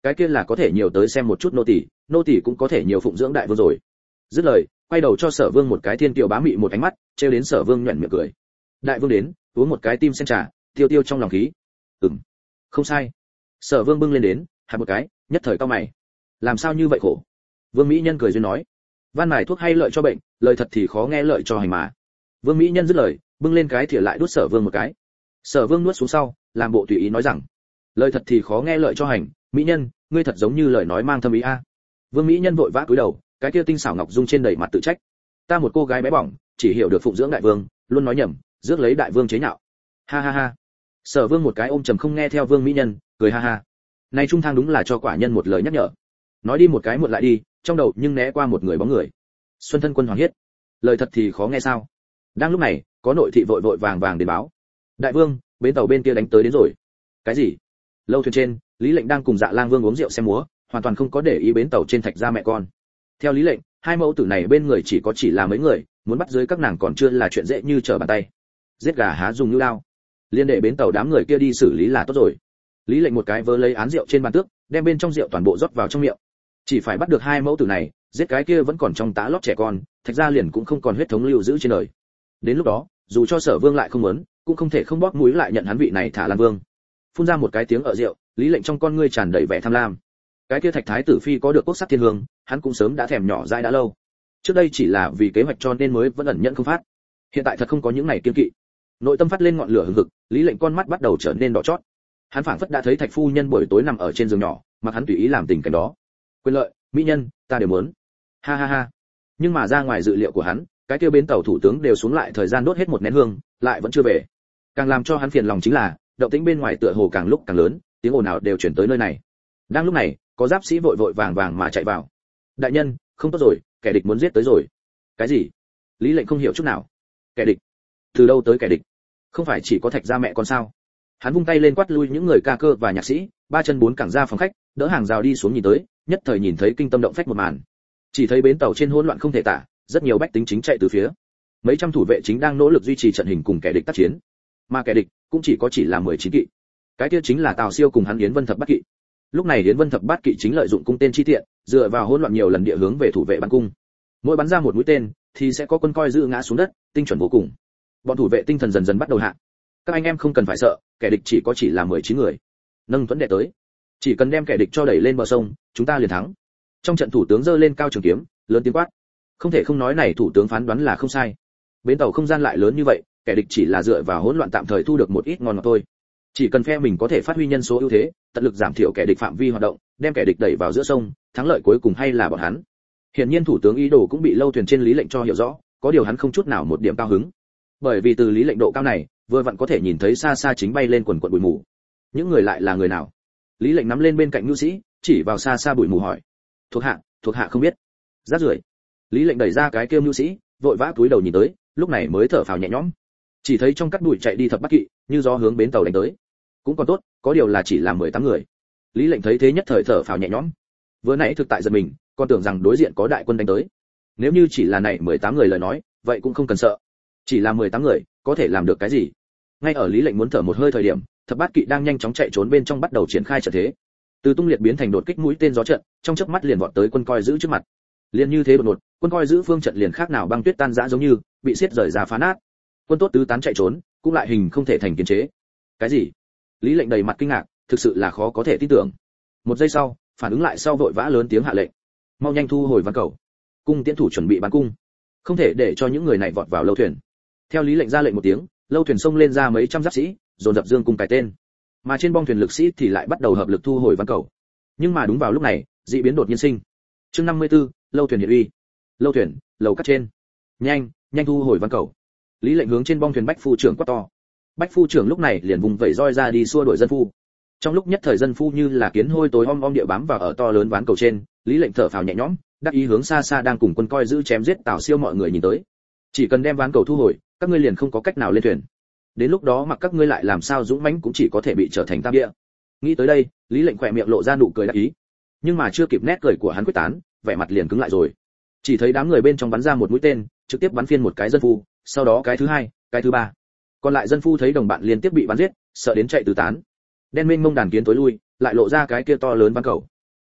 cái kia là có thể nhiều tới xem một chút nô tỳ, nô tỳ cũng có thể nhiều phụng dưỡng đại vương rồi. Dứt lời, quay đầu cho Sở Vương một cái thiên kiều bá mị một ánh mắt, trêu đến Sở Vương nhuyễn miệng cười. Đại vương đến, uống một cái tim sen trà, tiêu tiêu trong lòng khí. Ừm, không sai. Sở Vương bưng lên đến, hạt một cái, nhất thời cau mày. Làm sao như vậy khổ? Vương Mỹ Nhân cười duyên nói, van mài thuốc hay lợi cho bệnh, lời thật thì khó nghe lợi cho hành mà. Vương Mỹ Nhân dứt lời, bưng lên cái thìa lại đút Sở Vương một cái. Sở Vương nuốt xuống sau, làm bộ tùy ý nói rằng, lời thật thì khó nghe lợi cho hành, Mỹ Nhân, ngươi thật giống như lời nói mang thâm ý a. Vương Mỹ Nhân vội vã cúi đầu, cái kia tinh xảo ngọc dung trên đầy mặt tự trách. Ta một cô gái bé bỏng, chỉ hiểu được phụng dưỡng đại vương, luôn nói nhầm, rước lấy đại vương chế nhạo. Ha ha ha. Sở Vương một cái ôm trầm không nghe theo Vương Mỹ Nhân, cười ha ha. Này trung thang đúng là cho quả nhân một lời nhắc nhở. Nói đi một cái muộn lại đi, trong đầu nhưng né qua một người bóng người. Xuân thân quân Hoàng Hiết. Lời thật thì khó nghe sao? Đang lúc này, có nội thị vội vội vàng vàng đến báo. Đại vương, bến tàu bên kia đánh tới đến rồi. Cái gì? Lâu thuyền trên, Lý Lệnh đang cùng Dạ Lang Vương uống rượu xem múa, hoàn toàn không có để ý bến tàu trên Thạch gia mẹ con. Theo Lý Lệnh, hai mẫu tử này bên người chỉ có chỉ là mấy người, muốn bắt dưới các nàng còn chưa là chuyện dễ như trở bàn tay. Giết gà há dùng như đao, liên đệ bến tàu đám người kia đi xử lý là tốt rồi. Lý Lệnh một cái vớ lấy án rượu trên bàn tước, đem bên trong rượu toàn bộ rót vào trong miệng. Chỉ phải bắt được hai mẫu tử này, giết cái kia vẫn còn trong tá lót trẻ con, Thạch gia liền cũng không còn huyết thống lưu giữ trên đời. Đến lúc đó, dù cho Sở Vương lại không muốn, cũng không thể không bóp mũi lại nhận hắn vị này thả Lan Vương. Phun ra một cái tiếng ở rượu, Lý Lệnh trong con ngươi tràn đầy vẻ tham lam. Cái kia Thạch thái tử phi có được quốc sắc thiên hương, hắn cũng sớm đã thèm nhỏ dãi đã lâu. Trước đây chỉ là vì kế hoạch cho nên mới vẫn ẩn nhận không phát. Hiện tại thật không có những này kiêng kỵ. Nội tâm phát lên ngọn lửa hừng hực, Lý Lệnh con mắt bắt đầu trở nên đỏ chót. Hắn phảng phất đã thấy Thạch phu nhân buổi tối nằm ở trên giường nhỏ, mặc hắn tùy ý làm tình cảnh đó. Quyền lợi, mỹ nhân, ta đều muốn. Ha ha ha. Nhưng mà ra ngoài dự liệu của hắn, cái kia bến tàu thủ tướng đều xuống lại thời gian đốt hết một nén hương, lại vẫn chưa về. Càng làm cho hắn phiền lòng chính là, động tĩnh bên ngoài tựa hồ càng lúc càng lớn, tiếng ồn ào đều chuyển tới nơi này. Đang lúc này, có giáp sĩ vội vội vàng vàng mà chạy vào. Đại nhân, không tốt rồi, kẻ địch muốn giết tới rồi. Cái gì? Lý Lệnh không hiểu chút nào. Kẻ địch? Từ đâu tới kẻ địch? Không phải chỉ có Thạch gia mẹ con sao? Hắn vung tay lên quát lui những người ca cơ và nhạc sĩ, ba chân bốn cẳng ra phòng khách, đỡ hàng rào đi xuống nhìn tới, nhất thời nhìn thấy kinh tâm động phách một màn. Chỉ thấy bến tàu trên hỗn loạn không thể tả, rất nhiều bách tính chính chạy từ phía. Mấy trăm thủ vệ chính đang nỗ lực duy trì trận hình cùng kẻ địch tác chiến. Mà kẻ địch cũng chỉ có chỉ là mười chín kỵ. Cái kia chính là Tào Siêu cùng hắn Yến Vân Thập Bát kỵ. Lúc này Yến Vân Thập Bát kỵ chính lợi dụng cung tên chi tiện, dựa vào hỗn loạn nhiều lần địa hướng về thủ vệ bắn cung. Mỗi bắn ra một mũi tên, thì sẽ có quân coi giữ ngã xuống đất, tinh chuẩn vô cùng. Bọn thủ vệ tinh thần dần dần bắt đầu hạ. Các anh em không cần phải sợ, kẻ địch chỉ có chỉ là mười chín người. Nâng tuấn đệ tới, chỉ cần đem kẻ địch cho đẩy lên bờ sông, chúng ta liền thắng. Trong trận thủ tướng giơ lên cao trường kiếm, lớn tiếng quát. Không thể không nói này thủ tướng phán đoán là không sai. Bến tàu không gian lại lớn như vậy, kẻ địch chỉ là dựa vào hỗn loạn tạm thời thu được một ít ngon ngọt thôi. Chỉ cần phe mình có thể phát huy nhân số ưu thế, tận lực giảm thiểu kẻ địch phạm vi hoạt động, đem kẻ địch đẩy vào giữa sông, thắng lợi cuối cùng hay là bọn hắn. Hiển nhiên thủ tướng ý đồ cũng bị Lâu thuyền trên Lý Lệnh cho hiểu rõ, có điều hắn không chút nào một điểm cao hứng. Bởi vì từ Lý Lệnh độ cao này, vừa vặn có thể nhìn thấy xa xa chính bay lên quần quần bụi mù. Những người lại là người nào? Lý Lệnh nắm lên bên cạnh nhu sĩ, chỉ vào xa xa bụi mù hỏi. Thuộc hạ, thuộc hạ không biết. Rát rưởi. Lý Lệnh đẩy ra cái kêu nhu sĩ, vội vã cúi đầu nhìn tới, lúc này mới thở phào nhẹ nhõm. Chỉ thấy trong cắt bụi chạy đi Thập Bát kỵ, như gió hướng bến tàu đánh tới. Cũng còn tốt, có điều là chỉ là mười tám người. Lý Lệnh thấy thế nhất thời thở phào nhẹ nhõm. Vừa nãy thực tại giật mình, còn tưởng rằng đối diện có đại quân đánh tới. Nếu như chỉ là này mười tám người lời nói, vậy cũng không cần sợ. Chỉ là mười tám người, có thể làm được cái gì? Ngay ở Lý Lệnh muốn thở một hơi thời điểm, Thập Bát kỵ đang nhanh chóng chạy trốn bên trong bắt đầu triển khai trận thế. Từ tung liệt biến thành đột kích mũi tên gió trận, trong chớp mắt liền vọt tới quân coi giữ trước mặt. Liền như thế đột ngột, quân coi giữ phương trận liền khác nào băng tuyết tan rã giống như bị xiết rời ra phá nát. Quân tốt tứ tán chạy trốn, cũng lại hình không thể thành kiến chế. Cái gì? Lý Lệnh đầy mặt kinh ngạc, thực sự là khó có thể tin tưởng. Một giây sau, phản ứng lại sau vội vã lớn tiếng hạ lệnh, mau nhanh thu hồi ván cầu, cung tiễn thủ chuẩn bị bắn cung, không thể để cho những người này vọt vào lâu thuyền. Theo Lý Lệnh ra lệnh một tiếng, lâu thuyền xông lên ra mấy trăm giáp sĩ, dồn dập dương cung cài tên, mà trên bong thuyền lực sĩ thì lại bắt đầu hợp lực thu hồi ván cầu. Nhưng mà đúng vào lúc này, dị biến đột nhiên sinh. Chương năm mươi tư, lâu thuyền hiển uy. Lâu thuyền, lầu cắt trên. Nhanh, nhanh thu hồi ván cầu. Lý Lệnh hướng trên bong thuyền bách phu trưởng quát to. Bách phu trưởng lúc này liền vùng vẩy roi ra đi xua đuổi dân phu. Trong lúc nhất thời dân phu như là kiến hôi tối om om địa bám vào ở to lớn ván cầu trên, Lý Lệnh thở phào nhẹ nhõm, đắc ý hướng xa xa đang cùng quân coi giữ chém giết Tào Siêu mọi người nhìn tới. Chỉ cần đem ván cầu thu hồi, các ngươi liền không có cách nào lên thuyền. Đến lúc đó mặc các ngươi lại làm sao dũng mãnh cũng chỉ có thể bị trở thành tam địa. Nghĩ tới đây, Lý Lệnh khỏe miệng lộ ra nụ cười đắc ý. Nhưng mà chưa kịp nét cười của hắn quyết tán, vẻ mặt liền cứng lại rồi. Chỉ thấy đám người bên trong bắn ra một mũi tên, trực tiếp bắn phiên một cái dân phu, sau đó cái thứ hai, cái thứ ba. Còn lại dân phu thấy đồng bạn liên tiếp bị bắn giết, sợ đến chạy tứ tán. Đen mênh mông đàn kiến tối lui, lại lộ ra cái kia to lớn ván cầu.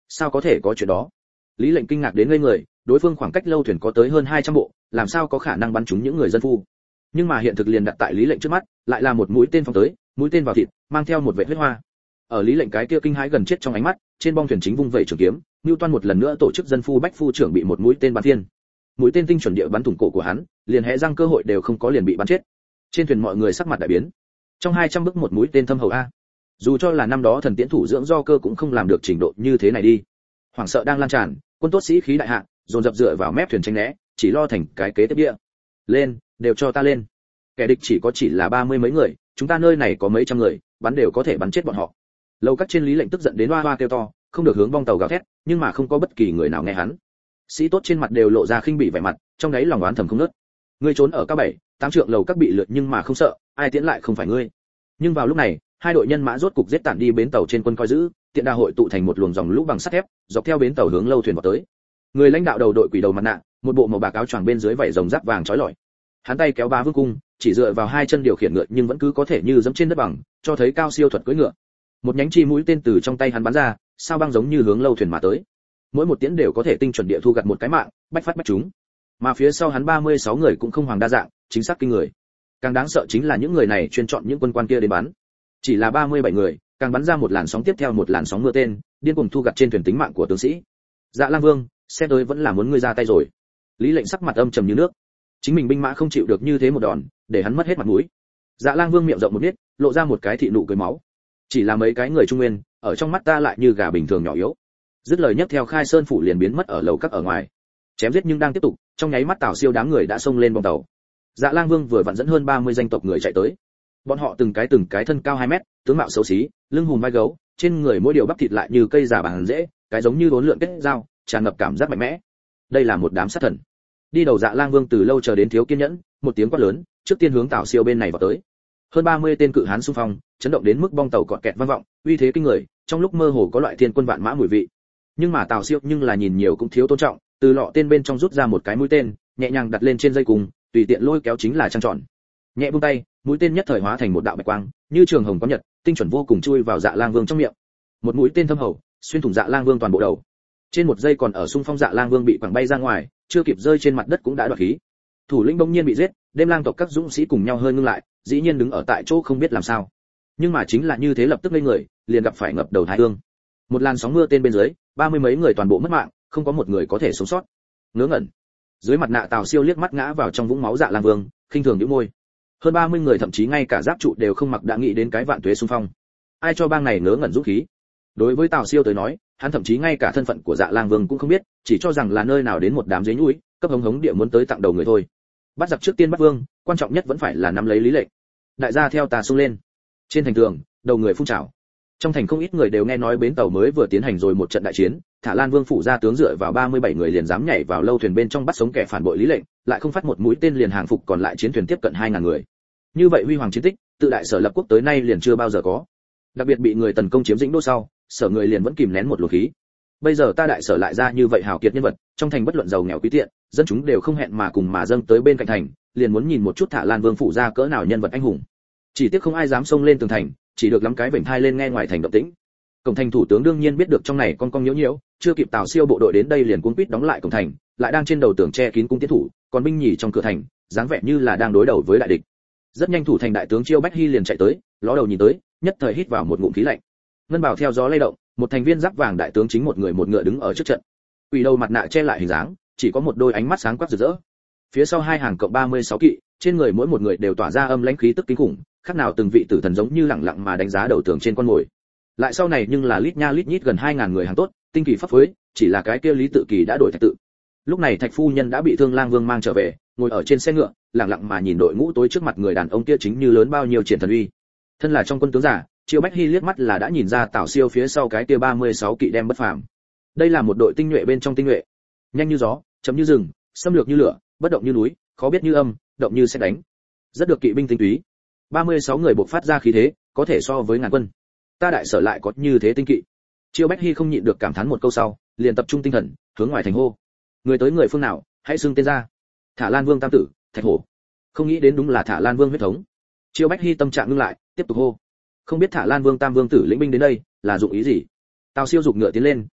Sao có thể có chuyện đó? Lý Lệnh kinh ngạc đến ngây người, đối phương khoảng cách lâu thuyền có tới hơn hai trăm bộ, làm sao có khả năng bắn trúng những người dân phu? Nhưng mà hiện thực liền đặt tại Lý Lệnh trước mắt, lại là một mũi tên phóng tới, mũi tên vào thịt, mang theo một vệt huyết hoa. Ở Lý Lệnh cái kia kinh hãi gần chết trong ánh mắt, trên bong thuyền chính vung vẩy trường kiếm, Newton một lần nữa tổ chức dân phu bách phu trưởng bị một mũi tên bắn thiên. Mũi tên tinh chuẩn địa bắn thủng cổ của hắn, liền hé răng cơ hội đều không có liền bị bắn chết. Trên thuyền mọi người sắc mặt đại biến. Trong hai trăm bước một mũi tên thâm hầu a. Dù cho là năm đó thần tiễn thủ dưỡng do cơ cũng không làm được trình độ như thế này đi. Hoảng sợ đang lan tràn, quân tốt sĩ khí đại hạ, dồn dập dựa vào mép thuyền tránh né, chỉ lo thành cái kế tiếp địa. Lên, đều cho ta lên. Kẻ địch chỉ có chỉ là ba mươi mấy người, chúng ta nơi này có mấy trăm người, bắn đều có thể bắn chết bọn họ. Lâu các trên Lý Lệnh tức giận đến hoa hoa kêu to, không được hướng bong tàu gào thét, nhưng mà không có bất kỳ người nào nghe hắn. Sĩ tốt trên mặt đều lộ ra khinh bỉ vẻ mặt, trong đấy lòng oán thầm không ngớt. Ngươi trốn ở các bảy, tám trượng lầu các bị lượt nhưng mà không sợ, ai tiễn lại không phải ngươi. Nhưng vào lúc này, hai đội nhân mã rốt cục giết tản đi bến tàu trên quân coi giữ, tiện đa hội tụ thành một luồng dòng lũ bằng sắt thép, dọc theo bến tàu hướng lâu thuyền vào tới. Người lãnh đạo đầu đội quỷ đầu mặt nạ, một bộ màu bạc áo choàng bên dưới vảy rồng giáp vàng chói lọi. Hắn tay kéo bá vương cung, chỉ dựa vào hai chân điều khiển ngựa nhưng vẫn cứ có thể như dẫm trên đất bằng, cho thấy cao siêu thuật cưỡi ngựa. Một nhánh chi mũi tên từ trong tay hắn bắn ra, sao băng giống như hướng lâu thuyền mà tới. Mỗi một tiễn đều có thể tinh chuẩn địa thu gặt một cái mạng, bách phát bách trúng. Mà phía sau hắn ba mươi sáu người cũng không hoàng đa dạng, chính xác kinh người. Càng đáng sợ chính là những người này chuyên chọn những quân quan kia đến bắn. Chỉ là ba mươi bảy người, càng bắn ra một làn sóng tiếp theo một làn sóng mưa tên, điên cuồng thu gặt trên thuyền tính mạng của tướng sĩ. Dạ Lang Vương, xem tới vẫn là muốn ngươi ra tay rồi. Lý Lệnh sắc mặt âm trầm như nước. Chính mình binh mã không chịu được như thế một đòn, để hắn mất hết mặt mũi. Dạ Lang Vương miệng rộng một biết, lộ ra một cái thị nụ cười máu. Chỉ là mấy cái người trung nguyên, ở trong mắt ta lại như gà bình thường nhỏ yếu. Dứt lời nhấc theo Khai Sơn phủ liền biến mất ở lầu các ở ngoài. Chém giết nhưng đang tiếp tục, trong nháy mắt Tào Siêu đám người đã xông lên bong tàu. Dạ Lang Vương vừa vặn dẫn hơn ba mươi danh tộc người chạy tới. Bọn họ từng cái từng cái thân cao hai mét, tướng mạo xấu xí, lưng hùm vai gấu, trên người mỗi điều bắp thịt lại như cây già bằng rễ, cái giống như đốn lượn kết dao, tràn ngập cảm giác mạnh mẽ. Đây là một đám sát thần. Đi đầu Dạ Lang Vương từ lâu chờ đến thiếu kiên nhẫn, một tiếng quát lớn, trước tiên hướng Tào Siêu bên này vào tới. Hơn ba mươi tên cự hán xung phong, chấn động đến mức bong tàu cọt kẹt vang vọng, uy thế kinh người, trong lúc mơ hồ có loại thiên quân vạn mã mùi vị. Nhưng mà Tào Siêu nhưng là nhìn nhiều cũng thiếu tôn trọng, từ lọ tên bên trong rút ra một cái mũi tên, nhẹ nhàng đặt lên trên dây cùng, tùy tiện lôi kéo chính là trăng tròn. Nhẹ buông tay, mũi tên nhất thời hóa thành một đạo bạch quang, như trường hồng có nhật, tinh chuẩn vô cùng chui vào Dạ Lang Vương trong miệng. Một mũi tên thâm hầu, xuyên thủng Dạ Lang Vương toàn bộ đầu. Trên một giây còn ở xung phong Dạ Lang Vương bị quẳng bay ra ngoài, chưa kịp rơi trên mặt đất cũng đã đoạt khí. Thủ lĩnh bỗng nhiên bị giết, Đêm Lang tộc các dũng sĩ cùng nhau hơi ngưng lại, dĩ nhiên đứng ở tại chỗ không biết làm sao. Nhưng mà chính là như thế lập tức lên người, liền gặp phải ngập đầu thái ương. Một làn sóng mưa tên bên dưới, ba mươi mấy người toàn bộ mất mạng, không có một người có thể sống sót. Ngớ ngẩn. Dưới mặt nạ Tào Siêu liếc mắt ngã vào trong vũng máu Dạ Lang Vương, khinh thường nhíu môi. Hơn ba mươi người thậm chí ngay cả giáp trụ đều không mặc đã nghĩ đến cái vạn tuế xung phong. Ai cho bang này ngớ ngẩn dũng khí? Đối với Tào Siêu tới nói, hắn thậm chí ngay cả thân phận của Dạ Lang Vương cũng không biết, chỉ cho rằng là nơi nào đến một đám dế nhúi, cấp hống hống địa muốn tới tặng đầu người thôi. Bắt giặc trước tiên bắt vương, quan trọng nhất vẫn phải là nắm lấy lý lệnh. Đại gia theo ta xông lên. Trên thành tường, đầu người phun trào. Trong thành không ít người đều nghe nói bến tàu mới vừa tiến hành rồi một trận đại chiến, Thả Lan Vương phủ ra tướng dựa vào ba mươi bảy người liền dám nhảy vào lâu thuyền bên trong bắt sống kẻ phản bội lý lệnh, lại không phát một mũi tên liền hàng phục còn lại chiến thuyền tiếp cận hai ngàn người. Như vậy huy hoàng chiến tích, tự đại sở lập quốc tới nay liền chưa bao giờ có. Đặc biệt bị người tấn công chiếm Dĩnh Đô sau, sở người liền vẫn kìm nén một luồng khí. Bây giờ ta đại sở lại ra như vậy hào kiệt nhân vật, trong thành bất luận giàu nghèo quý tiện, dân chúng đều không hẹn mà cùng mà dâng tới bên cạnh thành, liền muốn nhìn một chút Thả Lan Vương phủ ra cỡ nào nhân vật anh hùng. Chỉ tiếc không ai dám xông lên tường thành, chỉ được lắm cái vểnh thai lên nghe ngoài thành động tĩnh. Cổng thành thủ tướng đương nhiên biết được trong này con con nhiễu nhiễu, chưa kịp Tào Siêu bộ đội đến đây liền cuống quýt đóng lại cổng thành, lại đang trên đầu tường che kín cung tiến thủ, còn binh nhì trong cửa thành, dáng vẻ như là đang đối đầu với đại địch. Rất nhanh thủ thành đại tướng Chiêu Bách Hy liền chạy tới, ló đầu nhìn tới, nhất thời hít vào một ngụm khí lạnh. Ngân bào theo gió lay động, một thành viên giáp vàng đại tướng chính một người một ngựa đứng ở trước trận. Quỷ đầu mặt nạ che lại hình dáng, chỉ có một đôi ánh mắt sáng quắc rực rỡ. Phía sau hai hàng cộng ba mươi sáu kỵ, trên người mỗi một người đều tỏa ra âm lãnh khí tức kinh khủng, khác nào từng vị tử thần giống như lẳng lặng mà đánh giá đầu tường trên con ngồi. Lại sau này nhưng là lít nha lít nhít gần hai ngàn người hàng tốt, tinh kỳ pháp phối, chỉ là cái kia Lý Tự Kỳ đã đổi thạch tự. Lúc này Thạch phu nhân đã bị Thương Lang Vương mang trở về, ngồi ở trên xe ngựa, lặng lặng mà nhìn đội ngũ tối trước mặt người đàn ông kia chính như lớn bao nhiêu triển thần uy. Thân là trong quân tướng giả, Chiêu Bách Hy liếc mắt là đã nhìn ra Tào Siêu phía sau cái kia ba mươi sáu kỵ đem bất phàm. Đây là một đội tinh nhuệ bên trong tinh nhuệ, nhanh như gió, chậm như rừng, xâm lược như lửa, bất động như núi, khó biết như âm, động như sẽ đánh. Rất được kỵ binh tinh túy. ba mươi sáu người bộc phát ra khí thế, có thể so với ngàn quân. Ta đại sở lại có như thế tinh kỵ. Chiêu Bách Hy không nhịn được cảm thán một câu sau, liền tập trung tinh thần, hướng ngoài thành hô. Người tới người phương nào, hãy xưng tên ra. Thả Lan Vương tam tử, Thạch Hổ. Không nghĩ đến đúng là Thả Lan Vương huyết thống. Chiêu Bách Hy tâm trạng ngưng lại, tiếp tục hô. Không biết Thả Lan Vương tam vương tử lĩnh binh đến đây, là dụng ý gì? Tào Siêu dục ngựa tiến lên,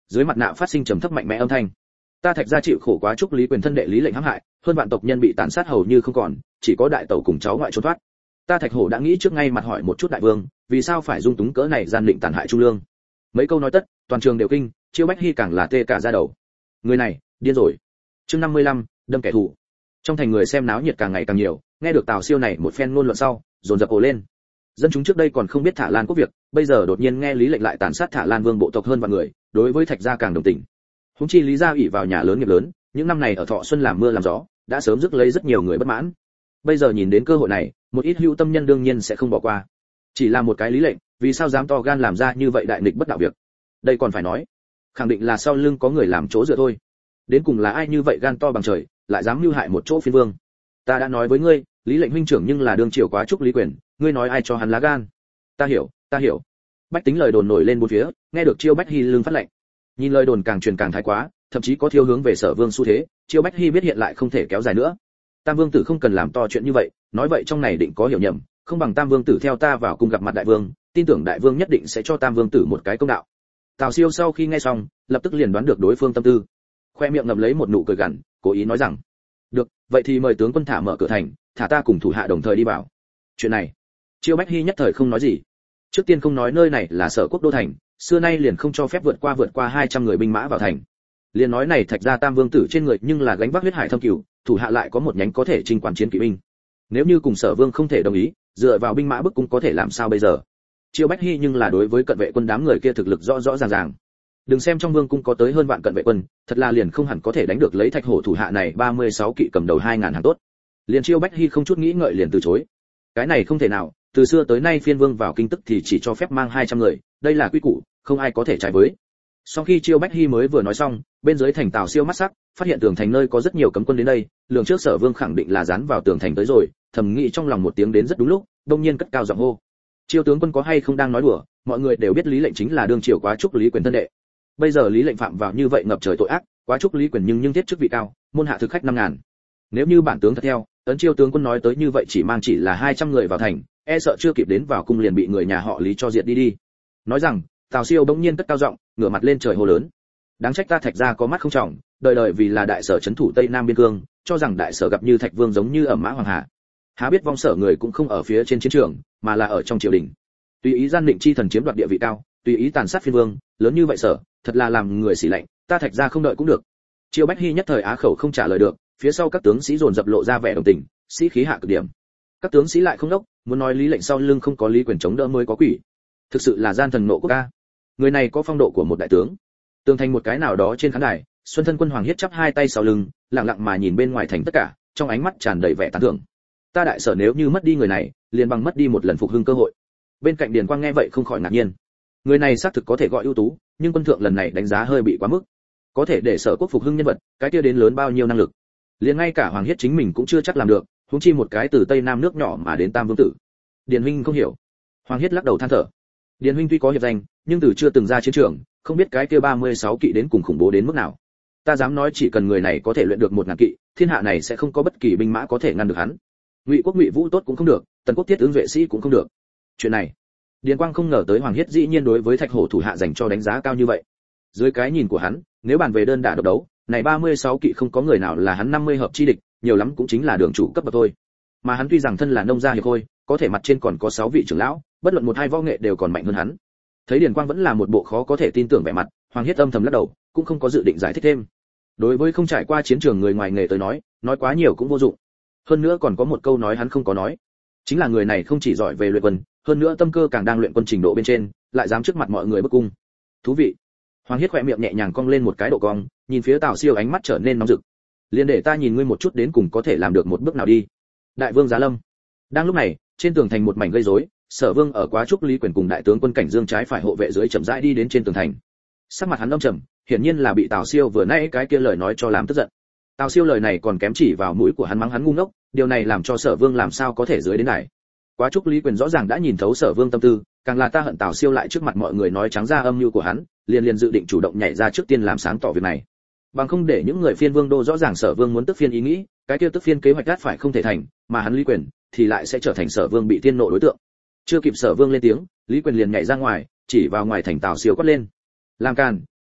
dưới mặt nạ phát sinh trầm thấp mạnh mẽ âm thanh. Ta Thạch gia chịu khổ quá chúc Lý Quyền thân đệ Lý Lệnh hãm hại, hơn vạn tộc nhân bị tàn sát hầu như không còn, chỉ có đại tẩu cùng cháu ngoại trốn thoát. Ta Thạch Hổ đã nghĩ trước ngay mặt hỏi một chút đại vương, vì sao phải dung túng cỡ này gian định tàn hại trung lương. Mấy câu nói tất, toàn trường đều kinh, Chiêu Bách Hy càng là tê cả da đầu. Người này, điên rồi. Chương năm mươi lăm, đâm kẻ thù. Trong thành người xem náo nhiệt càng ngày càng nhiều, nghe được Tào Siêu này một phen ngôn luận sau, dồn dập ồ lên. Dân chúng trước đây còn không biết Thả Lan quốc việc, bây giờ đột nhiên nghe Lý Lệnh lại tàn sát Thả Lan vương bộ tộc hơn vạn người, đối với Thạch gia càng đồng tình. Huống chi Lý gia ủy vào nhà lớn nghiệp lớn, những năm này ở Thọ Xuân làm mưa làm gió, đã sớm rước lấy rất nhiều người bất mãn. Bây giờ nhìn đến cơ hội này, một ít hữu tâm nhân đương nhiên sẽ không bỏ qua. Chỉ là một cái Lý Lệnh, vì sao dám to gan làm ra như vậy đại nghịch bất đạo việc? Đây còn phải nói, khẳng định là sau lưng có người làm chỗ dựa thôi. Đến cùng là ai như vậy gan to bằng trời, lại dám mưu hại một chỗ phiên vương? Ta đã nói với ngươi, Lý Lệnh huynh trưởng nhưng là đương triều quá chúc Lý Quyền, ngươi nói ai cho hắn lá gan? Ta hiểu, ta hiểu. Bách tính lời đồn nổi lên bốn phía, nghe được Chiêu Bách Hy lưng phát lệnh. Nhìn lời đồn càng truyền càng thái quá, thậm chí có thiêu hướng về Sở Vương xu thế, Chiêu Bách Hy biết hiện lại không thể kéo dài nữa. Tam vương tử không cần làm to chuyện như vậy, nói vậy trong này định có hiểu nhầm, không bằng Tam vương tử theo ta vào cùng gặp mặt đại vương, tin tưởng đại vương nhất định sẽ cho Tam vương tử một cái công đạo. Tào Siêu sau khi nghe xong, lập tức liền đoán được đối phương tâm tư, khoe miệng ngậm lấy một nụ cười gằn, cố ý nói rằng: được, vậy thì mời tướng quân thả mở cửa thành, thả ta cùng thủ hạ đồng thời đi vào. Chuyện này, Chiêu Bách Hy nhất thời không nói gì. Trước tiên không nói nơi này là Sở Quốc đô thành, xưa nay liền không cho phép vượt qua vượt qua hai trăm người binh mã vào thành. Liền nói này Thạch gia Tam vương tử trên người nhưng là gánh vác huyết hải thâm cửu, thủ hạ lại có một nhánh có thể chinh quản chiến kỵ binh. Nếu như cùng Sở Vương không thể đồng ý, dựa vào binh mã bức cung có thể làm sao bây giờ? Chiêu Bách Hy nhưng là đối với cận vệ quân đám người kia thực lực rõ rõ ràng ràng. Đừng xem trong vương cung có tới hơn vạn cận vệ quân, thật là liền không hẳn có thể đánh được lấy Thạch Hổ thủ hạ này ba mươi sáu kỵ cầm đầu hai ngàn hàng tốt. Liền Chiêu Bách Hy không chút nghĩ ngợi liền từ chối. Cái này không thể nào, từ xưa tới nay phiên vương vào kinh tức thì chỉ cho phép mang hai trăm người, đây là quy củ, không ai có thể trái với. Sau khi Chiêu Bách Hy mới vừa nói xong, bên dưới thành Tào Siêu mắt sắc, phát hiện tường thành nơi có rất nhiều cấm quân đến đây, lường trước Sở Vương khẳng định là dán vào tường thành tới rồi, thầm nghĩ trong lòng một tiếng đến rất đúng lúc, đông nhiên cất cao giọng hô: Chiêu tướng quân có hay không đang nói đùa? Mọi người đều biết Lý Lệnh chính là đương triều quá chúc Lý Quyền thân đệ. Bây giờ Lý Lệnh phạm vào như vậy ngập trời tội ác, quá chúc Lý Quyền nhưng nhưng thiết chức vị cao, môn hạ thực khách năm ngàn. Nếu như bản tướng thật theo, ấn Chiêu tướng quân nói tới như vậy chỉ mang chỉ là hai trăm người vào thành, e sợ chưa kịp đến vào cung liền bị người nhà họ Lý cho diệt đi đi. Nói rằng, Tào Siêu bỗng nhiên cất cao giọng, ngửa mặt lên trời hô lớn: đáng trách ta Thạch gia có mắt không trọng, đời đời vì là đại sở trấn thủ Tây Nam biên cương, cho rằng đại sở gặp như Thạch Vương giống như ẩm mã hoàng hà. Há biết vong sở người cũng không ở phía trên chiến trường, mà là ở trong triều đình. Tùy ý gian định chi thần chiếm đoạt địa vị cao, tùy ý tàn sát phiên vương, lớn như vậy sở, thật là làm người xỉ lạnh, ta Thạch gia không đợi cũng được. Chiêu Bách Hy nhất thời á khẩu không trả lời được, phía sau các tướng sĩ dồn dập lộ ra vẻ đồng tình, sĩ khí hạ cực điểm. Các tướng sĩ lại không đốc, muốn nói Lý Lệnh sau lưng không có Lý Quyền chống đỡ mới có quỷ. Thực sự là gian thần nộ quốc ca. Người này có phong độ của một đại tướng. Tường thành một cái nào đó trên khán đài, Xuân Thân Quân Hoàng Hiết chắp hai tay sau lưng, lặng lặng mà nhìn bên ngoài thành tất cả, trong ánh mắt tràn đầy vẻ tán thưởng. Ta đại sở nếu như mất đi người này, liền bằng mất đi một lần phục hưng cơ hội. Bên cạnh Điền Quang nghe vậy không khỏi ngạc nhiên. Người này xác thực có thể gọi ưu tú, nhưng quân thượng lần này đánh giá hơi bị quá mức. Có thể để sở quốc phục hưng nhân vật, cái kia đến lớn bao nhiêu năng lực. Liền ngay cả Hoàng Hiết chính mình cũng chưa chắc làm được, huống chi một cái từ Tây Nam nước nhỏ mà đến Tam vương tử. Điền huynh không hiểu. Hoàng Hiết lắc đầu than thở. Điền huynh tuy có hiệp danh, nhưng từ chưa từng ra chiến trường, không biết cái kia ba mươi sáu kỵ đến cùng khủng bố đến mức nào. Ta dám nói chỉ cần người này có thể luyện được một ngàn kỵ, thiên hạ này sẽ không có bất kỳ binh mã có thể ngăn được hắn. Ngụy quốc Ngụy Vũ tốt cũng không được, Tần quốc Thiết ứng Duệ sĩ cũng không được. Chuyện này, Điền Quang không ngờ tới Hoàng Hiết dĩ nhiên đối với Thạch Hổ thủ hạ dành cho đánh giá cao như vậy. Dưới cái nhìn của hắn, nếu bàn về đơn đả độc đấu, này ba mươi sáu kỵ không có người nào là hắn năm mươi hợp chi địch, nhiều lắm cũng chính là đường chủ cấp bậc thôi. Mà hắn tuy rằng thân là nông gia hiệp khôi, có thể mặt trên còn có sáu vị trưởng lão, bất luận một hai võ nghệ đều còn mạnh hơn hắn. Thấy Điền Quang vẫn là một bộ khó có thể tin tưởng vẻ mặt, Hoàng Hiết âm thầm lắc đầu, cũng không có dự định giải thích thêm. Đối với không trải qua chiến trường người ngoài nghề tới nói, nói quá nhiều cũng vô dụng. Hơn nữa còn có một câu nói hắn không có nói, chính là người này không chỉ giỏi về luyện quân, hơn nữa tâm cơ càng đang luyện quân trình độ bên trên, lại dám trước mặt mọi người bức cung. Thú vị. Hoàng Hiết khỏe miệng nhẹ nhàng cong lên một cái độ cong, nhìn phía Tào Siêu ánh mắt trở nên nóng rực. Liên để ta nhìn ngươi một chút đến cùng có thể làm được một bước nào đi. Đại vương Giá Lâm. Đang lúc này, trên tường thành một mảnh gây rối, Sở Vương ở quá trúc Lý Quyền cùng đại tướng quân Cảnh Dương trái phải hộ vệ dưới chậm rãi đi đến trên tường thành. Sắc mặt hắn âm trầm, hiển nhiên là bị Tào Siêu vừa nãy cái kia lời nói cho làm tức giận. Tào Siêu lời này còn kém chỉ vào mũi của hắn mắng hắn ngu ngốc, điều này làm cho Sở Vương làm sao có thể dưới đến này. Quá trúc Lý Quyền rõ ràng đã nhìn thấu Sở Vương tâm tư, càng là ta hận Tào Siêu lại trước mặt mọi người nói trắng ra âm mưu của hắn, liền liền dự định chủ động nhảy ra trước tiên làm sáng tỏ việc này. Bằng không để những người phiên vương đô rõ ràng Sở Vương muốn tức phiên ý nghĩ, cái kia tức phiên kế hoạch gắt phải không thể thành, mà hắn Lý Quyền thì lại sẽ trở thành Sở Vương bị thiên nộ đối tượng. Chưa kịp Sở Vương lên tiếng, Lý Quyền liền nhảy ra ngoài, chỉ vào ngoài thành Tào Siêu quát lên: làm càn,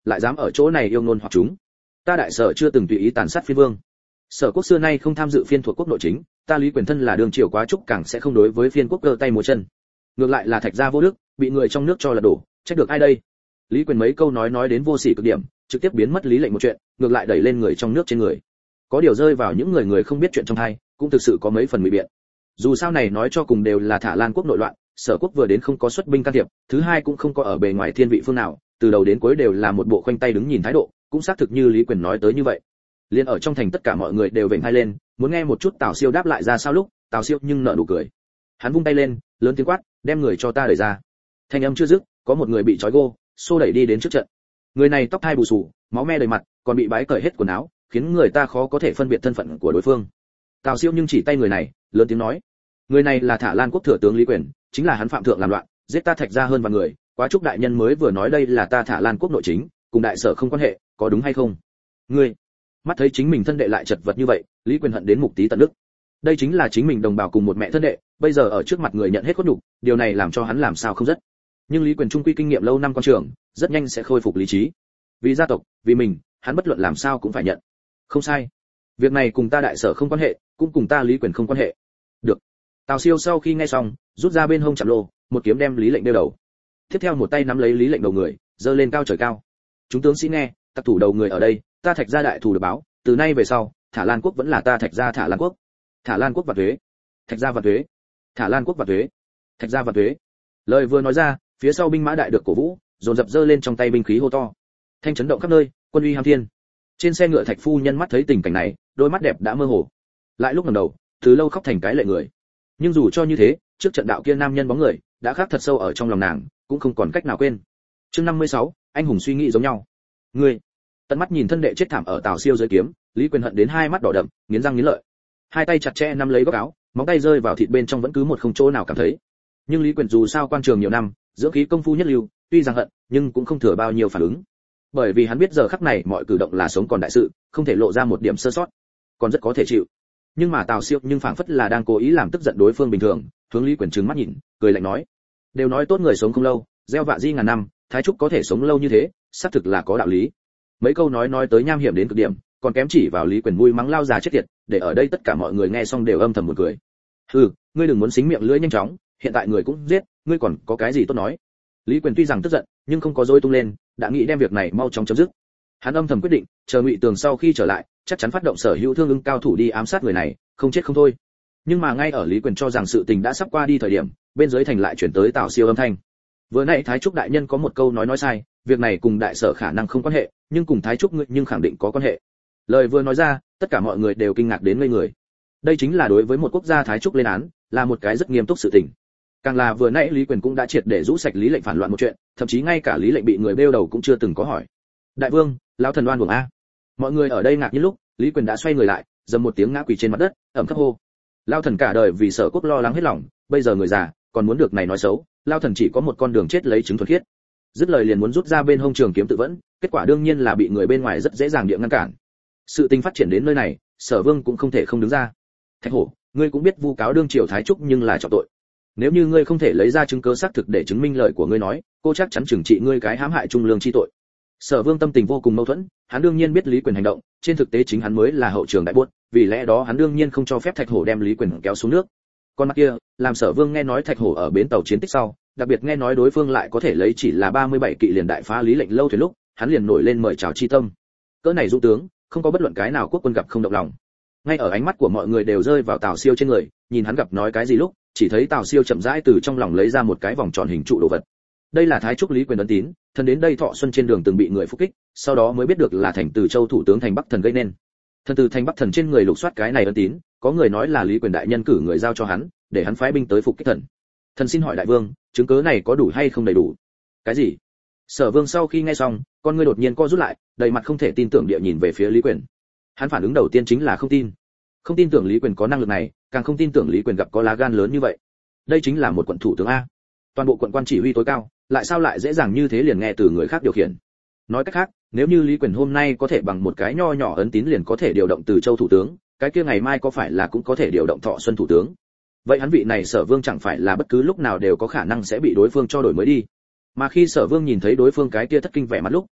lại dám ở chỗ này yêu ngôn hoặc chúng. Ta đại sở chưa từng tùy ý tàn sát phiên vương. Sở quốc xưa nay không tham dự phiên thuộc quốc nội chính, ta Lý Quyền thân là đường triều quá trúc càng sẽ không đối với phiên quốc cơ tay múa chân. Ngược lại là Thạch gia vô đức, bị người trong nước cho là đổ, trách được ai đây? Lý Quyền mấy câu nói nói đến vô sỉ cực điểm, trực tiếp biến mất lý lệnh một chuyện, ngược lại đẩy lên người trong nước trên người. Có điều rơi vào những người người không biết chuyện trong hai, cũng thực sự có mấy phần ngụy biện. Dù sao này nói cho cùng đều là Thả Lan quốc nội loạn, Sở quốc vừa đến không có xuất binh can thiệp, thứ hai cũng không có ở bề ngoài thiên vị phương nào, từ đầu đến cuối đều là một bộ khoanh tay đứng nhìn thái độ, cũng xác thực như Lý Quyền nói tới như vậy. Liên ở trong thành tất cả mọi người đều vểnh hai lên, muốn nghe một chút Tào Siêu đáp lại ra sao lúc, Tào Siêu nhưng nở nụ cười. Hắn vung tay lên, lớn tiếng quát, đem người cho ta đẩy ra. Thanh âm chưa dứt, có một người bị trói gô, xô đẩy đi đến trước trận. Người này tóc hai bù xù, máu me đầy mặt, còn bị bái cởi hết quần áo, khiến người ta khó có thể phân biệt thân phận của đối phương. Tào Siêu nhưng chỉ tay người này, lớn tiếng nói, người này là Thả Lan quốc thừa tướng Lý Quyền, chính là hắn phạm thượng làm loạn, giết ta Thạch gia hơn vạn người, quá trúc đại nhân mới vừa nói đây là ta Thả Lan quốc nội chính, cùng đại sở không quan hệ, có đúng hay không? Ngươi, mắt thấy chính mình thân đệ lại chật vật như vậy, Lý Quyền hận đến mục tí tận đức. Đây chính là chính mình đồng bào cùng một mẹ thân đệ, bây giờ ở trước mặt người nhận hết khuất nhục, điều này làm cho hắn làm sao không rất. Nhưng Lý Quyền trung quy kinh nghiệm lâu năm quan trường, rất nhanh sẽ khôi phục lý trí. Vì gia tộc, vì mình, hắn bất luận làm sao cũng phải nhận. Không sai, việc này cùng ta đại sở không quan hệ, cũng cùng ta Lý Quyền không quan hệ. Được. Tào Siêu sau khi nghe xong, rút ra bên hông chạm lô, một kiếm đem Lý lệnh đeo đầu. Tiếp theo một tay nắm lấy Lý lệnh đầu người, giơ lên cao trời cao. Chúng tướng sĩ nghe, tặc thủ đầu người ở đây, ta Thạch gia đại thủ được báo, từ nay về sau, Thả Lan quốc vẫn là ta Thạch gia Thả Lan quốc. Thả Lan quốc và thuế, Thạch gia và thuế, Thả Lan quốc và thuế, Thạch gia và thuế. Lời vừa nói ra, phía sau binh mã đại được cổ vũ, dồn dập giơ lên trong tay binh khí hô to. Thanh chấn động khắp nơi, quân uy hăm thiên. Trên xe ngựa Thạch phu nhân mắt thấy tình cảnh này, đôi mắt đẹp đã mơ hồ. Lại lúc ngẩng đầu, từ lâu khóc thành cái lệ người. Nhưng dù cho như thế, trước trận đạo kia nam nhân bóng người, đã khắc thật sâu ở trong lòng nàng, cũng không còn cách nào quên. Chương năm mươi sáu, anh hùng suy nghĩ giống nhau. Ngươi, tận mắt nhìn thân đệ chết thảm ở Tào Siêu dưới kiếm, Lý Quyền hận đến hai mắt đỏ đậm, nghiến răng nghiến lợi. Hai tay chặt chẽ nắm lấy góc áo, móng tay rơi vào thịt bên trong vẫn cứ một không chỗ nào cảm thấy. Nhưng Lý Quyền dù sao quan trường nhiều năm, dưỡng khí công phu nhất lưu, tuy rằng hận, nhưng cũng không thừa bao nhiêu phản ứng. Bởi vì hắn biết giờ khắc này mọi cử động là sống còn đại sự, không thể lộ ra một điểm sơ sót, còn rất có thể chịu. Nhưng mà Tào Siêu nhưng phảng phất là đang cố ý làm tức giận đối phương bình thường, hướng Lý Quyền trừng mắt nhìn, cười lạnh nói: đều nói tốt người sống không lâu, gieo vạ di ngàn năm, thái trúc có thể sống lâu như thế, xác thực là có đạo lý. Mấy câu nói nói tới nham hiểm đến cực điểm, còn kém chỉ vào Lý Quyền mùi mắng lao già chết tiệt, để ở đây tất cả mọi người nghe xong đều âm thầm một cười. Hừ, ngươi đừng muốn xính miệng lưỡi nhanh chóng, hiện tại người cũng giết, ngươi còn có cái gì tốt nói? Lý Quyền tuy rằng tức giận, nhưng không có dối tung lên, đã nghĩ đem việc này mau chóng chấm dứt. Hắn âm thầm quyết định, chờ Ngụy Tường sau khi trở lại, chắc chắn phát động sở hữu thương ứng cao thủ đi ám sát người này, không chết không thôi. Nhưng mà ngay ở Lý Quyền cho rằng sự tình đã sắp qua đi thời điểm, bên dưới thành lại chuyển tới Tào Siêu âm thanh. Vừa nãy Thái Trúc đại nhân có một câu nói nói sai, việc này cùng đại sở khả năng không quan hệ, nhưng cùng Thái Trúc ngươi nhưng khẳng định có quan hệ. Lời vừa nói ra, tất cả mọi người đều kinh ngạc đến ngây người. Đây chính là đối với một quốc gia Thái Trúc lên án, là một cái rất nghiêm túc sự tình. Càng là vừa nãy Lý Quyền cũng đã triệt để rũ sạch Lý lệnh phản loạn một chuyện, thậm chí ngay cả Lý lệnh bị người bêu đầu cũng chưa từng có hỏi. Đại vương, lão thần oan uổng a. Mọi người ở đây ngạc nhiên lúc, Lý Quyền đã xoay người lại, dầm một tiếng ngã quỳ trên mặt đất, ẩm thấp hô: Lão thần cả đời vì sở quốc lo lắng hết lòng, bây giờ người già, còn muốn được này nói xấu, lão thần chỉ có một con đường chết lấy chứng thuần khiết. Dứt lời liền muốn rút ra bên hông trường kiếm tự vẫn, kết quả đương nhiên là bị người bên ngoài rất dễ dàng địa ngăn cản. Sự tình phát triển đến nơi này, Sở Vương cũng không thể không đứng ra. Thạch Hổ, ngươi cũng biết vu cáo đương triều Thái Trúc nhưng là trọng tội. Nếu như ngươi không thể lấy ra chứng cứ xác thực để chứng minh lời của ngươi nói, cô chắc chắn trừng trị ngươi cái hãm hại trung lương chi tội. Sở Vương tâm tình vô cùng mâu thuẫn, hắn đương nhiên biết Lý Quyền hành động, trên thực tế chính hắn mới là hậu trường đại buốt, vì lẽ đó hắn đương nhiên không cho phép Thạch Hổ đem Lý Quyền kéo xuống nước. Còn mặt kia, làm Sở Vương nghe nói Thạch Hổ ở bến tàu chiến tích sau, đặc biệt nghe nói đối phương lại có thể lấy chỉ là ba mươi bảy kỵ liền đại phá Lý lệnh lâu thuyền lúc, hắn liền nổi lên mời chào chi tâm. Cỡ này dũng tướng, không có bất luận cái nào quốc quân gặp không động lòng. Ngay ở ánh mắt của mọi người đều rơi vào Tào Siêu trên người, nhìn hắn gặp nói cái gì lúc, chỉ thấy Tào Siêu chậm rãi từ trong lòng lấy ra một cái vòng tròn hình trụ đồ vật. Đây là Thái Trúc Lý Quyền ấn tín, thân đến đây Thọ Xuân trên đường từng bị người phục kích, sau đó mới biết được là Thành Từ Châu thủ tướng Thành Bắc Thần gây nên. Thân từ Thành Bắc Thần trên người lục soát cái này ấn tín, có người nói là Lý Quyền đại nhân cử người giao cho hắn, để hắn phái binh tới phục kích thần. Thần xin hỏi đại vương, chứng cứ này có đủ hay không đầy đủ? Cái gì? Sở Vương sau khi nghe xong, con ngươi đột nhiên co rút lại, đầy mặt không thể tin tưởng địa nhìn về phía Lý Quyền. Hắn phản ứng đầu tiên chính là không tin. Không tin tưởng Lý Quyền có năng lực này, càng không tin tưởng Lý Quyền gặp có lá gan lớn như vậy. Đây chính là một quận thủ tướng a. Toàn bộ quận quan chỉ huy tối cao, lại sao lại dễ dàng như thế liền nghe từ người khác điều khiển? Nói cách khác, nếu như Lý Quyền hôm nay có thể bằng một cái nho nhỏ ấn tín liền có thể điều động Từ Châu thủ tướng, cái kia ngày mai có phải là cũng có thể điều động Thọ Xuân thủ tướng? Vậy hắn vị này Sở Vương chẳng phải là bất cứ lúc nào đều có khả năng sẽ bị đối phương cho đổi mới đi? Mà khi Sở Vương nhìn thấy đối phương cái kia thất kinh vẻ mặt lúc,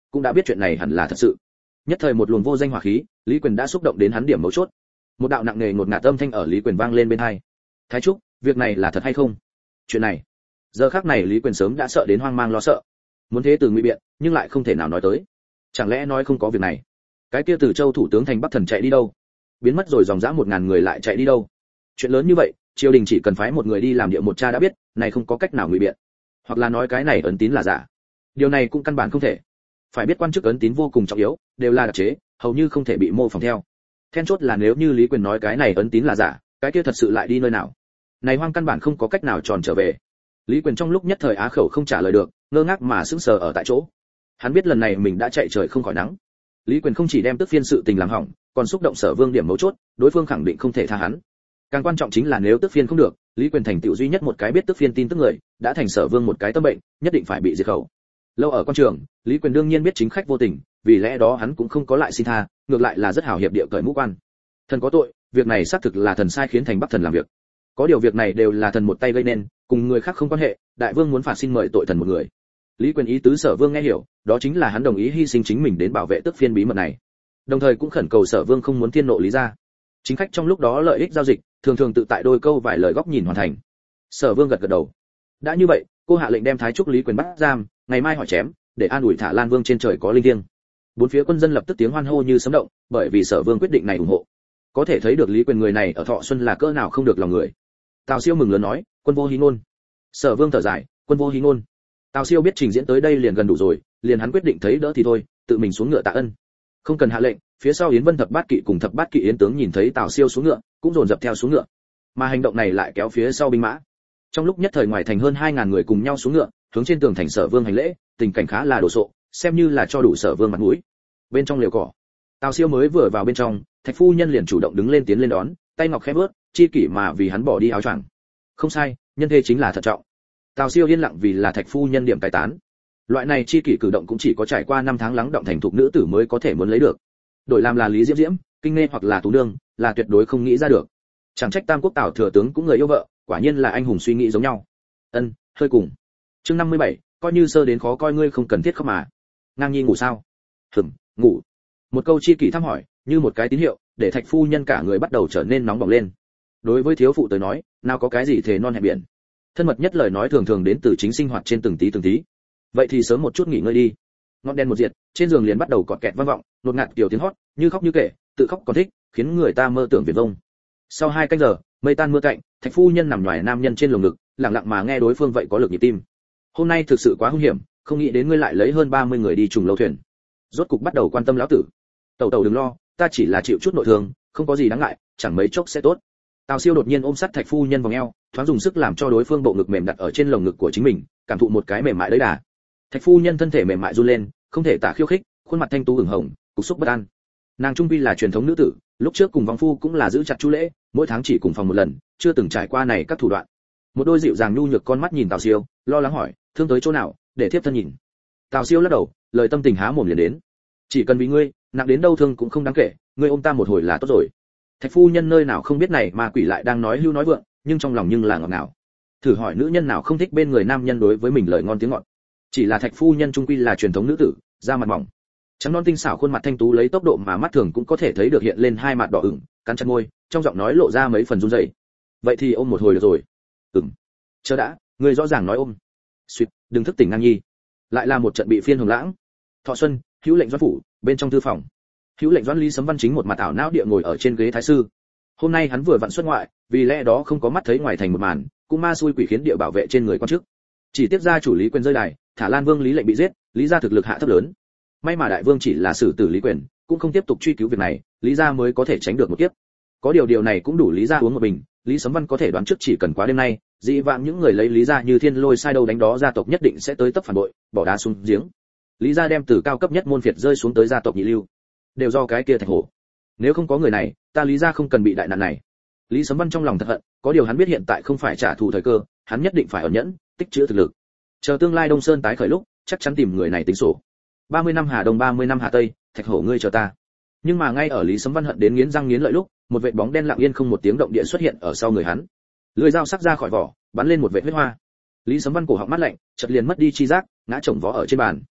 cũng đã biết chuyện này hẳn là thật sự. Nhất thời một luồng vô danh hỏa khí, Lý Quyền đã xúc động đến hắn điểm mấu chốt. Một đạo nặng nề ngột ngạt âm thanh ở Lý Quyền vang lên bên tai. Thái Trúc, việc này là thật hay không? Chuyện này, giờ khắc này Lý Quyền sớm đã sợ đến hoang mang lo sợ. Muốn thế từ ngụy biện, nhưng lại không thể nào nói tới. Chẳng lẽ nói không có việc này? Cái kia Từ Châu thủ tướng thành Bắc Thần chạy đi đâu? Biến mất rồi dòng dã một ngàn người lại chạy đi đâu? Chuyện lớn như vậy, triều đình chỉ cần phái một người đi làm địa một cha đã biết, này không có cách nào ngụy biện. Hoặc là nói cái này ấn tín là giả. Điều này cũng căn bản không thể. Phải biết quan chức ấn tín vô cùng trọng yếu, đều là đặc chế, hầu như không thể bị mô phỏng theo. Then chốt là nếu như Lý Quyền nói cái này ấn tín là giả, cái kia thật sự lại đi nơi nào? Này hoang căn bản không có cách nào tròn trở về. Lý Quyền trong lúc nhất thời á khẩu không trả lời được, ngơ ngác mà sững sờ ở tại chỗ. Hắn biết lần này mình đã chạy trời không khỏi nắng. Lý Quyền không chỉ đem Tước Phiên sự tình làm hỏng, còn xúc động Sở Vương điểm mấu chốt, đối phương khẳng định không thể tha hắn. Càng quan trọng chính là nếu Tước Phiên không được, Lý Quyền thành tựu duy nhất một cái biết Tước Phiên tin tức người, đã thành Sở Vương một cái tâm bệnh, nhất định phải bị diệt khẩu. Lâu ở quan trường, Lý Quyền đương nhiên biết chính khách vô tình, vì lẽ đó hắn cũng không có lại xin tha, ngược lại là rất hào hiệp địa cởi mũ quan. Thần có tội, việc này xác thực là thần sai khiến thành Bắc Thần làm việc. Có điều việc này đều là thần một tay gây nên, cùng người khác không quan hệ, đại vương muốn phạt xin mời tội thần một người. Lý Quyền ý tứ Sở Vương nghe hiểu, đó chính là hắn đồng ý hy sinh chính mình đến bảo vệ Tước Phiên bí mật này. Đồng thời cũng khẩn cầu Sở Vương không muốn thiên nộ Lý gia. Chính khách trong lúc đó lợi ích giao dịch, thường thường tự tại đôi câu vài lời góc nhìn hoàn thành. Sở Vương gật gật đầu. Đã như vậy, cô hạ lệnh đem Thái Trúc Lý Quyền bắt giam, ngày mai hỏi chém, để an ủi thả Lan Vương trên trời có linh thiêng. Bốn phía quân dân lập tức tiếng hoan hô như sấm động, bởi vì Sở Vương quyết định này ủng hộ. Có thể thấy được Lý Quyền người này ở Thọ Xuân là cỡ nào không được lòng người. Tào Siêu mừng lớn nói, quân vô hí ngôn. Sở Vương thở dài, quân vô hí ngôn. Tào Siêu biết trình diễn tới đây liền gần đủ rồi, liền hắn quyết định thấy đỡ thì thôi, tự mình xuống ngựa tạ ân. Không cần hạ lệnh, phía sau Yến Vân thập bát kỵ cùng thập bát kỵ yến tướng nhìn thấy Tào Siêu xuống ngựa, cũng dồn dập theo xuống ngựa. Mà hành động này lại kéo phía sau binh mã. Trong lúc nhất thời ngoài thành hơn hai ngàn người cùng nhau xuống ngựa, hướng trên tường thành Sở Vương hành lễ, tình cảnh khá là đồ sộ, xem như là cho đủ Sở Vương mặt mũi. Bên trong liều cỏ, Tào Siêu mới vừa vào bên trong, Thạch phu nhân liền chủ động đứng lên tiến lên đón, tay ngọc khẽ vớt, chi kỷ mà vì hắn bỏ đi áo choàng. Không sai, nhân thế chính là thận trọng. Tào Siêu yên lặng vì là Thạch phu nhân điểm cai tán. Loại này chi kỷ cử động cũng chỉ có trải qua năm tháng lắng động thành thục nữ tử mới có thể muốn lấy được. Đổi làm là Lý Diễm Diễm, Kinh Nghe hoặc là Tú Nương, là tuyệt đối không nghĩ ra được. Chẳng trách Tam Quốc Tào thừa tướng cũng người yêu vợ, quả nhiên là anh hùng suy nghĩ giống nhau. Ân, hơi cùng. Chương năm mươi bảy, coi như sơ đến khó coi ngươi không cần thiết khóc mà. Ngang Nhi ngủ sao? Hừm, ngủ. Một câu chi kỷ thăm hỏi, như một cái tín hiệu, để Thạch phu nhân cả người bắt đầu trở nên nóng bỏng lên. Đối với thiếu phụ tới nói, nào có cái gì thề non hẹn biển. Thân mật nhất lời nói thường thường đến từ chính sinh hoạt trên từng tí từng tí. Vậy thì sớm một chút nghỉ ngơi đi. Ngọn đèn một diệt, trên giường liền bắt đầu cọt kẹt vang vọng, nột ngạt tiểu tiếng hót, như khóc như kể, tự khóc còn thích, khiến người ta mơ tưởng viển vông. Sau hai canh giờ, mây tan mưa cạnh, Thạch phu nhân nằm nhòi nam nhân trên lồng ngực, lặng lặng mà nghe đối phương vậy có lực nhịp tim. Hôm nay thực sự quá hung hiểm, không nghĩ đến ngươi lại lấy hơn ba mươi người đi trùng lâu thuyền. Rốt cục bắt đầu quan tâm lão tử. Tẩu tẩu đừng lo, ta chỉ là chịu chút nội thương, không có gì đáng ngại, chẳng mấy chốc sẽ tốt. Tào Siêu đột nhiên ôm sát Thạch phu nhân vòng eo, thoáng dùng sức làm cho đối phương bộ ngực mềm đặt ở trên lồng ngực của chính mình, cảm thụ một cái mềm mại đấy đà. Thạch phu nhân thân thể mềm mại run lên, không thể tả khiêu khích, khuôn mặt thanh tú ửng hồng, cục xúc bất an. Nàng trung vi là truyền thống nữ tử, lúc trước cùng vong phu cũng là giữ chặt chu lễ, mỗi tháng chỉ cùng phòng một lần, chưa từng trải qua này các thủ đoạn. Một đôi dịu dàng nhu nhược con mắt nhìn Tào Siêu, lo lắng hỏi, thương tới chỗ nào, để thiếp thân nhìn. Tào Siêu lắc đầu, lời tâm tình há mồm liền đến. Chỉ cần vì ngươi, nặng đến đâu thương cũng không đáng kể, ngươi ôm ta một hồi là tốt rồi. Thạch phu nhân nơi nào không biết này mà quỷ lại đang nói hưu nói vượng, nhưng trong lòng nhưng là ngọt ngào. Thử hỏi nữ nhân nào không thích bên người nam nhân đối với mình lời ngon tiếng ngọt. Chỉ là Thạch phu nhân trung quy là truyền thống nữ tử, da mặt mỏng, trắng non tinh xảo khuôn mặt thanh tú lấy tốc độ mà mắt thường cũng có thể thấy được hiện lên hai mặt đỏ ửng, cắn chặt môi, trong giọng nói lộ ra mấy phần run rẩy. Vậy thì ôm một hồi được rồi. Ừm. Chờ đã, ngươi rõ ràng nói ôm. Suýt, đừng thức tỉnh Ngang Nhi. Lại là một trận bị phiên hồng lãng. Thọ Xuân, hữu lệnh doãn phủ, bên trong thư phòng. Hữu lệnh doãn Lý Sấm Văn chính một mặt ảo não địa ngồi ở trên ghế thái sư. Hôm nay hắn vừa vặn xuất ngoại, vì lẽ đó không có mắt thấy ngoài thành một màn, cũng ma xui quỷ khiến địa bảo vệ trên người quan chức. Chỉ tiếp ra chủ Lý Quyền rơi đài, thả Lan Vương Lý Lệnh bị giết, Lý gia thực lực hạ thấp lớn. May mà đại vương chỉ là xử tử Lý Quyền, cũng không tiếp tục truy cứu việc này, Lý gia mới có thể tránh được một kiếp. Có điều điều này cũng đủ Lý gia uống một bình, Lý Sấm Văn có thể đoán trước chỉ cần quá đêm nay, dị vãng những người lấy Lý gia như thiên lôi sai đâu đánh đó gia tộc nhất định sẽ tới tấp phản bội, bỏ đá xuống giếng. Lý gia đem từ cao cấp nhất môn phiệt rơi xuống tới gia tộc nhị lưu, đều do cái kia Thạch Hổ. Nếu không có người này, ta Lý gia không cần bị đại nạn này. Lý Sấm Văn trong lòng thật hận, có điều hắn biết hiện tại không phải trả thù thời cơ, hắn nhất định phải ẩn nhẫn, tích trữ thực lực. Chờ tương lai Đông Sơn tái khởi lúc, chắc chắn tìm người này tính sổ. ba mươi năm Hà Đông ba mươi năm Hà Tây, Thạch Hổ ngươi chờ ta. Nhưng mà ngay ở Lý Sấm Văn hận đến nghiến răng nghiến lợi lúc, một vệt bóng đen lặng yên không một tiếng động địa xuất hiện ở sau người hắn. Lưỡi dao sắc ra khỏi vỏ, bắn lên một vệt huyết hoa. Lý Sấm Văn cổ họng mát lạnh, chợt liền mất đi chi giác, ngã chồng vó ở trên bàn.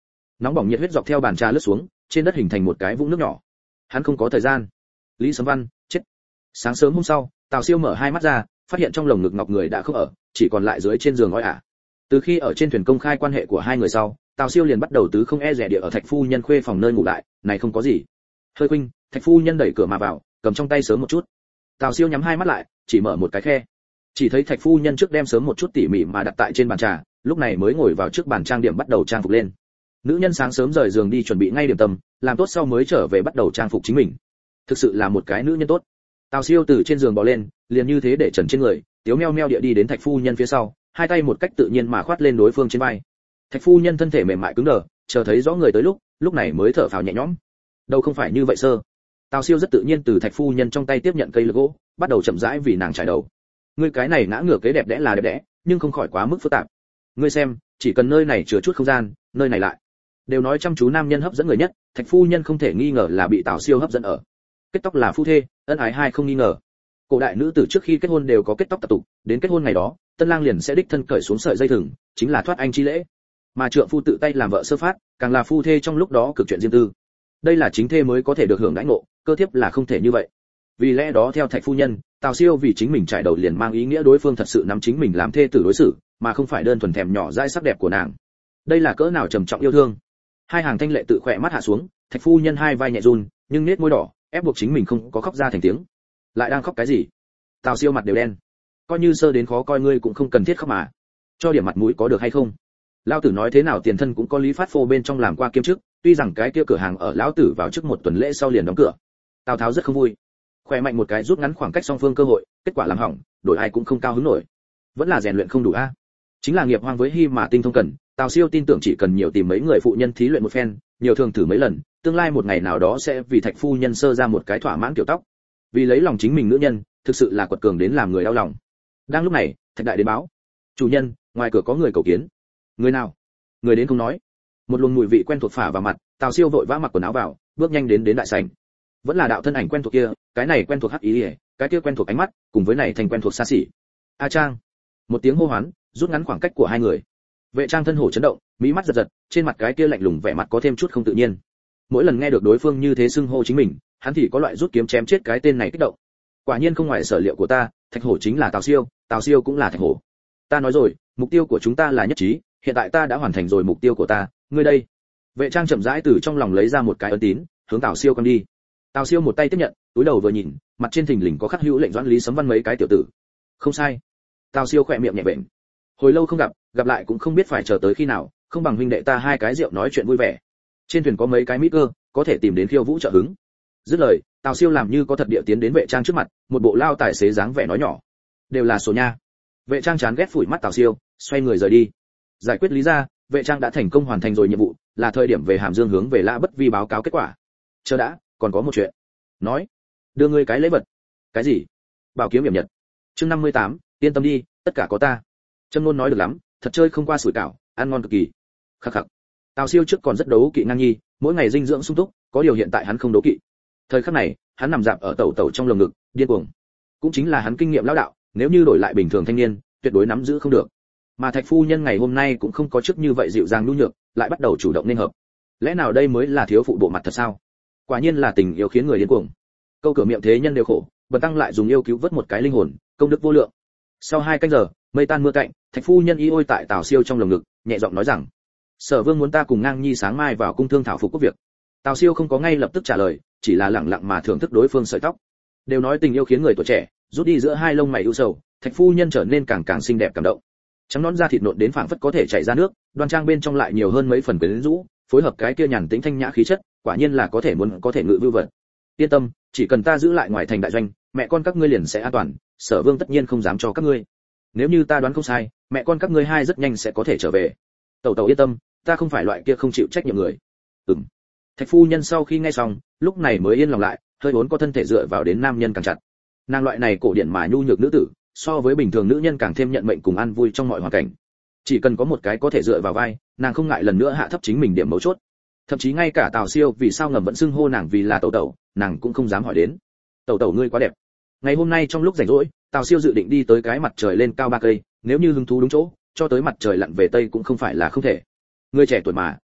nóng bỏng nhiệt huyết dọc theo bàn trà lướt xuống, trên đất hình thành một cái vũng nước nhỏ. Hắn không có thời gian. Lý Sấm Văn chết. Sáng sớm hôm sau, Tào Siêu mở hai mắt ra, phát hiện trong lồng ngực Ngọc người đã không ở, chỉ còn lại dưới trên giường ngói ả. Từ khi ở trên thuyền công khai quan hệ của hai người sau, Tào Siêu liền bắt đầu tứ không e dè địa ở Thạch phu nhân khuê phòng nơi ngủ lại, này không có gì. Hơi khuynh, Thạch phu nhân đẩy cửa mà vào, cầm trong tay sớm một chút. Tào Siêu nhắm hai mắt lại, chỉ mở một cái khe. Chỉ thấy Thạch phu nhân trước đem sớm một chút tỉ mỉ mà đặt tại trên bàn trà, lúc này mới ngồi vào trước bàn trang điểm bắt đầu trang phục lên. Nữ nhân sáng sớm rời giường đi chuẩn bị ngay điểm tâm, làm tốt sau mới trở về bắt đầu trang phục chính mình. Thực sự là một cái nữ nhân tốt. Tào Siêu từ trên giường bò lên, liền như thế để trần trên người, tiếu meo meo địa đi đến Thạch phu nhân phía sau, hai tay một cách tự nhiên mà khoát lên đối phương trên vai. Thạch phu nhân thân thể mềm mại cứng đờ, chờ thấy rõ người tới lúc, lúc này mới thở phào nhẹ nhõm. Đâu không phải như vậy sơ. Tào Siêu rất tự nhiên từ Thạch phu nhân trong tay tiếp nhận cây lược gỗ, bắt đầu chậm rãi vì nàng trải đầu. Ngươi cái này ngã ngửa kế đẹp đẽ là đẹp đẽ, nhưng không khỏi quá mức phức tạp. Ngươi xem, chỉ cần nơi này chứa chút không gian, nơi này lại. Đều nói chăm chú nam nhân hấp dẫn người nhất, Thạch phu nhân không thể nghi ngờ là bị Tào Siêu hấp dẫn ở. Kết tóc là phu thê, ân ái hai không nghi ngờ. Cổ đại nữ tử trước khi kết hôn đều có kết tóc tập tục, đến kết hôn ngày đó, tân lang liền sẽ đích thân cởi xuống sợi dây thừng, chính là thoát anh chi lễ. Mà trượng phu tự tay làm vợ sơ phát, càng là phu thê trong lúc đó cực chuyện riêng tư. Đây là chính thê mới có thể được hưởng đãi ngộ, cơ thiếp là không thể như vậy. Vì lẽ đó theo Thạch phu nhân, Tào Siêu vì chính mình trải đầu liền mang ý nghĩa đối phương thật sự nắm chính mình làm thê tử đối xử, mà không phải đơn thuần thèm nhỏ dãi sắc đẹp của nàng. Đây là cỡ nào trầm trọng yêu thương. Hai hàng thanh lệ tự khỏe mắt hạ xuống, Thạch phu nhân hai vai nhẹ run, nhưng nét môi đỏ, ép buộc chính mình không có khóc ra thành tiếng. Lại đang khóc cái gì? Tào Siêu mặt đều đen. Coi như sơ đến khó coi ngươi cũng không cần thiết khóc mà. Cho điểm mặt mũi có được hay không? Lão tử nói thế nào tiền thân cũng có Lý Phát Phô bên trong làm qua kiêm chức, tuy rằng cái kia cửa hàng ở lão tử vào trước một tuần lễ sau liền đóng cửa. Tào Tháo rất không vui. Khỏe mạnh một cái rút ngắn khoảng cách song phương cơ hội, kết quả làm hỏng, đổi ai cũng không cao hứng nổi. Vẫn là rèn luyện không đủ a. Chính là nghiệp hoang với hy mà tinh thông cần, Tào Siêu tin tưởng chỉ cần nhiều tìm mấy người phụ nhân thí luyện một phen, nhiều thường thử mấy lần, tương lai một ngày nào đó sẽ vì Thạch phu nhân sơ ra một cái thỏa mãn kiểu tóc. Vì lấy lòng chính mình nữ nhân, thực sự là quật cường đến làm người đau lòng. Đang lúc này, Thạch đại đến báo: "Chủ nhân, ngoài cửa có người cầu kiến." "Người nào?" Người đến không nói. Một luồng mùi vị quen thuộc phả vào mặt, Tào Siêu vội vã mặc quần áo vào, bước nhanh đến đến đại sảnh. Vẫn là đạo thân ảnh quen thuộc kia, cái này quen thuộc hắc ý, ý cái kia quen thuộc ánh mắt, cùng với này thành quen thuộc xa xỉ. "A Trang!" Một tiếng hô hoán, rút ngắn khoảng cách của hai người. Vệ Trang thân hổ chấn động, mỹ mắt giật giật, trên mặt cái kia lạnh lùng vẻ mặt có thêm chút không tự nhiên. Mỗi lần nghe được đối phương như thế xưng hô chính mình, hắn thì có loại rút kiếm chém chết cái tên này kích động. Quả nhiên không ngoài sở liệu của ta, Thạch Hổ chính là Tào Siêu, Tào Siêu cũng là Thạch Hổ. Ta nói rồi, mục tiêu của chúng ta là nhất trí, hiện tại ta đã hoàn thành rồi mục tiêu của ta, ngươi đây. Vệ Trang chậm rãi từ trong lòng lấy ra một cái ấn tín, hướng Tào Siêu quăng đi. Tào Siêu một tay tiếp nhận, túi đầu vừa nhìn, mặt trên thình lình có khắc hữu lệnh doãn Lý Sấm Văn mấy cái tiểu tử. Không sai. Tào Siêu khỏe miệng nhẹ bệnh. Hồi lâu không gặp, gặp lại cũng không biết phải chờ tới khi nào, không bằng huynh đệ ta hai cái rượu nói chuyện vui vẻ. Trên thuyền có mấy cái mỹ cơ, có thể tìm đến khiêu vũ trợ hứng. Dứt lời, Tào Siêu làm như có thật địa tiến đến Vệ Trang trước mặt, một bộ lao tài xế dáng vẻ nói nhỏ: "Đều là số nha." Vệ Trang chán ghét phủi mắt Tào Siêu, xoay người rời đi. Giải quyết lý ra, Vệ Trang đã thành công hoàn thành rồi nhiệm vụ, là thời điểm về Hàm Dương hướng về Lã Bất Vi báo cáo kết quả. Chờ đã, còn có một chuyện. Nói, đưa ngươi cái lễ vật. Cái gì? Bảo kiếm hiểm nhật. Chương năm mươi tám, yên tâm đi, tất cả có ta. Trâm Nôn nói được lắm, thật chơi không qua sủi cảo, ăn ngon cực kỳ. Khắc khắc. Tào Siêu trước còn rất đấu kỵ Ngang Nhi, mỗi ngày dinh dưỡng sung túc, có điều hiện tại hắn không đấu kỵ. Thời khắc này, hắn nằm dạp ở tẩu tẩu trong lồng ngực, điên cuồng. Cũng chính là hắn kinh nghiệm lão đạo, nếu như đổi lại bình thường thanh niên, tuyệt đối nắm giữ không được. Mà Thạch phu nhân ngày hôm nay cũng không có trước như vậy dịu dàng nhu nhược, lại bắt đầu chủ động nên hợp. Lẽ nào đây mới là thiếu phụ bộ mặt thật sao? Quả nhiên là tình yêu khiến người điên cuồng. Câu cửa miệng thế nhân đều khổ, Bần tăng lại dùng yêu cứu vớt một cái linh hồn, công đức vô lượng. Sau hai canh giờ, mây tan mưa cạnh, Thạch phu nhân y ôi tại Tào Siêu trong lồng ngực, nhẹ giọng nói rằng: "Sở Vương muốn ta cùng Ngang Nhi sáng mai vào cung thương thảo phục quốc việc." Tào Siêu không có ngay lập tức trả lời, chỉ là lặng lặng mà thưởng thức đối phương sợi tóc. Đều nói tình yêu khiến người tuổi trẻ, rút đi giữa hai lông mày ưu sầu, Thạch phu nhân trở nên càng càng xinh đẹp cảm động. Trắng nõn da thịt nộn đến phảng phất có thể chảy ra nước, đoan trang bên trong lại nhiều hơn mấy phần quyến rũ, phối hợp cái kia nhàn tĩnh thanh nhã khí chất, quả nhiên là có thể muốn có thể ngự vưu vật. Yên tâm, chỉ cần ta giữ lại ngoài thành đại doanh, mẹ con các ngươi liền sẽ an toàn, Sở Vương tất nhiên không dám cho các ngươi. Nếu như ta đoán không sai, mẹ con các ngươi hai rất nhanh sẽ có thể trở về. Tẩu tẩu yên tâm, ta không phải loại kia không chịu trách nhiệm người. Ừm. Thạch phu nhân sau khi nghe xong, lúc này mới yên lòng lại, hơi vốn có thân thể dựa vào đến nam nhân càng chặt. Nàng loại này cổ điển mà nhu nhược nữ tử, so với bình thường nữ nhân càng thêm nhận mệnh cùng ăn vui trong mọi hoàn cảnh. Chỉ cần có một cái có thể dựa vào vai, nàng không ngại lần nữa hạ thấp chính mình điểm mấu chốt. Thậm chí ngay cả Tào Siêu vì sao ngầm vẫn xưng hô nàng vì là tẩu tẩu, nàng cũng không dám hỏi đến. Tẩu tẩu ngươi quá đẹp. Ngày hôm nay trong lúc rảnh rỗi, Tào Siêu dự định đi tới cái mặt trời lên cao ba cây, nếu như hứng thú đúng chỗ, cho tới mặt trời lặn về tây cũng không phải là không thể. Người trẻ tuổi mà,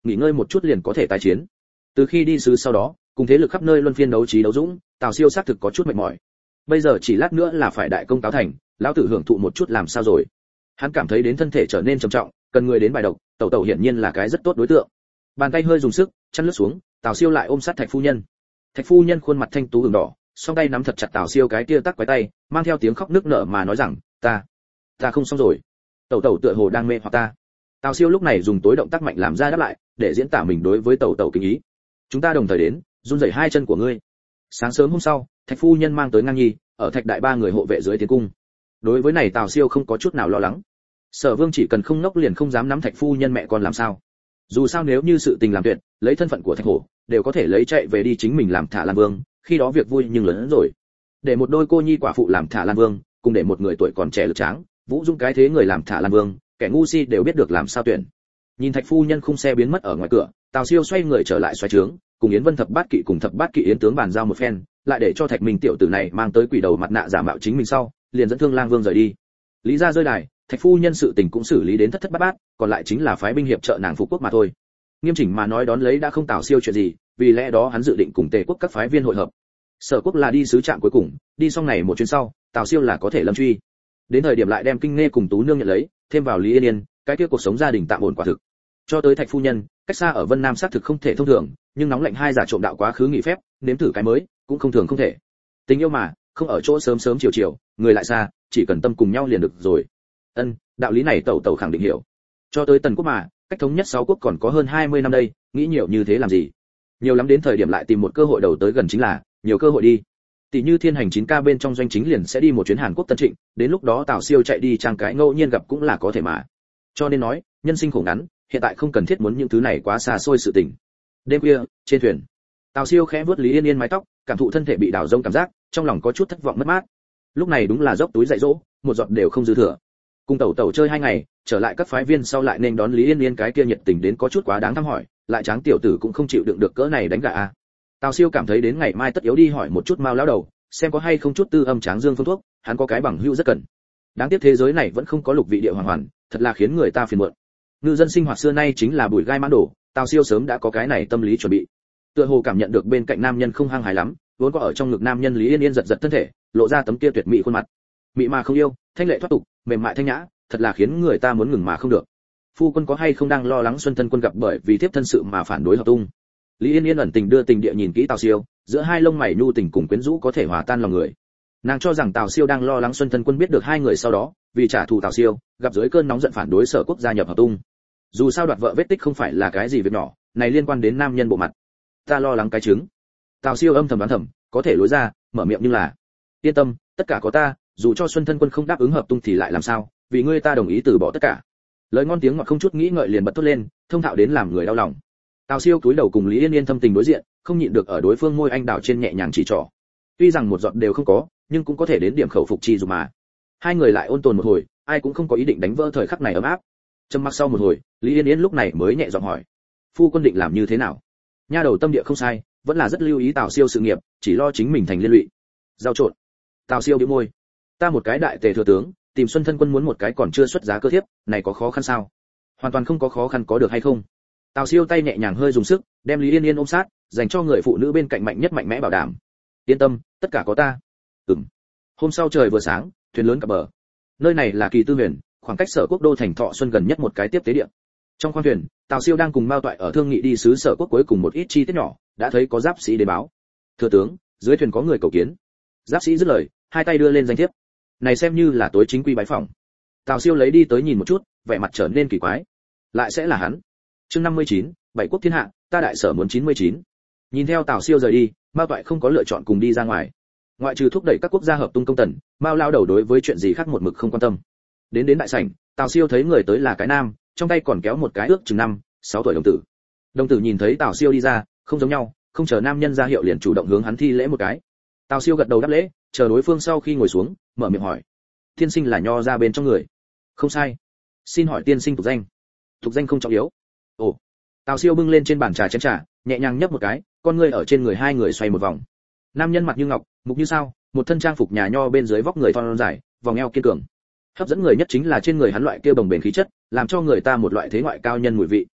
nghỉ ngơi một chút liền có thể tái chiến. Từ khi đi sứ sau đó, cùng thế lực khắp nơi luân phiên đấu trí đấu dũng, Tào Siêu xác thực có chút mệt mỏi. Bây giờ chỉ lát nữa là phải đại công táo thành, lão tử hưởng thụ một chút làm sao rồi. Hắn cảm thấy đến thân thể trở nên trầm trọng, cần người đến bài độc, Tẩu Tẩu hiển nhiên là cái rất tốt đối tượng. Bàn tay hơi dùng sức, chăn lướt xuống, Tào Siêu lại ôm sát Thạch phu nhân. Thạch phu nhân khuôn mặt thanh tú ửng đỏ, song tay nắm thật chặt Tào Siêu cái kia tắc quái tay, mang theo tiếng khóc nức nở mà nói rằng, "Ta, ta không xong rồi." Tẩu Tẩu tựa hồ đang mê hoặc ta. Tào Siêu lúc này dùng tối động tác mạnh làm ra đáp lại, để diễn tả mình đối với Tẩu Tẩu kính ý. "Chúng ta đồng thời đến, run rẩy hai chân của ngươi." Sáng sớm hôm sau, Thạch phu nhân mang tới ngang nhi, ở Thạch đại ba người hộ vệ dưới tiến cung. Đối với này Tào Siêu không có chút nào lo lắng. Sở Vương chỉ cần không ngốc liền không dám nắm Thạch phu nhân mẹ con làm sao. Dù sao nếu như sự tình làm tuyệt, lấy thân phận của Thạch Hổ, đều có thể lấy chạy về đi chính mình làm Thả Lan Vương, khi đó việc vui nhưng lớn hơn rồi. Để một đôi cô nhi quả phụ làm Thả Lan Vương, cùng để một người tuổi còn trẻ lực tráng, vũ dung cái thế người làm Thả Lan Vương, kẻ ngu si đều biết được làm sao tuyển. Nhìn Thạch phu nhân khung xe biến mất ở ngoài cửa, Tào Siêu xoay người trở lại xoáy trướng, cùng Yến Vân thập bát kỵ cùng thập bát kỵ yến tướng bàn giao một phen, lại để cho Thạch Minh tiểu tử này mang tới quỷ đầu mặt nạ giả mạo chính mình sau, liền dẫn Thương Lang Vương rời đi. Lý gia rơi đài, Thạch phu nhân sự tình cũng xử lý đến thất thất bát bát, còn lại chính là phái binh hiệp trợ nàng phục quốc mà thôi. Nghiêm chỉnh mà nói đón lấy đã không Tào Siêu chuyện gì, vì lẽ đó hắn dự định cùng Tề quốc các phái viên hội hợp. Sở Quốc là đi sứ trạm cuối cùng, đi xong này một chuyến sau, Tào Siêu là có thể lâm truy. Đến thời điểm lại đem Kinh Nghe cùng Tú Nương nhận lấy, thêm vào Lý Yên Yên, cái kia cuộc sống gia đình tạm ổn quả thực. Cho tới Thạch phu nhân, cách xa ở Vân Nam xác thực không thể thông thường, nhưng nóng lạnh hai giả trộm đạo quá khứ nghỉ phép, nếm thử cái mới, cũng không thường không thể. Tình yêu mà, không ở chỗ sớm sớm chiều chiều, người lại xa, chỉ cần tâm cùng nhau liền được rồi. Ân, đạo lý này Tẩu Tẩu khẳng định hiểu. Cho tới Tần Quốc mà, cách thống nhất sáu quốc còn có hơn hai mươi năm đây, nghĩ nhiều như thế làm gì? Nhiều lắm đến thời điểm lại tìm một cơ hội đầu tới gần chính là, nhiều cơ hội đi. Tỷ như Thiên Hành chín K bên trong doanh chính liền sẽ đi một chuyến Hàn Quốc Tân Trịnh, đến lúc đó Tào Siêu chạy đi trang cái ngẫu nhiên gặp cũng là có thể mà. Cho nên nói, nhân sinh khổ ngắn, hiện tại không cần thiết muốn những thứ này quá xa xôi sự tình. Đêm khuya, trên thuyền, Tào Siêu khẽ vuốt Lý Yên Yên mái tóc, cảm thụ thân thể bị đảo rông cảm giác, trong lòng có chút thất vọng mất mát. Lúc này đúng là dốc túi dạy dỗ, một giọt đều không dư thừa. Cùng Tẩu Tẩu chơi hai ngày, trở lại các phái viên sau lại nên đón Lý Yên Yên cái kia nhiệt tình đến có chút quá đáng thăm hỏi, lại tráng tiểu tử cũng không chịu đựng được cỡ này đánh gạ a. Tào Siêu cảm thấy đến ngày mai tất yếu đi hỏi một chút Mao lão đầu, xem có hay không chút tư âm tráng dương phương thuốc, hắn có cái bằng hữu rất cần. Đáng tiếc thế giới này vẫn không có lục vị địa hoàn hoàn, thật là khiến người ta phiền muộn. Ngư dân sinh hoạt xưa nay chính là bùi gai mãn đổ, Tào Siêu sớm đã có cái này tâm lý chuẩn bị. Tựa hồ cảm nhận được bên cạnh nam nhân không hăng hái lắm, vốn có ở trong ngực nam nhân Lý Yên Yên giật giật thân thể, lộ ra tấm kia tuyệt mỹ khuôn mặt. Mỹ mà không yêu, thanh lệ thoát tục, mềm mại thanh nhã, thật là khiến người ta muốn ngừng mà không được. Phu quân có hay không đang lo lắng Xuân Thân quân gặp bởi vì tiếp thân sự mà phản đối hợp tung? Lý Yên Yên ẩn tình đưa tình địa nhìn kỹ Tào Siêu, giữa hai lông mày nhu tình cùng quyến rũ có thể hòa tan lòng người. Nàng cho rằng Tào Siêu đang lo lắng Xuân Thân quân biết được hai người sau đó, vì trả thù Tào Siêu, gặp dưới cơn nóng giận phản đối Sở Quốc gia nhập hợp tung. Dù sao đoạt vợ vết tích không phải là cái gì việc nhỏ, này liên quan đến nam nhân bộ mặt. Ta lo lắng cái trứng. Tào Siêu âm thầm đoán thầm, có thể lối ra, mở miệng nhưng là, yên tâm, tất cả có ta, dù cho Xuân Thân quân không đáp ứng hợp tung thì lại làm sao, vì ngươi ta đồng ý từ bỏ tất cả. Lời ngon tiếng ngọt không chút nghĩ ngợi liền bật thốt lên, thông thạo đến làm người đau lòng. Tào Siêu cúi đầu cùng Lý Yên Yên thâm tình đối diện, không nhịn được ở đối phương môi anh đào trên nhẹ nhàng chỉ trỏ. Tuy rằng một giọt đều không có, nhưng cũng có thể đến điểm khẩu phục chi dùng mà. Hai người lại ôn tồn một hồi, ai cũng không có ý định đánh vỡ thời khắc này ấm áp. Trầm mặc sau một hồi, Lý Yên Yên lúc này mới nhẹ giọng hỏi: "Phu quân định làm như thế nào?" Nha đầu tâm địa không sai, vẫn là rất lưu ý Tào Siêu sự nghiệp, chỉ lo chính mình thành liên lụy. Giao trộn. Tào Siêu bĩu môi: "Ta một cái đại tề thừa tướng, tìm Xuân Thân quân muốn một cái còn chưa xuất giá cơ thiếp, này có khó khăn sao?" Hoàn toàn không có khó khăn, có được hay không? Tào Siêu tay nhẹ nhàng hơi dùng sức, đem Lý Yên Yên ôm sát, dành cho người phụ nữ bên cạnh mạnh nhất mạnh mẽ bảo đảm: "Yên tâm, tất cả có ta." Ừm. Hôm sau trời vừa sáng, thuyền lớn cập bờ. Nơi này là Kỳ Tư Huyền, khoảng cách Sở Quốc đô thành Thọ Xuân gần nhất một cái tiếp tế địa. Trong khoang thuyền, Tào Siêu đang cùng Mao Toại ở thương nghị đi sứ Sở Quốc cuối cùng một ít chi tiết nhỏ, đã thấy có giáp sĩ đến báo: "Thừa tướng, dưới thuyền có người cầu kiến." Giáp sĩ dứt lời, hai tay đưa lên danh thiếp. Này xem như là tối chính quy bái phỏng. Tào Siêu lấy đi tới nhìn một chút, vẻ mặt trở nên kỳ quái. Lại sẽ là hắn? Chương năm mươi chín, bảy quốc thiên hạ, ta đại sở muốn chín mươi chín. Nhìn theo Tào Siêu rời đi, Mao Toại không có lựa chọn cùng đi ra ngoài. Ngoại trừ thúc đẩy các quốc gia hợp tung công tần, Mao lao đầu đối với chuyện gì khác một mực không quan tâm. Đến đến đại sảnh, Tào Siêu thấy người tới là cái nam, trong tay còn kéo một cái ước chừng năm, sáu tuổi đồng tử. Đồng tử nhìn thấy Tào Siêu đi ra, không giống nhau, không chờ nam nhân ra hiệu liền chủ động hướng hắn thi lễ một cái. Tào Siêu gật đầu đáp lễ, chờ đối phương sau khi ngồi xuống, mở miệng hỏi: "Tiên sinh là nho ra bên trong người?" "Không sai." "Xin hỏi tiên sinh tục danh?" "Tục danh không trọng yếu." "Ồ." Tào Siêu bưng lên trên bàn trà chén trà, nhẹ nhàng nhấp một cái, con ngươi ở trên người hai người xoay một vòng. Nam nhân mặt như ngọc, mục như sao, một thân trang phục nhà nho bên dưới vóc người thon dài, vòng eo kiên cường. Hấp dẫn người nhất chính là trên người hắn loại kia bồng bềnh khí chất, làm cho người ta một loại thế ngoại cao nhân mùi vị.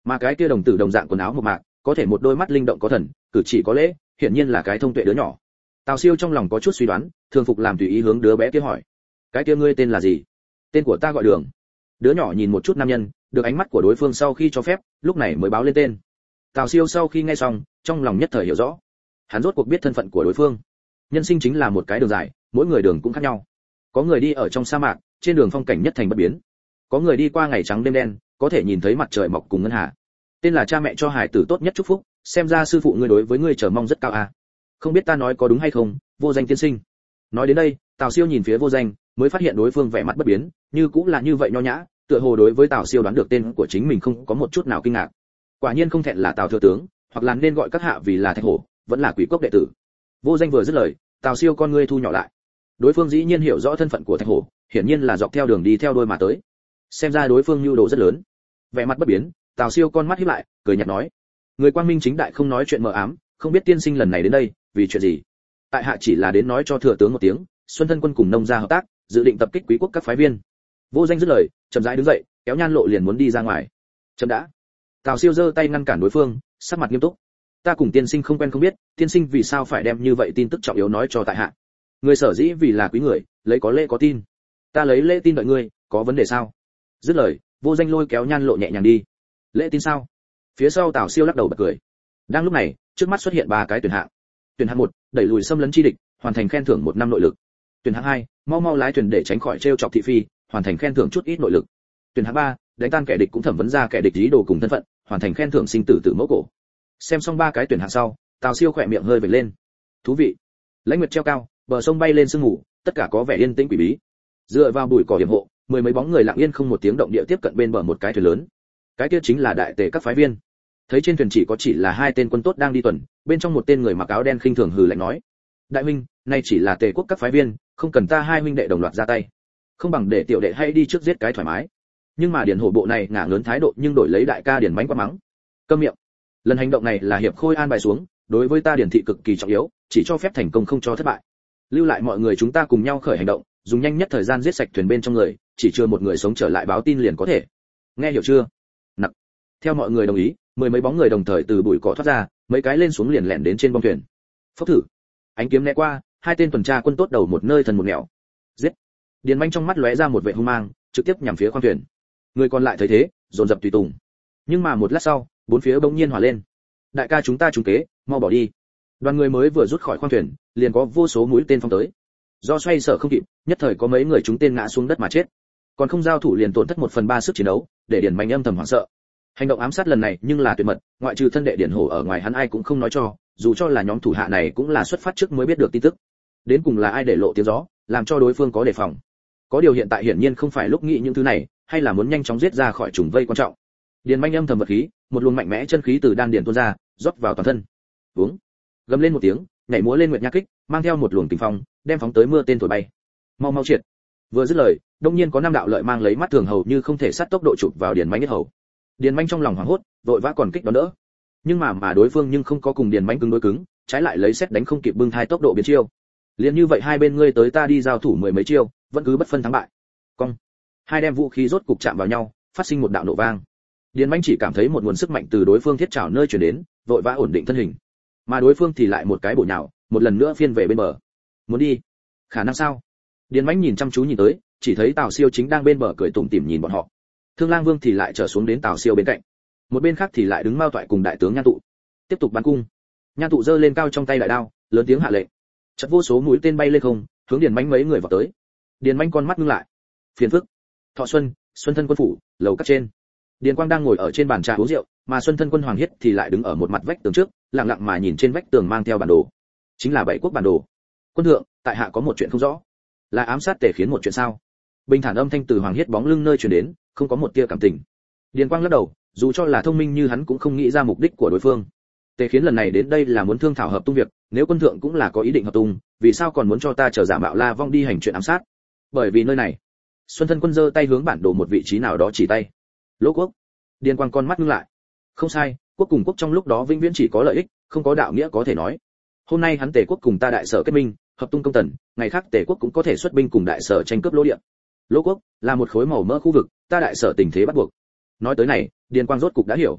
Mà cái kia đồng tử đồng dạng quần áo một mạc, có thể một đôi mắt linh động có thần, cử chỉ có lễ, hiển nhiên là cái thông tuệ đứa nhỏ. Tào Siêu trong lòng có chút suy đoán, thường phục làm tùy ý hướng đứa bé kia hỏi: "Cái kia ngươi tên là gì?" "Tên của ta gọi Đường." Đứa nhỏ nhìn một chút nam nhân, được ánh mắt của đối phương sau khi cho phép, lúc này mới báo lên tên. Tào Siêu sau khi nghe xong, trong lòng nhất thời hiểu rõ. Hắn rốt cuộc biết thân phận của đối phương. Nhân sinh chính là một cái đường dài, mỗi người đường cũng khác nhau. Có người đi ở trong sa mạc, trên đường phong cảnh nhất thành bất biến. Có người đi qua ngày trắng đêm đen, có thể nhìn thấy mặt trời mọc cùng ngân hà. Tên là cha mẹ cho hài tử tốt nhất chúc phúc, xem ra sư phụ ngươi đối với ngươi chờ mong rất cao a. À. Không biết ta nói có đúng hay không, Vô Danh tiên sinh. Nói đến đây, Tào Siêu nhìn phía Vô Danh, mới phát hiện đối phương vẻ mặt bất biến, như cũng là như vậy nho nhã, tựa hồ đối với Tào Siêu đoán được tên của chính mình không có một chút nào kinh ngạc. Quả nhiên không thẹn là Tào thừa tướng, hoặc là nên gọi các hạ vì là Thạch Hổ, vẫn là Quỷ Cốc đệ tử. Vô Danh vừa dứt lời, Tào Siêu con ngươi thu nhỏ lại. Đối phương dĩ nhiên hiểu rõ thân phận của Thạch Hổ, hiển nhiên là dọc theo đường đi theo đuôi mà tới. Xem ra đối phương nhu đồ rất lớn. Vẻ mặt bất biến, Tào Siêu con mắt híp lại, cười nhạt nói: "Người quang minh chính đại không nói chuyện mờ ám, không biết tiên sinh lần này đến đây, vì chuyện gì?" "Tại hạ chỉ là đến nói cho thừa tướng một tiếng, Xuân Thân quân cùng nông gia hợp tác, dự định tập kích Quý quốc các phái viên." Vô Danh dứt lời, chậm rãi đứng dậy, kéo Nhan Lộ liền muốn đi ra ngoài. "Chậm đã." Tào Siêu giơ tay ngăn cản đối phương, sắc mặt nghiêm túc: "Ta cùng tiên sinh không quen không biết, tiên sinh vì sao phải đem như vậy tin tức trọng yếu nói cho tại hạ? Người sở dĩ vì là quý người, lấy có lễ có tin. Ta lấy lễ tin đợi ngươi, có vấn đề sao?" Dứt lời, Vô Danh lôi kéo Nhan Lộ nhẹ nhàng đi. "Lễ tin sao?" Phía sau Tào Siêu lắc đầu bật cười. Đang lúc này, trước mắt xuất hiện ba cái tuyển hạng. Tuyển hạng một, đẩy lùi xâm lấn chi địch, hoàn thành khen thưởng một năm nội lực. Tuyển hạng hai, mau mau lái thuyền để tránh khỏi trêu chọc thị phi, hoàn thành khen thưởng chút ít nội lực. Tuyển hạng ba, đánh tan kẻ địch cũng thẩm vấn ra kẻ địch ý đồ cùng thân phận, hoàn thành khen thưởng sinh tử tử mẫu cổ. Xem xong ba cái tuyển hạng sau, Tào Siêu khỏe miệng hơi vểnh lên. Thú vị. Lãnh nguyệt treo cao, bờ sông bay lên sương mù, tất cả có vẻ yên tĩnh quỷ bí. Dựa vào bụi cỏ hiểm hộ, mười mấy bóng người lặng yên không một tiếng động địa tiếp cận bên bờ một cái thuyền lớn. Cái kia chính là đại tề các phái viên. Thấy trên thuyền chỉ có chỉ là hai tên quân tốt đang đi tuần, bên trong một tên người mặc áo đen khinh thường hừ lạnh nói: "Đại huynh, nay chỉ là tề quốc các phái viên, không cần ta hai huynh đệ đồng loạt ra tay, không bằng để tiểu đệ hay đi trước giết cái thoải mái." Nhưng mà điển hổ bộ này ngả lớn thái độ nhưng đổi lấy đại ca điển mánh quá mắng: "Câm miệng, lần hành động này là hiệp khôi an bài xuống, đối với ta điển thị cực kỳ trọng yếu, chỉ cho phép thành công không cho thất bại. Lưu lại mọi người chúng ta cùng nhau khởi hành động, dùng nhanh nhất thời gian giết sạch thuyền bên trong người, chỉ chưa một người sống trở lại báo tin liền có thể. Nghe hiểu chưa?" Nặc. Theo mọi người đồng ý, mười mấy bóng người đồng thời từ bụi cỏ thoát ra, mấy cái lên xuống liền lẻn đến trên bong thuyền. Phốc thử. Ánh kiếm né qua, hai tên tuần tra quân tốt đầu một nơi thần một nẻo. Giết. Điền Manh trong mắt lóe ra một vẻ hung mang, trực tiếp nhằm phía khoang thuyền. Người còn lại thấy thế, dồn dập tùy tùng. Nhưng mà một lát sau, bốn phía bỗng nhiên hỏa lên. "Đại ca chúng ta trúng kế, mau bỏ đi." Đoàn người mới vừa rút khỏi khoang thuyền, liền có vô số mũi tên phóng tới. Do xoay sở không kịp, nhất thời có mấy người chúng tên ngã xuống đất mà chết. Còn không giao thủ liền tổn thất một phần ba sức chiến đấu, để Điền Manh âm thầm hoảng sợ. Hành động ám sát lần này nhưng là tuyệt mật, ngoại trừ thân đệ Điển Hổ ở ngoài hắn ai cũng không nói cho, dù cho là nhóm thủ hạ này cũng là xuất phát trước mới biết được tin tức. Đến cùng là ai để lộ tiếng gió, làm cho đối phương có đề phòng. Có điều hiện tại hiển nhiên không phải lúc nghĩ những thứ này, hay là muốn nhanh chóng giết ra khỏi trùng vây quan trọng. Điền Manh âm thầm vật khí, một luồng mạnh mẽ chân khí từ đan điền tuôn ra, rót vào toàn thân. Uống. Gầm lên một tiếng, nhảy múa lên nguyệt nha kích, mang theo một luồng tình phong, đem phóng tới mưa tên thổi bay. Mau mau triệt. Vừa dứt lời, đông nhiên có năm đạo lợi mang lấy mắt thường hầu như không thể sát tốc độ chụp vào Điền Manh nhất hầu. Điền Manh trong lòng hoảng hốt, vội vã còn kích đón đỡ. Nhưng mà mà đối phương nhưng không có cùng Điền Manh cứng đối cứng, trái lại lấy xét đánh không kịp bưng thai tốc độ biến chiêu. Liền như vậy hai bên ngươi tới ta đi giao thủ mười mấy chiêu, vẫn cứ bất phân thắng bại. Cong. Hai đem vũ khí rốt cục chạm vào nhau, phát sinh một đạo nổ vang. Điền Manh chỉ cảm thấy một nguồn sức mạnh từ đối phương thiết trảo nơi truyền đến, vội vã ổn định thân hình. Mà đối phương thì lại một cái bổ nhào, một lần nữa phiên về bên bờ. Muốn đi? Khả năng sao? Điền Manh nhìn chăm chú nhìn tới, chỉ thấy Tào Siêu chính đang bên bờ cười tủm tỉm nhìn bọn họ. Thương Lang Vương thì lại trở xuống đến Tào Siêu bên cạnh. Một bên khác thì lại đứng Mao Toại cùng đại tướng Nhan Tụ. Tiếp tục bắn cung. Nhan Tụ giơ lên cao trong tay đại đao, lớn tiếng hạ lệnh. Chợt vô số mũi tên bay lên không, hướng Điền Manh mấy người vào tới. Điền Manh con mắt ngưng lại. Phiền phức. Thọ Xuân, Xuân Thân quân phủ, lầu các trên. Điền Quang đang ngồi ở trên bàn trà uống rượu, mà Xuân Thân quân Hoàng Hiết thì lại đứng ở một mặt vách tường trước, lặng lặng mà nhìn trên vách tường mang theo bản đồ. Chính là bảy quốc bản đồ. Quân thượng, tại hạ có một chuyện không rõ. Là ám sát Tề Khiến một chuyện sao? Bình thản âm thanh từ Hoàng Hiết bóng lưng nơi truyền đến, không có một tia cảm tình. Điền Quang lắc đầu, dù cho là thông minh như hắn cũng không nghĩ ra mục đích của đối phương. Tề Khiến lần này đến đây là muốn thương thảo hợp tung việc, nếu quân thượng cũng là có ý định hợp tung, vì sao còn muốn cho ta chờ giả mạo La Vong đi hành chuyện ám sát? Bởi vì nơi này. Xuân Thân quân giơ tay hướng bản đồ một vị trí nào đó chỉ tay. Lỗ quốc. Điền Quang con mắt ngưng lại. Không sai, quốc cùng quốc trong lúc đó vĩnh viễn chỉ có lợi ích, không có đạo nghĩa có thể nói. Hôm nay hắn Tề quốc cùng ta đại sở kết minh, hợp tung công tần, ngày khác Tề quốc cũng có thể xuất binh cùng đại sở tranh cướp lỗ địa. Lỗ quốc là một khối màu mỡ khu vực, ta đại sở tình thế bắt buộc. Nói tới này, Điền Quang rốt cục đã hiểu.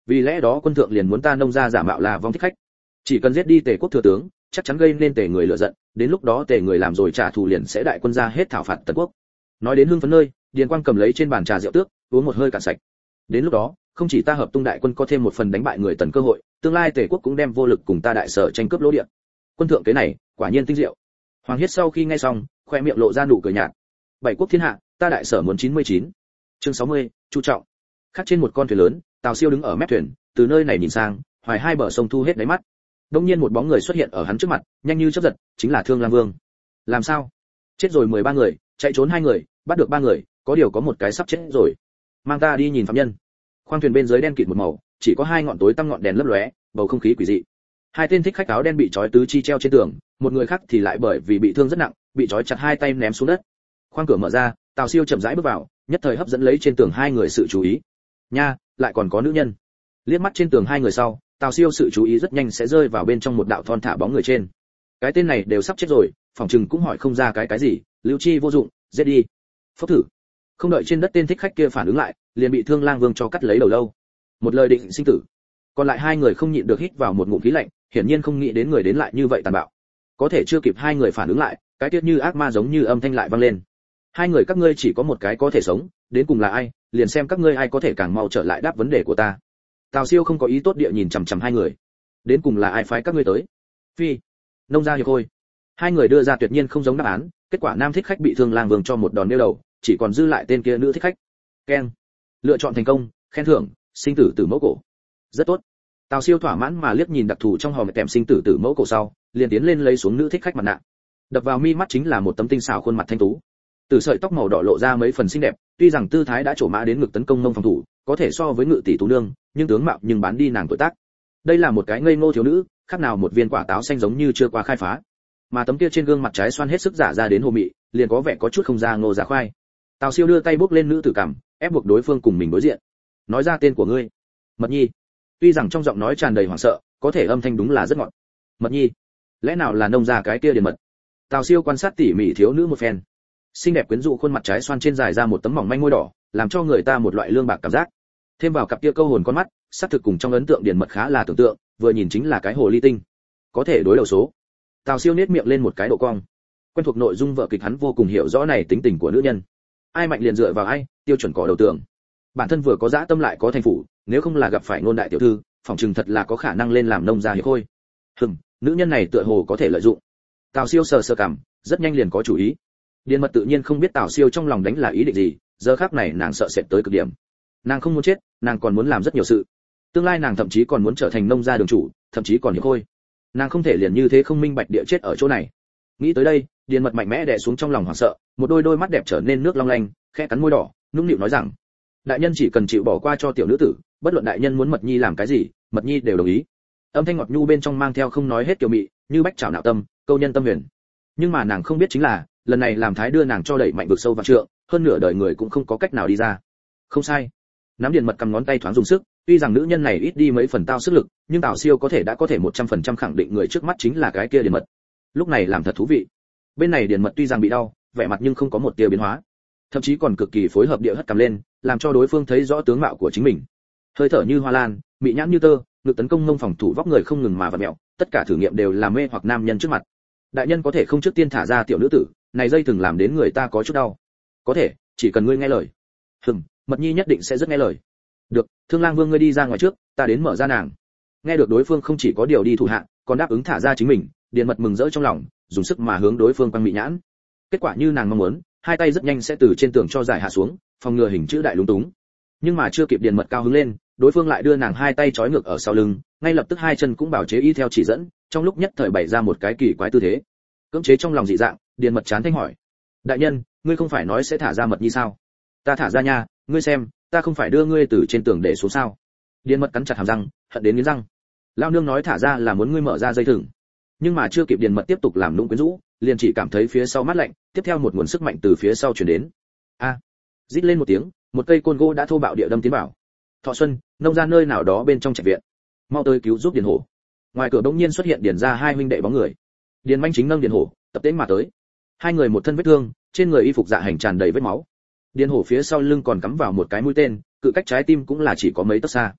Vì lẽ đó quân thượng liền muốn ta nông gia giả mạo là vong thích khách, chỉ cần giết đi Tề quốc thừa tướng, chắc chắn gây nên Tề người lựa giận, đến lúc đó Tề người làm rồi trả thù liền sẽ đại quân ra hết thảo phạt Tần quốc. Nói đến hưng phấn nơi, Điền Quang cầm lấy trên bàn trà rượu tước, uống một hơi cạn sạch. Đến lúc đó, không chỉ ta hợp tung đại quân có thêm một phần đánh bại người Tần cơ hội, tương lai Tề quốc cũng đem vô lực cùng ta đại sở tranh cướp lỗ địa. Quân thượng cái này, quả nhiên tinh diệu. Hoàng Hiết sau khi nghe xong, khoe miệng lộ ra nụ cười nhạt. Bảy quốc thiên hạ, ta đại sở muốn chín mươi chín. Chương sáu mươi, Chu trọng. Khác trên một con thuyền lớn, Tào Siêu đứng ở mép thuyền, từ nơi này nhìn sang, hoài hai bờ sông thu hết đáy mắt. Đột nhiên một bóng người xuất hiện ở hắn trước mặt, nhanh như chớp giật, chính là Thương Lang Vương. Làm sao? Chết rồi mười ba người, chạy trốn hai người, bắt được ba người, có điều có một cái sắp chết rồi. Mang ta đi nhìn phạm nhân. Khoang thuyền bên dưới đen kịt một màu, chỉ có hai ngọn tối tăm ngọn đèn lấp lóe, bầu không khí quỷ dị. Hai tên thích khách áo đen bị trói tứ chi treo trên tường, một người khác thì lại bởi vì bị thương rất nặng, bị trói chặt hai tay ném xuống đất. Khoang cửa mở ra, Tào Siêu chậm rãi bước vào, nhất thời hấp dẫn lấy trên tường hai người sự chú ý. Nha, lại còn có nữ nhân. Liếc mắt trên tường hai người sau, Tào Siêu sự chú ý rất nhanh sẽ rơi vào bên trong một đạo thon thả bóng người trên. Cái tên này đều sắp chết rồi, phòng trừng cũng hỏi không ra cái cái gì, lưu chi vô dụng, giết đi. Phốc thử. Không đợi trên đất tên thích khách kia phản ứng lại, liền bị Thương Lang Vương cho cắt lấy đầu lâu. Một lời định sinh tử. Còn lại hai người không nhịn được hít vào một ngụm khí lạnh, hiển nhiên không nghĩ đến người đến lại như vậy tàn bạo. Có thể chưa kịp hai người phản ứng lại, cái tiết như ác ma giống như âm thanh lại vang lên. Hai người các ngươi chỉ có một cái có thể sống, đến cùng là ai, liền xem các ngươi ai có thể càng mau trở lại đáp vấn đề của ta. Tào Siêu không có ý tốt địa nhìn chằm chằm hai người. Đến cùng là ai phái các ngươi tới? Phi, nông gia hiệp khôi. Hai người đưa ra tuyệt nhiên không giống đáp án, kết quả nam thích khách bị Thương Lang Vương cho một đòn đeo đầu, chỉ còn dư lại tên kia nữ thích khách. Keng. Lựa chọn thành công, khen thưởng, sinh tử tử mẫu cổ. Rất tốt. Tào Siêu thỏa mãn mà liếc nhìn đặc thù trong hòm kèm sinh tử tử mẫu cổ sau, liền tiến lên lấy xuống nữ thích khách mặt nạ. Đập vào mi mắt chính là một tấm tinh xảo khuôn mặt thanh tú. Từ sợi tóc màu đỏ lộ ra mấy phần xinh đẹp, tuy rằng tư thái đã trổ mã đến ngực tấn công nông phòng thủ, có thể so với ngự tỷ tú nương, nhưng tướng mạo nhưng bán đi nàng tuổi tác. Đây là một cái ngây ngô thiếu nữ, khác nào một viên quả táo xanh giống như chưa qua khai phá. Mà tấm kia trên gương mặt trái xoan hết sức giả ra đến hồ mị, liền có vẻ có chút không ra ngô giá khoai. Tào Siêu đưa tay bốc lên nữ tử cảm, ép buộc đối phương cùng mình đối diện. Nói ra tên của ngươi. Mật Nhi. Tuy rằng trong giọng nói tràn đầy hoảng sợ, có thể âm thanh đúng là rất ngọt. Mật Nhi. Lẽ nào là nông gia cái kia điền mật? Tào Siêu quan sát tỉ mỉ thiếu nữ một phen. Xinh đẹp quyến rũ khuôn mặt trái xoan trên dài ra một tấm mỏng manh môi đỏ, làm cho người ta một loại lương bạc cảm giác. Thêm vào cặp kia câu hồn con mắt, xác thực cùng trong ấn tượng điền mật khá là tưởng tượng, vừa nhìn chính là cái hồ ly tinh. Có thể đối đầu số. Tào Siêu nhếch miệng lên một cái độ cong. Quen thuộc nội dung vở kịch hắn vô cùng hiểu rõ này tính tình của nữ nhân. Ai mạnh liền dựa vào ai, tiêu chuẩn cỏ đầu tường. Bản thân vừa có dã tâm lại có thành phủ, nếu không là gặp phải ngôn đại tiểu thư, phỏng chừng thật là có khả năng lên làm nông gia hiệp khôi. Hừm, nữ nhân này tựa hồ có thể lợi dụng. Tào Siêu sờ sờ cằm, rất nhanh liền có chủ ý. Điền mật tự nhiên không biết Tào Siêu trong lòng đánh là ý định gì, giờ khắc này nàng sợ sệt tới cực điểm. Nàng không muốn chết, nàng còn muốn làm rất nhiều sự. Tương lai nàng thậm chí còn muốn trở thành nông gia đường chủ, thậm chí còn hiệp khôi. Nàng không thể liền như thế không minh bạch địa chết ở chỗ này. Nghĩ tới đây, Điền mật mạnh mẽ đè xuống trong lòng hoảng sợ, một đôi đôi mắt đẹp trở nên nước long lanh, khẽ cắn môi đỏ, nũng nịu nói rằng: đại nhân chỉ cần chịu bỏ qua cho tiểu nữ tử, bất luận đại nhân muốn Mật Nhi làm cái gì, Mật Nhi đều đồng ý. Âm thanh ngọt nhu bên trong mang theo không nói hết kiều mị, như bách chảo nạo tâm, câu nhân tâm huyền. Nhưng mà nàng không biết chính là, lần này làm thái đưa nàng cho đẩy mạnh vực sâu vạn trượng, hơn nửa đời người cũng không có cách nào đi ra. Không sai. Nắm Điền mật cầm ngón tay thoáng dùng sức, tuy rằng nữ nhân này ít đi mấy phần tao sức lực, nhưng Tào Siêu có thể đã có thể một trăm phần trăm khẳng định người trước mắt chính là cái kia Điền mật. Lúc này làm thật thú vị. Bên này Điền mật tuy rằng bị đau, vẻ mặt nhưng không có một tia biến hóa, thậm chí còn cực kỳ phối hợp địa hất cầm lên, làm cho đối phương thấy rõ tướng mạo của chính mình. Hơi thở như hoa lan, mị nhãn như tơ, ngực tấn công nông phòng thủ vóc người không ngừng mà vặn mèo, tất cả thử nghiệm đều làm mê hoặc nam nhân trước mặt. Đại nhân có thể không trước tiên thả ra tiểu nữ tử, này dây từng làm đến người ta có chút đau. Có thể, chỉ cần ngươi nghe lời. Hừm, Mật Nhi nhất định sẽ rất nghe lời. Được, Thương Lang Vương ngươi đi ra ngoài trước, ta đến mở ra nàng. Nghe được đối phương không chỉ có điều đi thủ hạ, còn đáp ứng thả ra chính mình, Điền mật mừng rỡ trong lòng, dùng sức mà hướng đối phương quăng mị nhãn. Kết quả như nàng mong muốn, hai tay rất nhanh sẽ từ trên tường cho giải hạ xuống, phòng ngừa hình chữ đại lúng túng. Nhưng mà chưa kịp Điền mật cao hứng lên, đối phương lại đưa nàng hai tay trói ngược ở sau lưng, ngay lập tức hai chân cũng bảo chế y theo chỉ dẫn, trong lúc nhất thời bày ra một cái kỳ quái tư thế. Cưỡng chế trong lòng dị dạng, Điền mật chán thanh hỏi: đại nhân, ngươi không phải nói sẽ thả ra Mật Nhi sao? Ta thả ra nha, ngươi xem, ta không phải đưa ngươi từ trên tường để xuống sao? Điền mật cắn chặt hàm răng, hận đến nghiến răng. Lão nương nói thả ra là muốn ngươi mở ra dây thừng. Nhưng mà chưa kịp Điền mật tiếp tục làm nũng quyến rũ, liền chỉ cảm thấy phía sau mát lạnh, tiếp theo một nguồn sức mạnh từ phía sau truyền đến. A! À, rít lên một tiếng, một cây côn gỗ đã thô bạo địa đâm tiến vào. Thọ Xuân, nông gia nơi nào đó bên trong trạch viện. Mau tới cứu giúp Điền Hổ. Ngoài cửa bỗng nhiên xuất hiện Điền gia hai huynh đệ bóng người. Điền Manh chính nâng Điền Hổ, tập tễnh mà tới. Hai người một thân vết thương, trên người y phục dạ hành tràn đầy vết máu. Điền Hổ phía sau lưng còn cắm vào một cái mũi tên, cự cách trái tim cũng là chỉ có mấy tấc xa.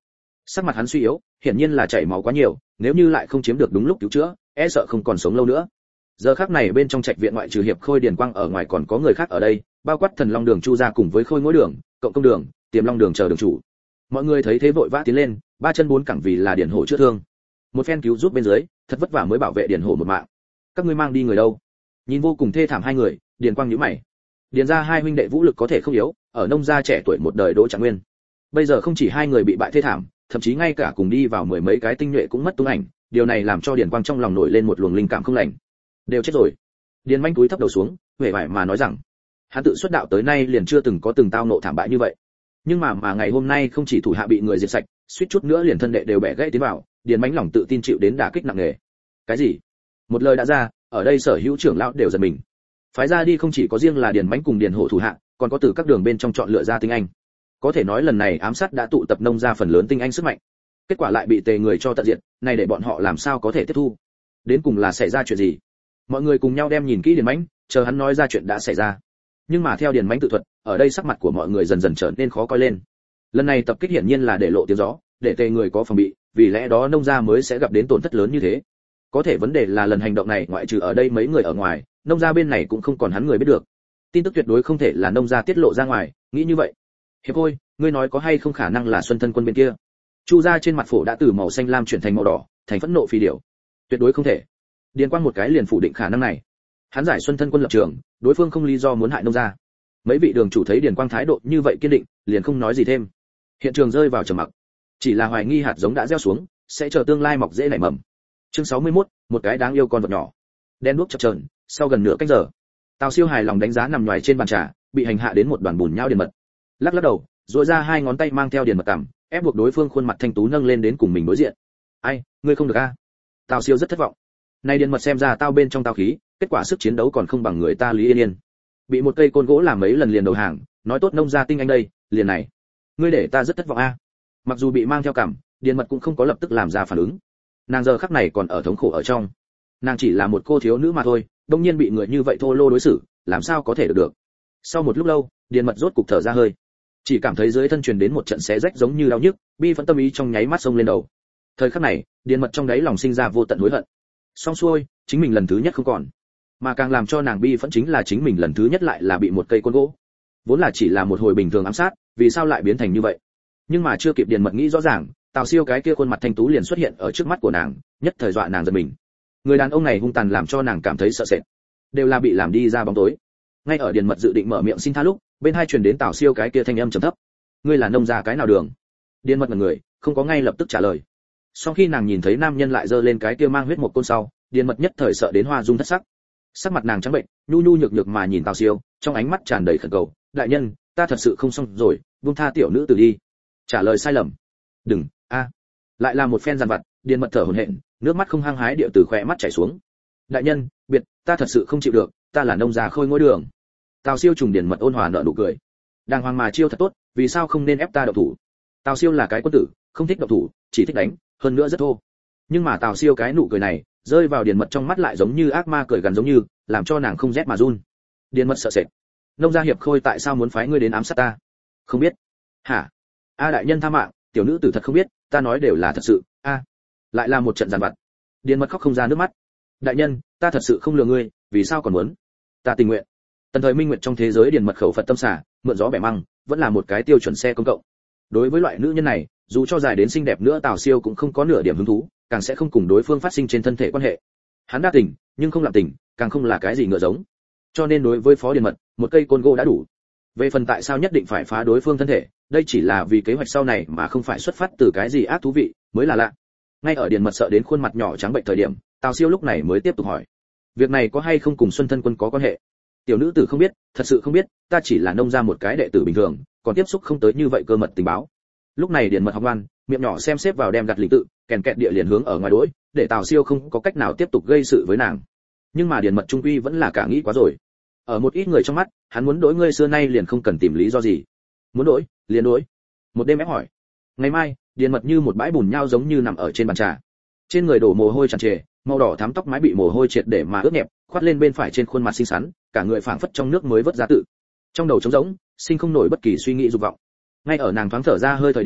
Sắc mặt hắn suy yếu, hiển nhiên là chảy máu quá nhiều, nếu như lại không chiếm được đúng lúc cứu chữa, e sợ không còn sống lâu nữa. Giờ khắc này bên trong trạch viện ngoại trừ Hiệp Khôi Điền Quang ở ngoài còn có người khác ở đây, bao quát Thần Long Đường Chu gia cùng với Khôi Ngũ Đường, Cộng Công Đường, Tiềm Long Đường chờ đường chủ. Mọi người thấy thế vội vã tiến lên, ba chân bốn cẳng vì là Điền Hổ chữa thương. Một phen cứu giúp bên dưới, thật vất vả mới bảo vệ Điền Hổ một mạng. Các ngươi mang đi người đâu? Nhìn vô cùng thê thảm hai người, Điền Quang nhíu mày. Điền gia hai huynh đệ vũ lực có thể không yếu, ở nông gia trẻ tuổi một đời Đỗ Trạng Nguyên. Bây giờ không chỉ hai người bị bại thê thảm, thậm chí ngay cả cùng đi vào mười mấy cái tinh nhuệ cũng mất tung ảnh, điều này làm cho Điền Quang trong lòng nổi lên một luồng linh cảm không lành. Đều chết rồi. Điền Manh túi thấp đầu xuống, huệ vải mà nói rằng, hắn tự xuất đạo tới nay liền chưa từng có từng tao nộ thảm bại như vậy. Nhưng mà mà ngày hôm nay không chỉ thủ hạ bị người diệt sạch, suýt chút nữa liền thân đệ đều bẻ gãy tiến vào, Điền Manh lòng tự tin chịu đến đả kích nặng nề. Cái gì? Một lời đã ra, ở đây sở hữu trưởng lão đều giật mình. Phái ra đi không chỉ có riêng là Điền Manh cùng Điền Hổ thủ hạ, còn có từ các đường bên trong chọn lựa ra tinh anh. Có thể nói lần này ám sát đã tụ tập nông ra phần lớn tinh anh sức mạnh. Kết quả lại bị tề người cho tận diện, này để bọn họ làm sao có thể tiếp thu? Đến cùng là xảy ra chuyện gì? Mọi người cùng nhau đem nhìn kỹ Điền Mãnh, chờ hắn nói ra chuyện đã xảy ra. Nhưng mà theo Điền Mãnh tự thuật, ở đây sắc mặt của mọi người dần dần trở nên khó coi lên. Lần này tập kích hiển nhiên là để lộ tiếng gió, để tề người có phòng bị, vì lẽ đó nông gia mới sẽ gặp đến tổn thất lớn như thế. Có thể vấn đề là lần hành động này ngoại trừ ở đây mấy người ở ngoài, nông gia bên này cũng không còn hắn người biết được. Tin tức tuyệt đối không thể là nông gia tiết lộ ra ngoài, nghĩ như vậy. Hiệp Khôi, ngươi nói có hay không khả năng là Xuân Thân Quân bên kia? Chu gia trên mặt phổ đã từ màu xanh lam chuyển thành màu đỏ, thành phẫn nộ phi điểu. Tuyệt đối không thể. Điền Quang một cái liền phủ định khả năng này. Hắn giải Xuân Thân Quân lập trường, đối phương không lý do muốn hại nông gia. Mấy vị đường chủ thấy Điền Quang thái độ như vậy kiên định, liền không nói gì thêm. Hiện trường rơi vào trầm mặc. Chỉ là hoài nghi hạt giống đã gieo xuống, sẽ chờ tương lai mọc rễ nảy mầm. Chương sáu mươi mốt, một cái đáng yêu con vật nhỏ. Đen đuốc chập chờn, sau gần nửa canh giờ, Tào Siêu hài lòng đánh giá nằm nhòi trên bàn trà, bị hành hạ đến một đoàn bùn nhão điền mật. Lắc lắc đầu, duỗi ra hai ngón tay mang theo điền mật tằm, ép buộc đối phương khuôn mặt thanh tú nâng lên đến cùng mình đối diện. Ai, ngươi không được a? Tào Siêu rất thất vọng. Này điền mật xem ra tao bên trong tao khí, kết quả sức chiến đấu còn không bằng người ta Lý Yên Yên. Bị một cây côn gỗ làm mấy lần liền đầu hàng, nói tốt nông gia tinh anh đây, liền này. Ngươi để ta rất thất vọng a. Mặc dù bị mang theo cảm, điền mật cũng không có lập tức làm ra phản ứng. Nàng giờ khắc này còn ở thống khổ ở trong. Nàng chỉ là một cô thiếu nữ mà thôi, đương nhiên bị người như vậy thô lô đối xử, làm sao có thể được được. Sau một lúc lâu, điền mật rốt cục thở ra hơi, chỉ cảm thấy dưới thân truyền đến một trận xé rách giống như đau nhức, bi phẫn tâm ý trong nháy mắt xông lên đầu. Thời khắc này, điền mật trong đáy lòng sinh ra vô tận hối hận. Xong xuôi, chính mình lần thứ nhất không còn, mà càng làm cho nàng bi phẫn chính là chính mình lần thứ nhất lại là bị một cây côn gỗ. Vốn là chỉ là một hồi bình thường ám sát, vì sao lại biến thành như vậy? Nhưng mà chưa kịp điền mật nghĩ rõ ràng, Tào Siêu cái kia khuôn mặt thanh tú liền xuất hiện ở trước mắt của nàng, nhất thời dọa nàng giật mình. Người đàn ông này hung tàn làm cho nàng cảm thấy sợ sệt, đều là bị làm đi ra bóng tối. Ngay ở điền mật dự định mở miệng xin tha lúc, bên hai truyền đến Tào Siêu cái kia thanh âm trầm thấp. Ngươi là nông gia cái nào đường? Điền mật ngẩn người, không có ngay lập tức trả lời. Sau khi nàng nhìn thấy nam nhân lại giơ lên cái kia mang huyết một côn sau, điền mật nhất thời sợ đến hoa dung thất sắc. Sắc mặt nàng trắng bệnh, nhu nhu nhược nhược mà nhìn Tào Siêu, trong ánh mắt tràn đầy khẩn cầu. Đại nhân, ta thật sự không xong rồi, buông tha tiểu nữ tử đi. Trả lời sai lầm. Đừng, a. Lại là một phen giàn vặt, điền mật thở hổn hển, nước mắt không hăng hái điệu từ khóe mắt chảy xuống. Đại nhân, biệt, ta thật sự không chịu được, ta là nông gia Khôi Ngũ Đường. Tào Siêu trùng điền mật ôn hòa nở nụ cười. Đàng hoàng mà chiêu thật tốt, vì sao không nên ép ta động thủ? Tào Siêu là cái quân tử, không thích động thủ, chỉ thích đánh, hơn nữa rất thô. Nhưng mà Tào Siêu cái nụ cười này, rơi vào điền mật trong mắt lại giống như ác ma cười gần giống như, làm cho nàng không rét mà run. Điền mật sợ sệt. Nông gia hiệp Khôi tại sao muốn phái ngươi đến ám sát ta? Không biết. Hả? A đại nhân tha mạng, tiểu nữ tử thật không biết, ta nói đều là thật sự. A. Lại là một trận giàn vặt. Điền mật khóc không ra nước mắt. Đại nhân, ta thật sự không lừa ngươi, vì sao còn muốn? Ta tình nguyện. Tần thời minh nguyệt trong thế giới điền mật khẩu Phật tâm xả, mượn gió bẻ măng, vẫn là một cái tiêu chuẩn xe công cộng. Đối với loại nữ nhân này, dù cho dài đến xinh đẹp nữa Tào Siêu cũng không có nửa điểm hứng thú, càng sẽ không cùng đối phương phát sinh trên thân thể quan hệ. Hắn đa tình, nhưng không làm tình, càng không là cái gì ngựa giống. Cho nên đối với Phó Điền Mật, một cây côn gỗ đã đủ. Về phần tại sao nhất định phải phá đối phương thân thể, đây chỉ là vì kế hoạch sau này mà không phải xuất phát từ cái gì ác thú vị, mới là lạ. Ngay ở Điền Mật sợ đến khuôn mặt nhỏ trắng bệnh thời điểm, Tào Siêu lúc này mới tiếp tục hỏi: việc này có hay không cùng Xuân Thân Quân có quan hệ? Tiểu nữ tử không biết, thật sự không biết, ta chỉ là nông gia một cái đệ tử bình thường, còn tiếp xúc không tới như vậy cơ mật tình báo. Lúc này Điền Mật học ngoan, miệng nhỏ xem xếp vào đem gặt lịch tự, kèn kẹt địa liền hướng ở ngoài đuổi, để Tào Siêu không có cách nào tiếp tục gây sự với nàng. Nhưng mà Điền Mật trung quy vẫn là cả nghĩ quá rồi. Ở một ít người trong mắt, hắn muốn đối ngươi xưa nay liền không cần tìm lý do gì. Muốn đối, liền đối. Một đêm ép hỏi. Ngày mai, Điền Mật như một bãi bùn nhau giống như nằm ở trên bàn trà. Trên người đổ mồ hôi tràn trề, màu đỏ thắm tóc mái bị mồ hôi triệt để mà ướt nhẹp, khoát lên bên phải trên khuôn mặt xinh xắn, cả người phảng phất trong nước mới vớt ra tự. Trong đầu trống rỗng, sinh không nổi bất kỳ suy nghĩ dục vọng. Ngay ở nàng thoáng thở ra hơi thời điểm,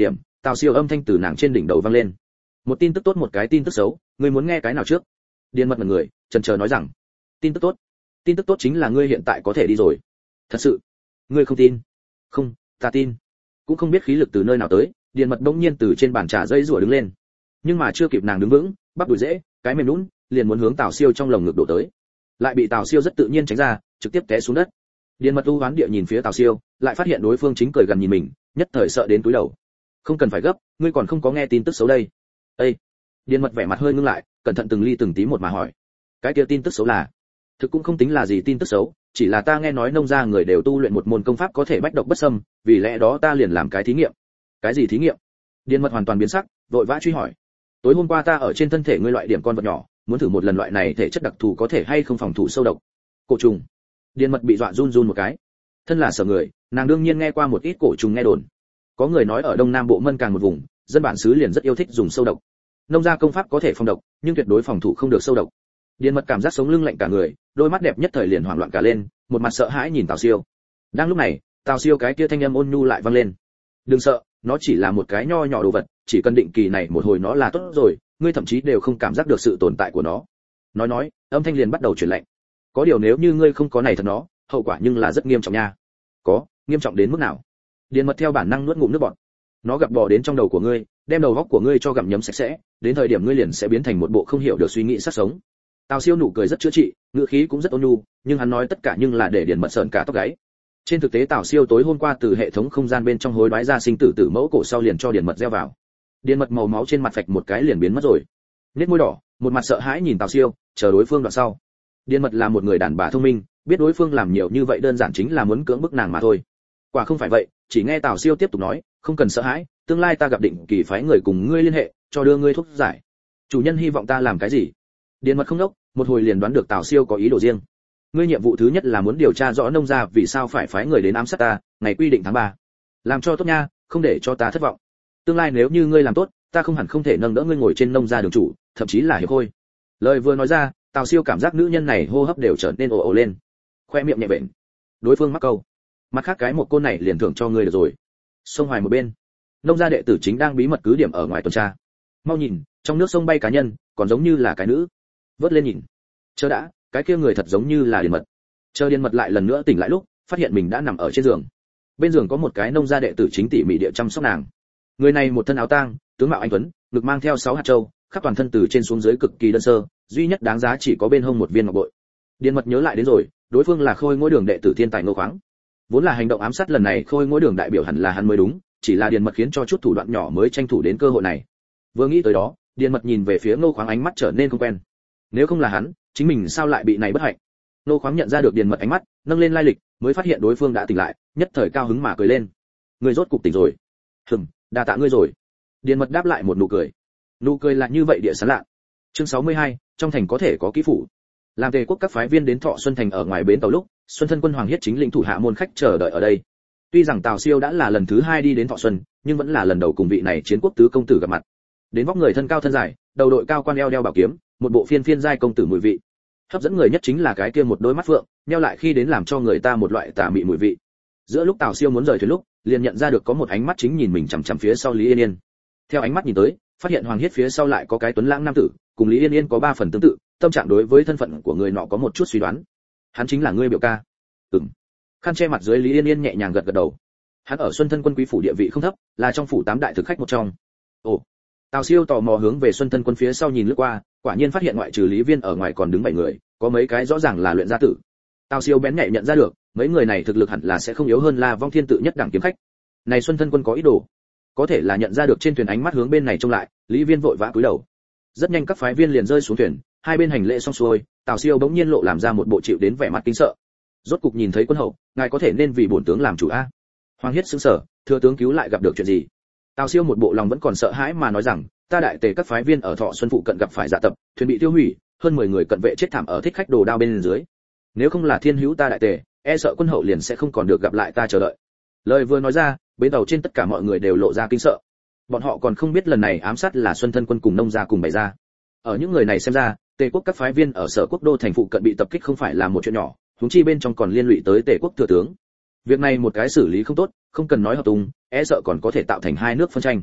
Tào Siêu âm thanh từ nàng trên đỉnh đầu vang lên. Một tin tức tốt một cái tin tức xấu, ngươi muốn nghe cái nào trước? Điền Mật ngẩn người, chần chờ nói rằng, tin tức tốt. Tin tức tốt chính là ngươi hiện tại có thể đi rồi. Thật sự? Ngươi không tin? Không, ta tin. Cũng không biết khí lực từ nơi nào tới, Điền Mật bỗng nhiên từ trên bàn trà dây rủa đứng lên. Nhưng mà chưa kịp nàng đứng vững, bắp đùi dễ, cái mềm nhũn, liền muốn hướng Tào Siêu trong lồng ngực đổ tới. Lại bị Tào Siêu rất tự nhiên tránh ra, trực tiếp té xuống đất. Điền Mật u hoán địa nhìn phía Tào Siêu, lại phát hiện đối phương chính cười gần nhìn mình, nhất thời sợ đến túi đầu. Không cần phải gấp, ngươi còn không có nghe tin tức xấu đây. Ê! Điền Mật vẻ mặt hơi ngưng lại, cẩn thận từng ly từng tí một mà hỏi. Cái kia tin tức xấu là? Thực cũng không tính là gì tin tức xấu, chỉ là ta nghe nói nông gia người đều tu luyện một môn công pháp có thể bách độc bất xâm, vì lẽ đó ta liền làm cái thí nghiệm. Cái gì thí nghiệm? Điền Mật hoàn toàn biến sắc, vội vã truy hỏi. Tối hôm qua ta ở trên thân thể ngươi loại điểm con vật nhỏ, muốn thử một lần loại này thể chất đặc thù có thể hay không phòng thủ sâu độc. Cổ trùng. Điền Mật bị dọa run run một cái. Thân là sở người, nàng đương nhiên nghe qua một ít cổ trùng nghe đồn. Có người nói ở Đông Nam Bộ Mân Càng một vùng, dân bản xứ liền rất yêu thích dùng sâu độc. Nông gia công pháp có thể phòng độc, nhưng tuyệt đối phòng thủ không được sâu độc. Điền Mật cảm giác sống lưng lạnh cả người, đôi mắt đẹp nhất thời liền hoảng loạn cả lên, một mặt sợ hãi nhìn Tào Siêu. Đang lúc này, Tào Siêu cái kia thanh âm ôn nhu lại vang lên. Đừng sợ, nó chỉ là một cái nho nhỏ đồ vật, chỉ cần định kỳ này một hồi nó là tốt rồi, ngươi thậm chí đều không cảm giác được sự tồn tại của nó. Nói nói, âm thanh liền bắt đầu chuyển lạnh. Có điều nếu như ngươi không có này thật nó, hậu quả nhưng là rất nghiêm trọng nha. Có, nghiêm trọng đến mức nào? Điền Mật theo bản năng nuốt ngụm nước bọt. Nó gặp bò đến trong đầu của ngươi, đem đầu óc của ngươi cho gặm nhấm sạch sẽ, đến thời điểm ngươi liền sẽ biến thành một bộ không hiểu được suy nghĩ sát sống. Tào Siêu nụ cười rất chữa trị, ngữ khí cũng rất ôn nhu, nhưng hắn nói tất cả nhưng là để Điền Mật sởn cả tóc gáy. Trên thực tế Tào Siêu tối hôm qua từ hệ thống không gian bên trong hối đoái ra sinh tử tử mẫu cổ sau liền cho Điền Mật gieo vào. Điền Mật màu máu trên mặt phạch một cái liền biến mất rồi. Nét môi đỏ, một mặt sợ hãi nhìn Tào Siêu, chờ đối phương đoạn sau. Điền Mật là một người đàn bà thông minh, biết đối phương làm nhiều như vậy đơn giản chính là muốn cưỡng bức nàng mà thôi. Quả không phải vậy, chỉ nghe Tào Siêu tiếp tục nói, không cần sợ hãi, tương lai ta gặp định kỳ phái người cùng ngươi liên hệ, cho đưa ngươi thuốc giải. Chủ nhân hy vọng ta làm cái gì? Điền Mật không đốc, một hồi liền đoán được Tào Siêu có ý đồ riêng. Ngươi nhiệm vụ thứ nhất là muốn điều tra rõ nông gia vì sao phải phái người đến ám sát ta, ngày quy định tháng ba. Làm cho tốt nha, không để cho ta thất vọng. Tương lai nếu như ngươi làm tốt, ta không hẳn không thể nâng đỡ ngươi ngồi trên nông gia đường chủ, thậm chí là hiệp khôi. Lời vừa nói ra, Tào Siêu cảm giác nữ nhân này hô hấp đều trở nên ồ ồ lên. Khoe miệng nhẹ bệnh. Đối phương mắc câu. Mặt khác cái một côn này liền thưởng cho ngươi được rồi. Sông Hoài một bên, nông gia đệ tử chính đang bí mật cứ điểm ở ngoài tuần tra. Mau nhìn, trong nước sông bay cá nhân, còn giống như là cái nữ. Vớt lên nhìn. Chờ đã, cái kia người thật giống như là Điền Mật. Chờ Điền Mật lại lần nữa tỉnh lại lúc, phát hiện mình đã nằm ở trên giường. Bên giường có một cái nông gia đệ tử chính tỉ mỉ địa chăm sóc nàng. Người này một thân áo tang, tướng mạo anh tuấn, ngực mang theo sáu hạt châu, khắp toàn thân từ trên xuống dưới cực kỳ đơn sơ, duy nhất đáng giá chỉ có bên hông một viên ngọc bội. Điền Mật nhớ lại đến rồi, đối phương là Khôi Ngũ Đường đệ tử thiên tài Ngô Khoáng. Vốn là hành động ám sát lần này Khôi Ngũ Đường đại biểu hẳn là hắn mới đúng, chỉ là Điền Mật khiến cho chút thủ đoạn nhỏ mới tranh thủ đến cơ hội này. Vừa nghĩ tới đó, Điền Mật nhìn về phía Ngô Khoáng ánh mắt trở nên không quen. Nếu không là hắn, chính mình sao lại bị này bất hạnh? Ngô Khoáng nhận ra được Điền Mật ánh mắt, nâng lên lai lịch, mới phát hiện đối phương đã tỉnh lại, nhất thời cao hứng mà cười lên. Ngươi rốt cục tỉnh rồi. Hừm, đa tạ ngươi rồi. Điền Mật đáp lại một nụ cười. Nụ cười là như vậy địa sán lạ. Chương sáu mươi hai, trong thành có thể có kỹ phủ. Làm Tề quốc các phái viên đến Thọ Xuân thành ở ngoài bến tàu lúc, Xuân thân quân Hoàng Hiết chính lĩnh thủ hạ môn khách chờ đợi ở đây. Tuy rằng Tào Siêu đã là lần thứ hai đi đến Thọ Xuân, nhưng vẫn là lần đầu cùng vị này chiến quốc tứ công tử gặp mặt. Đến vóc người thân cao thân dài, đầu đội cao quan eo đeo bảo kiếm, một bộ phiên phiên giai công tử mùi vị. Hấp dẫn người nhất chính là cái kia một đôi mắt phượng, nheo lại khi đến làm cho người ta một loại tà mị mùi vị. Giữa lúc Tào Siêu muốn rời thuyền lúc, liền nhận ra được có một ánh mắt chính nhìn mình chằm chằm phía sau Lý Yên Yên. Theo ánh mắt nhìn tới, phát hiện Hoàng Hiết phía sau lại có cái tuấn lãng nam tử, cùng Lý Yên Yên có ba phần tương tự, tâm trạng đối với thân phận của người nọ có một chút suy đoán. Hắn chính là ngươi biểu ca. Ừm. Khăn che mặt dưới Lý Yên Yên nhẹ nhàng gật gật đầu. Hắn ở Xuân thân quân quý phủ địa vị không thấp, là trong phủ tám đại thực khách một trong. Ồ. Tào Siêu tò mò hướng về Xuân thân quân phía sau nhìn lướt qua, quả nhiên phát hiện ngoại trừ Lý Viên ở ngoài còn đứng bảy người, có mấy cái rõ ràng là luyện gia tử. Tào Siêu bén nhạy nhận ra được, mấy người này thực lực hẳn là sẽ không yếu hơn La Vong Thiên tự nhất đẳng kiếm khách. Này Xuân thân quân có ý đồ, có thể là nhận ra được trên thuyền ánh mắt hướng bên này trông lại, Lý Viên vội vã cúi đầu. Rất nhanh các phái viên liền rơi xuống thuyền, hai bên hành lễ xong xuôi, Tào Siêu bỗng nhiên lộ làm ra một bộ chịu đến vẻ mặt kính sợ. Rốt cục nhìn thấy quân hậu, ngài có thể nên vì bổn tướng làm chủ a. Hoàng Hiết sững sờ, thừa tướng cứu lại gặp được chuyện gì? Tào Siêu một bộ lòng vẫn còn sợ hãi mà nói rằng, ta đại tề các phái viên ở Thọ Xuân phụ cận gặp phải dạ tập, thuyền bị tiêu hủy, hơn mười người cận vệ chết thảm ở thích khách đồ đao bên dưới. Nếu không là thiên hữu ta đại tề, e sợ quân hậu liền sẽ không còn được gặp lại ta chờ đợi. Lời vừa nói ra, bến tàu trên tất cả mọi người đều lộ ra kinh sợ. Bọn họ còn không biết lần này ám sát là Xuân thân quân cùng nông gia cùng bày ra. Ở những người này xem ra, Tề quốc các phái viên ở Sở Quốc đô thành phụ cận bị tập kích không phải là một chuyện nhỏ, huống chi bên trong còn liên lụy tới Tề quốc thừa tướng. Việc này một cái xử lý không tốt, không cần nói hợp tung, e sợ còn có thể tạo thành hai nước phân tranh.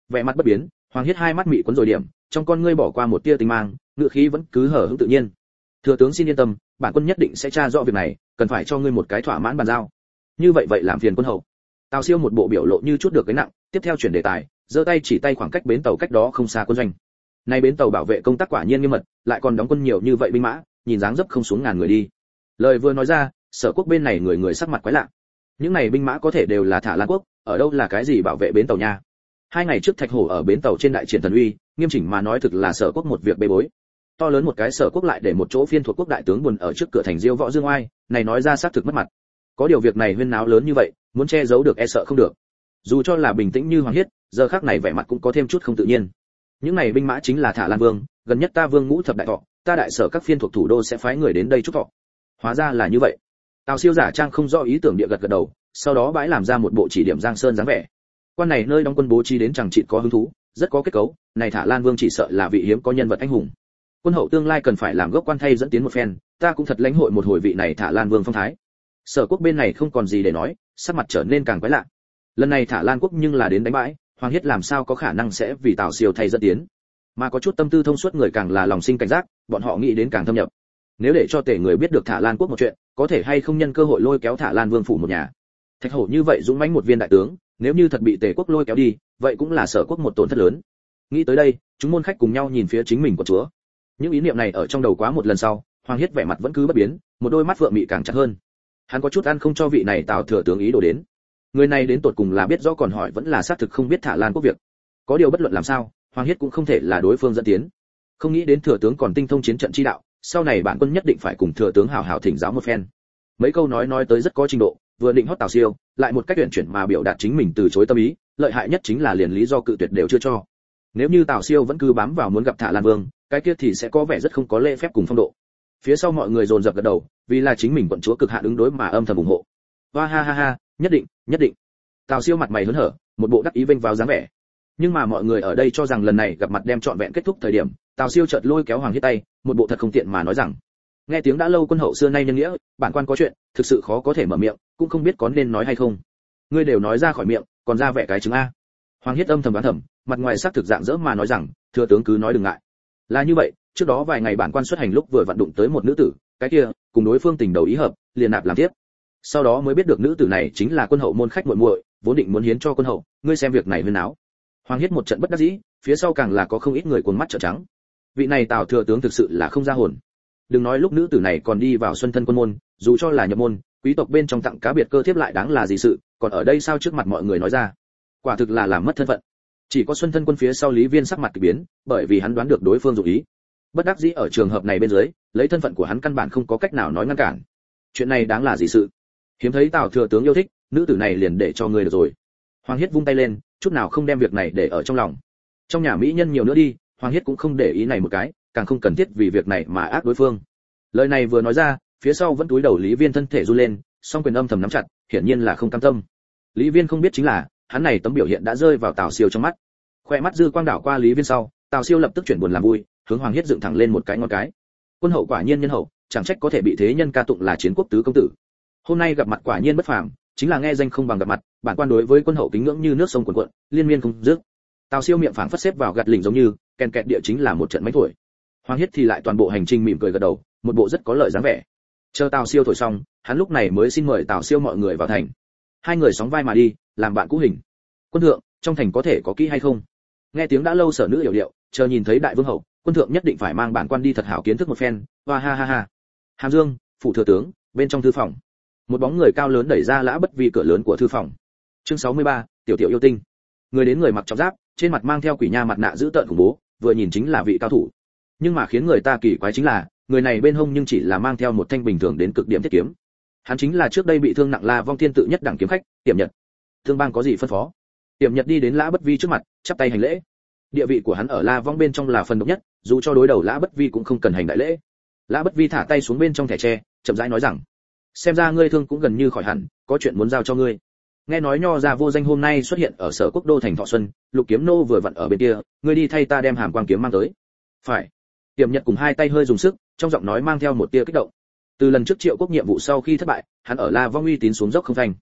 Vẻ mặt bất biến, Hoàng Hiết hai mắt mị quấn rồi điểm, trong con ngươi bỏ qua một tia tinh mang, ngựa khí vẫn cứ hở hững tự nhiên. Thừa tướng xin yên tâm, bản quân nhất định sẽ tra rõ việc này, cần phải cho ngươi một cái thỏa mãn bàn giao. Như vậy vậy làm phiền quân hậu. Tào Siêu một bộ biểu lộ như chút được cái nặng, tiếp theo chuyển đề tài, giơ tay chỉ tay khoảng cách bến tàu cách đó không xa quân doanh. Nay bến tàu bảo vệ công tác quả nhiên nghiêm mật, lại còn đóng quân nhiều như vậy binh mã, nhìn dáng dấp không xuống ngàn người đi. Lời vừa nói ra, Sở Quốc bên này người người sắc mặt quái lạ. Những này binh mã có thể đều là Thả Lan quốc, ở đâu là cái gì bảo vệ bến tàu nha? Hai ngày trước Thạch Hổ ở bến tàu trên đại triển thần uy, nghiêm chỉnh mà nói thực là Sở Quốc một việc bê bối. To lớn một cái Sở Quốc lại để một chỗ phiên thuộc quốc đại tướng buồn ở trước cửa thành Diêu Võ Dương Oai, này nói ra xác thực mất mặt. Có điều việc này huyên náo lớn như vậy, muốn che giấu được e sợ không được. Dù cho là bình tĩnh như Hoàng Hiết, giờ khắc này vẻ mặt cũng có thêm chút không tự nhiên. Những này binh mã chính là Thả Lan Vương, gần nhất ta Vương Ngũ thập đại thọ, ta đại sở các phiên thuộc thủ đô sẽ phái người đến đây chúc thọ. Hóa ra là như vậy. Tào Siêu giả trang không rõ ý tưởng địa gật gật đầu, sau đó bãi làm ra một bộ chỉ điểm Giang Sơn dáng vẻ. Quan này nơi đóng quân bố trí đến chẳng trị có hứng thú, rất có kết cấu, này Thả Lan Vương chỉ sợ là vị hiếm có nhân vật anh hùng. Quân hậu tương lai cần phải làm gốc quan thay dẫn tiến một phen, ta cũng thật lãnh hội một hồi vị này Thả Lan Vương phong thái. Sở Quốc bên này không còn gì để nói, sắc mặt trở nên càng quái lạ. Lần này Thả Lan Quốc nhưng là đến đánh bãi, Hoàng Hiết làm sao có khả năng sẽ vì Tào Siêu thay dẫn tiến. Mà có chút tâm tư thông suốt người càng là lòng sinh cảnh giác, bọn họ nghĩ đến càng thâm nhập. Nếu để cho tể người biết được Thả Lan Quốc một chuyện, có thể hay không nhân cơ hội lôi kéo Thả Lan Vương phủ một nhà. Thạch Hổ như vậy dũng mãnh một viên đại tướng, nếu như thật bị Tề quốc lôi kéo đi, vậy cũng là Sở Quốc một tổn thất lớn. Nghĩ tới đây, chúng môn khách cùng nhau nhìn phía chính mình của chúa. Những ý niệm này ở trong đầu quá một lần sau, Hoàng Hiết vẻ mặt vẫn cứ bất biến, một đôi mắt vượng mị càng chặt hơn. Hắn có chút ăn không cho vị này Tào thừa tướng ý đồ đến. Người này đến tột cùng là biết rõ còn hỏi vẫn là xác thực không biết Thả Lan Quốc việc. Có điều bất luận làm sao, Hoàng Hiết cũng không thể là đối phương dẫn tiến. Không nghĩ đến thừa tướng còn tinh thông chiến trận chi đạo, sau này bản quân nhất định phải cùng thừa tướng hào hào thỉnh giáo một phen. Mấy câu nói nói tới rất có trình độ, vừa định hót Tào Siêu, lại một cách tuyển chuyển mà biểu đạt chính mình từ chối tâm ý, lợi hại nhất chính là liền lý do cự tuyệt đều chưa cho. Nếu như Tào Siêu vẫn cứ bám vào muốn gặp Thả Lan Vương, cái kia thì sẽ có vẻ rất không có lễ phép cùng phong độ. Phía sau mọi người dồn dập gật đầu, vì là chính mình quận chúa cực hạn ứng đối mà âm thầm ủng hộ. Hoa ha ha ha, nhất định, nhất định. Tào Siêu mặt mày hớn hở, một bộ đắc ý vênh vào dáng vẻ. Nhưng mà mọi người ở đây cho rằng lần này gặp mặt đem trọn vẹn kết thúc thời điểm, Tào Siêu chợt lôi kéo Hoàng Hiết tay, một bộ thật không tiện mà nói rằng: nghe tiếng đã lâu quân hậu xưa nay nhân nghĩa, bản quan có chuyện, thực sự khó có thể mở miệng, cũng không biết có nên nói hay không. Ngươi đều nói ra khỏi miệng, còn ra vẻ cái chứng a. Hoàng Hiết âm thầm đoán thầm, mặt ngoài sắc thực dạng dỡ mà nói rằng: thừa tướng cứ nói đừng ngại. Là như vậy, trước đó vài ngày bản quan xuất hành lúc vừa vận đụng tới một nữ tử, cái kia cùng đối phương tình đầu ý hợp, liền nạp làm tiếp. Sau đó mới biết được nữ tử này chính là quân hậu môn khách muội muội, vốn định muốn hiến cho quân hậu, ngươi xem việc này huyên náo. Hoàng Hiết một trận bất đắc dĩ, phía sau càng là có không ít người cuồng mắt trợn trắng. Vị này Tào thừa tướng thực sự là không ra hồn. Đừng nói lúc nữ tử này còn đi vào xuân thân quân môn, dù cho là nhập môn, quý tộc bên trong tặng cá biệt cơ thiếp lại đáng là gì sự, còn ở đây sao trước mặt mọi người nói ra. Quả thực là làm mất thân phận. Chỉ có xuân thân quân phía sau Lý Viên sắc mặt kỳ biến, bởi vì hắn đoán được đối phương dụng ý. Bất đắc dĩ ở trường hợp này bên dưới, lấy thân phận của hắn căn bản không có cách nào nói ngăn cản. Chuyện này đáng là gì sự? Hiếm thấy Tào thừa tướng yêu thích, nữ tử này liền để cho ngươi được rồi. Hoàng Hiết vung tay lên, chút nào không đem việc này để ở trong lòng. Trong nhà mỹ nhân nhiều nữa đi, Hoàng Hiết cũng không để ý này một cái, càng không cần thiết vì việc này mà ác đối phương. Lời này vừa nói ra, phía sau vẫn túi đầu Lý Viên thân thể run lên, song quyền âm thầm nắm chặt, hiển nhiên là không cam tâm. Lý Viên không biết chính là, hắn này tấm biểu hiện đã rơi vào Tào Siêu trong mắt. Khoe mắt dư quang đảo qua Lý Viên sau, Tào Siêu lập tức chuyển buồn làm vui, hướng Hoàng Hiết dựng thẳng lên một cái ngón cái. Quân hậu quả nhiên nhân hậu, chẳng trách có thể bị thế nhân ca tụng là chiến quốc tứ công tử. Hôm nay gặp mặt quả nhiên bất phàm, chính là nghe danh không bằng gặp mặt, bản quan đối với quân hậu kính ngưỡng như nước sông cuồn cuộn, liên miên không dứt. Tào Siêu miệng phảng phất xếp vào gạt lỉnh giống như, kèn kẹt địa chính là một trận máy thổi. Hoàng Hiết thì lại toàn bộ hành trình mỉm cười gật đầu, một bộ rất có lợi dáng vẻ. Chờ Tào Siêu thổi xong, hắn lúc này mới xin mời Tào Siêu mọi người vào thành. Hai người sóng vai mà đi, làm bạn cũ hình. Quân thượng, trong thành có thể có kỹ hay không? Nghe tiếng đã lâu sở nữ hiểu điệu, chờ nhìn thấy đại vương hậu, quân thượng nhất định phải mang bản quan đi thật hảo kiến thức một phen. Hoa ha ha ha. Hàm Dương, phủ thừa tướng, bên trong thư phòng. Một bóng người cao lớn đẩy ra Lã Bất Vi cửa lớn của thư phòng. Chương sáu mươi ba, tiểu tiểu yêu tinh. Người đến người mặc trọng giáp, trên mặt mang theo quỷ nha mặt nạ dữ tợn khủng bố, vừa nhìn chính là vị cao thủ. Nhưng mà khiến người ta kỳ quái chính là, người này bên hông nhưng chỉ là mang theo một thanh bình thường đến cực điểm thiết kiếm. Hắn chính là trước đây bị thương nặng La Vong Thiên tự nhất đẳng kiếm khách, Tiểm Nhật. Thương bang có gì phân phó? Tiểm Nhật đi đến Lã Bất Vi trước mặt, chắp tay hành lễ. Địa vị của hắn ở La Vong bên trong là phần độc nhất, dù cho đối đầu Lã Bất Vi cũng không cần hành đại lễ. Lã Bất Vi thả tay xuống bên trong thẻ tre, chậm rãi nói rằng: xem ra ngươi thương cũng gần như khỏi hẳn, có chuyện muốn giao cho ngươi. Nghe nói nho gia vô danh hôm nay xuất hiện ở sở quốc đô thành Thọ Xuân, Lục Kiếm nô vừa vặn ở bên kia, ngươi đi thay ta đem Hàm Quang kiếm mang tới. Phải. Tiểm Nhật cùng hai tay hơi dùng sức, trong giọng nói mang theo một tia kích động. Từ lần trước Triệu Quốc nhiệm vụ sau khi thất bại, hắn ở La Vong uy tín xuống dốc không thành.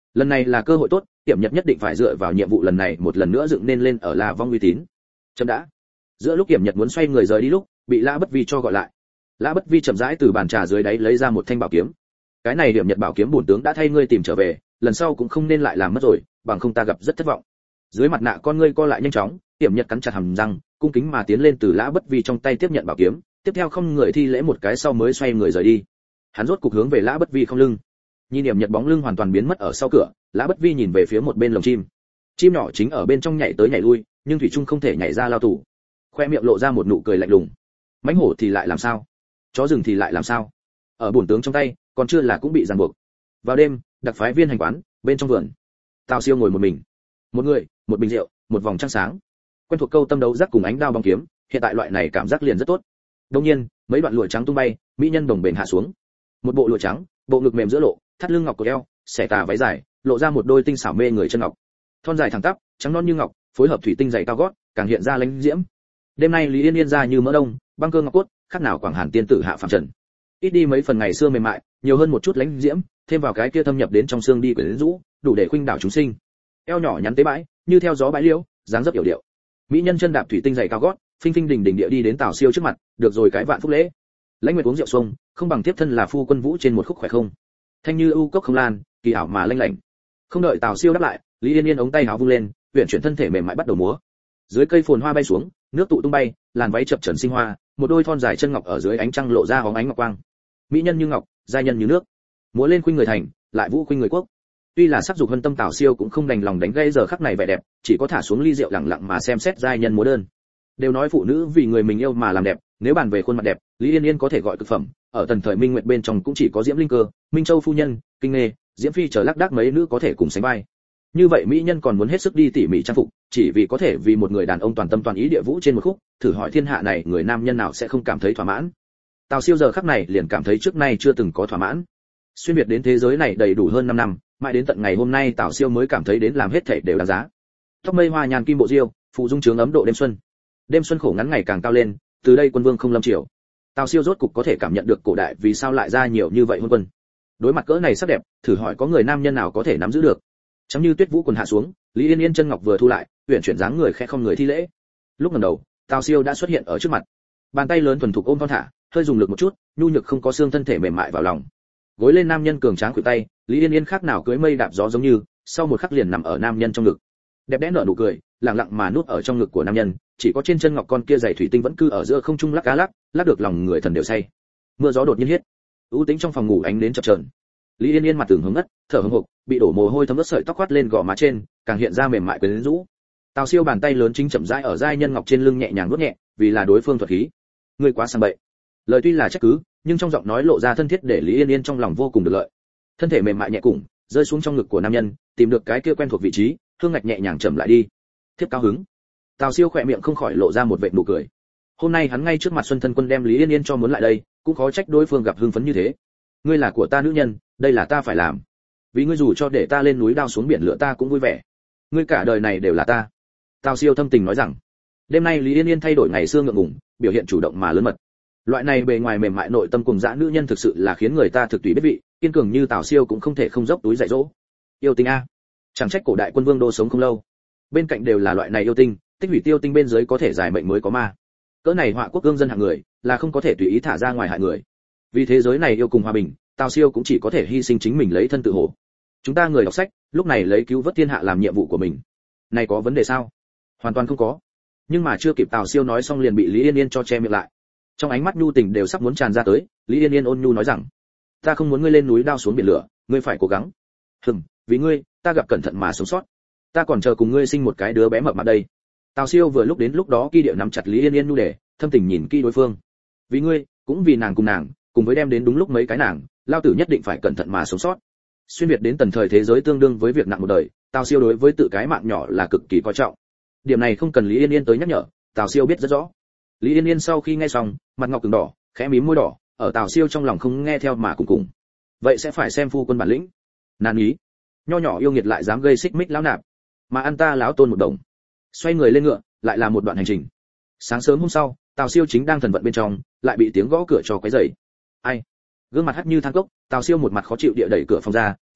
Lần này là cơ hội tốt, Tiểm Nhật nhất định phải dựa vào nhiệm vụ lần này một lần nữa dựng nên lên ở La Vong uy tín. Chậm đã. Giữa lúc Tiểm Nhật muốn xoay người rời đi lúc, bị Lã Bất Vi cho gọi lại. Lã Bất Vi chậm rãi từ bàn trà dưới đáy lấy ra một thanh bảo kiếm. Cái này Tiểm Nhật bảo kiếm bổn tướng đã thay ngươi tìm trở về, lần sau cũng không nên lại làm mất rồi, bằng không ta gặp rất thất vọng. Dưới mặt nạ con ngươi co lại nhanh chóng, Tiểm Nhật cắn chặt hàm răng, cung kính mà tiến lên từ Lã Bất Vi trong tay tiếp nhận bảo kiếm, tiếp theo không người thi lễ một cái sau mới xoay người rời đi. Hắn rốt cục hướng về Lã Bất Vi không lưng. Nhìn Tiểm Nhật bóng lưng hoàn toàn biến mất ở sau cửa, Lã Bất Vi nhìn về phía một bên lồng chim. Chim nhỏ chính ở bên trong nhảy tới nhảy lui, nhưng thủy chung không thể nhảy ra lao tủ. Khoe miệng lộ ra một nụ cười lạnh lùng. Mãnh hổ thì lại làm sao? Chó rừng thì lại làm sao? Ở bổn tướng trong tay, còn chưa là cũng bị ràng buộc. Vào đêm, đặc phái viên hành quán, bên trong vườn. Tào Siêu ngồi một mình. Một người, một bình rượu, một vòng trăng sáng. Quen thuộc câu tâm đấu giác cùng ánh đao bóng kiếm, hiện tại loại này cảm giác liền rất tốt. Đương nhiên, mấy đoạn lụa trắng tung bay, mỹ nhân đồng bền hạ xuống. Một bộ lụa trắng, bộ ngực mềm giữa lộ, thắt lưng ngọc cổ eo, xẻ tà váy dài, lộ ra một đôi tinh xảo mê người chân ngọc. Thon dài thẳng tắp, trắng non như ngọc, phối hợp thủy tinh dày cao gót, càng hiện ra lánh diễm. Đêm nay Lý Yên Yên ra như mỡ đông, băng cơ ngọc cốt, khác nào Quảng Hàn tiên tử hạ phàm trần. Ít đi mấy phần ngày xưa mềm mại, nhiều hơn một chút lánh diễm, thêm vào cái kia thâm nhập đến trong xương đi quyến rũ, đủ để khuynh đảo chúng sinh. Eo nhỏ nhắn tế bãi, như theo gió bãi liễu, dáng dấp yểu điệu. Mỹ nhân chân đạp thủy tinh dày cao gót, phinh phinh đình đình địa đi đến Tào Siêu trước mặt, được rồi cái vạn phúc lễ. Lãnh Nguyệt uống rượu xuông, không bằng tiếp thân là phu quân vũ trên một khúc khỏe không. Thanh như ưu cốc không lan, kỳ ảo mà lanh lảnh. Không đợi Tào Siêu đáp lại, Lý Yên Yên ống tay áo vung lên, uyển chuyển thân thể mềm mại bắt đầu múa. Dưới cây phồn hoa bay xuống, nước tụ tung bay, làn váy chập chờn sinh hoa, một đôi thon dài chân ngọc ở dưới ánh trăng lộ ra hóng ánh ngọc quang. Mỹ nhân như ngọc, giai nhân như nước. Múa lên khuynh người thành, lại vũ khuynh người quốc. Tuy là sắc dục hân tâm Tào Siêu cũng không đành lòng đánh gây giờ khắc này vẻ đẹp, chỉ có thả xuống ly rượu lặng lặng mà xem xét giai nhân múa đơn. Đều nói phụ nữ vì người mình yêu mà làm đẹp, nếu bàn về khuôn mặt đẹp, Lý Yên Yên có thể gọi cực phẩm, ở tần thời Minh Nguyệt bên trong cũng chỉ có Diễm Linh Cơ, Minh Châu phu nhân, Kinh Nghê, Diễm Phi chờ lác đác mấy nữ có thể cùng sánh vai. Như vậy mỹ nhân còn muốn hết sức đi tỉ mỉ trang phục, chỉ vì có thể vì một người đàn ông toàn tâm toàn ý địa vũ trên một khúc, thử hỏi thiên hạ này người nam nhân nào sẽ không cảm thấy thỏa mãn. Tào Siêu giờ khắc này liền cảm thấy trước nay chưa từng có thỏa mãn. Xuyên việt đến thế giới này đầy đủ hơn năm năm, mãi đến tận ngày hôm nay Tào Siêu mới cảm thấy đến làm hết thảy đều đáng giá. Tóc mây hoa nhàn kim bộ diêu, phụ dung trướng ấm độ đêm xuân. Đêm xuân khổ ngắn ngày càng cao lên, từ đây quân vương không lâm triều. Tào Siêu rốt cục có thể cảm nhận được cổ đại vì sao lại ra nhiều như vậy hôn quân. Đối mặt cỡ này sắc đẹp, thử hỏi có người nam nhân nào có thể nắm giữ được. Chấm như tuyết vũ quần hạ xuống, Lý Yên Yên chân ngọc vừa thu lại, uyển chuyển dáng người khẽ không người thi lễ. Lúc ngẩng đầu, Tào Siêu đã xuất hiện ở trước mặt. Bàn tay lớn thuần thục ôm thon thả, hơi dùng lực một chút, nhu nhược không có xương thân thể mềm mại vào lòng. Gối lên nam nhân cường tráng khuỷu tay, Lý Yên Yên khác nào cưỡi mây đạp gió giống như, sau một khắc liền nằm ở nam nhân trong ngực. Đẹp đẽ nở nụ cười, lặng lặng mà nuốt ở trong ngực của nam nhân, chỉ có trên chân ngọc con kia dày thủy tinh vẫn cứ ở giữa không trung lắc cá lắc, lắc được lòng người thần đều say. Mưa gió đột nhiên hiết, u tính trong phòng ngủ ánh đến chập chờn. Lý Yên Yên mặt tưởng hướng ngất, thở hổn hộc, bị đổ mồ hôi thấm ướt sợi tóc quát lên gò má trên, càng hiện ra mềm mại quyến rũ. Tào Siêu bàn tay lớn chính chậm rãi ở giai nhân ngọc trên lưng nhẹ nhàng vuốt nhẹ, vì là đối phương thuật khí. Ngươi quá sang bậy. Lời tuy là trách cứ, nhưng trong giọng nói lộ ra thân thiết để Lý Yên Yên trong lòng vô cùng được lợi. Thân thể mềm mại nhẹ cùng, rơi xuống trong ngực của nam nhân, tìm được cái kia quen thuộc vị trí, hương ngạch nhẹ nhàng chậm lại đi. Thiếp cao hứng. Tào Siêu khỏe miệng không khỏi lộ ra một vệt nụ cười. Hôm nay hắn ngay trước mặt Xuân Thân Quân đem Lý Yên Yên cho muốn lại đây, cũng khó trách đối phương gặp hưng phấn như thế. Ngươi là của ta nữ nhân, đây là ta phải làm. Vì ngươi dù cho để ta lên núi đao xuống biển lửa ta cũng vui vẻ. Ngươi cả đời này đều là ta. Tào Siêu thâm tình nói rằng. Đêm nay Lý Yên Yên thay đổi ngày xưa ngượng ngùng, biểu hiện chủ động mà lớn mật. Loại này bề ngoài mềm mại nội tâm cùng dã nữ nhân thực sự là khiến người ta thực tùy biết vị, kiên cường như Tào Siêu cũng không thể không dốc túi dạy dỗ. Yêu tinh a, chẳng trách cổ đại quân vương đô sống không lâu. Bên cạnh đều là loại này yêu tinh, tích hủy tiêu tinh bên dưới có thể giải mệnh mới có ma. Cỡ này họa quốc cương dân hạng người, là không có thể tùy ý thả ra ngoài hại người. Vì thế giới này yêu cùng hòa bình, Tào Siêu cũng chỉ có thể hy sinh chính mình lấy thân tự hổ. Chúng ta người đọc sách, lúc này lấy cứu vớt thiên hạ làm nhiệm vụ của mình. Này có vấn đề sao? Hoàn toàn không có. Nhưng mà chưa kịp Tào Siêu nói xong liền bị Lý Yên Yên cho che miệng lại. Trong ánh mắt nhu tình đều sắp muốn tràn ra tới, Lý Yên Yên ôn nhu nói rằng: "Ta không muốn ngươi lên núi đao xuống biển lửa, ngươi phải cố gắng. Hừm, vì ngươi, ta gặp cẩn thận mà sống sót. Ta còn chờ cùng ngươi sinh một cái đứa bé mập mạp đây." Tào Siêu vừa lúc đến lúc đó kỳ điệu nắm chặt Lý Yên Yên nhu đề, thâm tình nhìn kỹ đối phương. "Vì ngươi, cũng vì nàng cùng nàng, cùng với đem đến đúng lúc mấy cái nàng, lao tử nhất định phải cẩn thận mà sống sót." Xuyên việt đến tần thời thế giới tương đương với việc nặng một đời, Tào Siêu đối với tự cái mạng nhỏ là cực kỳ coi trọng. Điểm này không cần Lý Yên Yên tới nhắc nhở, Tào Siêu biết rất rõ. Lý Yên Yên sau khi nghe xong, mặt ngọc ửng đỏ, khẽ mím môi đỏ, ở Tào Siêu trong lòng không nghe theo mà cùng cùng. Vậy sẽ phải xem phu quân bản lĩnh. Nan ý, nho nhỏ yêu nghiệt lại dám gây xích mích lão nạp, mà ăn ta lão tôn một đồng. Xoay người lên ngựa, lại là một đoạn hành trình. Sáng sớm hôm sau, Tào Siêu chính đang thần vận bên trong, lại bị tiếng gõ cửa cho quấy rầy. Ai? Gương mặt hắt như than cốc, Tào Siêu một mặt khó chịu địa đẩy cửa phòng ra,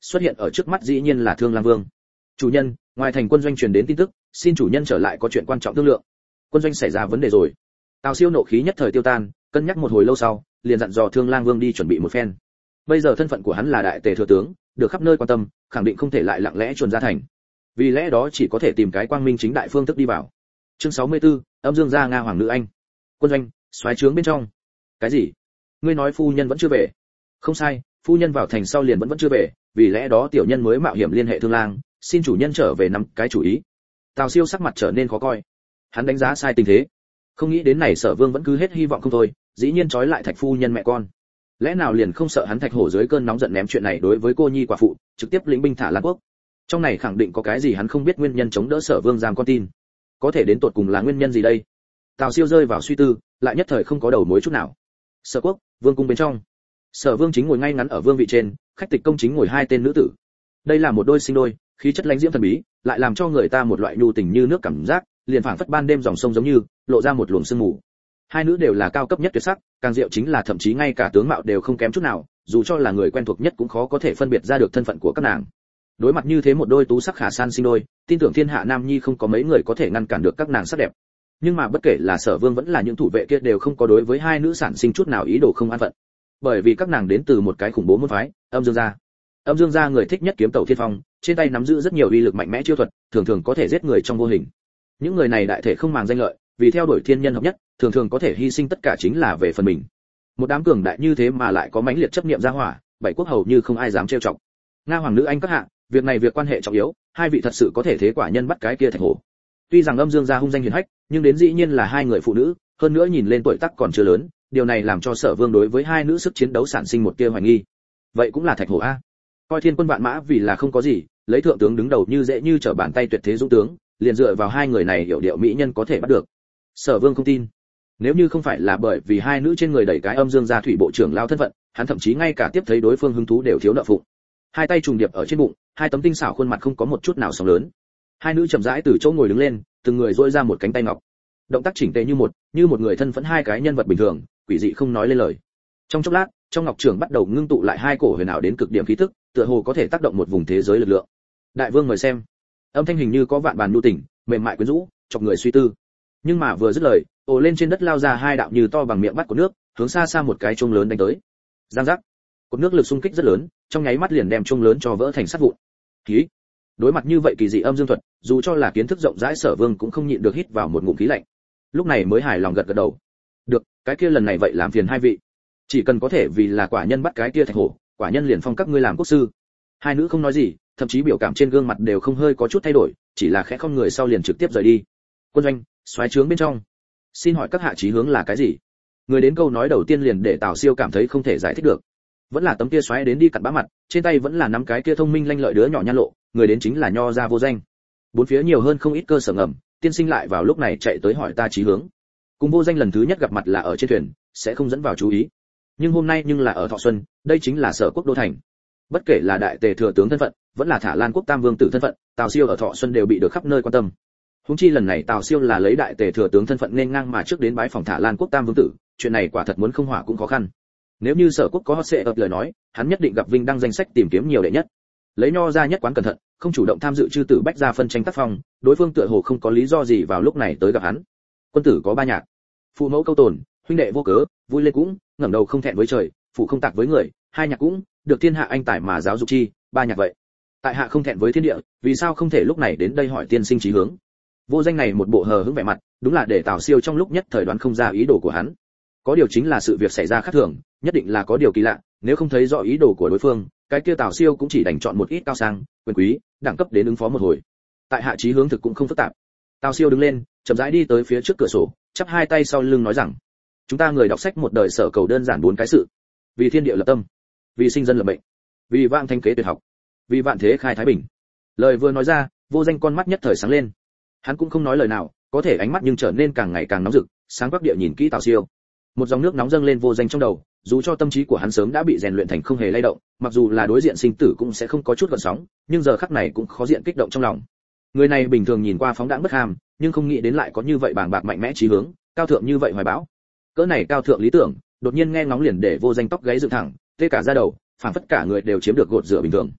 xuất hiện ở trước mắt dĩ nhiên là Thương Lang Vương. Chủ nhân, ngoài thành quân doanh truyền đến tin tức, xin chủ nhân trở lại có chuyện quan trọng thương lượng. Quân doanh xảy ra vấn đề rồi. Tào Siêu nộ khí nhất thời tiêu tan, cân nhắc một hồi lâu sau, liền dặn dò Thương Lang Vương đi chuẩn bị một phen. Bây giờ thân phận của hắn là đại tề thừa tướng, được khắp nơi quan tâm, khẳng định không thể lại lặng lẽ chuồn ra thành. Vì lẽ đó chỉ có thể tìm cái quang minh chính đại phương thức đi vào. Chương sáu mươi tư, âm dương gia Nga hoàng nữ anh. Quân doanh, soái trướng bên trong. Cái gì? Ngươi nói phu nhân vẫn chưa về? Không sai, phu nhân vào thành sau liền vẫn vẫn chưa về, vì lẽ đó tiểu nhân mới mạo hiểm liên hệ Thương Lang, xin chủ nhân trở về nắm cái chủ ý. Tào Siêu sắc mặt trở nên khó coi. Hắn đánh giá sai tình thế, không nghĩ đến này Sở Vương vẫn cứ hết hy vọng không thôi, dĩ nhiên trói lại Thạch phu nhân mẹ con. Lẽ nào liền không sợ hắn Thạch hổ dưới cơn nóng giận ném chuyện này đối với cô nhi quả phụ, trực tiếp lĩnh binh thả Lan Quốc? Trong này khẳng định có cái gì hắn không biết nguyên nhân chống đỡ Sở Vương giam con tin. Có thể đến tột cùng là nguyên nhân gì đây? Tào Siêu rơi vào suy tư, lại nhất thời không có đầu mối chút nào. Sở Quốc, vương cung bên trong. Sở Vương chính ngồi ngay ngắn ở vương vị trên, khách tịch công chính ngồi hai tên nữ tử. Đây là một đôi sinh đôi, khí chất lãnh diễm thần bí, lại làm cho người ta một loại nhu tình như nước cảm giác, liền phảng phất ban đêm dòng sông giống như, lộ ra một luồng sương mù. Hai nữ đều là cao cấp nhất tuyệt sắc, càng diệu chính là thậm chí ngay cả tướng mạo đều không kém chút nào, dù cho là người quen thuộc nhất cũng khó có thể phân biệt ra được thân phận của các nàng. Đối mặt như thế một đôi tú sắc khả san sinh đôi, tin tưởng thiên hạ nam nhi không có mấy người có thể ngăn cản được các nàng sắc đẹp. Nhưng mà bất kể là Sở Vương vẫn là những thủ vệ kia đều không có đối với hai nữ sản sinh chút nào ý đồ không an phận. Bởi vì các nàng đến từ một cái khủng bố môn phái, Âm Dương gia. Âm Dương gia người thích nhất kiếm tẩu thiên phong, trên tay nắm giữ rất nhiều uy lực mạnh mẽ chiêu thuật, thường thường có thể giết người trong vô hình. Những người này đại thể không màng danh lợi, vì theo đuổi thiên nhân hợp nhất, thường thường có thể hy sinh tất cả chính là về phần mình. Một đám cường đại như thế mà lại có mãnh liệt chấp niệm gia hỏa, bảy quốc hầu như không ai dám trêu chọc. Nga hoàng nữ anh các hạ, việc này việc quan hệ trọng yếu, hai vị thật sự có thể thế quả nhân bắt cái kia Thạch hổ. Tuy rằng Âm Dương gia hung danh hiển hách, nhưng đến dĩ nhiên là hai người phụ nữ, hơn nữa nhìn lên tuổi tác còn chưa lớn, điều này làm cho Sở Vương đối với hai nữ sức chiến đấu sản sinh một tia hoài nghi. Vậy cũng là Thạch hổ a? Coi thiên quân vạn mã vì là không có gì, lấy thượng tướng đứng đầu như dễ như trở bàn tay tuyệt thế dũng tướng, liền dựa vào hai người này hiểu điệu mỹ nhân có thể bắt được. Sở Vương không tin. Nếu như không phải là bởi vì hai nữ trên người đẩy cái Âm Dương gia thủy bộ trưởng lao thân phận, hắn thậm chí ngay cả tiếp thấy đối phương hứng thú đều thiếu nợ phụng. Hai tay trùng điệp ở trên bụng, hai tấm tinh xảo khuôn mặt không có một chút nào sóng lớn. Hai nữ chậm rãi từ chỗ ngồi đứng lên, từng người duỗi ra một cánh tay ngọc. Động tác chỉnh tề như một, như một người thân phận hai cái nhân vật bình thường, quỷ dị không nói lên lời. Trong chốc lát, trong ngọc trường bắt đầu ngưng tụ lại hai cổ huyền ảo đến cực điểm khí tức, tựa hồ có thể tác động một vùng thế giới lực lượng. Đại vương mời xem. Âm thanh hình như có vạn bàn nhu tình, mềm mại quyến rũ, chọc người suy tư. Nhưng mà vừa dứt lời, ồ lên trên đất lao ra hai đạo như to bằng miệng bắt của nước, hướng xa xa một cái chuông lớn đánh tới. Giang giác. Cột nước lực xung kích rất lớn, trong nháy mắt liền đem chuông lớn cho vỡ thành sắt vụn. Khí. Đối mặt như vậy kỳ dị âm dương thuật, dù cho là kiến thức rộng rãi Sở Vương cũng không nhịn được hít vào một ngụm khí lạnh. Lúc này mới hài lòng gật gật đầu. Được, cái kia lần này vậy làm phiền hai vị. Chỉ cần có thể vì là quả nhân bắt cái kia Thạch hổ, quả nhân liền phong các ngươi làm quốc sư. Hai nữ không nói gì, thậm chí biểu cảm trên gương mặt đều không hơi có chút thay đổi, chỉ là khẽ không người sau liền trực tiếp rời đi. Quân doanh, soái trướng bên trong. Xin hỏi các hạ chí hướng là cái gì? Người đến câu nói đầu tiên liền để Tào Siêu cảm thấy không thể giải thích được. Vẫn là tấm kia xoáy đến đi cặn bã mặt, trên tay vẫn là nắm cái kia thông minh lanh lợi đứa nhỏ nhan lộ, người đến chính là Nho gia Vô Danh. Bốn phía nhiều hơn không ít cơ sở ngầm, tiên sinh lại vào lúc này chạy tới hỏi ta chí hướng. Cùng Vô Danh lần thứ nhất gặp mặt là ở trên thuyền, sẽ không dẫn vào chú ý. Nhưng hôm nay nhưng là ở Thọ Xuân, đây chính là Sở Quốc đô thành. Bất kể là đại tề thừa tướng thân phận, vẫn là Thả Lan Quốc Tam Vương tử thân phận, Tào Siêu ở Thọ Xuân đều bị được khắp nơi quan tâm. Huống chi lần này Tào Siêu là lấy đại tề thừa tướng thân phận nên ngang mà trước đến bái phòng Thả Lan Quốc Tam Vương tử, chuyện này quả thật muốn không hỏa cũng khó khăn. Nếu như Sở Quốc có hot sẽ ập lời nói, hắn nhất định gặp vinh đăng danh sách tìm kiếm nhiều đệ nhất. Lấy Nho ra nhất quán cẩn thận, không chủ động tham dự chư tử bách gia phân tranh tác phong, đối phương tựa hồ không có lý do gì vào lúc này tới gặp hắn. Quân tử có ba nhạc: phụ mẫu câu tồn, huynh đệ vô cớ, vui lên cũng, ngẩng đầu không thẹn với trời, phụ không tạc với người, hai nhạc cũng, được thiên hạ anh tài mà giáo dục chi, ba nhạc vậy. Tại hạ không thẹn với thiên địa, vì sao không thể lúc này đến đây hỏi tiên sinh chí hướng? Vô Danh này một bộ hờ hững vẻ mặt, đúng là để Tào Siêu trong lúc nhất thời đoán không ra ý đồ của hắn. Có điều chính là sự việc xảy ra khác thường, nhất định là có điều kỳ lạ, nếu không thấy rõ ý đồ của đối phương, cái kia Tào Siêu cũng chỉ đành chọn một ít cao sang, quyền quý, đẳng cấp đến ứng phó một hồi. Tại hạ chí hướng thực cũng không phức tạp. Tào Siêu đứng lên, chậm rãi đi tới phía trước cửa sổ, chắp hai tay sau lưng nói rằng: chúng ta người đọc sách một đời sở cầu đơn giản bốn cái sự: vì thiên địa lập tâm, vì sinh dân lập mệnh, vì vạn thanh kế tuyệt học, vì vạn thế khai thái bình. Lời vừa nói ra, Vô Danh con mắt nhất thời sáng lên. Hắn cũng không nói lời nào, có thể ánh mắt nhưng trở nên càng ngày càng nóng rực, sáng quắc địa nhìn kỹ Tào Siêu. Một dòng nước nóng dâng lên Vô Danh trong đầu, dù cho tâm trí của hắn sớm đã bị rèn luyện thành không hề lay động, mặc dù là đối diện sinh tử cũng sẽ không có chút gợn sóng, nhưng giờ khắc này cũng khó diện kích động trong lòng. Người này bình thường nhìn qua phóng đãng bất ham, nhưng không nghĩ đến lại có như vậy bàng bạc mạnh mẽ chí hướng, cao thượng như vậy hoài bão. Cỡ này cao thượng lý tưởng, đột nhiên nghe ngóng liền để Vô Danh tóc gáy dựng thẳng, tê cả da đầu, phảng phất cả người đều chiếm được gột rửa bình thường.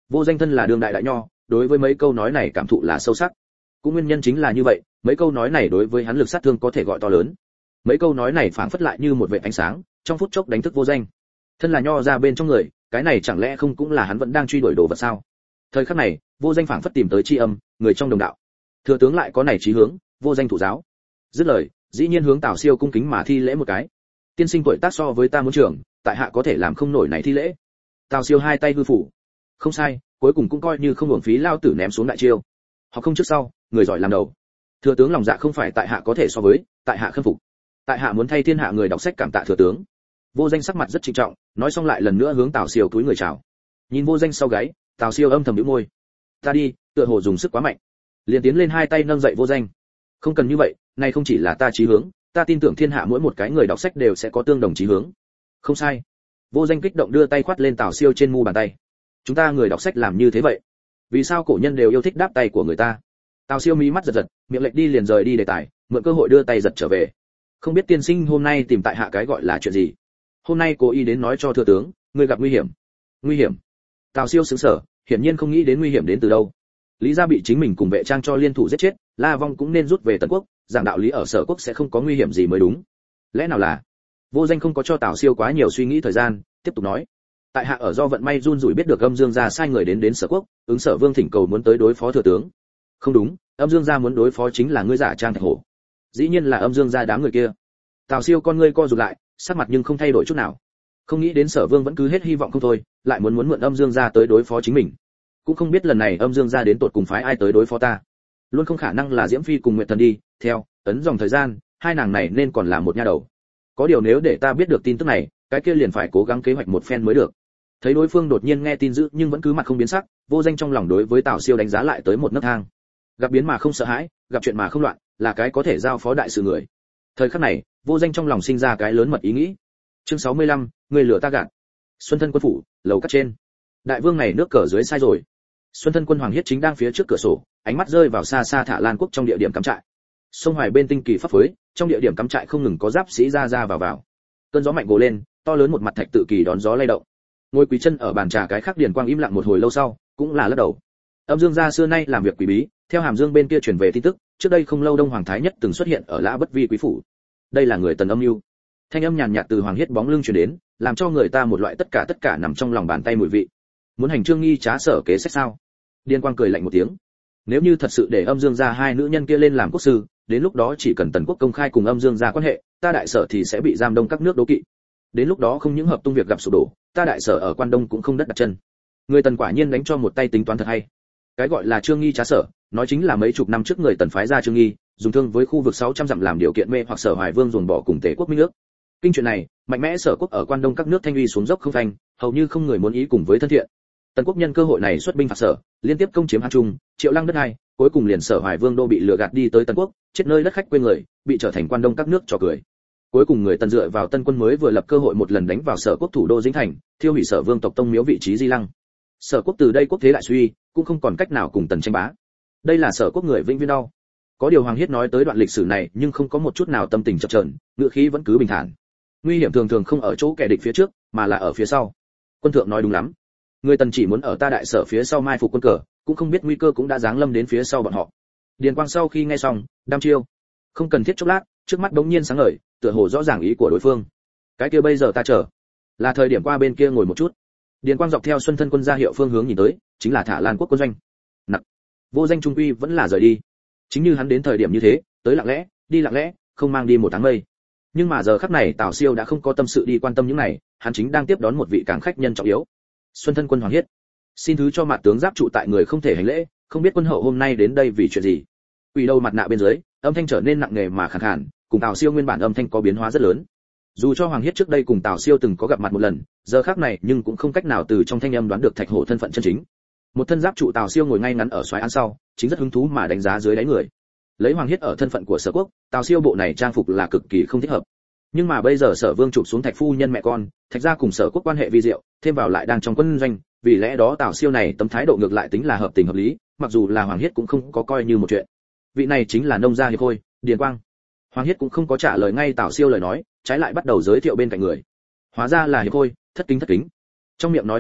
Vô Danh thân là đương đại đại nho, đối với mấy câu nói này cảm thụ là sâu sắc. Cũng nguyên nhân chính là như vậy, mấy câu nói này đối với hắn lực sát thương có thể gọi to lớn. Mấy câu nói này phảng phất lại như một vệt ánh sáng, trong phút chốc đánh thức Vô Danh. Thân là nho ra bên trong người, cái này chẳng lẽ không cũng là hắn vẫn đang truy đuổi đồ vật sao? Thời khắc này, Vô Danh phảng phất tìm tới tri âm, người trong đồng đạo. Thừa tướng lại có này chí hướng, Vô Danh thủ giáo. Dứt lời, dĩ nhiên hướng Tào Siêu cung kính mà thi lễ một cái. Tiên sinh tuổi tác so với ta muốn trưởng, tại hạ có thể làm không nổi này thi lễ. Tào Siêu hai tay hư phủ. Không sai, cuối cùng cũng coi như không uổng phí lao tử ném xuống đại chiêu. Họ không trước sau, người giỏi làm đầu. Thừa tướng lòng dạ không phải tại hạ có thể so với, tại hạ khâm phục. Tại hạ muốn thay thiên hạ người đọc sách cảm tạ thừa tướng. Vô Danh sắc mặt rất trịnh trọng, nói xong lại lần nữa hướng Tào Siêu cúi người chào. Nhìn Vô Danh sau gáy, Tào Siêu âm thầm nhíu môi. Ta đi, tựa hồ dùng sức quá mạnh. Liền tiến lên hai tay nâng dậy Vô Danh. Không cần như vậy, này không chỉ là ta chí hướng, ta tin tưởng thiên hạ mỗi một cái người đọc sách đều sẽ có tương đồng chí hướng. Không sai. Vô Danh kích động đưa tay khoát lên Tào Siêu trên mu bàn tay. Chúng ta người đọc sách làm như thế vậy. Vì sao cổ nhân đều yêu thích đáp tay của người ta? Tào Siêu mí mắt giật giật, miệng lệch đi liền rời đi đề tài, mượn cơ hội đưa tay giật trở về. Không biết tiên sinh hôm nay tìm tại hạ cái gọi là chuyện gì? Hôm nay cố ý đến nói cho thừa tướng, ngươi gặp nguy hiểm. Nguy hiểm? Tào Siêu sững sờ, hiển nhiên không nghĩ đến nguy hiểm đến từ đâu. Lý gia bị chính mình cùng vệ trang cho liên thủ giết chết, La Vong cũng nên rút về Tần Quốc, giảng đạo lý ở Sở Quốc sẽ không có nguy hiểm gì mới đúng. Lẽ nào là? Vô Danh không có cho Tào Siêu quá nhiều suy nghĩ thời gian, tiếp tục nói. Tại hạ ở do vận may run rủi biết được Âm Dương gia sai người đến đến Sở Quốc, ứng Sở Vương thỉnh cầu muốn tới đối phó thừa tướng. Không đúng, Âm Dương gia muốn đối phó chính là ngươi giả trang Thạch Hổ. Dĩ nhiên là Âm Dương gia đám người kia. Tào Siêu con ngươi co rụt lại, sắc mặt nhưng không thay đổi chút nào. Không nghĩ đến Sở Vương vẫn cứ hết hy vọng không thôi, lại muốn muốn mượn Âm Dương gia tới đối phó chính mình. Cũng không biết lần này Âm Dương gia đến tột cùng phái ai tới đối phó ta. Luôn không khả năng là Diễm Phi cùng Nguyệt Thần đi, theo ấn dòng thời gian, hai nàng này nên còn là một nha đầu. Có điều nếu để ta biết được tin tức này, cái kia liền phải cố gắng kế hoạch một phen mới được. Thấy đối phương đột nhiên nghe tin dữ nhưng vẫn cứ mặt không biến sắc, Vô Danh trong lòng đối với Tào Siêu đánh giá lại tới một nấc thang. Gặp biến mà không sợ hãi, gặp chuyện mà không loạn, là cái có thể giao phó đại sự người. Thời khắc này, Vô Danh trong lòng sinh ra cái lớn mật ý nghĩ. Chương sáu mươi lăm, người lửa ta gạt. Xuân Thân quân phủ, lầu cắt trên. Đại vương này nước cờ dưới sai rồi. Xuân Thân quân Hoàng Hiết chính đang phía trước cửa sổ, ánh mắt rơi vào xa xa Thả Lan quốc trong địa điểm cắm trại. Sông Hoài bên tinh kỳ pháp phối, trong địa điểm cắm trại không ngừng có giáp sĩ ra ra vào vào. Cơn gió mạnh gồ lên, to lớn một mặt thạch tự kỳ đón gió lay động. Ngồi Quý Chân ở bàn trà cái khác Điền Quang im lặng một hồi lâu sau, cũng là lắc đầu. Âm Dương gia xưa nay làm việc quý bí, theo Hàm Dương bên kia truyền về tin tức, trước đây không lâu Đông Hoàng thái nhất từng xuất hiện ở Lã Bất Vi quý phủ. Đây là người Tần âm mưu. Thanh âm nhàn nhạt từ Hoàng Hiết bóng lưng truyền đến, làm cho người ta một loại tất cả tất cả nằm trong lòng bàn tay mùi vị. Muốn hành trương nghi trá sở kế sách sao? Điền Quang cười lạnh một tiếng. Nếu như thật sự để Âm Dương gia hai nữ nhân kia lên làm quốc sư, đến lúc đó chỉ cần Tần Quốc công khai cùng Âm Dương gia quan hệ, ta đại sở thì sẽ bị giam đông các nước đố kỵ. Đến lúc đó không những hợp tung việc gặp sụp đổ, ta đại sở ở Quan Đông cũng không đất đặt chân. Người Tần quả nhiên đánh cho một tay tính toán thật hay. Cái gọi là trương nghi trá sở, nói chính là mấy chục năm trước người Tần phái ra trương nghi, dùng thương với khu vực sáu trăm dặm làm điều kiện mê hoặc Sở Hoài Vương dồn bỏ cùng Tề quốc minh nước. Kinh chuyện này, mạnh mẽ Sở quốc ở Quan Đông các nước thanh uy xuống dốc không phanh, hầu như không người muốn ý cùng với thân thiện. Tần quốc nhân cơ hội này xuất binh phạt Sở, liên tiếp công chiếm Hán Trung, Triệu Lăng đất hai, cuối cùng liền Sở Hoài Vương đô bị lừa gạt đi tới Tần quốc, chết nơi đất khách quê người, bị trở thành Quan Đông các nước trò cười. Cuối cùng người Tần dựa vào Tân quân mới vừa lập cơ hội một lần đánh vào Sở quốc thủ đô Dĩnh Thành, thiêu hủy Sở Vương tộc tông miếu vị trí Di Lăng. Sở quốc từ đây quốc thế đại suy, cũng không còn cách nào cùng Tần tranh bá. Đây là Sở quốc người vĩnh viễn đau. Có điều Hoàng Hiết nói tới đoạn lịch sử này, nhưng không có một chút nào tâm tình chập chờn, ngữ khí vẫn cứ bình thản. Nguy hiểm thường thường không ở chỗ kẻ địch phía trước, mà là ở phía sau. Quân thượng nói đúng lắm. Người Tần chỉ muốn ở ta đại sở phía sau mai phục quân cờ, cũng không biết nguy cơ cũng đã giáng lâm đến phía sau bọn họ. Điền Quang sau khi nghe xong, đăm chiêu. Không cần thiết chốc lát, trước mắt đống nhiên sáng ngời, tựa hồ rõ ràng ý của đối phương. Cái kia bây giờ ta chờ, là thời điểm qua bên kia ngồi một chút. Điền Quang dọc theo Xuân Thân quân ra hiệu phương hướng nhìn tới, chính là Thả Lan quốc quân doanh. Nặc. Vô Danh trung quy vẫn là rời đi. Chính như hắn đến thời điểm như thế, tới lặng lẽ, đi lặng lẽ, không mang đi một tháng mây. Nhưng mà giờ khắc này Tào Siêu đã không có tâm sự đi quan tâm những này, hắn chính đang tiếp đón một vị càng khách nhân trọng yếu. Xuân Thân quân Hoàng Hiết, xin thứ cho mặt tướng giáp trụ tại người không thể hành lễ, không biết quân hậu hôm nay đến đây vì chuyện gì. Quỷ đầu mặt nạ bên dưới, âm thanh trở nên nặng nề mà khàn khàn, cùng Tào Siêu nguyên bản âm thanh có biến hóa rất lớn. Dù cho Hoàng Hiết trước đây cùng Tào Siêu từng có gặp mặt một lần, giờ khắc này nhưng cũng không cách nào từ trong thanh âm đoán được Thạch Hổ thân phận chân chính. Một thân giáp trụ Tào Siêu ngồi ngay ngắn ở xoáy án sau, chính rất hứng thú mà đánh giá dưới đáy người. Lấy Hoàng Hiết ở thân phận của Sở quốc, Tào Siêu bộ này trang phục là cực kỳ không thích hợp. Nhưng mà bây giờ Sở Vương chụp xuống Thạch phu nhân mẹ con, Thạch gia cùng Sở quốc quan hệ vi diệu, thêm vào lại đang trong quân doanh, vì lẽ đó Tào Siêu này tấm thái độ ngược lại tính là hợp tình hợp lý, mặc dù là Hoàng Hiết cũng không có coi như một chuyện. Vị này chính là nông gia hiệp khôi, Điền Quang. Hoàng Hiết cũng không có trả lời ngay Tào Siêu lời nói, trái lại bắt đầu giới thiệu bên cạnh người. Hóa ra là hiệp khôi, thất kính thất kính. Trong miệng nói thất kính,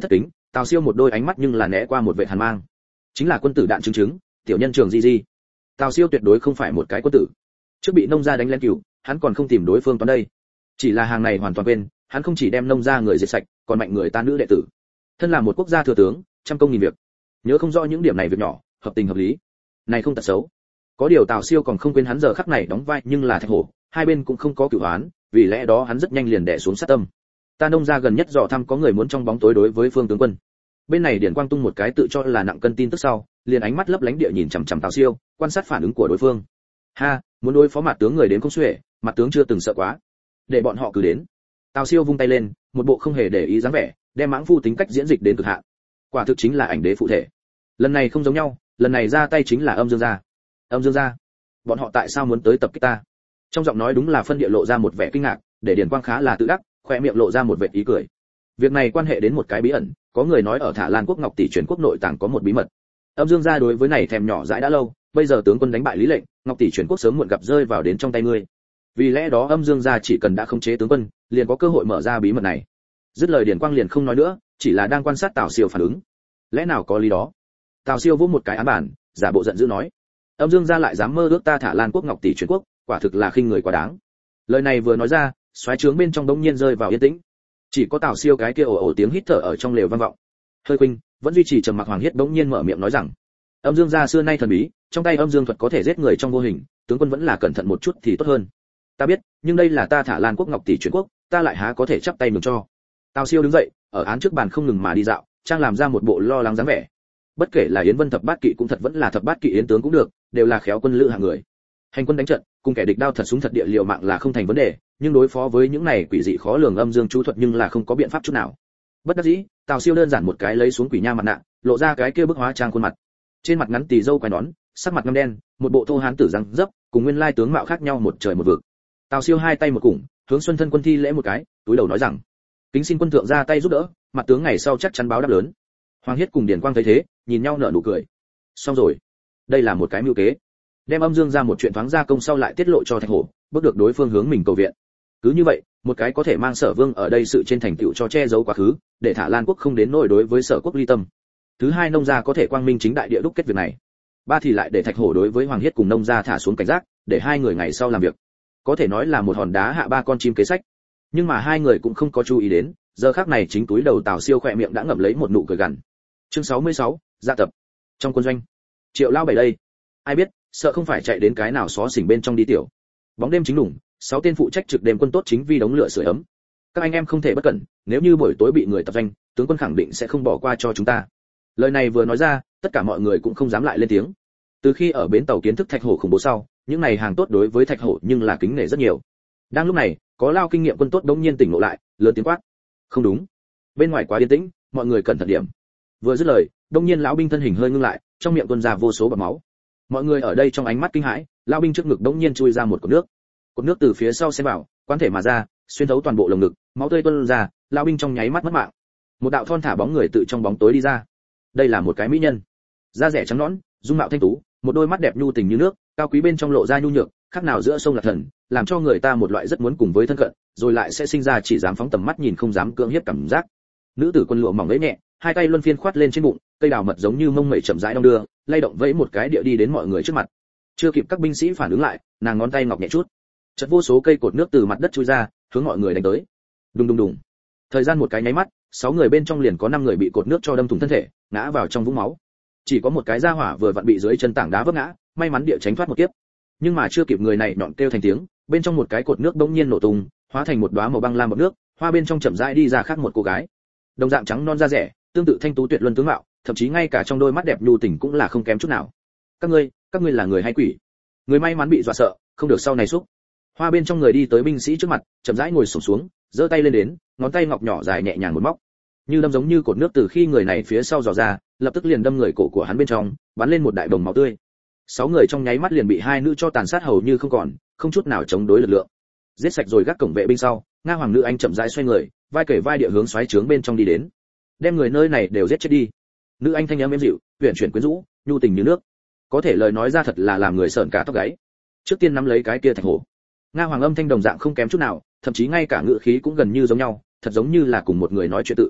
Tào Siêu một đôi ánh mắt nhưng là né qua một vệt hàn mang. Chính là quân tử đạn chứng chứng, tiểu nhân Trường Di Di. Tào Siêu tuyệt đối không phải một cái quân tử. Trước bị nông gia đánh lên cừu, hắn còn không tìm đối phương toán đây. Chỉ là hàng này hoàn toàn quên, hắn không chỉ đem nông gia người diệt sạch, còn mạnh người ta nữ đệ tử. Thân là một quốc gia thừa tướng, trăm công nghìn việc. Nhớ không rõ những điểm này việc nhỏ, hợp tình hợp lý. Này không tật xấu. Có điều Tào Siêu còn không quên hắn giờ khắc này đóng vai nhưng là Thạch Hổ, hai bên cũng không có cửu oán, vì lẽ đó hắn rất nhanh liền đè xuống sát tâm. Ta nông gia gần nhất dò thăm có người muốn trong bóng tối đối với Phương tướng quân. Bên này Điển Quang tung một cái tự cho là nặng cân tin tức sau, liền ánh mắt lấp lánh địa nhìn chằm chằm Tào Siêu, quan sát phản ứng của đối phương. Ha, muốn đối phó mặt tướng người đến không xuể, mặt tướng chưa từng sợ quá. Để bọn họ cứ đến. Tào Siêu vung tay lên, một bộ không hề để ý dáng vẻ, đem mãng phu tính cách diễn dịch đến cực hạn. Quả thực chính là ảnh đế phụ thể. Lần này không giống nhau, lần này ra tay chính là Âm Dương gia. Âm Dương gia? Bọn họ tại sao muốn tới tập kích ta? Trong giọng nói đúng là phân địa lộ ra một vẻ kinh ngạc, để Điền Quang khá là tự đắc, khóe miệng lộ ra một vệt ý cười. Việc này quan hệ đến một cái bí ẩn, có người nói ở Thả Lan quốc Ngọc Tỷ truyền quốc nội tàng có một bí mật. Âm Dương gia đối với này thèm nhỏ dãi đã lâu, bây giờ tướng quân đánh bại Lý Lệnh, Ngọc Tỷ truyền quốc sớm muộn gặp rơi vào đến trong tay ngươi. Vì lẽ đó Âm Dương gia chỉ cần đã khống chế tướng quân, liền có cơ hội mở ra bí mật này. Dứt lời Điền Quang liền không nói nữa, chỉ là đang quan sát Tào Siêu phản ứng. Lẽ nào có lý đó? Tào Siêu vỗ một cái án bản, giả bộ giận dữ nói: Âm Dương gia lại dám mơ ước ta Thả Lan quốc Ngọc Tỷ truyền quốc, quả thực là khinh người quá đáng. Lời này vừa nói ra, xoáy trướng bên trong đống nhiên rơi vào yên tĩnh. Chỉ có Tào Siêu cái kia ồ ồ tiếng hít thở ở trong lều vang vọng. Hơi Khuynh vẫn duy trì trầm mặc. Hoàng Hiết đống nhiên mở miệng nói rằng: Âm Dương gia xưa nay thần bí, trong tay âm dương thuật có thể giết người trong vô hình, tướng quân vẫn là cẩn thận một chút thì tốt hơn. Ta biết, nhưng đây là ta Thả Lan quốc Ngọc Tỷ truyền quốc, ta lại há có thể chắp tay mừng cho. Tào Siêu đứng dậy, ở án trước bàn không ngừng mà đi dạo, trang làm ra một bộ lo lắng dáng vẻ. Bất kể là Yến Vân thập bát kỵ cũng thật vẫn là thập bát kỵ yến tướng cũng được, đều là khéo quân lữ hạng người. Hành quân đánh trận, cùng kẻ địch đao thật súng thật địa liều mạng là không thành vấn đề, nhưng đối phó với những này quỷ dị khó lường âm dương chú thuật nhưng là không có biện pháp chút nào. Bất đắc dĩ, Tào Siêu đơn giản một cái lấy xuống quỷ nha mặt nạ, lộ ra cái kia bức hóa trang khuôn mặt. Trên mặt ngắn tì râu quai nón, sắc mặt ngăm đen, một bộ thô hán tử răng dấp, cùng nguyên lai tướng mạo khác nhau một trời một vực. Tào Siêu hai tay một cùng, hướng Xuân Thân quân thi lễ một cái, túi đầu nói rằng: kính xin quân thượng ra tay giúp đỡ, mặt tướng ngày sau chắc chắn báo đáp lớn. Hoàng Hiết cùng Điền Quang thấy thế, nhìn nhau nở nụ cười. Xong rồi, đây là một cái mưu kế. Đem Âm Dương ra một chuyện thoáng ra công sau lại tiết lộ cho Thạch Hổ, bước được đối phương hướng mình cầu viện. Cứ như vậy, một cái có thể mang Sở Vương ở đây sự trên thành tựu cho che giấu quá khứ, để Thả Lan quốc không đến nỗi đối với Sở quốc ly tâm. Thứ hai, nông gia có thể quang minh chính đại địa đúc kết việc này. Ba thì lại để Thạch Hổ đối với Hoàng Hiết cùng nông gia thả xuống cảnh giác, để hai người ngày sau làm việc. Có thể nói là một hòn đá hạ ba con chim kế sách. Nhưng mà hai người cũng không có chú ý đến, giờ khắc này chính túi đầu Tào Siêu khỏe miệng đã ngậm lấy một nụ cười gằn. Chương sáu mươi sáu, dạ tập. Trong quân doanh, Triệu Lao bảy đây. Ai biết, sợ không phải chạy đến cái nào xó xỉnh bên trong đi tiểu. Bóng đêm chính đủng, sáu tên phụ trách trực đêm quân tốt chính vì đống lửa sưởi ấm. Các anh em không thể bất cẩn, nếu như buổi tối bị người tập doanh, tướng quân khẳng định sẽ không bỏ qua cho chúng ta. Lời này vừa nói ra, tất cả mọi người cũng không dám lại lên tiếng. Từ khi ở bến tàu kiến thức Thạch Hổ khủng bố sau, những này hàng tốt đối với Thạch Hổ nhưng là kính nể rất nhiều. Đang lúc này, có Lao kinh nghiệm quân tốt đống nhiên tỉnh ngộ lại, lớn tiếng quát: không đúng, bên ngoài quá yên tĩnh, mọi người cẩn thận điểm. Vừa dứt lời, đống nhiên lão binh thân hình hơi ngưng lại, trong miệng tuôn ra vô số bọt máu. Mọi người ở đây trong ánh mắt kinh hãi, lão binh trước ngực đống nhiên chui ra một cột nước. Cột nước từ phía sau xen vào, quán thể mà ra, xuyên thấu toàn bộ lồng ngực, máu tươi tuôn ra, lão binh trong nháy mắt mất mạng. Một đạo thon thả bóng người tự trong bóng tối đi ra. Đây là một cái mỹ nhân, da rẻ trắng nõn, dung mạo thanh tú, một đôi mắt đẹp nhu tình như nước, cao quý bên trong lộ ra nhu nhược, khác nào giữa sông lạc thần, làm cho người ta một loại rất muốn cùng với thân cận, rồi lại sẽ sinh ra chỉ dám phóng tầm mắt nhìn không dám cưỡng hiếp cảm giác. Nữ tử quân lụa mỏng lấy nhẹ, hai tay luân phiên khoát lên trên bụng, cây đào mật giống như mông mẩy chậm rãi đong đưa, lay động vẫy một cái địa đi đến mọi người trước mặt. Chưa kịp các binh sĩ phản ứng lại, nàng ngón tay ngọc nhẹ chút, chợt vô số cây cột nước từ mặt đất chui ra, hướng mọi người đánh tới. Đùng đùng đùng. Thời gian một cái nháy mắt, sáu người bên trong liền có năm người bị cột nước cho đâm thủng thân thể, ngã vào trong vũng máu. Chỉ có một cái gia hỏa vừa vặn bị dưới chân tảng đá vấp ngã, may mắn địa tránh thoát một kiếp. Nhưng mà chưa kịp người này nhọn kêu thành tiếng, bên trong một cái cột nước bỗng nhiên nổ tung, hóa thành một đóa màu băng lam bọt nước, hoa bên trong chậm rãi đi ra khác một cô gái. Đồng dạng trắng non da rẻ, tương tự thanh tú tuyệt luân tướng mạo, thậm chí ngay cả trong đôi mắt đẹp nhu tình cũng là không kém chút nào. Các ngươi, các ngươi là người hay quỷ? Người may mắn bị dọa sợ, không được sau này xúc. Hoa bên trong người đi tới binh sĩ trước mặt, chậm rãi ngồi xổm xuống, giơ tay lên đến, ngón tay ngọc nhỏ dài nhẹ nhàng một móc, như đâm giống như cột nước từ khi người này phía sau dò ra, lập tức liền đâm người cổ của hắn bên trong, bắn lên một đại bồng máu tươi. Sáu người trong nháy mắt liền bị hai nữ cho tàn sát hầu như không còn, không chút nào chống đối lực lượng. Giết sạch rồi gác cổng vệ binh sau, Nga hoàng nữ anh chậm rãi xoay người, vai kể vai địa hướng xoáy trướng bên trong đi đến. Đem người nơi này đều giết chết đi. Nữ anh thanh âm êm dịu, huyền chuyển quyến rũ, nhu tình như nước. Có thể lời nói ra thật là làm người sởn cả tóc gáy. Trước tiên nắm lấy cái kia Thạch Hổ. Nga hoàng âm thanh đồng dạng không kém chút nào, thậm chí ngay cả ngữ khí cũng gần như giống nhau, thật giống như là cùng một người nói chuyện tự.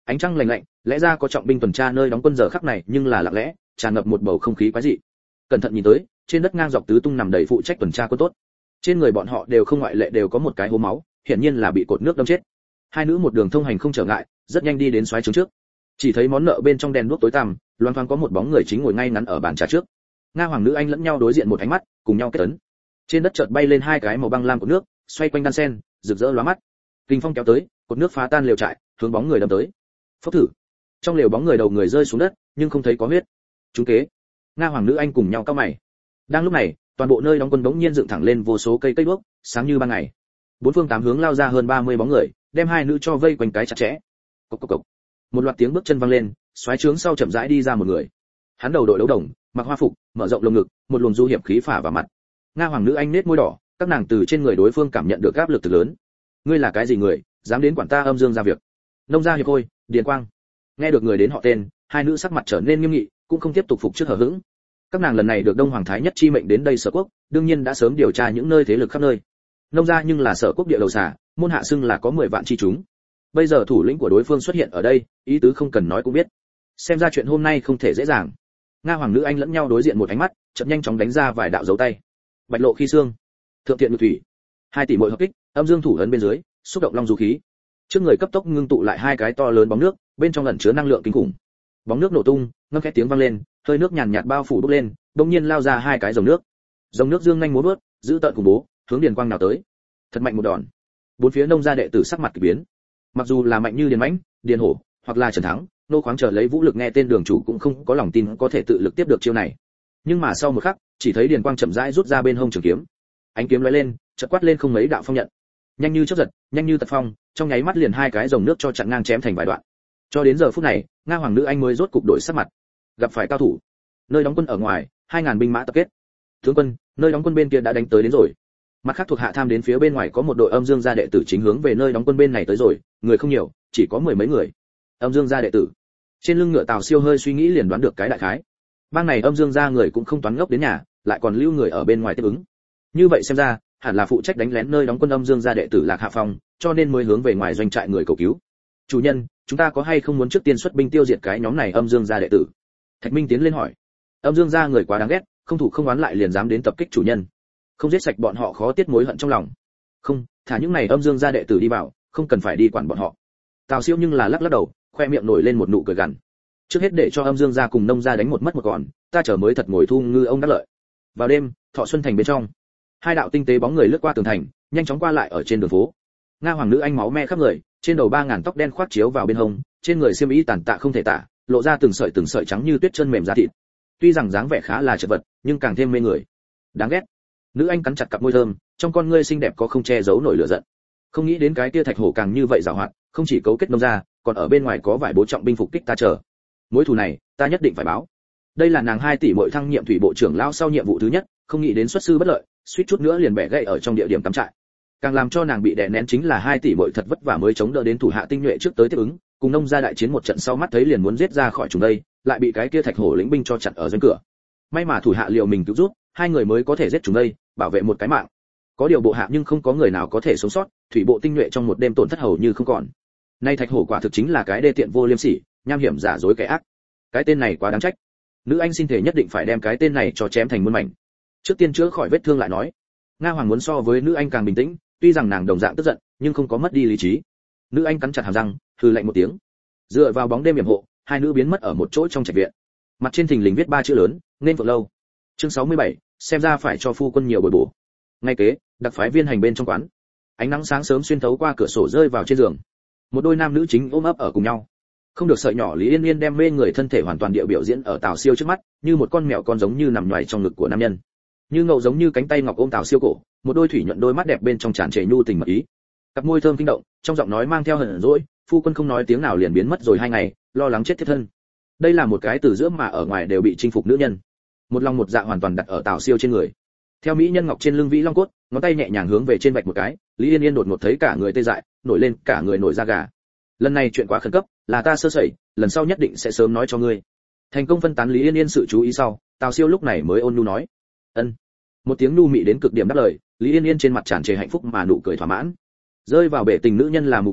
Ánh trăng lạnh lạnh, lẽ ra có trọng binh tuần tra nơi đóng quân giờ khắc này, nhưng là lặng lẽ, tràn ngập một bầu không khí quái dị. Cẩn thận nhìn tới, trên đất ngang dọc tứ tung nằm đầy phụ trách tuần tra quân tốt. Trên người bọn họ đều không ngoại lệ đều có một cái hố máu, hiển nhiên là bị cột nước đâm chết. Hai nữ một đường thông hành không trở ngại, rất nhanh đi đến xoáy trướng trước. Chỉ thấy món nợ bên trong đèn đuốc tối tăm, loang thoáng có một bóng người chính ngồi ngay ngắn ở bàn trà trước. Nga hoàng nữ anh lẫn nhau đối diện một ánh mắt, cùng nhau kết ấn. Trên đất chợt bay lên hai cái màu băng lam của nước, xoay quanh đan sen, rực rỡ lóa mắt. Kinh phong kéo tới, cột nước phá tan lều trại, hướng bóng người đâm tới. Phốc thử. Trong lều bóng người đầu người rơi xuống đất, nhưng không thấy có huyết. Trúng kế. Nga hoàng nữ anh cùng nhau cau mày. Đang lúc này, toàn bộ nơi đóng quân bỗng nhiên dựng thẳng lên vô số cây cây đuốc, sáng như ban ngày. Bốn phương tám hướng lao ra hơn ba mươi bóng người, đem hai nữ cho vây quanh cái chặt chẽ. Cộc cộc cộc. Một loạt tiếng bước chân vang lên, xoáy trướng sau chậm rãi đi ra một người. Hắn đầu đội đấu đồng, mặc hoa phục, mở rộng lồng ngực, một luồng du hiểm khí phả vào mặt. Nga hoàng nữ anh nết môi đỏ, các nàng từ trên người đối phương cảm nhận được áp lực từ lớn. Ngươi là cái gì người, dám đến quản ta âm dương gia việc? Nông gia hiệp thôi, Điền Quang. Nghe được người đến họ tên, hai nữ sắc mặt trở nên nghiêm nghị, cũng không tiếp tục phục trước hờ hững. Các nàng lần này được Đông Hoàng thái nhất chi mệnh đến đây Sở Quốc, đương nhiên đã sớm điều tra những nơi thế lực khắp nơi. Nông gia nhưng là Sở Quốc địa đầu xà, môn hạ xưng là có mười vạn chi chúng. Bây giờ thủ lĩnh của đối phương xuất hiện ở đây, ý tứ không cần nói cũng biết. Xem ra chuyện hôm nay không thể dễ dàng. Nga hoàng nữ anh lẫn nhau đối diện một ánh mắt, chợt nhanh chóng đánh ra vài đạo dấu tay. Bạch lộ khi xương, thượng thiện ngự thủy. Hai tỷ muội hợp kích, âm dương thủ ấn bên dưới, xúc động long du khí. Trước người cấp tốc ngưng tụ lại hai cái to lớn bóng nước, bên trong ẩn chứa năng lượng kinh khủng. Bóng nước nổ tung, ngâm khẽ tiếng vang lên, hơi nước nhàn nhạt bao phủ bốc lên, đột nhiên lao ra hai cái dòng nước. Dòng nước dương nhanh múa vớt, giữ tợn khủng bố, hướng Điền Quang nào tới. Thật mạnh một đòn. Bốn phía nông gia đệ tử sắc mặt kỳ biến. Mặc dù là mạnh như Điền Mãnh, Điền Hổ, hoặc là Trần Thắng, nô khoáng chờ lấy vũ lực nghe tên đường chủ cũng không có lòng tin có thể tự lực tiếp được chiêu này. Nhưng mà sau một khắc, chỉ thấy Điền Quang chậm rãi rút ra bên hông trường kiếm. Ánh kiếm lóe lên, chợt quát lên không mấy đạo phong nhận. Nhanh như chớp giật, nhanh như tật phong, trong nháy mắt liền hai cái dòng nước cho chặn ngang chém thành vài đoạn. Cho đến giờ phút này, Nga hoàng nữ anh mới rốt cục đổi sắc mặt. Gặp phải cao thủ. Nơi đóng quân ở ngoài, hai ngàn binh mã tập kết. Tướng quân, nơi đóng quân bên kia đã đánh tới đến rồi. Mặt khác thuộc hạ tham đến phía bên ngoài có một đội âm dương gia đệ tử chính hướng về nơi đóng quân bên này tới rồi, người không nhiều, chỉ có mười mấy người. Âm dương gia đệ tử. Trên lưng ngựa Tào Siêu hơi suy nghĩ liền đoán được cái đại khái. Bang này âm dương gia người cũng không toán ngốc đến nhà, lại còn lưu người ở bên ngoài tiếp ứng. Như vậy xem ra, hẳn là phụ trách đánh lén nơi đóng quân âm dương gia đệ tử Lạc Hạ Phong, cho nên mới hướng về ngoài doanh trại người cầu cứu. Chủ nhân, chúng ta có hay không muốn trước tiên xuất binh tiêu diệt cái nhóm này âm dương gia đệ tử? Thạch Minh tiến lên hỏi. Âm dương gia người quá đáng ghét, không thủ không oán lại liền dám đến tập kích chủ nhân. Không giết sạch bọn họ khó tiết mối hận trong lòng. Không, thả những này âm dương gia đệ tử đi vào, không cần phải đi quản bọn họ. Tào Siêu nhưng là lắc lắc đầu, khoe miệng nổi lên một nụ cười gằn. Trước hết để cho âm dương gia cùng nông gia đánh một mất một còn, ta chờ mới thật ngồi thu ngư ông đắc lợi. Vào đêm, Thọ Xuân thành bên trong, hai đạo tinh tế bóng người lướt qua tường thành, nhanh chóng qua lại ở trên đường phố. Nga hoàng nữ anh máu me khắp người, trên đầu ba ngàn tóc đen khoác chiếu vào bên hông, trên người xiêm y tàn tạ không thể tả, lộ ra từng sợi từng sợi trắng như tuyết chân mềm da thịt. Tuy rằng dáng vẻ khá là chật vật, nhưng càng thêm mê người. Đáng ghét. Nữ anh cắn chặt cặp môi thơm, trong con ngươi xinh đẹp có không che giấu nổi lửa giận. Không nghĩ đến cái kia Thạch Hổ càng như vậy giàu hoạt, không chỉ cấu kết nông gia, còn ở bên ngoài có vài bố trọng binh phục kích ta chờ. Mối thù này, ta nhất định phải báo. Đây là nàng hai tỷ muội thăng nhiệm thủy bộ trưởng lao sau nhiệm vụ thứ nhất, không nghĩ đến xuất sư bất lợi, suýt chút nữa liền bẻ gãy ở trong địa điểm cắm trại. Càng làm cho nàng bị đè nén chính là hai tỷ muội thật vất vả mới chống đỡ đến thủ hạ tinh nhuệ trước tới tiếp ứng, cùng nông gia đại chiến một trận sau mắt thấy liền muốn giết ra khỏi chúng đây, lại bị cái kia Thạch Hổ lĩnh binh cho chặn ở doanh cửa. May mà thủ hạ liệu mình cứu giúp, hai người mới có thể giết chúng đây, bảo vệ một cái mạng. Có điều bộ hạ nhưng không có người nào có thể sống sót, thủy bộ tinh nhuệ trong một đêm tổn thất hầu như không còn. Nay Thạch Hổ quả thực chính là cái đê tiện vô liêm sỉ, nham hiểm giả dối kẻ ác. Cái tên này quá đáng trách. Nữ anh xin thể nhất định phải đem cái tên này cho chém thành muôn mảnh. Trước tiên chữa khỏi vết thương lại nói. Nga hoàng muốn so với nữ anh càng bình tĩnh, tuy rằng nàng đồng dạng tức giận, nhưng không có mất đi lý trí. Nữ anh cắn chặt hàm răng, hừ lạnh một tiếng. Dựa vào bóng đêm yểm hộ, hai nữ biến mất ở một chỗ trong trạch viện. Mặt trên thình lình viết ba chữ lớn, nên vợ lâu. Chương sáu mươi bảy, xem ra phải cho phu quân nhiều bồi bổ. Ngay kế, đặc phái viên hành bên trong quán. Ánh nắng sáng sớm xuyên thấu qua cửa sổ rơi vào trên giường. Một đôi nam nữ chính ôm ấp ở cùng nhau. Không được sợi nhỏ Lý Yên Yên đem mê người thân thể hoàn toàn địa biểu diễn ở Tào Siêu trước mắt, như một con mèo con giống như nằm nhoài trong ngực của nam nhân. Như ngậu giống như cánh tay ngọc ôm Tào Siêu cổ, một đôi thủy nhuận đôi mắt đẹp bên trong tràn trề nhu tình mật ý. Cặp môi thơm kinh động, trong giọng nói mang theo hờn dỗi, phu quân không nói tiếng nào liền biến mất rồi hai ngày, lo lắng chết thiết thân. Đây là một cái từ giữa mà ở ngoài đều bị chinh phục nữ nhân. Một lòng một dạ hoàn toàn đặt ở Tào Siêu trên người. Theo mỹ nhân ngọc trên lưng vĩ long cốt, ngón tay nhẹ nhàng hướng về trên vạch một cái, Lý Yên Yên đột ngột thấy cả người tê dại, nổi lên, cả người nổi da gà. Lần này chuyện quá khẩn cấp, là ta sơ sẩy, lần sau nhất định sẽ sớm nói cho ngươi. Thành công phân tán Lý Yên Yên sự chú ý sau, Tào Siêu lúc này mới ôn nhu nói, ân. Một tiếng nu mị đến cực điểm đáp lời, Lý Yên Yên trên mặt tràn trề hạnh phúc mà nụ cười thỏa mãn. Rơi vào bể tình nữ nhân là mù quáng,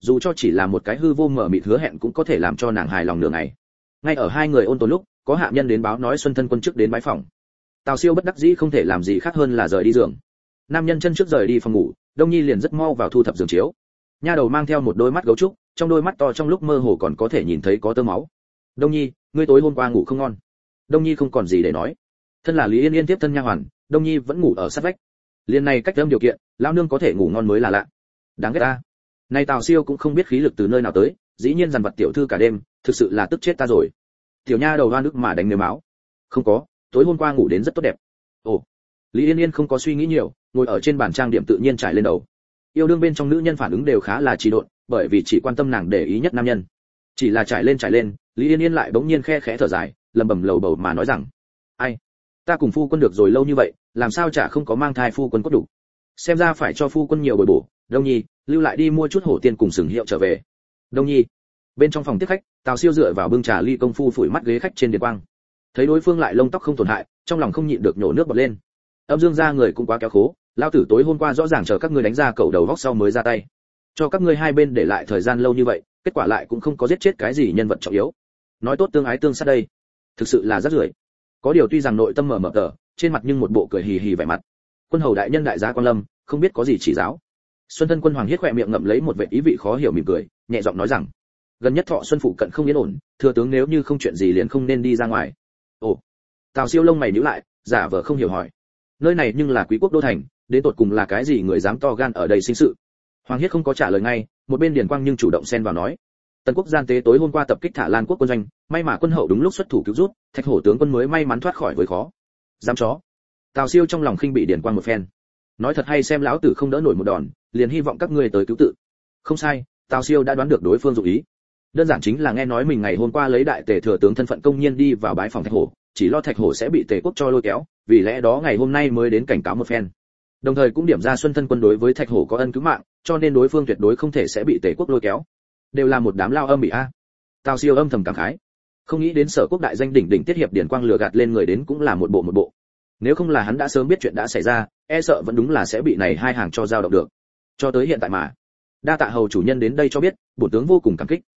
dù cho chỉ là một cái hư vô mở mịt hứa hẹn cũng có thể làm cho nàng hài lòng nửa ngày. Ngay ở hai người ôn tồn lúc, có hạ nhân đến báo nói Xuân Thân Quân trước đến bái phòng. Tào Siêu bất đắc dĩ không thể làm gì khác hơn là rời đi giường. Nam nhân chân trước rời đi phòng ngủ, Đông Nhi liền rất mau vào thu thập giường chiếu. Nha đầu mang theo một đôi mắt gấu trúc, trong đôi mắt to trong lúc mơ hồ còn có thể nhìn thấy có tơ máu. Đông Nhi, ngươi tối hôm qua ngủ không ngon. Đông Nhi không còn gì để nói. Thân là Lý Yên Yên tiếp thân nha hoàn, Đông Nhi vẫn ngủ ở sát vách. Liên này cách âm điều kiện, lão nương có thể ngủ ngon mới là lạ. Đáng ghét ta. Này Tào Siêu cũng không biết khí lực từ nơi nào tới, dĩ nhiên dằn vặt tiểu thư cả đêm, thực sự là tức chết ta rồi. Tiểu nha đầu oan ức mà đánh nếm máu. Không có, tối hôm qua ngủ đến rất tốt đẹp. Ồ. Lý Yên Yên không có suy nghĩ nhiều, ngồi ở trên bàn trang điểm tự nhiên trải lên đầu. Yêu đương bên trong nữ nhân phản ứng đều khá là trì độn, bởi vì chỉ quan tâm nàng để ý nhất nam nhân. Chỉ là trải lên trải lên, Lý Yên Yên lại bỗng nhiên khe khẽ thở dài, lẩm bẩm lầu bầu mà nói rằng: "Ai, ta cùng phu quân được rồi lâu như vậy, làm sao chả không có mang thai phu quân cốt đủ. Xem ra phải cho phu quân nhiều bồi bổ, Đông Nhi, lưu lại đi mua chút hổ tiên cùng sừng hiệu trở về." Đông Nhi. Bên trong phòng tiếp khách, Tào Siêu dựa vào bưng trà ly công phu phủi mắt ghế khách trên điện quang. Thấy đối phương lại lông tóc không tổn hại, trong lòng không nhịn được nhổ nước bọt lên. Âm Dương gia người cũng quá kéo khố, lao tử tối hôm qua rõ ràng chờ các ngươi đánh ra cẩu đầu vóc sau mới ra tay. Cho các ngươi hai bên để lại thời gian lâu như vậy, kết quả lại cũng không có giết chết cái gì nhân vật trọng yếu. Nói tốt tương ái tương sát đây, thực sự là rất rưởi. Có điều tuy rằng nội tâm mở mở tờ, trên mặt nhưng một bộ cười hì hì vẻ mặt. Quân hầu đại nhân đại gia quan lâm, không biết có gì chỉ giáo. Xuân Thân Quân Hoàng hiết khỏe miệng ngậm lấy một vẻ ý vị khó hiểu mỉm cười, nhẹ giọng nói rằng: gần nhất Thọ Xuân phụ cận không yên ổn, thừa tướng nếu như không chuyện gì liền không nên đi ra ngoài. Ồ. Tào Siêu lông mày nhíu lại, giả vờ không hiểu hỏi: nơi này nhưng là quý quốc đô thành, đến tột cùng là cái gì người dám to gan ở đây sinh sự? Hoàng hiết không có trả lời ngay, một bên Điền Quang nhưng chủ động xen vào nói: Tần quốc gian tế tối hôm qua tập kích Thả Lan quốc quân doanh, may mà quân hậu đúng lúc xuất thủ cứu rút, Thạch Hổ tướng quân mới may mắn thoát khỏi với khó. Dám chó. Tào Siêu trong lòng khinh bị Điền Quang một phen. Nói thật hay xem lão tử không đỡ nổi một đòn, liền hy vọng các ngươi tới cứu tự. Không sai, Tào Siêu đã đoán được đối phương dụng ý. Đơn giản chính là nghe nói mình ngày hôm qua lấy đại tề thừa tướng thân phận công nhiên đi vào bái phòng Thạch Hổ, chỉ lo Thạch Hổ sẽ bị Tề quốc cho lôi kéo, vì lẽ đó ngày hôm nay mới đến cảnh cáo một phen. Đồng thời cũng điểm ra Xuân Thân quân đối với Thạch Hổ có ân cứu mạng, cho nên đối phương tuyệt đối không thể sẽ bị Tề quốc lôi kéo. Đều là một đám lao âm bị a. Tào Siêu âm thầm cảm khái. Không nghĩ đến Sở quốc đại danh đỉnh đỉnh tiết hiệp Điển Quang lừa gạt lên người đến cũng là một bộ một bộ. Nếu không là hắn đã sớm biết chuyện đã xảy ra, e sợ vẫn đúng là sẽ bị này hai hàng cho giao động được. Cho tới hiện tại mà. Đa tạ hầu chủ nhân đến đây cho biết, bổn tướng vô cùng cảm kích.